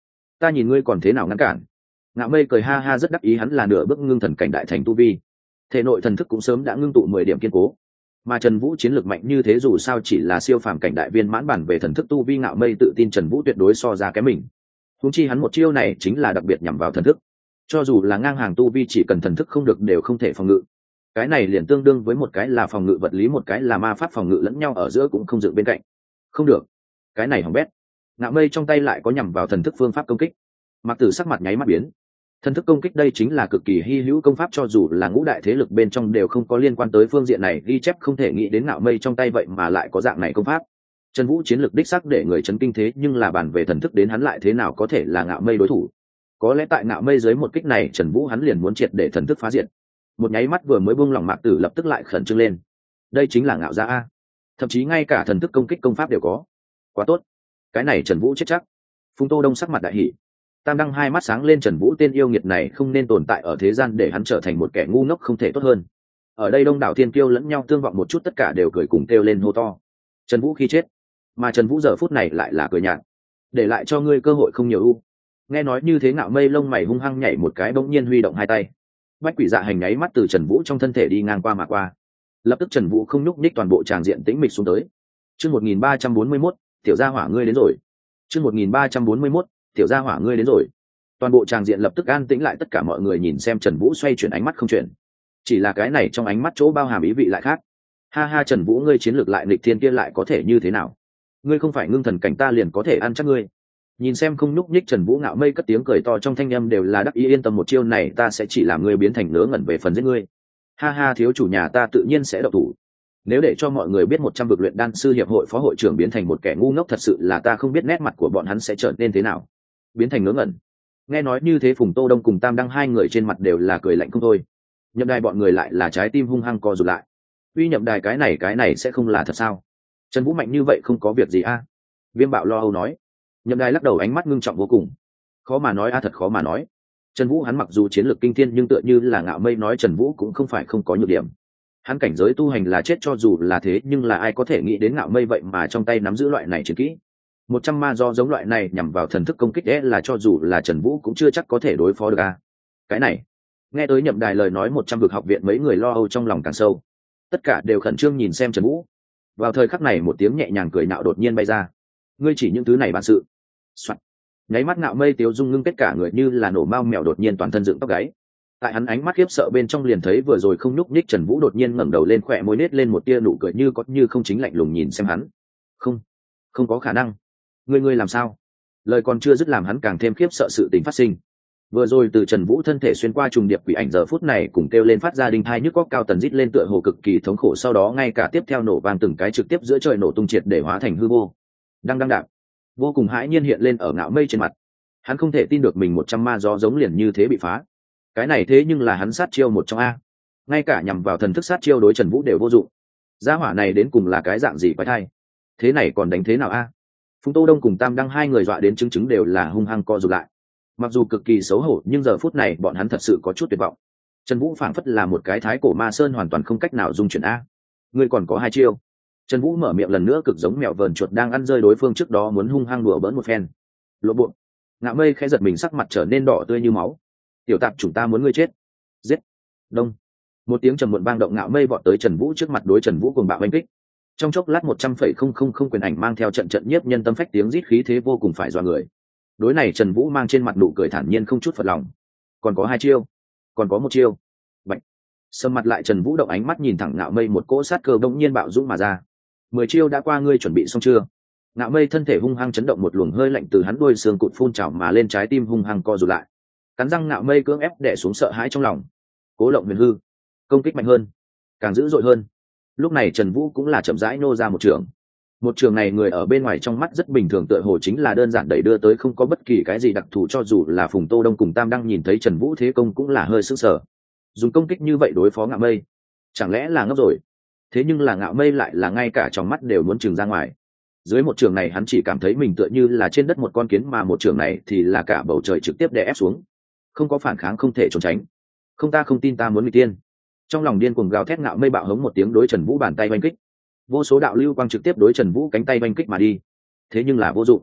ta nhìn ngươi còn thế nào ngăn cản. Ngạo Mây cười ha ha rất đắc ý, hắn là nửa bước ngưng thần cảnh đại thành tu vi, thể nội thần thức cũng sớm đã ngưng tụ mười điểm kiên cố, mà Trần Vũ chiến lược mạnh như thế dù sao chỉ là siêu phàm cảnh đại viên mãn bản về thần thức tu vi, Ngạo Mây tự tin Trần Vũ tuyệt đối so ra cái mình. Huống chi hắn một chiêu này chính là đặc biệt nhắm vào thần thức, cho dù là ngang hàng tu vi chỉ cần thần thức không được đều không thể phòng ngự. Cái này liền tương đương với một cái là phòng ngự vật lý, một cái là ma pháp phòng ngự, lẫn nhau ở giữa cũng không dựng bên cạnh. Không được, cái này hỏng bét. Ngạo Mây trong tay lại có nhắm vào thần thức phương pháp công kích. Mạc Tử sắc mặt nháy mắt biến. Thần thức công kích đây chính là cực kỳ hy hữu công pháp, cho dù là ngũ đại thế lực bên trong đều không có liên quan tới phương diện này ghi chép, không thể nghĩ đến Ngạo Mây trong tay vậy mà lại có dạng này công pháp. Trần Vũ chiến lược đích xác để người chấn kinh, thế nhưng là bàn về thần thức đến hắn lại thế nào có thể là Ngạo Mây đối thủ. Có lẽ tại Ngạo Mây dưới một kích này Trần Vũ hắn liền muốn triệt để thần thức phá diệt. Một nháy mắt vừa mới buông lỏng, Mạc Tử lập tức lại khẩn trương lên. Đây chính là Ngạo gia a, thậm chí ngay cả thần thức công kích công pháp đều có. Quá tốt, cái này Trần Vũ chết chắc. Phùng Tô Đông sắc mặt đại hỉ. Tam Đăng hai mắt sáng lên, Trần Vũ tên yêu nghiệt này không nên tồn tại ở thế gian, để hắn trở thành một kẻ ngu ngốc không thể tốt hơn. Ở đây đông đảo thiên kiêu lẫn nhau tương vọng một chút, tất cả đều cười cùng kêu lên hô to. Trần Vũ khi chết, mà Trần Vũ giờ phút này lại là cười nhạt, để lại cho ngươi cơ hội không nhiều ưu. Nghe nói như thế Ngạo Mây lông mày hung hăng nhảy một cái, bỗng nhiên huy động hai tay. Bách Quỷ Dạ Hành nháy mắt từ Trần Vũ trong thân thể đi ngang qua mà qua. Lập tức Trần Vũ không nhúc nhích, toàn bộ tràng diện tĩnh mịch xuống tới. Chương một nghìn ba trăm bốn mươi mốt, tiểu gia hỏa ngươi đến rồi. Chương một nghìn ba trăm bốn mươi mốt, tiểu gia hỏa ngươi đến rồi. Toàn bộ tràng diện lập tức an tĩnh lại, tất cả mọi người nhìn xem Trần Vũ xoay chuyển ánh mắt không chuyển. Chỉ là cái này trong ánh mắt chỗ bao hàm ý vị lại khác. Ha ha, Trần Vũ ngươi chiến lược lại nghịch thiên kia lại có thể như thế nào? Ngươi không phải ngưng thần cảnh ta liền có thể ăn chắc ngươi. Nhìn xem không nhúc nhích Trần Vũ, Ngạo Mây cất tiếng cười to, trong thanh âm đều là đắc ý, yên tâm, một chiêu này ta sẽ chỉ làm ngươi biến thành ngớ ngẩn về phần giết ngươi. Ha ha, thiếu chủ nhà ta tự nhiên sẽ động thủ. Nếu để cho mọi người biết một trăm vực luyện đan sư hiệp hội phó hội trưởng biến thành một kẻ ngu ngốc, thật sự là ta không biết nét mặt của bọn hắn sẽ trở nên thế nào. Biến thành ngớ ngẩn. Nghe nói như thế Phùng Tô Đông cùng Tam Đăng hai người trên mặt đều là cười lạnh không thôi. Nhậm Đài bọn người lại là trái tim hung hăng co rụt lại. Uy Nhậm Đài, cái này cái này sẽ không là thật sao? Trần Vũ mạnh như vậy không có việc gì a? Viêm Bạo lo âu nói. Nhậm Đài lắc đầu, ánh mắt ngưng trọng vô cùng. Khó mà nói a, thật khó mà nói. Trần Vũ hắn mặc dù chiến lược kinh thiên, nhưng tựa như là Ngạo Mây nói, Trần Vũ cũng không phải không có nhược điểm. Hắn cảnh giới tu hành là chết, cho dù là thế nhưng là ai có thể nghĩ đến Ngạo Mây vậy mà trong tay nắm giữ loại này chiến kỹ. Một trăm ma do giống loại này nhằm vào thần thức công kích đấy, là cho dù là Trần Vũ cũng chưa chắc có thể đối phó được a. Cái này, nghe tới Nhậm Đài lời nói, một trăm vực học viện mấy người lo âu trong lòng càng sâu. Tất cả đều khẩn trương nhìn xem Trần Vũ. Vào thời khắc này một tiếng nhẹ nhàng cười nạo đột nhiên bay ra. Ngươi chỉ những thứ này bản sự. Soạn. Nháy mắt Ngạo Mây tiếu dung ngưng kết, cả người như là nổ mao mèo, đột nhiên toàn thân dựng tóc gáy. Tại hắn ánh mắt khiếp sợ bên trong liền thấy vừa rồi không nhúc nhích Trần Vũ đột nhiên ngẩng đầu lên, khỏe môi nết lên một tia nụ cười như có như không, chính lạnh lùng nhìn xem hắn. Không, không có khả năng. Ngươi ngươi làm sao? Lời còn chưa dứt làm hắn càng thêm khiếp sợ sự tình phát sinh. Vừa rồi từ Trần Vũ thân thể xuyên qua trùng điệp quỷ ảnh giờ phút này cùng kêu lên phát ra đinh thai nhức góc cao tần rít lên, tựa hồ cực kỳ thống khổ, sau đó ngay cả tiếp theo nổ vang từng cái trực tiếp giữa trời nổ tung triệt để hóa thành hư vô. Đang đang đạp, vô cùng hãi nhiên hiện lên ở Ngạo Mây trên mặt. Hắn không thể tin được mình một trăm ma gió giống liền như thế bị phá. Cái này thế nhưng là hắn sát chiêu một trong a. Ngay cả nhằm vào thần thức sát chiêu đối Trần Vũ đều vô dụng. Gia hỏa này đến cùng là cái dạng gì quái thai? Thế này còn đánh thế nào a? Phùng Tô Đông cùng Tam Đăng hai người dọa đến chứng chứng đều là hung hăng co rụt lại. Mặc dù cực kỳ xấu hổ, nhưng giờ phút này bọn hắn thật sự có chút tuyệt vọng. Trần Vũ phảng phất là một cái thái cổ ma sơn, hoàn toàn không cách nào dung chuyển a. Ngươi còn có hai chiêu. Trần Vũ mở miệng lần nữa, cực giống mèo vờn chuột đang ăn rơi đối phương trước đó, muốn hung hăng đùa bỡn một phen. Lộ bộ. Ngạo Mây khẽ giật mình, sắc mặt trở nên đỏ tươi như máu. Tiểu tạp chúng ta muốn ngươi chết. Giết. Đông. Một tiếng trầm muộn vang động, Ngạo Mây vọt tới Trần Vũ trước mặt, đối Trần Vũ cuồng bạo đánh kích. Trong chốc lát một trăm phẩy không không không quyền ảnh mang theo trận trận nhiếp nhân tâm phách tiếng rít, khí thế vô cùng phải dọa người. Đối này Trần Vũ mang trên mặt nụ cười thản nhiên, không chút phật lòng. Còn có hai chiêu, còn có một chiêu. Bạch. Sầm mặt lại Trần Vũ động ánh mắt nhìn thẳng Ngạo Mây, một cỗ sát cơ bỗng nhiên bạo dũng mà ra. Mười chiêu đã qua, ngươi chuẩn bị xong chưa? Ngạo Mây thân thể hung hăng chấn động, một luồng hơi lạnh từ hắn đuôi xương cụt phun trào mà lên, trái tim hung hăng co rụt lại. Cắn răng Ngạo Mây cưỡng ép đè xuống sợ hãi trong lòng. Cố Lộng Huyền Hư, công kích mạnh hơn, càng dữ dội hơn. Lúc này Trần Vũ cũng là chậm rãi nô ra một trường. Một trường này người ở bên ngoài trong mắt rất bình thường, tựa hồ chính là đơn giản đẩy đưa tới, không có bất kỳ cái gì đặc thù, cho dù là Phùng Tô Đông cùng Tam Đăng nhìn thấy Trần Vũ thế công cũng là hơi sững sờ. Dùng công kích như vậy đối phó Ngạo Mây, chẳng lẽ là ngốc rồi? Thế nhưng là Ngạo Mây lại là ngay cả trong mắt đều muốn trừng ra ngoài. Dưới một trường này hắn chỉ cảm thấy mình tựa như là trên đất một con kiến, mà một trường này thì là cả bầu trời trực tiếp đè ép xuống. Không có phản kháng, không thể trốn tránh. Không, ta không tin, ta muốn nghịch tiên. Trong lòng điên cuồng gào thét, Ngạo Mây bạo hống một tiếng đối Trần Vũ bàn tay oanh kích. Vô số đạo lưu quang trực tiếp đối Trần Vũ cánh tay oanh kích mà đi. Thế nhưng là vô dụng.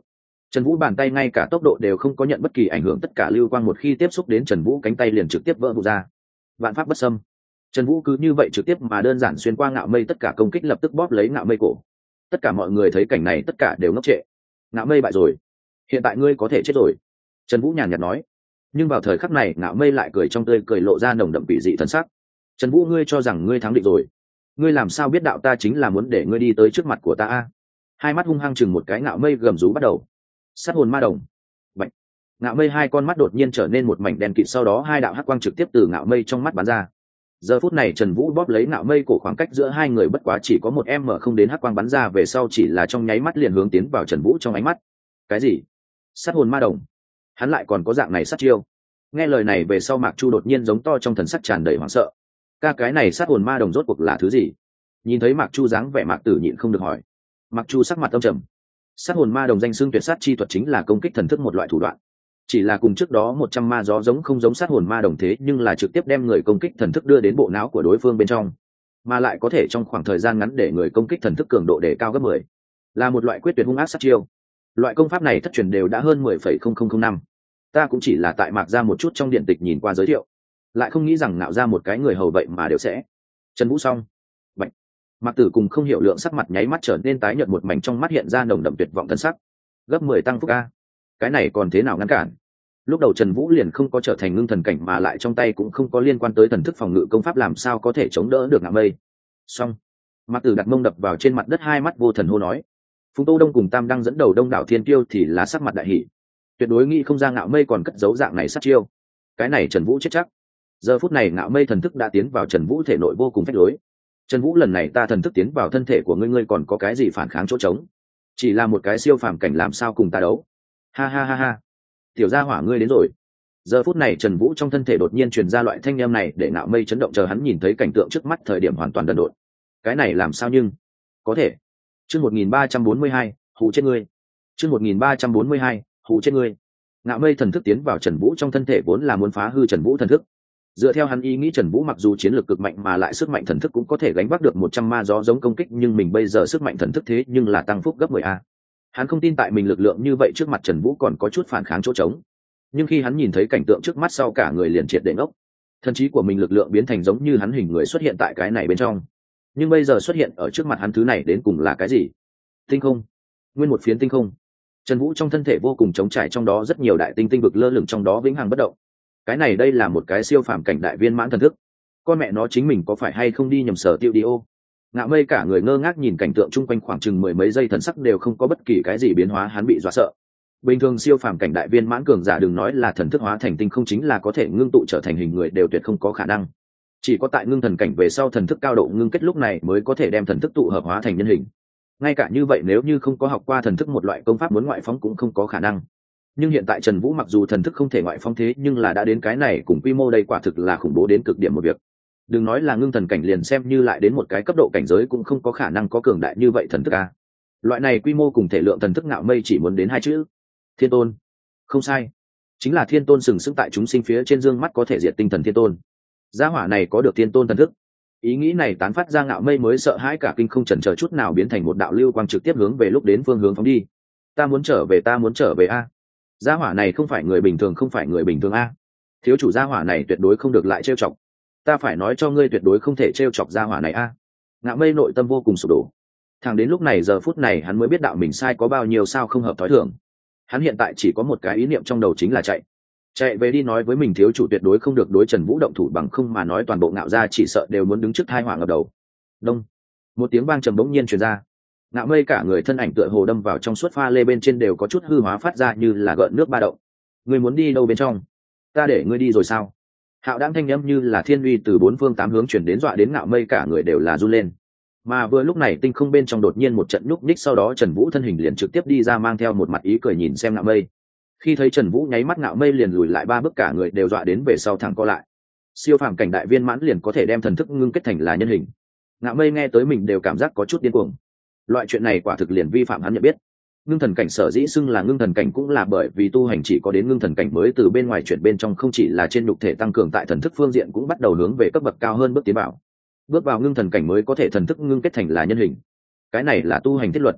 Trần Vũ bàn tay ngay cả tốc độ đều không có nhận bất kỳ ảnh hưởng, tất cả lưu quang một khi tiếp xúc đến Trần Vũ cánh tay liền trực tiếp vỡ vụn ra. Vạn pháp bất xâm. Trần Vũ cứ như vậy trực tiếp mà đơn giản xuyên qua Ngạo Mây, tất cả công kích lập tức bóp lấy Ngạo Mây cổ. Tất cả mọi người thấy cảnh này tất cả đều ngốc trệ. Ngạo Mây bại rồi, hiện tại ngươi có thể chết rồi, Trần Vũ nhàn nhạt nói. Nhưng vào thời khắc này Ngạo Mây lại cười trong tươi cười lộ ra nồng đậm quỷ dị thần sắc. Trần Vũ, ngươi cho rằng ngươi thắng định rồi? Ngươi làm sao biết đạo ta chính là muốn để ngươi đi tới trước mặt của ta a? Hai mắt hung hăng chừng một cái, Ngạo Mây gầm rú bắt đầu. Sát hồn ma đồng. Bạch. Ngạo Mây hai con mắt đột nhiên trở nên một mảnh đen kịt, sau đó hai đạo hắc quang trực tiếp từ Ngạo Mây trong mắt bắn ra. Giờ phút này Trần Vũ bóp lấy Ngạo Mây cổ, khoảng cách giữa hai người bất quá chỉ có một em mở không đến, hắc quang bắn ra về sau chỉ là trong nháy mắt liền hướng tiến vào Trần Vũ trong ánh mắt. Cái gì? Sát hồn ma đồng? Hắn lại còn có dạng này sát chiêu? Nghe lời này về sau Mạc Chu đột nhiên giống to, trong thần sắc tràn đầy hoảng sợ. Ca, cái này sát hồn ma đồng rốt cuộc là thứ gì? Nhìn thấy Mạc Chu dáng vẻ, Mạc Tử nhịn không được hỏi. Mạc Chu sắc mặt âm trầm. Sát hồn ma đồng danh xưng tuyệt sát chi thuật, chính là công kích thần thức một loại thủ đoạn. Chỉ là cùng trước đó một trăm ma gió giống không giống sát hồn ma đồng, thế nhưng là trực tiếp đem người công kích thần thức đưa đến bộ não của đối phương bên trong, mà lại có thể trong khoảng thời gian ngắn để người công kích thần thức cường độ để cao gấp mười, là một loại quyết tuyệt hung ác sát chiêu. Loại công pháp này thất truyền đều đã hơn mười phẩy không không không năm, ta cũng chỉ là tại Mạc ra một chút trong điện tịch nhìn qua giới thiệu, lại không nghĩ rằng Ngạo ra một cái người hầu vậy mà đều sẽ. Trần Vũ xong. Bạch. Mạc Tử cùng không hiểu lượng sắc mặt nháy mắt trở nên tái nhợt, một mảnh trong mắt hiện ra nồng đậm tuyệt vọng thân sắc. Gấp mười tăng phúc a, cái này còn thế nào ngăn cản? Lúc đầu Trần Vũ liền không có trở thành ngưng thần cảnh, mà lại trong tay cũng không có liên quan tới thần thức phòng ngự công pháp, làm sao có thể chống đỡ được Ngạo Mây. Xong. Mạc Tử đặt mông đập vào trên mặt đất, hai mắt vô thần hô nói. Phùng Tô Đông cùng Tam Đăng dẫn đầu Đông đảo Thiên Kiêu thì lá sắc mặt đại hỉ, tuyệt đối nghĩ không ra Ngạo Mây còn cất giấu dạng này sát chiêu. Cái này Trần Vũ chết chắc. Giờ phút này Ngạo Mây thần thức đã tiến vào Trần Vũ thể nội, vô cùng phách lối. Trần Vũ, lần này ta thần thức tiến vào thân thể của ngươi, ngươi còn có cái gì phản kháng chỗ trống? Chỉ là một cái siêu phàm cảnh làm sao cùng ta đấu? Ha ha ha ha. Tiểu gia hỏa ngươi đến rồi. Giờ phút này Trần Vũ trong thân thể đột nhiên truyền ra loại thanh âm này, để Ngạo Mây chấn động, chờ hắn nhìn thấy cảnh tượng trước mắt thời điểm hoàn toàn đần độn. Cái này làm sao nhưng có thể? Chương một nghìn ba trăm bốn mươi hai, hù chết ngươi. Chương một nghìn ba trăm bốn mươi hai, hù chết ngươi. Ngạo Mây thần thức tiến vào Trần Vũ trong thân thể vốn là muốn phá hư Trần Vũ thần thức. Dựa theo hắn ý nghĩ, Trần Vũ mặc dù chiến lược cực mạnh mà lại sức mạnh thần thức cũng có thể gánh vác được một trăm ma gió giống công kích, nhưng mình bây giờ sức mạnh thần thức thế nhưng là tăng phúc gấp mười a. Hắn không tin tại mình lực lượng như vậy trước mặt Trần Vũ còn có chút phản kháng chỗ trống. Nhưng khi hắn nhìn thấy cảnh tượng trước mắt sau, cả người liền triệt để ngốc. Thần trí của mình lực lượng biến thành giống như hắn hình người xuất hiện tại cái này bên trong. Nhưng bây giờ xuất hiện ở trước mặt hắn thứ này đến cùng là cái gì? Tinh không. Nguyên một phiến tinh không. Trần Vũ trong thân thể vô cùng trống trải, trong đó rất nhiều đại tinh tinh vực lơ lửng trong đó vĩnh hằng bất động. Cái này đây là một cái siêu phàm cảnh đại viên mãn thần thức. Con mẹ nó, chính mình có phải hay không đi nhầm sở tiêu đi ô? Ngạo Mây cả người ngơ ngác nhìn cảnh tượng chung quanh khoảng chừng mười mấy giây, thần sắc đều không có bất kỳ cái gì biến hóa, hắn bị dọa sợ. Bình thường siêu phàm cảnh đại viên mãn cường giả đừng nói là thần thức hóa thành tinh không, chính là có thể ngưng tụ trở thành hình người đều tuyệt không có khả năng. Chỉ có tại ngưng thần cảnh về sau thần thức cao độ ngưng kết lúc này mới có thể đem thần thức tụ hợp hóa thành nhân hình. Ngay cả như vậy nếu như không có học qua thần thức một loại công pháp muốn ngoại phóng cũng không có khả năng. Nhưng hiện tại Trần Vũ mặc dù thần thức không thể ngoại phóng, thế nhưng là đã đến cái này cùng quy mô đây quả thực là khủng bố đến cực điểm một việc. Đừng nói là ngưng thần cảnh, liền xem như lại đến một cái cấp độ cảnh giới cũng không có khả năng có cường đại như vậy thần thức a. Loại này quy mô cùng thể lượng thần thức Ngạo Mây chỉ muốn đến hai chữ: Thiên Tôn. Không sai, chính là Thiên Tôn, sừng sững tại chúng sinh phía trên, dương mắt có thể diệt tinh thần Thiên Tôn. Gia hỏa này có được Thiên Tôn thần thức. Ý nghĩ này tán phát ra, Ngạo Mây mới sợ hãi cả kinh, không chần chờ chút nào biến thành một đạo lưu quang trực tiếp hướng về lúc đến phương hướng phóng đi. Ta muốn trở về, ta muốn trở về a. Gia hỏa này không phải người bình thường, không phải người bình thường a. Thiếu chủ, gia hỏa này tuyệt đối không được lại trêu chọc. Ta phải nói cho ngươi, tuyệt đối không thể trêu chọc gia hỏa này a. Ngạo Mây nội tâm vô cùng sụp đổ. Thẳng đến lúc này giờ phút này hắn mới biết đạo mình sai có bao nhiêu, sao không hợp thói thường. Hắn hiện tại chỉ có một cái ý niệm trong đầu, chính là chạy chạy về đi nói với mình thiếu chủ tuyệt đối không được đối Trần Vũ động thủ, bằng không mà nói toàn bộ Ngạo gia chỉ sợ đều muốn đứng trước tai họa ngập đầu. Đông. Một tiếng vang trầm bỗng nhiên truyền ra. Ngạo Mây cả người thân ảnh tựa hồ đâm vào trong suốt pha lê bên trên, đều có chút hư hóa, phát ra như là gợn nước ba động. Ngươi muốn đi đâu bên trong? Ta để ngươi đi rồi sao? Hạo Đãng thanh âm như là thiên uy từ bốn phương tám hướng chuyển đến, dọa đến Ngạo Mây cả người đều là run lên. Mà vừa lúc này tinh không bên trong đột nhiên một trận nhúc nhích, sau đó Trần Vũ thân hình liền trực tiếp đi ra, mang theo một mặt ý cười nhìn xem Ngạo Mây. Khi thấy Trần Vũ nháy mắt, Ngạo Mây liền lùi lại ba bước, cả người đều dọa đến về sau thẳng co lại. Siêu phàm cảnh đại viên mãn liền có thể đem thần thức ngưng kết thành là nhân hình. Ngạo Mây nghe tới mình đều cảm giác có chút điên cuồng. Loại chuyện này quả thực liền vi phạm hắn nhận biết. Ngưng thần cảnh sở dĩ xưng là ngưng thần cảnh cũng là bởi vì tu hành chỉ có đến ngưng thần cảnh mới từ bên ngoài chuyển bên trong, không chỉ là trên nhục thể tăng cường, tại thần thức phương diện cũng bắt đầu hướng về cấp bậc cao hơn bước tiến vào. Bước vào ngưng thần cảnh mới có thể thần thức ngưng kết thành là nhân hình. Cái này là tu hành thiết luật.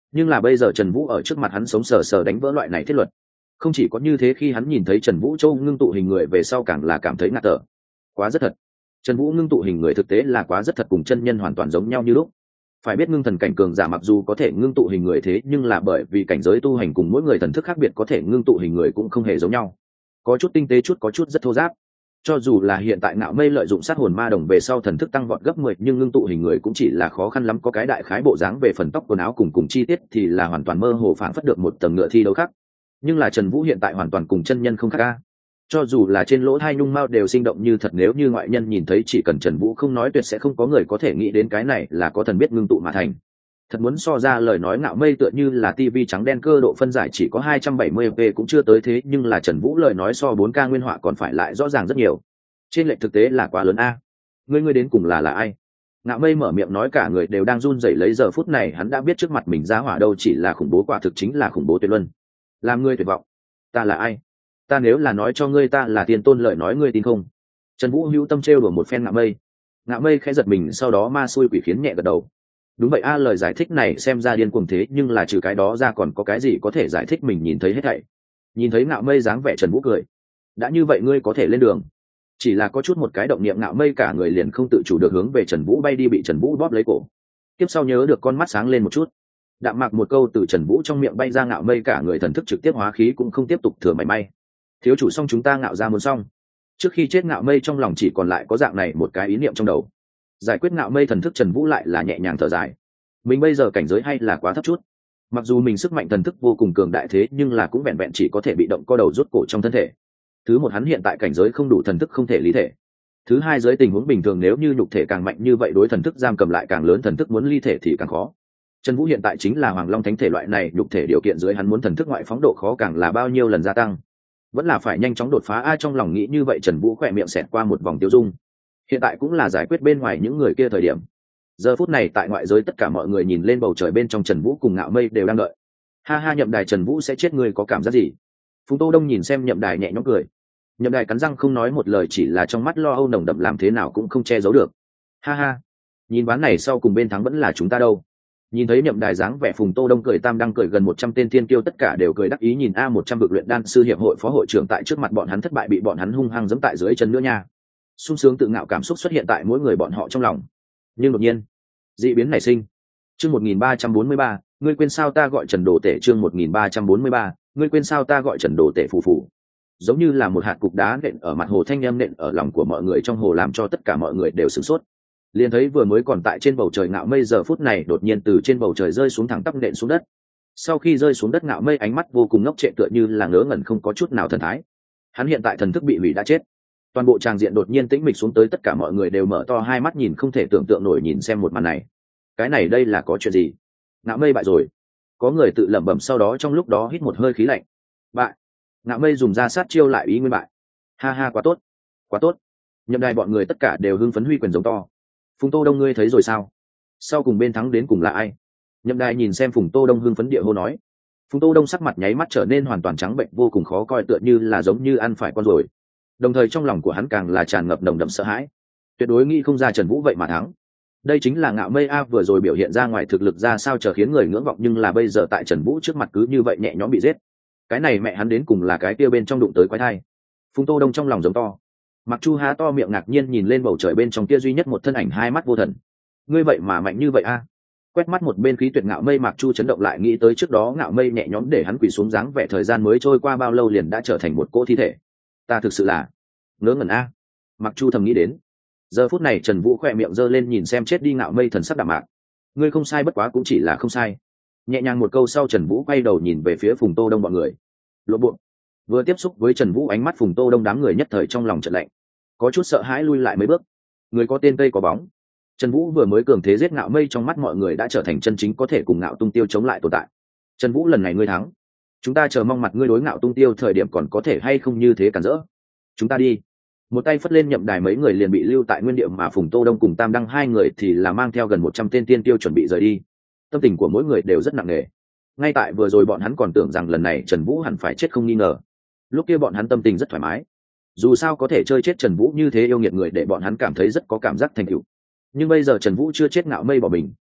nhưng là bây giờ Trần Vũ ở trước mặt hắn sống sờ sờ đánh vỡ loại này thiết luật. Không chỉ có như thế, khi hắn nhìn thấy Trần Vũ Châu ngưng tụ hình người về sau càng là cảm thấy ngạt thở. Quá rất thật. Trần Vũ ngưng tụ hình người thực tế là quá rất thật, cùng chân nhân hoàn toàn giống nhau như lúc. Phải biết ngưng thần cảnh cường giả mặc dù có thể ngưng tụ hình người, thế nhưng là bởi vì cảnh giới tu hành cùng mỗi người thần thức khác biệt, có thể ngưng tụ hình người cũng không hề giống nhau. Có chút tinh tế, chút có chút rất thô ráp. Cho dù là hiện tại Ngạo Mây lợi dụng sát hồn ma đồng về sau thần thức tăng vọt gấp mười, nhưng ngưng tụ hình người cũng chỉ là khó khăn lắm có cái đại khái bộ dáng, về phần tóc quần áo cùng cùng chi tiết thì là hoàn toàn mơ hồ, phảng phất được một tầng ngựa thi đấu khác. Nhưng là Trần Vũ hiện tại hoàn toàn cùng chân nhân không khác ca. Cho dù là trên lỗ tai nhung mao đều sinh động như thật, nếu như ngoại nhân nhìn thấy chỉ cần Trần Vũ không nói, tuyệt sẽ không có người có thể nghĩ đến cái này là có thần biết ngưng tụ mà thành. Thật muốn so ra lời nói, Ngạo Mây tựa như là tivi trắng đen, cơ độ phân giải chỉ có hai trăm bảy mươi p cũng chưa tới, thế nhưng là Trần Vũ lời nói so bốn K nguyên họa còn phải lại rõ ràng rất nhiều. Trên lệch thực tế là quá lớn a. Ngươi ngươi đến cùng là là ai? Ngạo Mây mở miệng nói cả người đều đang run rẩy, lấy giờ phút này hắn đã biết trước mặt mình ra hỏa đâu chỉ là khủng bố, quả thực chính là khủng bố tuyệt luân. Làm ngươi tuyệt vọng. Ta là ai? Ta nếu là nói cho ngươi ta là Tiên Tôn, lời nói ngươi tin không? Trần Vũ hữu tâm trêu đùa một phen Ngạo Mây. Ngạo Mây khẽ giật mình, sau đó ma xui quỷ khiến nhẹ gật đầu. Đúng vậy a, lời giải thích này xem ra điên cuồng thế nhưng là trừ cái đó ra còn có cái gì có thể giải thích mình nhìn thấy hết thảy. Nhìn thấy Ngạo Mây dáng vẻ, Trần Vũ cười. Đã như vậy ngươi có thể lên đường. Chỉ là có chút một cái động niệm, Ngạo Mây cả người liền không tự chủ được hướng về Trần Vũ bay đi, bị Trần Vũ bóp lấy cổ. Tiếp sau nhớ được con mắt sáng lên một chút. Đạm mạc một câu từ Trần Vũ trong miệng bay ra, Ngạo Mây cả người thần thức trực tiếp hóa khí cũng không tiếp tục thừa mảy may. Thiếu chủ xong chúng ta Ngạo ra muốn xong. Trước khi chết Ngạo Mây trong lòng chỉ còn lại có dạng này một cái ý niệm trong đầu. Giải quyết Ngạo Mây thần thức, Trần Vũ lại là nhẹ nhàng thở dài. Mình bây giờ cảnh giới hay là quá thấp chút. Mặc dù mình sức mạnh thần thức vô cùng cường đại, thế nhưng là cũng vẹn vẹn chỉ có thể bị động co đầu rút cổ trong thân thể. Thứ một, hắn hiện tại cảnh giới không đủ, thần thức không thể lý thể. Thứ hai, dưới tình huống bình thường nếu như nhục thể càng mạnh như vậy, đối thần thức giam cầm lại càng lớn, thần thức muốn ly thể thì càng khó. Trần Vũ hiện tại chính là Hoàng Long Thánh thể loại này nhục thể điều kiện dưới, hắn muốn thần thức ngoại phóng độ khó càng là bao nhiêu lần gia tăng. Vẫn là phải nhanh chóng đột phá a. Trong lòng nghĩ như vậy, Trần Vũ khỏe miệng xẹt qua một vòng tiêu dung. Hiện tại cũng là giải quyết bên ngoài những người kia thời điểm. Giờ phút này tại ngoại giới tất cả mọi người nhìn lên bầu trời bên trong, Trần Vũ cùng Ngạo Mây đều đang đợi. Ha ha, Nhậm Đài, Trần Vũ sẽ chết, ngươi có cảm giác gì? Phùng Tô Đông nhìn xem Nhậm Đài nhẹ nhõm cười. Nhậm Đài cắn răng không nói một lời, chỉ là trong mắt lo âu nồng đậm, làm thế nào cũng không che giấu được. Ha ha, nhìn ván này sau cùng bên thắng vẫn là chúng ta đâu. Nhìn thấy Nhậm Đài dáng vẻ, Phùng Tô Đông cười, tam đang cười, gần một trăm tên thiên kiêu tất cả đều cười đắc ý, nhìn a một trăm vực luyện đan sư hiệp hội phó hội trưởng tại trước mặt bọn hắn thất bại, bị bọn hắn hung hăng giẫm tại dưới chân nữa nha. Sung sướng tự ngạo cảm xúc xuất hiện tại mỗi người bọn họ trong lòng. Nhưng đột nhiên dị biến nảy sinh. Chương một nghìn ba trăm bốn mươi ba, ngươi quên sao ta gọi Trần Đồ Tể. Chương một nghìn ba trăm bốn mươi ba, ngươi quên sao ta gọi Trần Đồ Tể. Phù phù. Giống như là một hạt cục đá nện ở mặt hồ, thanh âm nện ở lòng của mọi người trong hồ, làm cho tất cả mọi người đều sửng sốt. Liền thấy vừa mới còn tại trên bầu trời Ngạo Mây giờ phút này đột nhiên từ trên bầu trời rơi xuống, thẳng tắp nện xuống đất. Sau khi rơi xuống đất, Ngạo Mây ánh mắt vô cùng ngốc trệ, tựa như là ngớ ngẩn, không có chút nào thần thái. Hắn hiện tại thần thức bị hủy đã chết. Toàn bộ tràng diện đột nhiên tĩnh mịch xuống tới, tất cả mọi người đều mở to hai mắt nhìn không thể tưởng tượng nổi nhìn xem một màn này. Cái này đây là có chuyện gì? Ngạo Mây bại rồi. Có người tự lẩm bẩm, sau đó trong lúc đó hít một hơi khí lạnh. Bại. Ngạo Mây dùng ra sát chiêu lại ý nguyên bại. Ha ha, quá tốt, quá tốt. Nhậm Đài bọn người tất cả đều hưng phấn huy quyền giống to. Phùng Tô Đông, ngươi thấy rồi sao? Sau cùng bên thắng đến cùng là ai? Nhậm Đài nhìn xem Phùng Tô Đông hưng phấn địa hô nói. Phùng Tô Đông sắc mặt nháy mắt trở nên hoàn toàn trắng bệnh, vô cùng khó coi, tựa như là giống như ăn phải con rồi. Đồng thời trong lòng của hắn càng là tràn ngập nồng đậm sợ hãi. Tuyệt đối nghĩ không ra Trần Vũ vậy mà thắng. Đây chính là Ngạo Mây a, vừa rồi biểu hiện ra ngoài thực lực ra sao chờ khiến người ngưỡng vọng, nhưng là bây giờ tại Trần Vũ trước mặt cứ như vậy nhẹ nhõm bị giết. Cái này mẹ hắn đến cùng là cái kia bên trong đụng tới quái thai. Phùng Tô Đông trong lòng giống to. Mặc Chu há to miệng ngạc nhiên nhìn lên bầu trời bên trong kia duy nhất một thân ảnh, hai mắt vô thần. Ngươi vậy mà mạnh như vậy a? Quét mắt một bên khí tuyệt Ngạo Mây, Mặc Chu chấn động lại, nghĩ tới trước đó Ngạo Mây nhẹ nhõm để hắn quỳ xuống dáng vẻ, thời gian mới trôi qua bao lâu liền đã trở thành một cỗ thi thể. Ta thực sự là ngớ ngẩn a. Mặc Chu thầm nghĩ đến. Giờ phút này Trần Vũ khỏe miệng giơ lên nhìn xem chết đi Ngạo Mây, thần sắc đạm mạc. Ngươi không sai, bất quá cũng chỉ là không sai. Nhẹ nhàng một câu sau, Trần Vũ quay đầu nhìn về phía Phùng Tô Đông bọn người. Lộ bộ. Vừa tiếp xúc với Trần Vũ, ánh mắt Phùng Tô Đông đám người nhất thời trong lòng chợt lạnh, có chút sợ hãi lui lại mấy bước. Người có tên cây có bóng. Trần Vũ vừa mới cường thế giết Ngạo Mây, trong mắt mọi người đã trở thành chân chính có thể cùng Ngạo Tung Tiêu chống lại tồn tại. Trần Vũ, lần này ngươi thắng. Chúng ta chờ mong mặt ngươi đối Ngạo Tung Tiêu thời điểm còn có thể hay không như thế cản rỡ. Chúng ta đi. Một tay phất lên, Nhậm Đài mấy người liền bị lưu tại nguyên địa, mà Phùng Tô Đông cùng Tam Đăng hai người thì là mang theo gần một trăm tên tiên tiêu chuẩn bị rời đi. Tâm tình của mỗi người đều rất nặng nề. Ngay tại vừa rồi bọn hắn còn tưởng rằng lần này Trần Vũ hẳn phải chết không nghi ngờ. Lúc kia bọn hắn tâm tình rất thoải mái. Dù sao có thể chơi chết Trần Vũ như thế yêu nghiệt người, để bọn hắn cảm thấy rất có cảm giác thành tựu. Nhưng bây giờ Trần Vũ chưa chết, Ngạo Mây bỏ mình.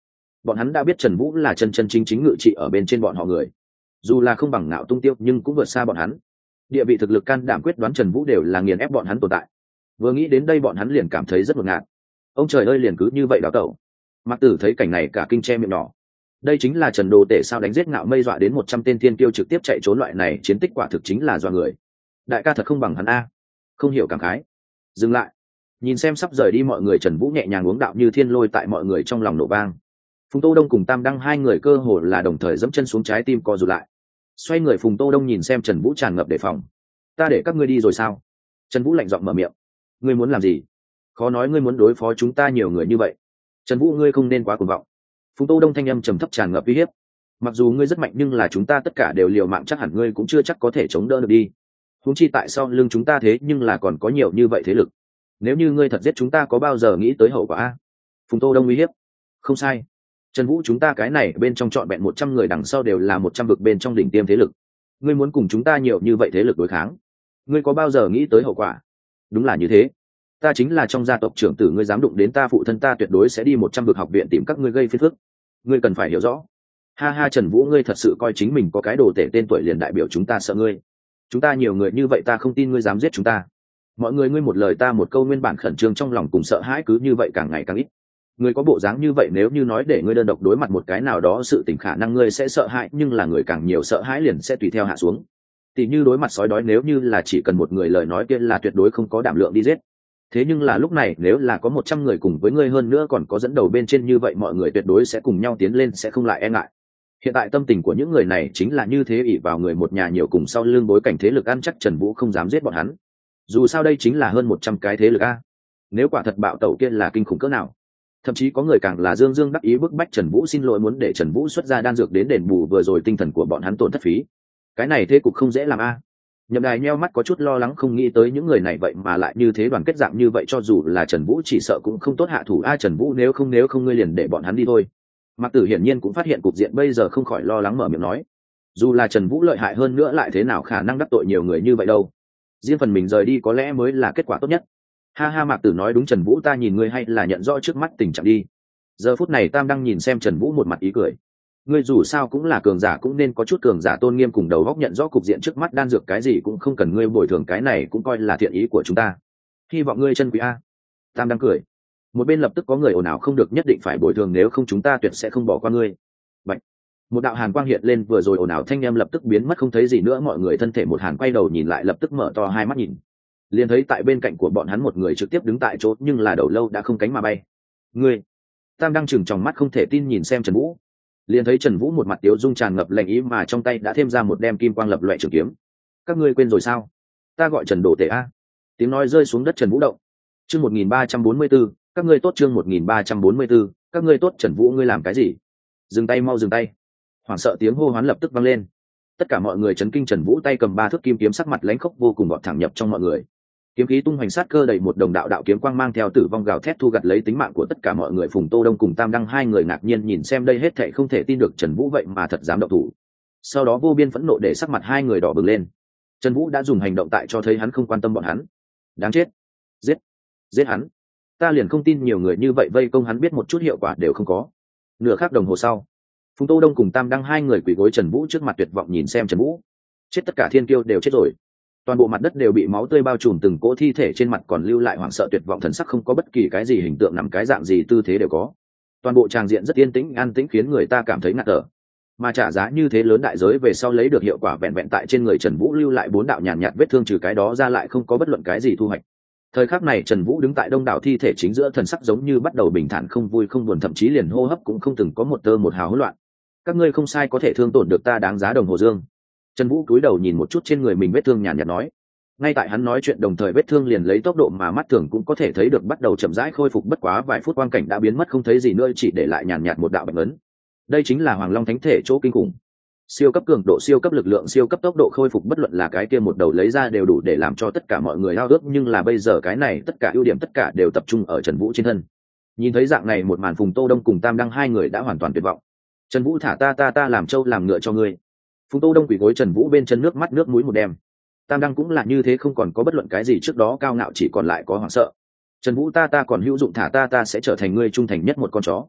bọn hắn đã biết Trần Vũ là chân chân chính chính ngự trị ở bên trên bọn họ người, dù là không bằng Ngạo Tung Tiêu nhưng cũng vượt xa bọn hắn. Địa vị thực lực can đảm quyết đoán Trần Vũ đều là nghiền ép bọn hắn tồn tại. Vừa nghĩ đến đây bọn hắn liền cảm thấy rất ngột ngạt. Ông trời ơi, liền cứ như vậy đào tẩu. Mạc Tử thấy cảnh này cả kinh che miệng nhỏ. Đây chính là Trần Đồ Tể sao đánh giết Ngạo Mây dọa đến một trăm tên thiên kiêu trực tiếp chạy trốn, loại này chiến tích quả thực chính là dọa người. Đại ca thật không bằng hắn a. Không hiểu cảm khái. Dừng lại. Nhìn xem sắp rời đi mọi người, Trần Vũ nhẹ nhàng uống đạo như thiên lôi tại mọi người trong lòng nổ vang. Phùng Tô Đông cùng Tam Đăng hai người cơ hồ là đồng thời dẫm chân xuống, trái tim co rụt lại. Xoay người, Phùng Tô Đông nhìn xem Trần Vũ tràn ngập đề phòng. Ta để các ngươi đi rồi sao? Trần Vũ lạnh giọng mở miệng. Ngươi muốn làm gì? Khó nói ngươi muốn đối phó chúng ta nhiều người như vậy. Trần Vũ, ngươi không nên quá cuồng vọng. Phùng Tô Đông thanh âm trầm thấp tràn ngập uy hiếp. Mặc dù ngươi rất mạnh nhưng là chúng ta tất cả đều liều mạng, chắc hẳn ngươi cũng chưa chắc có thể chống đỡ được đi. Huống chi tại sao lưng chúng ta thế nhưng là còn có nhiều như vậy thế lực. Nếu như ngươi thật giết chúng ta có bao giờ nghĩ tới hậu quả a? Phùng Tô Đông uy hiếp. Không sai. Trần Vũ, chúng ta cái này bên trong trọn vẹn một trăm người, đằng sau đều là một trăm vực bên trong đỉnh tiêm thế lực. Ngươi muốn cùng chúng ta nhiều như vậy thế lực đối kháng, ngươi có bao giờ nghĩ tới hậu quả? Đúng là như thế. Ta chính là trong gia tộc trưởng tử, ngươi dám đụng đến ta phụ thân, ta tuyệt đối sẽ đi một trăm vực học viện tìm các ngươi gây phiền phức. Ngươi cần phải hiểu rõ. Ha ha, Trần Vũ, ngươi thật sự coi chính mình có cái đồ tể tên tuổi liền đại biểu chúng ta sợ ngươi? Chúng ta nhiều người như vậy, ta không tin ngươi dám giết chúng ta. Mọi người ngươi một lời ta một câu, nguyên bản khẩn trương trong lòng cùng sợ hãi cứ như vậy càng ngày càng ít. Người có bộ dáng như vậy, nếu như nói để ngươi đơn độc đối mặt một cái nào đó sự tình, khả năng ngươi sẽ sợ hãi, nhưng là người càng nhiều sợ hãi liền sẽ tùy theo hạ xuống. Tỷ như đối mặt sói đói, nếu như là chỉ cần một người, lời nói kia là tuyệt đối không có đảm lượng đi giết. Thế nhưng là lúc này nếu là có một trăm người cùng với ngươi, hơn nữa còn có dẫn đầu bên trên như vậy, mọi người tuyệt đối sẽ cùng nhau tiến lên, sẽ không lại e ngại. Hiện tại tâm tình của những người này chính là như thế, ỷ vào người một nhà nhiều cùng sau lưng bối cảnh thế lực ăn chắc, Trần Vũ không dám giết bọn hắn. Dù sao đây chính là hơn một trăm cái thế lực a. Nếu quả thật bạo tẩu kia là kinh khủng cỡ nào. Thậm chí có người càng là dương dương đắc ý bức bách Trần Vũ xin lỗi, muốn để Trần Vũ xuất ra đan dược đến đền bù vừa rồi tinh thần của bọn hắn tổn thất phí. Cái này thế cục không dễ làm a. Nhậm Đài nheo mắt có chút lo lắng, không nghĩ tới những người này vậy mà lại như thế đoàn kết dạng như vậy, cho dù là Trần Vũ chỉ sợ cũng không tốt hạ thủ a. Trần Vũ, nếu không nếu không ngươi liền để bọn hắn đi thôi. Mạc Tử hiển nhiên cũng phát hiện cục diện bây giờ, không khỏi lo lắng mở miệng nói. Dù là Trần Vũ lợi hại hơn nữa lại thế nào khả năng đắc tội nhiều người như vậy đâu. Riêng phần mình rời đi có lẽ mới là kết quả tốt nhất. Ha ha, Mạc Tử nói đúng, Trần Vũ, ta nhìn ngươi hay là nhận rõ trước mắt tình trạng đi. Giờ phút này Tam Đăng nhìn xem Trần Vũ một mặt ý cười. Ngươi dù sao cũng là cường giả, cũng nên có chút cường giả tôn nghiêm cùng đầu óc, nhận rõ cục diện trước mắt, đan dược cái gì cũng không cần ngươi bồi thường, cái này cũng coi là thiện ý của chúng ta. Hy vọng ngươi chân quý a. Tam Đăng cười. Một bên lập tức có người ồn ào, không được, nhất định phải bồi thường, nếu không chúng ta tuyệt sẽ không bỏ qua ngươi. Bạch. Một đạo hàn quang hiện lên, vừa rồi ồn ào thanh em lập tức biến mất không thấy gì nữa, mọi người thân thể một hàn quay đầu nhìn lại, lập tức mở to hai mắt nhìn. Liền thấy tại bên cạnh của bọn hắn một người trực tiếp đứng tại chỗ, nhưng là đầu lâu đã không cánh mà bay. Ngươi. Tam Đăng chừng tròng mắt không thể tin nhìn xem Trần Vũ. Liền thấy Trần Vũ một mặt tiếu dung tràn ngập lạnh ý, mà trong tay đã thêm ra một đem kim quang lập loè trường kiếm. Các ngươi quên rồi sao? Ta gọi Trần Đồ Tể a. Tiếng nói rơi xuống đất, Trần Vũ động. Chương một nghìn ba trăm bốn mươi 143, các ngươi tốt, chương một nghìn ba trăm bốn mươi 144, các ngươi tốt. Trần Vũ, ngươi làm cái gì? Dừng tay, mau dừng tay. Hoảng sợ tiếng hô hoán lập tức vang lên. Tất cả mọi người chấn kinh, Trần Vũ tay cầm ba thước kim kiếm, sắc mặt lãnh khốc vô cùng, gọt thẳng nhập trong mọi người. Kiếm khí tung hoành, sát cơ đầy, một đồng đạo đạo kiếm quang mang theo tử vong gào thét thu gặt lấy tính mạng của tất cả mọi người. Phùng Tô Đông cùng Tam Đăng hai người ngạc nhiên nhìn xem đây hết thảy, không thể tin được Trần Vũ vậy mà thật dám động thủ. Sau đó vô biên phẫn nộ để sắc mặt hai người đỏ bừng lên. Trần Vũ đã dùng hành động tại cho thấy hắn không quan tâm bọn hắn. Đáng chết, giết, giết hắn. Ta liền không tin nhiều người như vậy vây công hắn biết một chút hiệu quả đều không có. Nửa khắc đồng hồ sau, Phùng Tô Đông cùng Tam Đăng hai người quỳ gối Trần Vũ trước mặt tuyệt vọng nhìn xem Trần Vũ. Chết, tất cả thiên kiêu đều chết rồi. Toàn bộ mặt đất đều bị máu tươi bao trùm, từng cỗ thi thể trên mặt còn lưu lại hoảng sợ tuyệt vọng thần sắc, không có bất kỳ cái gì hình tượng nằm cái dạng gì tư thế đều có. Toàn bộ tràng diện rất yên tĩnh an tĩnh, khiến người ta cảm thấy ngạt thở. Mà trả giá như thế lớn đại giới về sau lấy được hiệu quả vẹn vẹn tại trên người Trần Vũ lưu lại bốn đạo nhàn nhạt vết thương, trừ cái đó ra lại không có bất luận cái gì thu hoạch. Thời khắc này Trần Vũ đứng tại đông đảo thi thể chính giữa, thần sắc giống như bắt đầu bình thản, không vui không buồn, thậm chí liền hô hấp cũng không từng có một tơ một hào hỗn loạn. Các ngươi không sai, có thể thương tổn được ta đáng giá đồng hồ dương. Trần Vũ cúi đầu nhìn một chút trên người mình vết thương, nhàn nhạt nói. Ngay tại hắn nói chuyện đồng thời, vết thương liền lấy tốc độ mà mắt thường cũng có thể thấy được bắt đầu chậm rãi khôi phục, bất quá vài phút quang cảnh đã biến mất không thấy gì nữa, chỉ để lại nhàn nhạt một đạo bạch ấn. Đây chính là Hoàng Long Thánh Thể chỗ kinh khủng. Siêu cấp cường độ, siêu cấp lực lượng, siêu cấp tốc độ khôi phục, bất luận là cái kia một đầu lấy ra đều đủ để làm cho tất cả mọi người ao ước, nhưng là bây giờ cái này tất cả ưu điểm tất cả đều tập trung ở Trần Vũ trên thân. Nhìn thấy dạng này một màn, Phùng Tô Đông cùng Tam Đăng hai người đã hoàn toàn tuyệt vọng. Trần Vũ, thả ta, ta ta làm trâu làm ngựa cho ngươi. Phùng Tô Đông quỳ gối Trần Vũ bên chân, nước mắt nước mũi một đêm. Tam Đăng cũng là như thế, không còn có bất luận cái gì trước đó cao ngạo, chỉ còn lại có hoảng sợ. Trần Vũ, ta ta còn hữu dụng, thả ta, ta sẽ trở thành ngươi trung thành nhất một con chó.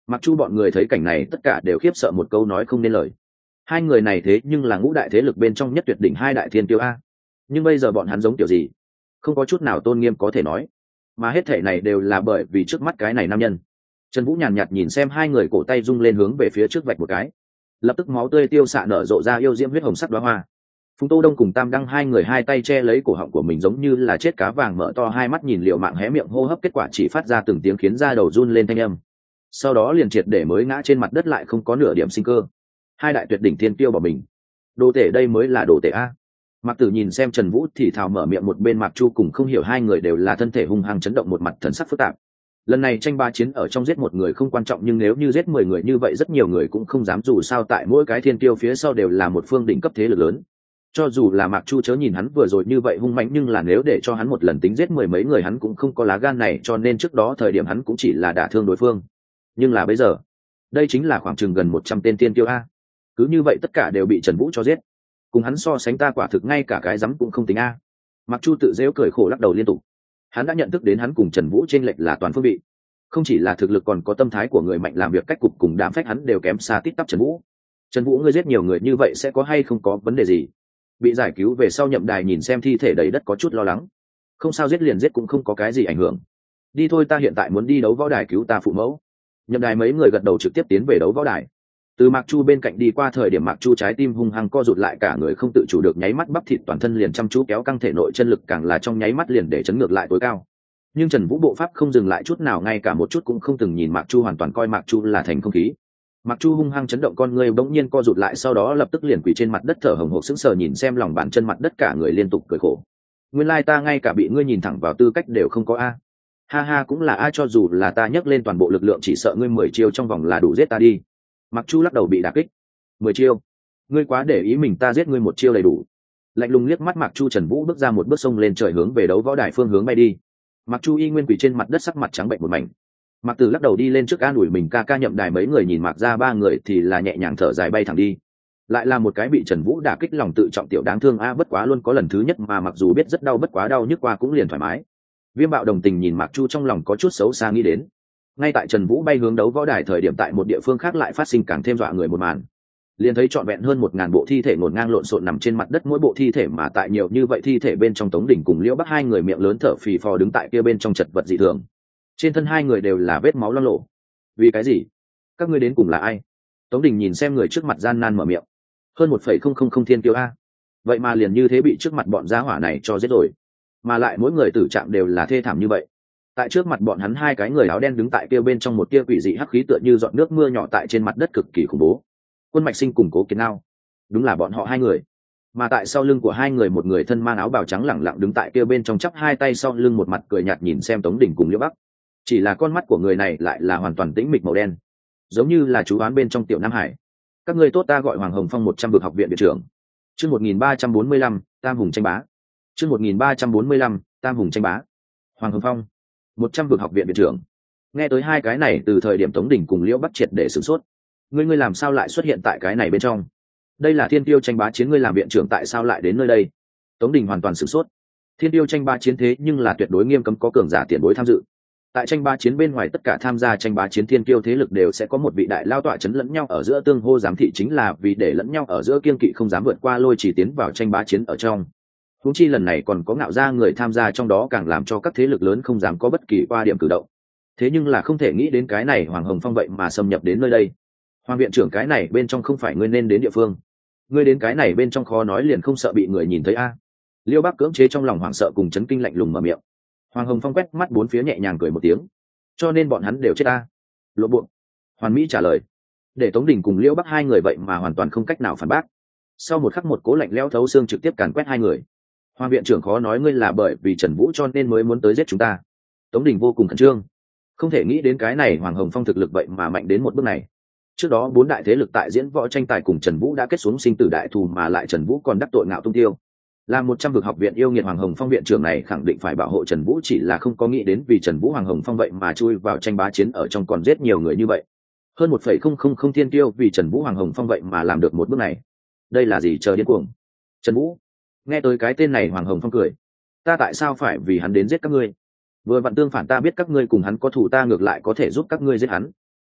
Mặc Chu bọn người thấy cảnh này tất cả đều khiếp sợ một câu nói không nên lời. Hai người này thế nhưng là ngũ đại thế lực bên trong nhất tuyệt đỉnh hai đại thiên tiêu a, nhưng bây giờ bọn hắn giống kiểu gì, không có chút nào tôn nghiêm có thể nói, mà hết thể này đều là bởi vì trước mắt cái này nam nhân. Trần Vũ nhàn nhạt nhìn xem hai người, cổ tay rung lên hướng về phía trước vạch một cái, lập tức máu tươi tiêu xạ nở rộ ra yêu diễm huyết hồng sắc đóa hoa. Phùng Tô Đông cùng Tam Đăng hai người hai tay che lấy cổ họng của mình giống như là chết cá vàng, mở to hai mắt nhìn liệu mạng hé miệng hô hấp, kết quả chỉ phát ra từng tiếng khiến da đầu run lên thanh âm, sau đó liền triệt để mới ngã trên mặt đất, lại không có nửa điểm sinh cơ. Hai đại tuyệt đỉnh thiên tiêu bỏ mình, đồ tể đây mới là đồ tể a. Mạc Tử nhìn xem Trần Vũ thì thào mở miệng, một bên Mạc Chu cùng không hiểu, hai người đều là thân thể hung hăng chấn động, một mặt thần sắc phức tạp. Lần này tranh ba chiến ở trong giết một người không quan trọng, nhưng nếu như giết mười người như vậy rất nhiều người cũng không dám, dù sao tại mỗi cái thiên tiêu phía sau đều là một phương đỉnh cấp thế lực lớn. Cho dù là Mạc Chu chớ nhìn hắn vừa rồi như vậy hung mạnh, nhưng là nếu để cho hắn một lần tính giết mười mấy người hắn cũng không có lá gan này, cho nên trước đó thời điểm hắn cũng chỉ là đả thương đối phương. Nhưng là bây giờ, đây chính là khoảng chừng gần một trăm tên thiên tiêu a. Cứ như vậy tất cả đều bị Trần Vũ cho giết. Cùng hắn so sánh ta quả thực ngay cả cái rắm cũng không tính a. Mạc Chu tự giễu cười khổ lắc đầu liên tục. Hắn đã nhận thức đến hắn cùng Trần Vũ chênh lệch là toàn phương vị. Không chỉ là thực lực còn có tâm thái của người mạnh, làm việc cách cục cùng đám phách hắn đều kém xa tít tắp Trần Vũ. Trần Vũ, ngươi giết nhiều người như vậy sẽ có hay không có vấn đề gì? Bị giải cứu về sau Nhậm Đài nhìn xem thi thể đầy đất có chút lo lắng. Không sao, giết liền giết cũng không có cái gì ảnh hưởng. Đi thôi, ta hiện tại muốn đi đấu võ đài cứu ta phụ mẫu. Nhậm Đài mấy người gật đầu trực tiếp tiến về đấu võ đài. Từ Mạc Chu bên cạnh đi qua thời điểm Mạc Chu trái tim hung hăng co rụt lại, cả người không tự chủ được nháy mắt bắp thịt toàn thân liền chăm chú kéo căng, thể nội chân lực càng là trong nháy mắt liền để chấn ngược lại tối cao. Nhưng Trần Vũ bộ pháp không dừng lại chút nào, ngay cả một chút cũng không từng nhìn Mạc Chu, hoàn toàn coi Mạc Chu là thành không khí. Mạc Chu hung hăng chấn động, con người bỗng nhiên co rụt lại, sau đó lập tức liền quỳ trên mặt đất thở hổn hển sững sờ nhìn xem lòng bàn chân mặt đất, cả người liên tục cười khổ. Nguyên lai ta ngay cả bị ngươi nhìn thẳng vào tư cách đều không có a. Ha ha, cũng là a, cho dù là ta nhấc lên toàn bộ lực lượng chỉ sợ ngươi mười chiêu trong vòng là đủ giết ta đi. Mạc Chu lắc đầu bị đả kích. Mười chiêu? Ngươi quá để ý mình, ta giết ngươi một chiêu đầy đủ. Lạnh lùng liếc mắt Mạc Chu, Trần Vũ bước ra một bước sông lên trời hướng về đấu võ đài phương hướng bay đi. Mạc Chu y nguyên quỳ trên mặt đất, sắc mặt trắng bệnh một mảnh. Mạc Tử lắc đầu đi lên trước an ủi mình, ca ca. Nhậm Đài mấy người nhìn Mạc ra ba người thì là nhẹ nhàng thở dài bay thẳng đi. Lại là một cái bị Trần Vũ đả kích lòng tự trọng tiểu đáng thương a, bất quá luôn có lần thứ nhất mà mặc dù biết rất đau, bất quá đau nhức qua cũng liền thoải mái. Viêm Bạo đồng tình nhìn Mạc Chu, trong lòng có chút xấu xa nghĩ đến. Ngay tại Trần Vũ bay hướng đấu võ đài thời điểm, tại một địa phương khác lại phát sinh càng thêm dọa người một màn. Liền thấy trọn vẹn hơn một ngàn bộ thi thể ngổn ngang lộn xộn nằm trên mặt đất, mỗi bộ thi thể mà tại nhiều như vậy thi thể bên trong, Tống Đỉnh cùng Liễu Bắc hai người miệng lớn thở phì phò đứng tại kia bên trong chật vật dị thường. Trên thân hai người đều là vết máu loang lổ. Vì cái gì? Các ngươi đến cùng là ai? Tống Đình nhìn xem người trước mặt gian nan mở miệng. Hơn một phẩy không không không thiên kiêu a, vậy mà liền như thế bị trước mặt bọn gia hỏa này cho giết rồi, mà lại mỗi người tử trạng đều là thê thảm như vậy. Tại trước mặt bọn hắn hai cái người áo đen đứng tại kia bên trong một tia quỷ dị hắc khí tựa như giọt nước mưa nhỏ tại trên mặt đất, cực kỳ khủng bố. Quân Mạch Sinh cùng Cố Kiến Ngao, đúng là bọn họ hai người. Mà tại sau lưng của hai người, một người thân mang áo bào trắng lẳng lặng đứng tại kia bên trong, chắp hai tay sau lưng, một mặt cười nhạt nhìn xem Tống Đình cùng Liễu Bắc. Chỉ là con mắt của người này lại là hoàn toàn tĩnh mịch màu đen, giống như là chú oán bên trong tiểu Nam Hải. Các ngươi tốt, ta gọi Hoàng Hồng Phong, một trăm vực học viện viện trưởng. Chương một nghìn ba trăm bốn mươi lăm, Tam Hùng tranh bá. Chương một nghìn ba trăm bốn mươi lăm, Tam Hùng tranh bá. Hoàng Hồng Phong, một trăm vực học viện viện trưởng. Nghe tới hai cái này, từ thời điểm Tống Đình cùng Liễu Bắc triệt để sửng sốt. Ngươi ngươi làm sao lại xuất hiện tại cái này bên trong? Đây là thiên tiêu tranh bá chiến, ngươi làm viện trưởng tại sao lại đến nơi đây? Tống Đình hoàn toàn sửng sốt. Thiên tiêu tranh bá chiến thế nhưng là tuyệt đối nghiêm cấm có cường giả tiền bối tham dự. Tại tranh bá chiến bên ngoài, tất cả tham gia tranh bá chiến thiên kiêu thế lực đều sẽ có một vị đại lao tọa chấn lẫn nhau ở giữa, tương hô giám thị, chính là vì để lẫn nhau ở giữa kiên kỵ không dám vượt qua lôi chỉ tiến vào tranh bá chiến ở trong. Huống chi lần này còn có Ngạo gia người tham gia trong đó, càng làm cho các thế lực lớn không dám có bất kỳ qua điểm cử động. Thế nhưng là không thể nghĩ đến cái này Hoàng Hồng Phong vậy mà xâm nhập đến nơi đây. Hoàng viện trưởng, cái này bên trong không phải ngươi nên đến địa phương. Ngươi đến cái này bên trong khó nói liền không sợ bị người nhìn thấy a? À? Liêu Bắc cưỡng chế trong lòng hoảng sợ cùng chấn kinh, lạnh lùng mở miệng. Hoàng Hồng Phong quét mắt bốn phía, nhẹ nhàng cười một tiếng. Cho nên bọn hắn đều chết ta? Lộ bộ. Hoàn Mỹ trả lời. Để Tống Đình cùng Liễu Bắc hai người vậy mà hoàn toàn không cách nào phản bác. Sau một khắc, một cố lạnh lẽo thấu xương trực tiếp càn quét hai người. Hoàng viện trưởng, khó nói ngươi là bởi vì Trần Vũ cho nên mới muốn tới giết chúng ta? Tống Đình vô cùng khẩn trương. Không thể nghĩ đến cái này Hoàng Hồng Phong thực lực vậy mà mạnh đến một bước này. Trước đó bốn đại thế lực tại diễn võ tranh tài cùng Trần Vũ đã kết xuống sinh tử đại thù, mà lại Trần Vũ còn đắc tội Ngạo Tung Tiêu. Là một trăm vực học viện yêu nghiệt, Hoàng Hồng Phong viện trưởng này khẳng định phải bảo hộ Trần Vũ, chỉ là không có nghĩ đến vì Trần Vũ Hoàng Hồng Phong vậy mà chui vào tranh bá chiến ở trong, còn giết nhiều người như vậy. Hơn một phẩy không không không thiên tiêu vì Trần Vũ Hoàng Hồng Phong vậy mà làm được một bước này. Đây là gì chờ điên cuồng? Trần Vũ. Nghe tới cái tên này Hoàng Hồng Phong cười. Ta tại sao phải vì hắn đến giết các ngươi? Vừa vặn tương phản, ta biết các ngươi cùng hắn có thù, ta ngược lại có thể giúp các ngươi giết hắn.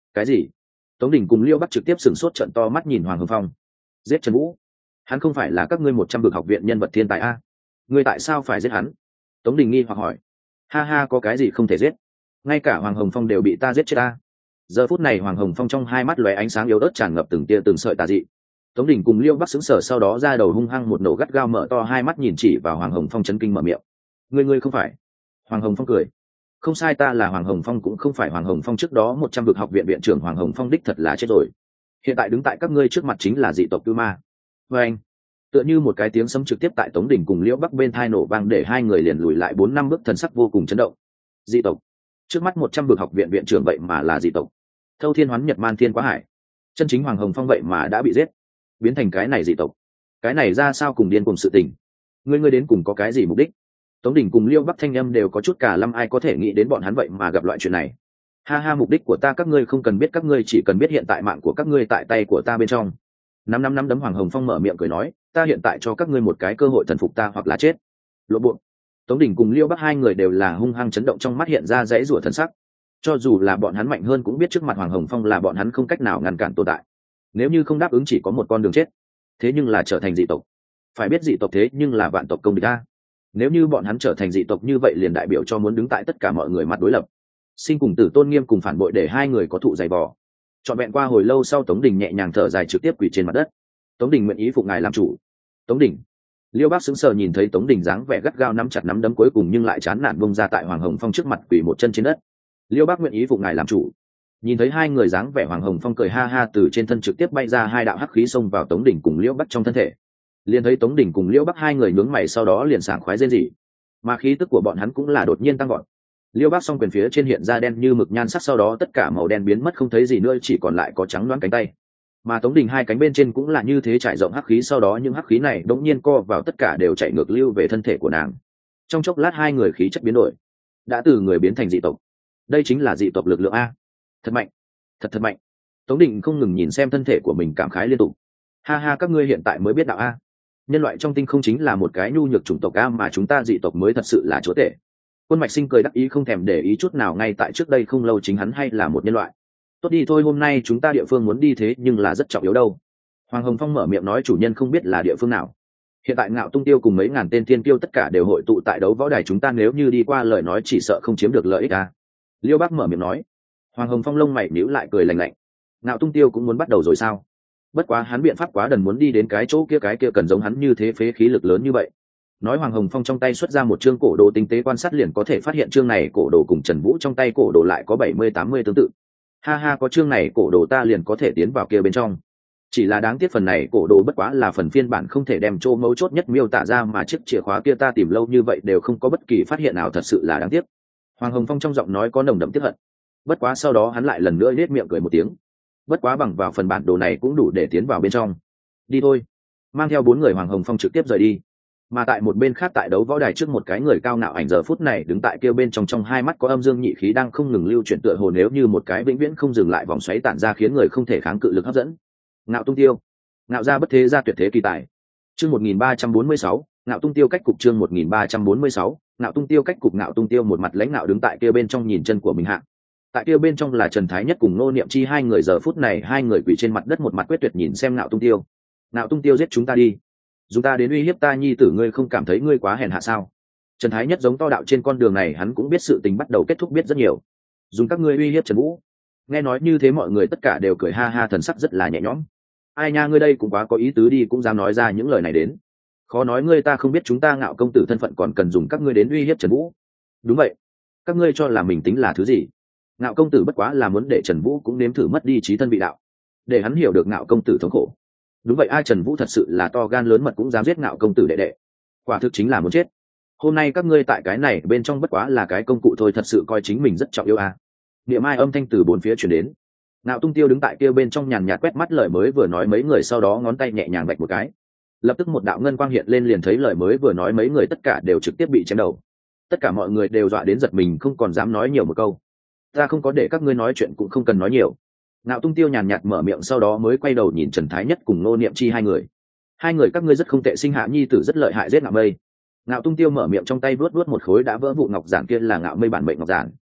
Cái gì? Tống Đình cùng Liêu Bắc trực tiếp sửng sốt trợn to mắt nhìn Hoàng Hồng Phong. Giết Trần Vũ? Hắn không phải là các ngươi một trăm bậc học viện nhân vật thiên tài a? Ngươi tại sao phải giết hắn? Tống Đình nghi hoặc hỏi. Ha ha, có cái gì không thể giết? Ngay cả Hoàng Hồng Phong đều bị ta giết chết ta. Giờ phút này Hoàng Hồng Phong trong hai mắt lóe ánh sáng yếu ớt tràn ngập từng tia từng sợi tà dị. Tống Đình cùng Liêu Bắc sững sờ, sau đó ra đầu hung hăng một nổ, gắt gao mở to hai mắt nhìn chỉ vào Hoàng Hồng Phong, chấn kinh mở miệng. Ngươi ngươi không phải? Hoàng Hồng Phong cười. Không sai, ta là Hoàng Hồng Phong, cũng không phải Hoàng Hồng Phong trước đó một trăm vực học viện viện trưởng Hoàng Hồng Phong đích thật là chết rồi. Hiện tại đứng tại các ngươi trước mặt chính là dị tộc Cư Ma. Và anh, tựa như một cái tiếng sấm trực tiếp tại Tống Đình cùng Liễu Bắc bên thai nổ vang, để hai người liền lùi lại bốn năm bước, thần sắc vô cùng chấn động. Dị tộc? Trước mắt một trăm vực học viện viện trưởng vậy mà là dị tộc? Thâu Thiên Hoán Nhật Man Thiên Quá Hải, chân chính Hoàng Hồng Phong vậy mà đã bị giết, biến thành cái này dị tộc. Cái này ra sao cùng điên cùng sự tình? Ngươi ngươi đến cùng có cái gì mục đích? Tống Đình cùng Liêu Bắc thanh âm đều có chút cả lâm, ai có thể nghĩ đến bọn hắn vậy mà gặp loại chuyện này. Ha ha, mục đích của ta các ngươi không cần biết, các ngươi chỉ cần biết hiện tại mạng của các ngươi tại tay của ta bên trong. Năm năm năm đấm. Hoàng Hồng Phong mở miệng cười nói, ta hiện tại cho các ngươi một cái cơ hội thần phục ta hoặc là chết. Lộ bộ. Tống Đình cùng Liêu Bắc hai người đều là hung hăng chấn động, trong mắt hiện ra dãy rủa thần sắc. Cho dù là bọn hắn mạnh hơn cũng biết trước mặt Hoàng Hồng Phong là bọn hắn không cách nào ngăn cản tồn tại. Nếu như không đáp ứng chỉ có một con đường chết. Thế nhưng là trở thành dị tộc. Phải biết dị tộc thế nhưng là vạn tộc công địch a. Nếu như bọn hắn trở thành dị tộc như vậy liền đại biểu cho muốn đứng tại tất cả mọi người mặt đối lập. Sinh cùng tử, tôn nghiêm cùng phản bội, để hai người có thụ dày vò. Trọn vẹn qua hồi lâu sau, Tống Đình nhẹ nhàng thở dài, trực tiếp quỳ trên mặt đất. Tống Đình nguyện ý phục ngài làm chủ. Tống Đình. Liêu Bắc sững sờ nhìn thấy Tống Đình dáng vẻ gắt gao nắm chặt nắm đấm, cuối cùng nhưng lại chán nản bông ra tại Hoàng Hồng Phong trước mặt, quỳ một chân trên đất. Liêu Bắc nguyện ý phục ngài làm chủ. Nhìn thấy hai người dáng vẻ, Hoàng Hồng Phong cười ha ha, từ trên thân trực tiếp bay ra hai đạo hắc khí xông vào Tống Đình cùng Liêu Bắc trong thân thể. Liền thấy Tống Đình cùng Liêu Bắc hai người nhướng mày, sau đó liền sảng khoái rên rỉ. Mà khí tức của bọn hắn cũng là đột nhiên tăng vọt. Liêu Bắc song quyền phía trên hiện ra đen như mực nhan sắc, sau đó tất cả màu đen biến mất không thấy gì nữa, chỉ còn lại có trắng loáng cánh tay. Mà Tống Đình hai cánh bên trên cũng là như thế, trải rộng hắc khí, sau đó những hắc khí này đột nhiên co vào, tất cả đều chạy ngược lưu về thân thể của nàng. Trong chốc lát hai người khí chất biến đổi, đã từ người biến thành dị tộc. Đây chính là dị tộc lực lượng a, thật mạnh, thật thật mạnh. Tống Đình không ngừng nhìn xem thân thể của mình, cảm khái liên tục. Ha ha, các ngươi hiện tại mới biết đạo a. Nhân loại trong tinh không chính là một cái nhu nhược chủng tộc a, mà chúng ta dị tộc mới thật sự là chúa tể. Quân Mạch Sinh cười đắc ý, không thèm để ý chút nào, ngay tại trước đây không lâu chính hắn hay là một nhân loại. Tốt đi thôi, hôm nay chúng ta địa phương muốn đi, thế nhưng là rất trọng yếu đâu. Hoàng Hồng Phong mở miệng nói, chủ nhân không biết là địa phương nào. Hiện tại Ngạo Tung Tiêu cùng mấy ngàn tên thiên tiêu tất cả đều hội tụ tại đấu võ đài, chúng ta nếu như đi qua lời nói chỉ sợ không chiếm được lợi ích à. Liêu Bắc mở miệng nói. Hoàng Hồng Phong lông mày nhíu lại, cười lạnh lạnh. Ngạo Tung Tiêu cũng muốn bắt đầu rồi sao? Bất quá hắn biện pháp quá đần, muốn đi đến cái chỗ kia, cái kia cần giống hắn như thế phế khí lực lớn như vậy. Nói Hoàng Hồng Phong trong tay xuất ra một chương cổ đồ, tinh tế quan sát liền có thể phát hiện chương này cổ đồ cùng Trần Vũ trong tay cổ đồ lại có bảy mươi tám mươi tương tự. Ha ha, có chương này cổ đồ ta liền có thể tiến vào kia bên trong. Chỉ là đáng tiếc phần này cổ đồ bất quá là phần phiên bản, không thể đem chỗ mấu chốt nhất miêu tả ra, mà chiếc chìa khóa kia ta tìm lâu như vậy đều không có bất kỳ phát hiện nào, thật sự là đáng tiếc. Hoàng Hồng Phong trong giọng nói có nồng đậm tiếc hận. Bất quá sau đó hắn lại lần nữa nhếch miệng cười một tiếng. Bất quá bằng vào phần bản đồ này cũng đủ để tiến vào bên trong. Đi thôi. Mang theo bốn người, Hoàng Hồng Phong trực tiếp rời đi. Mà tại một bên khác, tại đấu võ đài trước, một cái người cao ngạo ảnh giờ phút này đứng tại kia bên trong, trong hai mắt có âm dương nhị khí đang không ngừng lưu chuyển, tựa hồ nếu như một cái vĩnh viễn không dừng lại vòng xoáy tản ra, khiến người không thể kháng cự lực hấp dẫn. Ngạo Tung Tiêu, ngạo ra bất thế, ra tuyệt thế kỳ tài. Chương một nghìn ba trăm bốn mươi sáu, Ngạo Tung Tiêu cách cục. Chương một nghìn ba trăm bốn mươi sáu, Ngạo Tung Tiêu cách cục. Ngạo Tung Tiêu một mặt lãnh ngạo đứng tại kia bên trong, nhìn chân của mình hạ. Tại kia bên trong là Trần Thái Nhất cùng Nô Niệm Chi hai người, giờ phút này hai người quỳ trên mặt đất, một mặt quyết tuyệt nhìn xem Ngạo Tung Tiêu. Ngạo Tung Tiêu, giết chúng ta đi, dùng ta đến uy hiếp ta nhi tử, ngươi không cảm thấy ngươi quá hèn hạ sao? Trần Thái Nhất giống to đạo, trên con đường này hắn cũng biết sự tình bắt đầu kết thúc, biết rất nhiều. Dùng các ngươi uy hiếp Trần Vũ. Nghe nói như thế mọi người tất cả đều cười ha ha, thần sắc rất là nhẹ nhõm. Ai nha, ngươi đây cũng quá có ý tứ đi, cũng dám nói ra những lời này đến. Khó nói ngươi ta không biết chúng ta Ngạo công tử thân phận, còn cần dùng các ngươi đến uy hiếp Trần Vũ. Đúng vậy, các ngươi cho là mình tính là thứ gì? Ngạo công tử bất quá là muốn để Trần Vũ cũng nếm thử mất đi trí thân vị đạo, để hắn hiểu được Ngạo công tử thống khổ. Đúng vậy, ai Trần Vũ thật sự là to gan lớn mật, cũng dám giết Ngạo công tử đệ đệ, quả thực chính là muốn chết. Hôm nay các ngươi tại cái này bên trong bất quá là cái công cụ thôi, thật sự coi chính mình rất trọng yêu à. Niệm ai âm thanh từ bốn phía chuyển đến. Ngạo Tung Tiêu đứng tại kia bên trong nhàn nhạt quét mắt lời mới vừa nói mấy người, sau đó ngón tay nhẹ nhàng vạch một cái, lập tức một đạo ngân quang hiện lên, liền thấy lời mới vừa nói mấy người tất cả đều trực tiếp bị chém đầu. Tất cả mọi người đều dọa đến giật mình, không còn dám nói nhiều một câu. Ta không có để các ngươi nói chuyện, cũng không cần nói nhiều. Ngạo Tung Tiêu nhàn nhạt mở miệng, sau đó mới quay đầu nhìn Trần Thái Nhất cùng Nô Niệm Chi hai người. Hai người các ngươi rất không tệ, sinh hạ nhi tử rất lợi hại, giết Ngạo Mây. Ngạo Tung Tiêu mở miệng, trong tay vuốt vuốt một khối đã vỡ vụ ngọc giản, kia là Ngạo Mây bản mệnh ngọc giản.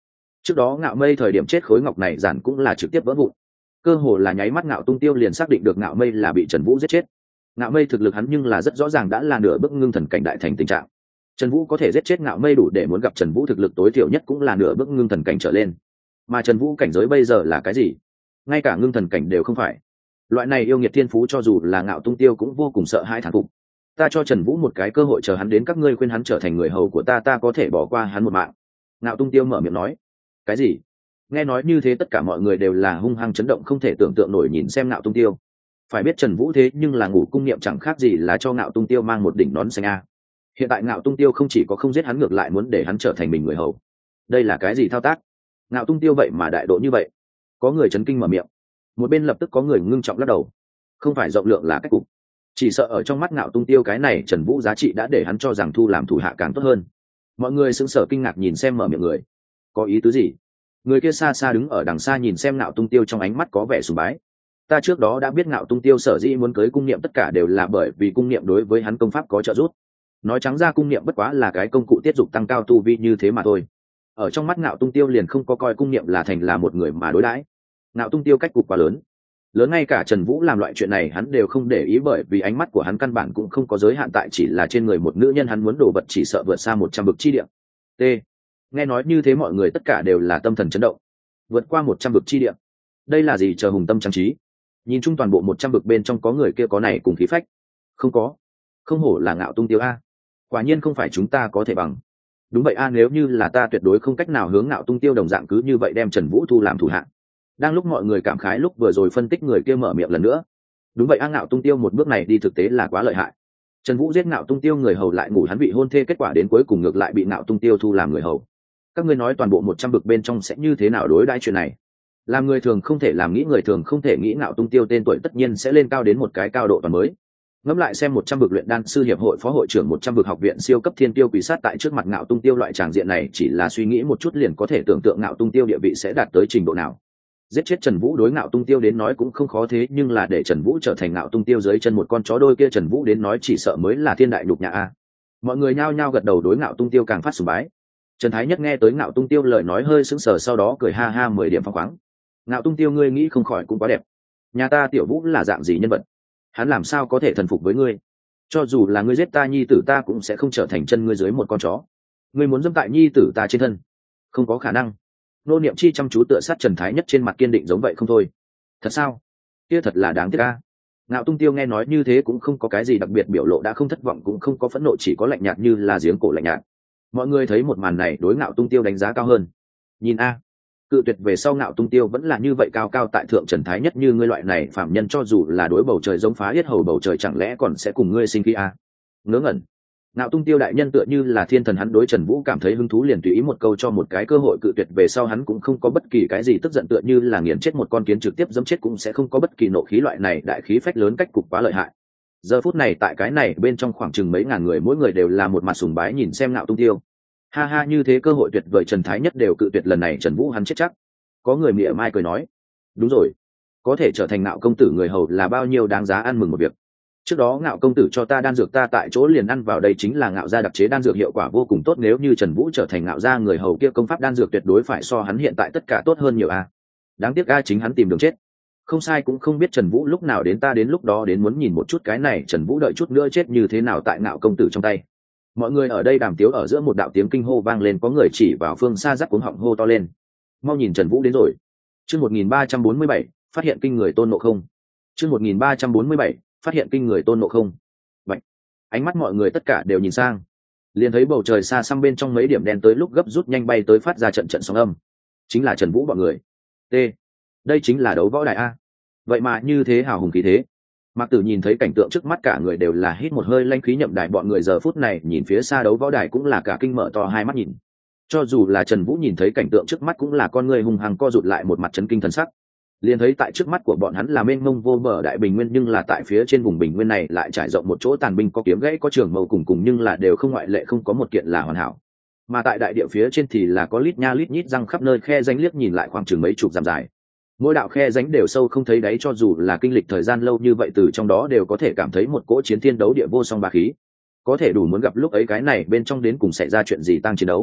Trước đó Ngạo Mây thời điểm chết khối ngọc này giản cũng là trực tiếp vỡ vụn, cơ hồ là nháy mắt Ngạo Tung Tiêu liền xác định được Ngạo Mây là bị Trần Vũ giết chết. Ngạo Mây thực lực hắn nhưng là rất rõ ràng đã là nửa bước ngưng thần cảnh đại thành tình trạng. Trần Vũ có thể giết chết Ngạo Mây đủ để muốn gặp Trần Vũ thực lực tối thiểu nhất cũng là nửa bước ngưng thần cảnh trở lên. Mà Trần Vũ cảnh giới bây giờ là cái gì? Ngay cả ngưng thần cảnh đều không phải. Loại này yêu nghiệt thiên phú cho dù là Ngạo Tung Tiêu cũng vô cùng sợ hãi thán phục. Ta cho Trần Vũ một cái cơ hội, chờ hắn đến các ngươi khuyên hắn trở thành người hầu của ta, ta có thể bỏ qua hắn một mạng. Ngạo Tung Tiêu mở miệng nói. Cái gì? Nghe nói như thế tất cả mọi người đều là hung hăng chấn động, không thể tưởng tượng nổi nhìn xem Ngạo Tung Tiêu. Phải biết Trần Vũ thế nhưng là Ngủ Cung Niệm chẳng khác gì là cho Ngạo Tung Tiêu mang một đỉnh nón xanh a. Hiện tại Ngạo Tung Tiêu không chỉ có không giết hắn, ngược lại muốn để hắn trở thành mình người hầu. Đây là cái gì thao tác? Ngạo Tung Tiêu vậy mà đại độ như vậy? Có người chấn kinh mở miệng, một bên lập tức có người ngưng trọng lắc đầu. Không phải rộng lượng là cách cục, chỉ sợ ở trong mắt Ngạo Tung Tiêu cái này Trần Vũ giá trị đã để hắn cho rằng thu làm thủ hạ càng tốt hơn. Mọi người sững sờ kinh ngạc nhìn xem mở miệng người, có ý tứ gì? Người kia xa xa đứng ở đằng xa nhìn xem Ngạo Tung Tiêu, trong ánh mắt có vẻ sùng bái. Ta trước đó đã biết Ngạo Tung Tiêu sở dĩ muốn cưới Cung Niệm tất cả đều là bởi vì Cung Niệm đối với hắn công pháp có trợ giúp. Nói trắng ra Cung Niệm bất quá là cái công cụ tiết dục tăng cao tu vi như thế mà thôi. Ở trong mắt Ngạo Tung Tiêu liền không có coi Cung Niệm là thành là một người mà đối đãi. Ngạo Tung Tiêu cách cục quá lớn, lớn ngay cả Trần Vũ làm loại chuyện này hắn đều không để ý, bởi vì ánh mắt của hắn căn bản cũng không có giới hạn tại chỉ là trên người một nữ nhân, hắn muốn đồ vật chỉ sợ vượt xa một trăm bậc chi địa. T. Nghe nói như thế mọi người tất cả đều là tâm thần chấn động. Vượt qua một trăm bậc chi địa, đây là gì? Chờ hùng tâm trang trí. Nhìn chung toàn bộ một trăm bậc bên trong có người kia có này cùng khí phách. Không có, không hổ là Ngạo Tung Tiêu a, quả nhiên không phải chúng ta có thể bằng. Đúng vậy a, nếu như là ta tuyệt đối không cách nào hướng Ngạo Tung Tiêu đồng dạng cứ như vậy đem Trần Vũ thu làm thủ hạ. Đang lúc mọi người cảm khái lúc vừa rồi phân tích người kia mở miệng lần nữa. Đúng vậy a, Ngạo Tung Tiêu một bước này đi thực tế là quá lợi hại. Trần Vũ giết Ngạo Tung Tiêu người hầu lại ngủ hắn vị hôn thê, kết quả đến cuối cùng ngược lại bị Ngạo Tung Tiêu thu làm người hầu. Các ngươi nói toàn bộ một trăm bậc bên trong sẽ như thế nào đối đãi chuyện này? Làm người thường không thể làm nghĩ, người thường không thể nghĩ, Ngạo Tung Tiêu tên tuổi tất nhiên sẽ lên cao đến một cái cao độ toàn mới. Ngẫm lại xem, một trăm bậc luyện đan sư hiệp hội phó hội trưởng, một trăm bậc học viện siêu cấp thiên tiêu quỷ sát tại trước mặt Ngạo Tung Tiêu, loại tràng diện này chỉ là suy nghĩ một chút liền có thể tưởng tượng Ngạo Tung Tiêu địa vị sẽ đạt tới trình độ nào. Giết chết Trần Vũ đối Ngạo Tung Tiêu đến nói cũng không khó, thế nhưng là để Trần Vũ trở thành Ngạo Tung Tiêu dưới chân một con chó đôi kia Trần Vũ đến nói chỉ sợ mới là thiên đại nhục nhã a. Mọi người nhao nhao gật đầu, đối Ngạo Tung Tiêu càng phát sùng bái. Trần Thái Nhất nghe tới Ngạo Tung Tiêu lời nói hơi sững sờ, sau đó cười ha ha mười điểm phóng khoáng. Ngạo Tung Tiêu ngươi nghĩ không khỏi cũng quá đẹp. Nhà ta Tiểu Vũ là dạng gì nhân vật, hắn làm sao có thể thần phục với ngươi? Cho dù là ngươi giết ta nhi tử, ta cũng sẽ không trở thành chân ngươi dưới một con chó. Ngươi muốn dẫm tại nhi tử ta trên thân, không có khả năng. Nô Niệm Chi chăm chú tựa sát Trần Thái Nhất, trên mặt kiên định giống vậy không thôi. Thật sao? Kia thật là đáng tiếc a. Ngạo Tung Tiêu nghe nói như thế cũng không có cái gì đặc biệt biểu lộ, đã không thất vọng cũng không có phẫn nộ, chỉ có lạnh nhạt như là giếng cổ lạnh nhạt. Mọi người thấy một màn này đối Ngạo Tung Tiêu đánh giá cao hơn. Nhìn a, cự tuyệt về sau Ngạo Tung Tiêu vẫn là như vậy cao cao tại thượng. Trần Thái Nhất, như ngươi loại này phạm nhân cho dù là đối bầu trời giống phá yết hầu bầu trời, chẳng lẽ còn sẽ cùng ngươi sinh khí a? Ngớ ngẩn. Ngạo Tung Tiêu đại nhân tựa như là thiên thần, hắn đối Trần Vũ cảm thấy hứng thú liền tùy ý một câu cho một cái cơ hội, cự tuyệt về sau hắn cũng không có bất kỳ cái gì tức giận, tựa như là nghiền chết một con kiến trực tiếp giẫm chết cũng sẽ không có bất kỳ nộ khí, loại này đại khí phách lớn cách cục quá lợi hại. Giờ phút này tại cái này bên trong khoảng chừng mấy ngàn người, mỗi người đều là một mặt sùng bái nhìn xem Ngạo Tung Tiêu. Ha ha, như thế cơ hội tuyệt vời Trần Thái Nhất đều cự tuyệt, lần này Trần Vũ hắn chết chắc. Có người mỉa mai cười nói, đúng rồi, có thể trở thành Ngạo công tử người hầu là bao nhiêu đáng giá ăn mừng một việc. Trước đó Ngạo công tử cho ta đan dược, ta tại chỗ liền ăn vào, đây chính là Ngạo gia đặc chế đan dược, hiệu quả vô cùng tốt. Nếu như Trần Vũ trở thành Ngạo gia người hầu, kia công pháp đan dược tuyệt đối phải so hắn hiện tại tất cả tốt hơn nhiều a. Đáng tiếc a, chính hắn tìm đường chết. Không sai, cũng không biết Trần Vũ lúc nào đến, ta đến lúc đó đến muốn nhìn một chút cái này Trần Vũ đợi chút nữa chết như thế nào tại Ngạo công tử trong tay. Mọi người ở đây đàm tiếu ở giữa, một đạo tiếng kinh hô vang lên, có người chỉ vào phương xa rắc cuống họng hô to lên, mau nhìn Trần Vũ đến rồi. Chương một nghìn ba trăm bốn mươi bảy, phát hiện kinh người Tôn Ngộ Không. Chương một nghìn ba trăm bốn mươi bảy, phát hiện kinh người Tôn Ngộ Không. Vậy, ánh mắt mọi người tất cả đều nhìn sang, liền thấy bầu trời xa xăm bên trong mấy điểm đen tới lúc gấp rút nhanh bay tới, phát ra trận trận sóng âm. Chính là Trần Vũ bọn người. T, đây chính là đấu võ đài a. Vậy mà như thế hào hùng khí thế. Mạc Tử nhìn thấy cảnh tượng trước mắt cả người đều là hít một hơi lanh khí, nhậm đài bọn người giờ phút này nhìn phía xa đấu võ đài cũng là cả kinh mở to hai mắt nhìn. Cho dù là Trần Vũ nhìn thấy cảnh tượng trước mắt cũng là con người hùng hăng co rụt lại, một mặt chấn kinh thần sắc. Liền thấy tại trước mắt của bọn hắn là mênh mông vô bờ đại bình nguyên, nhưng là tại phía trên vùng bình nguyên này lại trải rộng một chỗ tàn binh, có kiếm gãy, có trường mâu cùng cùng, nhưng là đều không ngoại lệ không có một kiện là hoàn hảo. Mà tại đại địa phía trên thì là có lít nha lít nhít răng khắp nơi khe rãnh, liếc nhìn lại khoảng chừng mấy chục dặm dài. Mỗi đạo khe rãnh đều sâu không thấy đáy, cho dù là kinh lịch thời gian lâu như vậy, từ trong đó đều có thể cảm thấy một cỗ chiến thiên đấu địa vô song bá khí. Có thể đủ muốn gặp lúc ấy cái này bên trong đến cùng xảy ra chuyện gì tăng chiến đấu.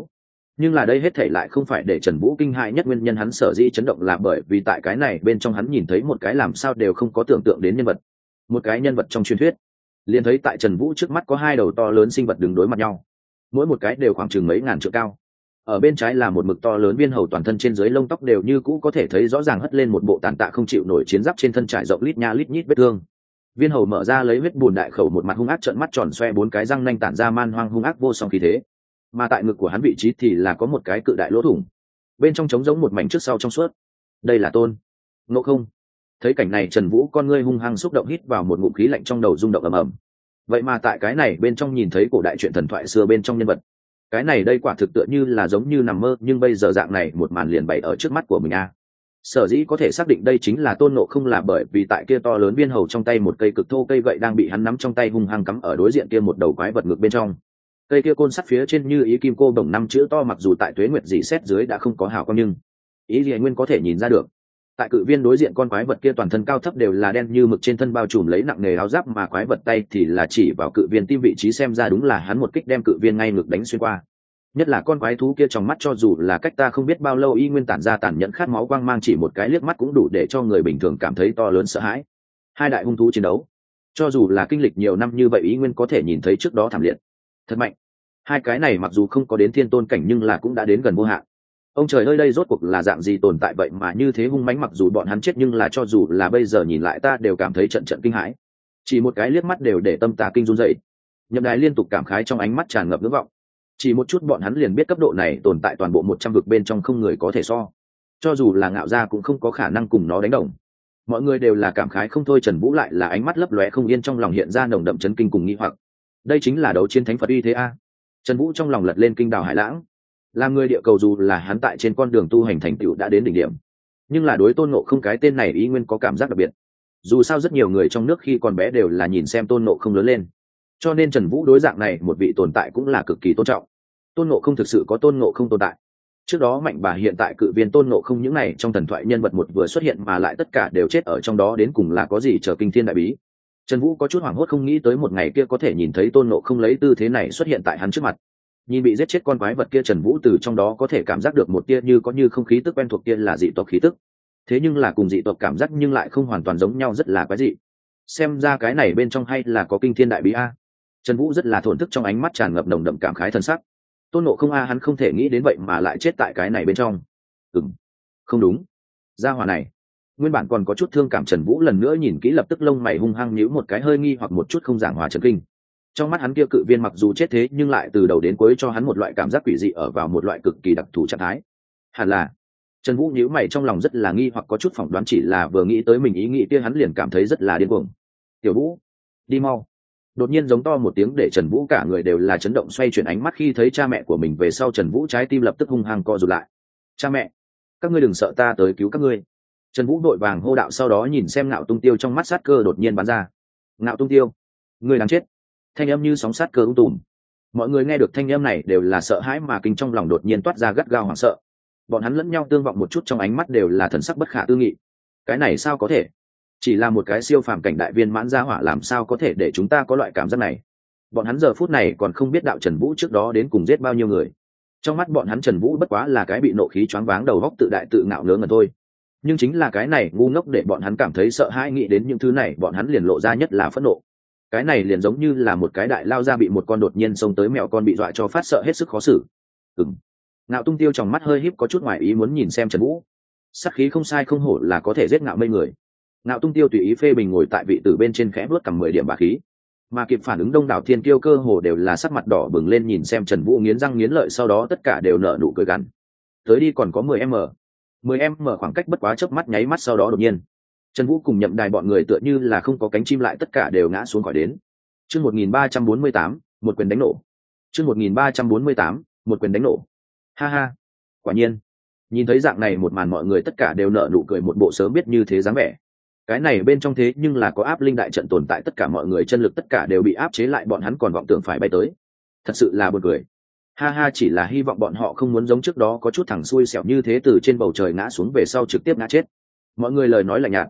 Nhưng là đây hết thảy lại không phải để Trần Vũ kinh hãi nhất nguyên nhân, hắn sở dĩ chấn động là bởi vì tại cái này bên trong hắn nhìn thấy một cái làm sao đều không có tưởng tượng đến nhân vật, một cái nhân vật trong truyền thuyết. Liền thấy tại Trần Vũ trước mắt có hai đầu to lớn sinh vật đứng đối mặt nhau, mỗi một cái đều khoảng chừng mấy ngàn trượng cao. Ở bên trái là một mực to lớn viên hầu, toàn thân trên dưới lông tóc đều như cũ có thể thấy rõ ràng hất lên một bộ tàn tạ không chịu nổi chiến giáp, trên thân trải rộng lít nha lít nhít vết thương. Viên hầu mở ra lấy huyết bùn đại khẩu, một mặt hung ác trợn mắt tròn xoe, bốn cái răng nanh tản ra man hoang hung ác vô song khí thế. Mà tại ngực của hắn vị trí thì là có một cái cự đại lỗ thủng, bên trong trống giống một mảnh trước sau trong suốt. Đây là Tôn Ngộ Không. Thấy cảnh này, Trần Vũ con ngươi hung hăng xúc động, hít vào một ngụm khí lạnh, trong đầu rung động ầm ầm. Vậy mà tại cái này bên trong nhìn thấy cổ đại truyện thần thoại xưa bên trong nhân vật, cái này đây quả thực tựa như là giống như nằm mơ, nhưng bây giờ dạng này một màn liền bày ở trước mắt của mình a. À. Sở dĩ có thể xác định đây chính là Tôn Ngộ Không là bởi vì tại kia to lớn viên hầu trong tay một cây cực thô cây gậy đang bị hắn nắm trong tay hung hăng cắm ở đối diện kia một đầu quái vật ngược bên trong. Cây kia côn sắt phía trên như ý kim cô đồng năm chữ to, mặc dù tại tuế nguyệt dị xét dưới đã không có hào quang, nhưng ý gì nguyên có thể nhìn ra được. Tại cự viên đối diện, con quái vật kia toàn thân cao thấp đều là đen như mực, trên thân bao trùm lấy nặng nề áo giáp, mà quái vật tay thì là chỉ vào cự viên tim vị trí, xem ra đúng là hắn một kích đem cự viên ngay ngực đánh xuyên qua. Nhất là con quái thú kia trong mắt cho dù là cách ta không biết bao lâu y nguyên tản ra tàn nhẫn khát máu quang mang, chỉ một cái liếc mắt cũng đủ để cho người bình thường cảm thấy to lớn sợ hãi. Hai đại hung thú chiến đấu, cho dù là kinh lịch nhiều năm như vậy y nguyên có thể nhìn thấy trước đó thảm liệt, thật mạnh. Hai cái này mặc dù không có đến thiên tôn cảnh nhưng là cũng đã đến gần vô hạn. Ông trời ơi, đây rốt cuộc là dạng gì tồn tại vậy mà như thế hung mãnh, mặc dù bọn hắn chết nhưng là cho dù là bây giờ nhìn lại ta đều cảm thấy trận trận kinh hãi. Chỉ một cái liếc mắt đều để tâm ta kinh run dậy. Nhậm Đài liên tục cảm khái, trong ánh mắt tràn ngập ngưỡng vọng. Chỉ một chút bọn hắn liền biết cấp độ này tồn tại toàn bộ một trăm vực bên trong không người có thể so, cho dù là Ngạo Gia cũng không có khả năng cùng nó đánh đồng. Mọi người đều là cảm khái không thôi, Trần Vũ lại là ánh mắt lấp lóe không yên, trong lòng hiện ra nồng đậm chấn kinh cùng nghi hoặc. Đây chính là đấu chiến thánh Phật uy thế a. Trần Vũ trong lòng lật lên kinh đào hải lãng. Làm người địa cầu dù là hắn tại trên con đường tu hành thành tựu đã đến đỉnh điểm, nhưng là đối Tôn Ngộ Không cái tên này ý nguyên có cảm giác đặc biệt. Dù sao rất nhiều người trong nước khi còn bé đều là nhìn xem Tôn Ngộ Không lớn lên, cho nên Trần Vũ đối dạng này một vị tồn tại cũng là cực kỳ tôn trọng. Tôn Ngộ Không thực sự có Tôn Ngộ Không tồn tại. Trước đó Mạnh Bà hiện tại cự viên Tôn Ngộ Không những này trong thần thoại nhân vật một vừa xuất hiện mà lại tất cả đều chết ở trong đó, đến cùng là có gì trở kinh thiên đại bí. Trần Vũ có chút hoảng hốt, không nghĩ tới một ngày kia có thể nhìn thấy Tôn Ngộ Không lấy tư thế này xuất hiện tại hắn trước mặt. Nhìn bị giết chết con quái vật kia, Trần Vũ từ trong đó có thể cảm giác được một tia như có như không khí tức quen thuộc, kia là dị tộc khí tức. Thế nhưng là cùng dị tộc cảm giác nhưng lại không hoàn toàn giống nhau, rất là quái dị. Xem ra cái này bên trong hay là có kinh thiên đại bí a. Trần Vũ rất là thổn thức, trong ánh mắt tràn ngập nồng đậm cảm khái thân sắc. Tôn Ngộ Không a, hắn không thể nghĩ đến vậy mà lại chết tại cái này bên trong. Ừm, không đúng. Gia hỏa này, nguyên bản còn có chút thương cảm Trần Vũ lần nữa nhìn kỹ, lập tức lông mày hung hăng nhíu một cái, hơi nghi hoặc một chút không giảng hòa trần kinh. Trong mắt hắn kia cự viên mặc dù chết thế nhưng lại từ đầu đến cuối cho hắn một loại cảm giác quỷ dị, ở vào một loại cực kỳ đặc thù trạng thái. Hẳn là, Trần Vũ nhíu mày trong lòng rất là nghi hoặc, có chút phỏng đoán, chỉ là vừa nghĩ tới mình ý nghĩ kia hắn liền cảm thấy rất là điên cuồng. Tiểu Vũ, đi mau. Đột nhiên giống to một tiếng để Trần Vũ cả người đều là chấn động, xoay chuyển ánh mắt khi thấy cha mẹ của mình về sau, Trần Vũ trái tim lập tức hung hăng co rụt lại. Cha mẹ, các ngươi đừng sợ, ta tới cứu các ngươi. Trần Vũ đội vàng hô đạo, sau đó nhìn xem Ngạo Tung Tiêu, trong mắt sát cơ đột nhiên bắn ra. Ngạo Tung Tiêu, ngươi đáng chết. Thanh âm như sóng sát cơ ung tùm. Mọi người nghe được thanh âm này đều là sợ hãi mà kinh, trong lòng đột nhiên toát ra gắt gao hoảng sợ. Bọn hắn lẫn nhau tương vọng một chút, trong ánh mắt đều là thần sắc bất khả tư nghị. Cái này sao có thể? Chỉ là một cái siêu phàm cảnh đại viên mãn gia hỏa làm sao có thể để chúng ta có loại cảm giác này? Bọn hắn giờ phút này còn không biết đạo Trần Vũ trước đó đến cùng giết bao nhiêu người. Trong mắt bọn hắn Trần Vũ bất quá là cái bị nộ khí choáng váng đầu óc tự đại tự ngạo ngớ ngẩn thôi. Nhưng chính là cái này ngu ngốc để bọn hắn cảm thấy sợ hãi, nghĩ đến những thứ này bọn hắn liền lộ ra nhất là phẫn nộ. Cái này liền giống như là một cái đại lao ra bị một con đột nhiên xông tới mèo con bị dọa cho phát sợ hết sức khó xử. Ừm. Ngạo Tung Tiêu trong mắt hơi híp, có chút ngoài ý muốn nhìn xem Trần Vũ. Sát khí không sai không hổ là có thể giết ngạo mây người. Ngạo Tung Tiêu tùy ý phê bình ngồi tại vị tử bên trên khẽ vuốt cầm mười điểm bá khí. Mà kịp phản ứng đông đảo thiên kiêu cơ hồ đều là sắc mặt đỏ bừng lên nhìn xem Trần Vũ, nghiến răng nghiến lợi, sau đó tất cả đều nở nụ cười gằn. Tới đi, còn có mười m. mười m khoảng cách bất quá chớp mắt nháy mắt, sau đó đột nhiên Trần Vũ cùng Nhậm Đài bọn người tựa như là không có cánh chim lại tất cả đều ngã xuống khỏi đến. Chương một nghìn ba trăm bốn mươi tám, một quyền đánh nổ. Chương một nghìn ba trăm bốn mươi tám, một quyền đánh nổ. Ha ha. Quả nhiên, nhìn thấy dạng này một màn mọi người tất cả đều nở nụ cười, một bộ sớm biết như thế dáng vẻ. Cái này bên trong thế nhưng là có áp linh đại trận tồn tại, tất cả mọi người chân lực tất cả đều bị áp chế lại, bọn hắn còn vọng tưởng phải bay tới. Thật sự là buồn cười. Ha ha, chỉ là hy vọng bọn họ không muốn giống trước đó có chút thằng xui xẻo như thế từ trên bầu trời ngã xuống về sau trực tiếp ngã chết. Mọi người lời nói lạnh nhạt.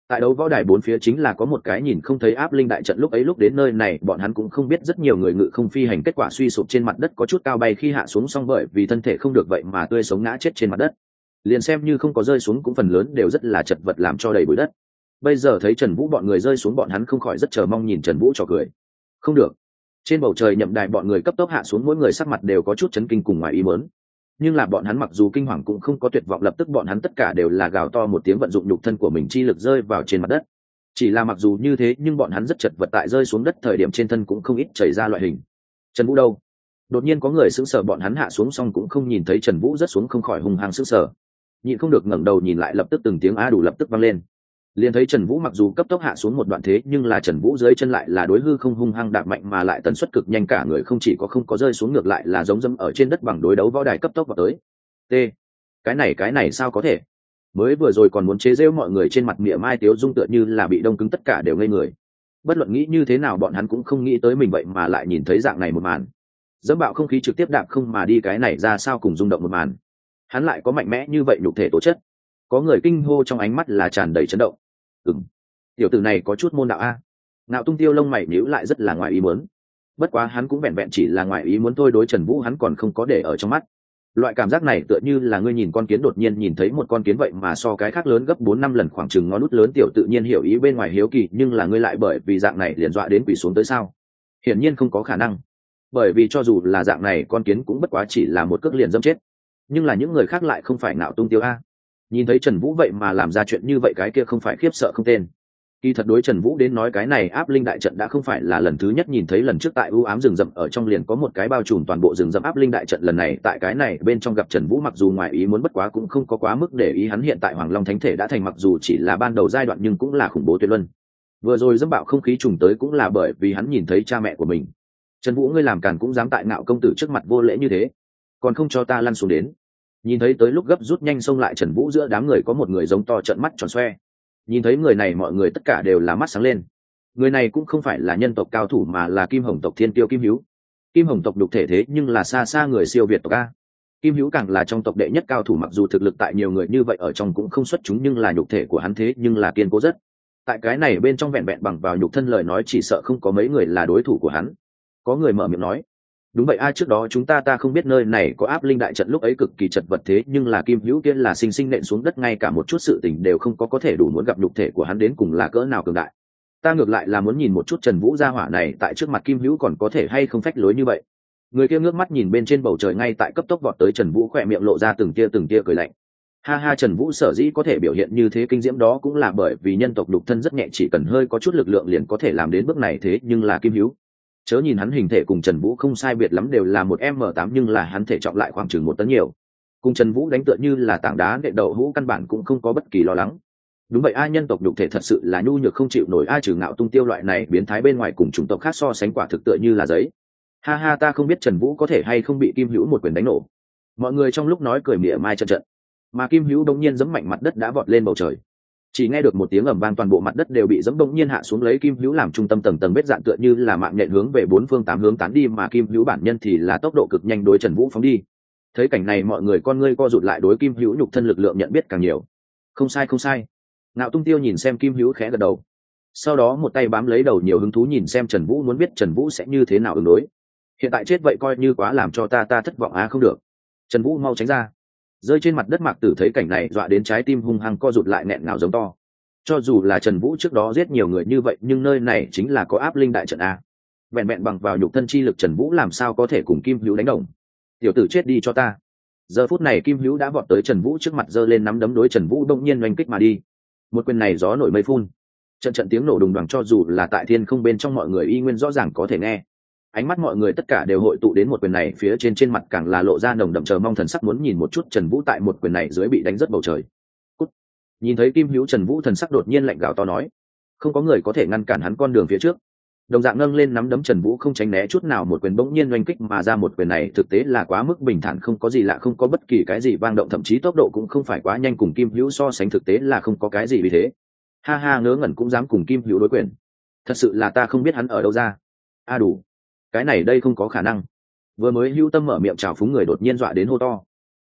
Tại đấu võ đài bốn phía chính là có một cái nhìn không thấy áp linh đại trận, lúc ấy lúc đến nơi này bọn hắn cũng không biết rất nhiều người ngự không phi hành, kết quả suy sụp trên mặt đất có chút cao bay, khi hạ xuống xong bởi vì thân thể không được vậy mà tươi sống ngã chết trên mặt đất. Liền xem như không có rơi xuống cũng phần lớn đều rất là chật vật, làm cho đầy bụi đất. Bây giờ thấy Trần Vũ bọn người rơi xuống, bọn hắn không khỏi rất chờ mong nhìn Trần Vũ trò cười. Không được. Trên bầu trời nhậm đài bọn người cấp tốc hạ xuống, mỗi người sắc mặt đều có chút chấn kinh cùng ngoài ý muốn. Nhưng là bọn hắn mặc dù kinh hoàng cũng không có tuyệt vọng, lập tức bọn hắn tất cả đều là gào to một tiếng, vận dụng nhục thân của mình chi lực rơi vào trên mặt đất. Chỉ là mặc dù như thế nhưng bọn hắn rất chật vật, tại rơi xuống đất thời điểm trên thân cũng không ít chảy ra loại hình. Trần Vũ đâu? Đột nhiên có người sững sờ, bọn hắn hạ xuống xong cũng không nhìn thấy Trần Vũ rớt xuống, không khỏi hung hăng sững sờ. Nhịn không được ngẩng đầu nhìn lại, lập tức từng tiếng a đủ lập tức vang lên. Liền thấy Trần Vũ mặc dù cấp tốc hạ xuống một đoạn thế nhưng là Trần Vũ dưới chân lại là đối hư không hung hăng đạp mạnh, mà lại tần suất cực nhanh, cả người không chỉ có không có rơi xuống, ngược lại là giống dẫm ở trên đất bằng đối đấu võ đài cấp tốc vào tới. T. Cái này cái này sao có thể? Mới vừa rồi còn muốn chế giễu mọi người trên mặt mỉa mai tiếu dung tựa như là bị đông cứng, tất cả đều ngây người. Bất luận nghĩ như thế nào bọn hắn cũng không nghĩ tới mình vậy mà lại nhìn thấy dạng này một màn. Dẫm bạo không khí trực tiếp đạp không mà đi, cái này ra sao cùng rung động một màn. Hắn lại có mạnh mẽ như vậy nhục thể tố chất. Có người kinh hô trong ánh mắt là tràn đầy chấn động. Ừm, tiểu tử này có chút môn đạo a. Nạo Tung Tiêu lông mày nhíu lại, rất là ngoài ý muốn. Bất quá hắn cũng vẹn vẹn chỉ là ngoài ý muốn thôi, đối Trần Vũ hắn còn không có để ở trong mắt. Loại cảm giác này tựa như là ngươi nhìn con kiến đột nhiên nhìn thấy một con kiến vậy mà so cái khác lớn gấp bốn năm lần, khoảng chừng ngón nút lớn, tiểu tự nhiên hiểu ý bên ngoài hiếu kỳ, nhưng là ngươi lại bởi vì dạng này liền dọa đến quỳ xuống tới sao? Hiển nhiên không có khả năng. Bởi vì cho dù là dạng này con kiến cũng bất quá chỉ là một cước liền dẫm chết. Nhưng là những người khác lại không phải Nạo Tung Tiêu a. Nhìn thấy Trần Vũ vậy mà làm ra chuyện như vậy, cái kia không phải khiếp sợ không tên. Kỳ thật đối Trần Vũ đến nói, cái này áp linh đại trận đã không phải là lần thứ nhất nhìn thấy, lần trước tại u ám rừng rậm ở trong liền có một cái bao trùm toàn bộ rừng rậm áp linh đại trận, lần này tại cái này bên trong gặp Trần Vũ, mặc dù ngoài ý muốn bất quá cũng không có quá mức để ý, hắn hiện tại Hoàng Long Thánh Thể đã thành, mặc dù chỉ là ban đầu giai đoạn nhưng cũng là khủng bố tuyệt luân. Vừa rồi dẫm bạo không khí trùng tới cũng là bởi vì hắn nhìn thấy cha mẹ của mình. Trần Vũ, ngươi làm càn cũng dám tại Ngạo công tử trước mặt vô lễ như thế, còn không cho ta lăn xuống đến. Nhìn thấy tới lúc gấp rút nhanh xông lại Trần Vũ, giữa đám người có một người giống to trợn mắt tròn xoe. Nhìn thấy người này mọi người tất cả đều là mắt sáng lên. Người này cũng không phải là nhân tộc cao thủ mà là Kim Hồng tộc Thiên Tiêu Kim Hữu. Kim Hồng tộc đục thể thế nhưng là xa xa người siêu việt tộc a. Kim Hữu càng là trong tộc đệ nhất cao thủ, mặc dù thực lực tại nhiều người như vậy ở trong cũng không xuất chúng, nhưng là nhục thể của hắn thế nhưng là kiên cố rất. Tại cái này bên trong vẹn vẹn bằng vào nhục thân lời nói chỉ sợ không có mấy người là đối thủ của hắn. Có người mở miệng nói, đúng vậy a, trước đó chúng ta ta không biết nơi này có áp linh đại trận, lúc ấy cực kỳ chật vật, thế nhưng là Kim Hữu kia là sinh sinh nện xuống đất, ngay cả một chút sự tình đều không có, có thể đủ muốn gặp nhục thể của hắn đến cùng là cỡ nào cường đại. Ta ngược lại là muốn nhìn một chút Trần Vũ gia hỏa này tại trước mặt Kim Hữu còn có thể hay không phách lối như vậy. Người kia ngước mắt nhìn bên trên bầu trời, ngay tại cấp tốc vọt tới Trần Vũ, khỏe miệng lộ ra từng tia từng tia cười lạnh. Ha ha, Trần Vũ sở dĩ có thể biểu hiện như thế kinh diễm đó cũng là bởi vì nhân tộc đục thân rất nhẹ, chỉ cần hơi có chút lực lượng liền có thể làm đến bước này, thế nhưng là Kim Hữu, chớ nhìn hắn hình thể cùng Trần Vũ không sai biệt lắm, đều là một M tám, nhưng là hắn thể trọng lại khoảng chừng một tấn nhiều. Cùng Trần Vũ đánh tựa như là tảng đá đệm đậu hũ, căn bản cũng không có bất kỳ lo lắng. Đúng vậy a, nhân tộc nhục thể thật sự là nhu nhược không chịu nổi a, trừ Ngạo Tung Tiêu loại này biến thái bên ngoài, cùng chủng tộc khác so sánh quả thực tựa như là giấy. Ha ha, ta không biết Trần Vũ có thể hay không bị Kim Hữu một quyền đánh nổ. Mọi người trong lúc nói cười mỉa mai trận trận, mà Kim Hữu đột nhiên giẫm mạnh mặt đất đã vọt lên bầu trời. Chỉ nghe được một tiếng ầm vang, toàn bộ mặt đất đều bị giẫm đột nhiên hạ xuống, lấy Kim Hữu làm trung tâm, tầng tầng vết dạn tựa như là mạng nhện hướng về bốn phương tám hướng tán đi, mà Kim Hữu bản nhân thì là tốc độ cực nhanh đối Trần Vũ phóng đi. Thấy cảnh này mọi người con ngươi co rụt lại, đối Kim Hữu nhục thân lực lượng nhận biết càng nhiều. Không sai không sai. Ngạo Tung Tiêu nhìn xem Kim Hữu khẽ gật đầu, sau đó một tay bám lấy đầu, nhiều hứng thú nhìn xem Trần Vũ, muốn biết Trần Vũ sẽ như thế nào ứng đối. Hiện tại chết vậy coi như quá làm cho ta ta thất vọng á, không được. Trần Vũ mau tránh ra. Rơi trên mặt đất Mạc Tử thấy cảnh này dọa đến trái tim hung hăng co rụt lại, nghẹn ngào giống to. Cho dù là Trần Vũ trước đó giết nhiều người như vậy, nhưng nơi này chính là có áp linh đại trận a. Vẹn vẹn bằng vào nhục thân chi lực Trần Vũ làm sao có thể cùng Kim Hữu đánh đồng. Tiểu tử chết đi cho ta. Giờ phút này Kim Hữu đã vọt tới Trần Vũ trước mặt, giơ lên nắm đấm đối Trần Vũ đông nhiên oanh kích mà đi. Một quyền này gió nổi mây phun, trận trận tiếng nổ đùng đoàng, cho dù là tại thiên không bên trong mọi người y nguyên rõ ràng có thể nghe. Ánh mắt mọi người tất cả đều hội tụ đến một quyền này phía trên, trên mặt càng là lộ ra nồng đậm chờ mong thần sắc, muốn nhìn một chút Trần Vũ tại một quyền này dưới bị đánh rất bầu trời. Cút. Nhìn thấy Kim Hữu, Trần Vũ thần sắc đột nhiên lạnh gào to nói, không có người có thể ngăn cản hắn con đường phía trước. Đồng dạng nâng lên nắm đấm, Trần Vũ không tránh né chút nào, một quyền bỗng nhiên oanh kích mà ra. Một quyền này thực tế là quá mức bình thản, không có gì lạ, không có bất kỳ cái gì vang động, thậm chí tốc độ cũng không phải quá nhanh, cùng Kim Hữu so sánh thực tế là không có cái gì vì thế. Ha ha, ngớ ngẩn cũng dám cùng Kim Hữu đối quyền, thật sự là ta không biết hắn ở đâu ra. A đủ, cái này đây không có khả năng. Vừa mới hữu tâm mở miệng chào phúng người đột nhiên dọa đến hô to.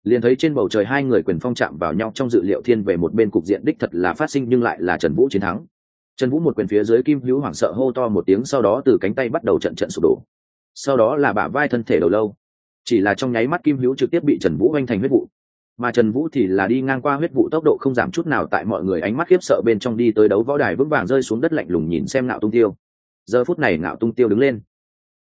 liền thấy trên bầu trời hai người quyền phong chạm vào nhau, trong dự liệu thiên về một bên cục diện đích thật là phát sinh, nhưng lại là Trần Vũ chiến thắng. Trần Vũ một quyền phía dưới, Kim Hữu hoảng sợ hô to một tiếng, sau đó từ cánh tay bắt đầu trận trận sụp đổ, sau đó là bả vai, thân thể, đầu lâu. Chỉ là trong nháy mắt Kim Hữu trực tiếp bị Trần Vũ oanh thành huyết vụ, mà Trần Vũ thì là đi ngang qua huyết vụ, tốc độ không giảm chút nào, tại mọi người ánh mắt khiếp sợ bên trong đi tới đấu võ đài, vững vàng rơi xuống đất, lạnh lùng nhìn xem Ngạo Tung Tiêu. Giờ phút này Ngạo Tung Tiêu đứng lên,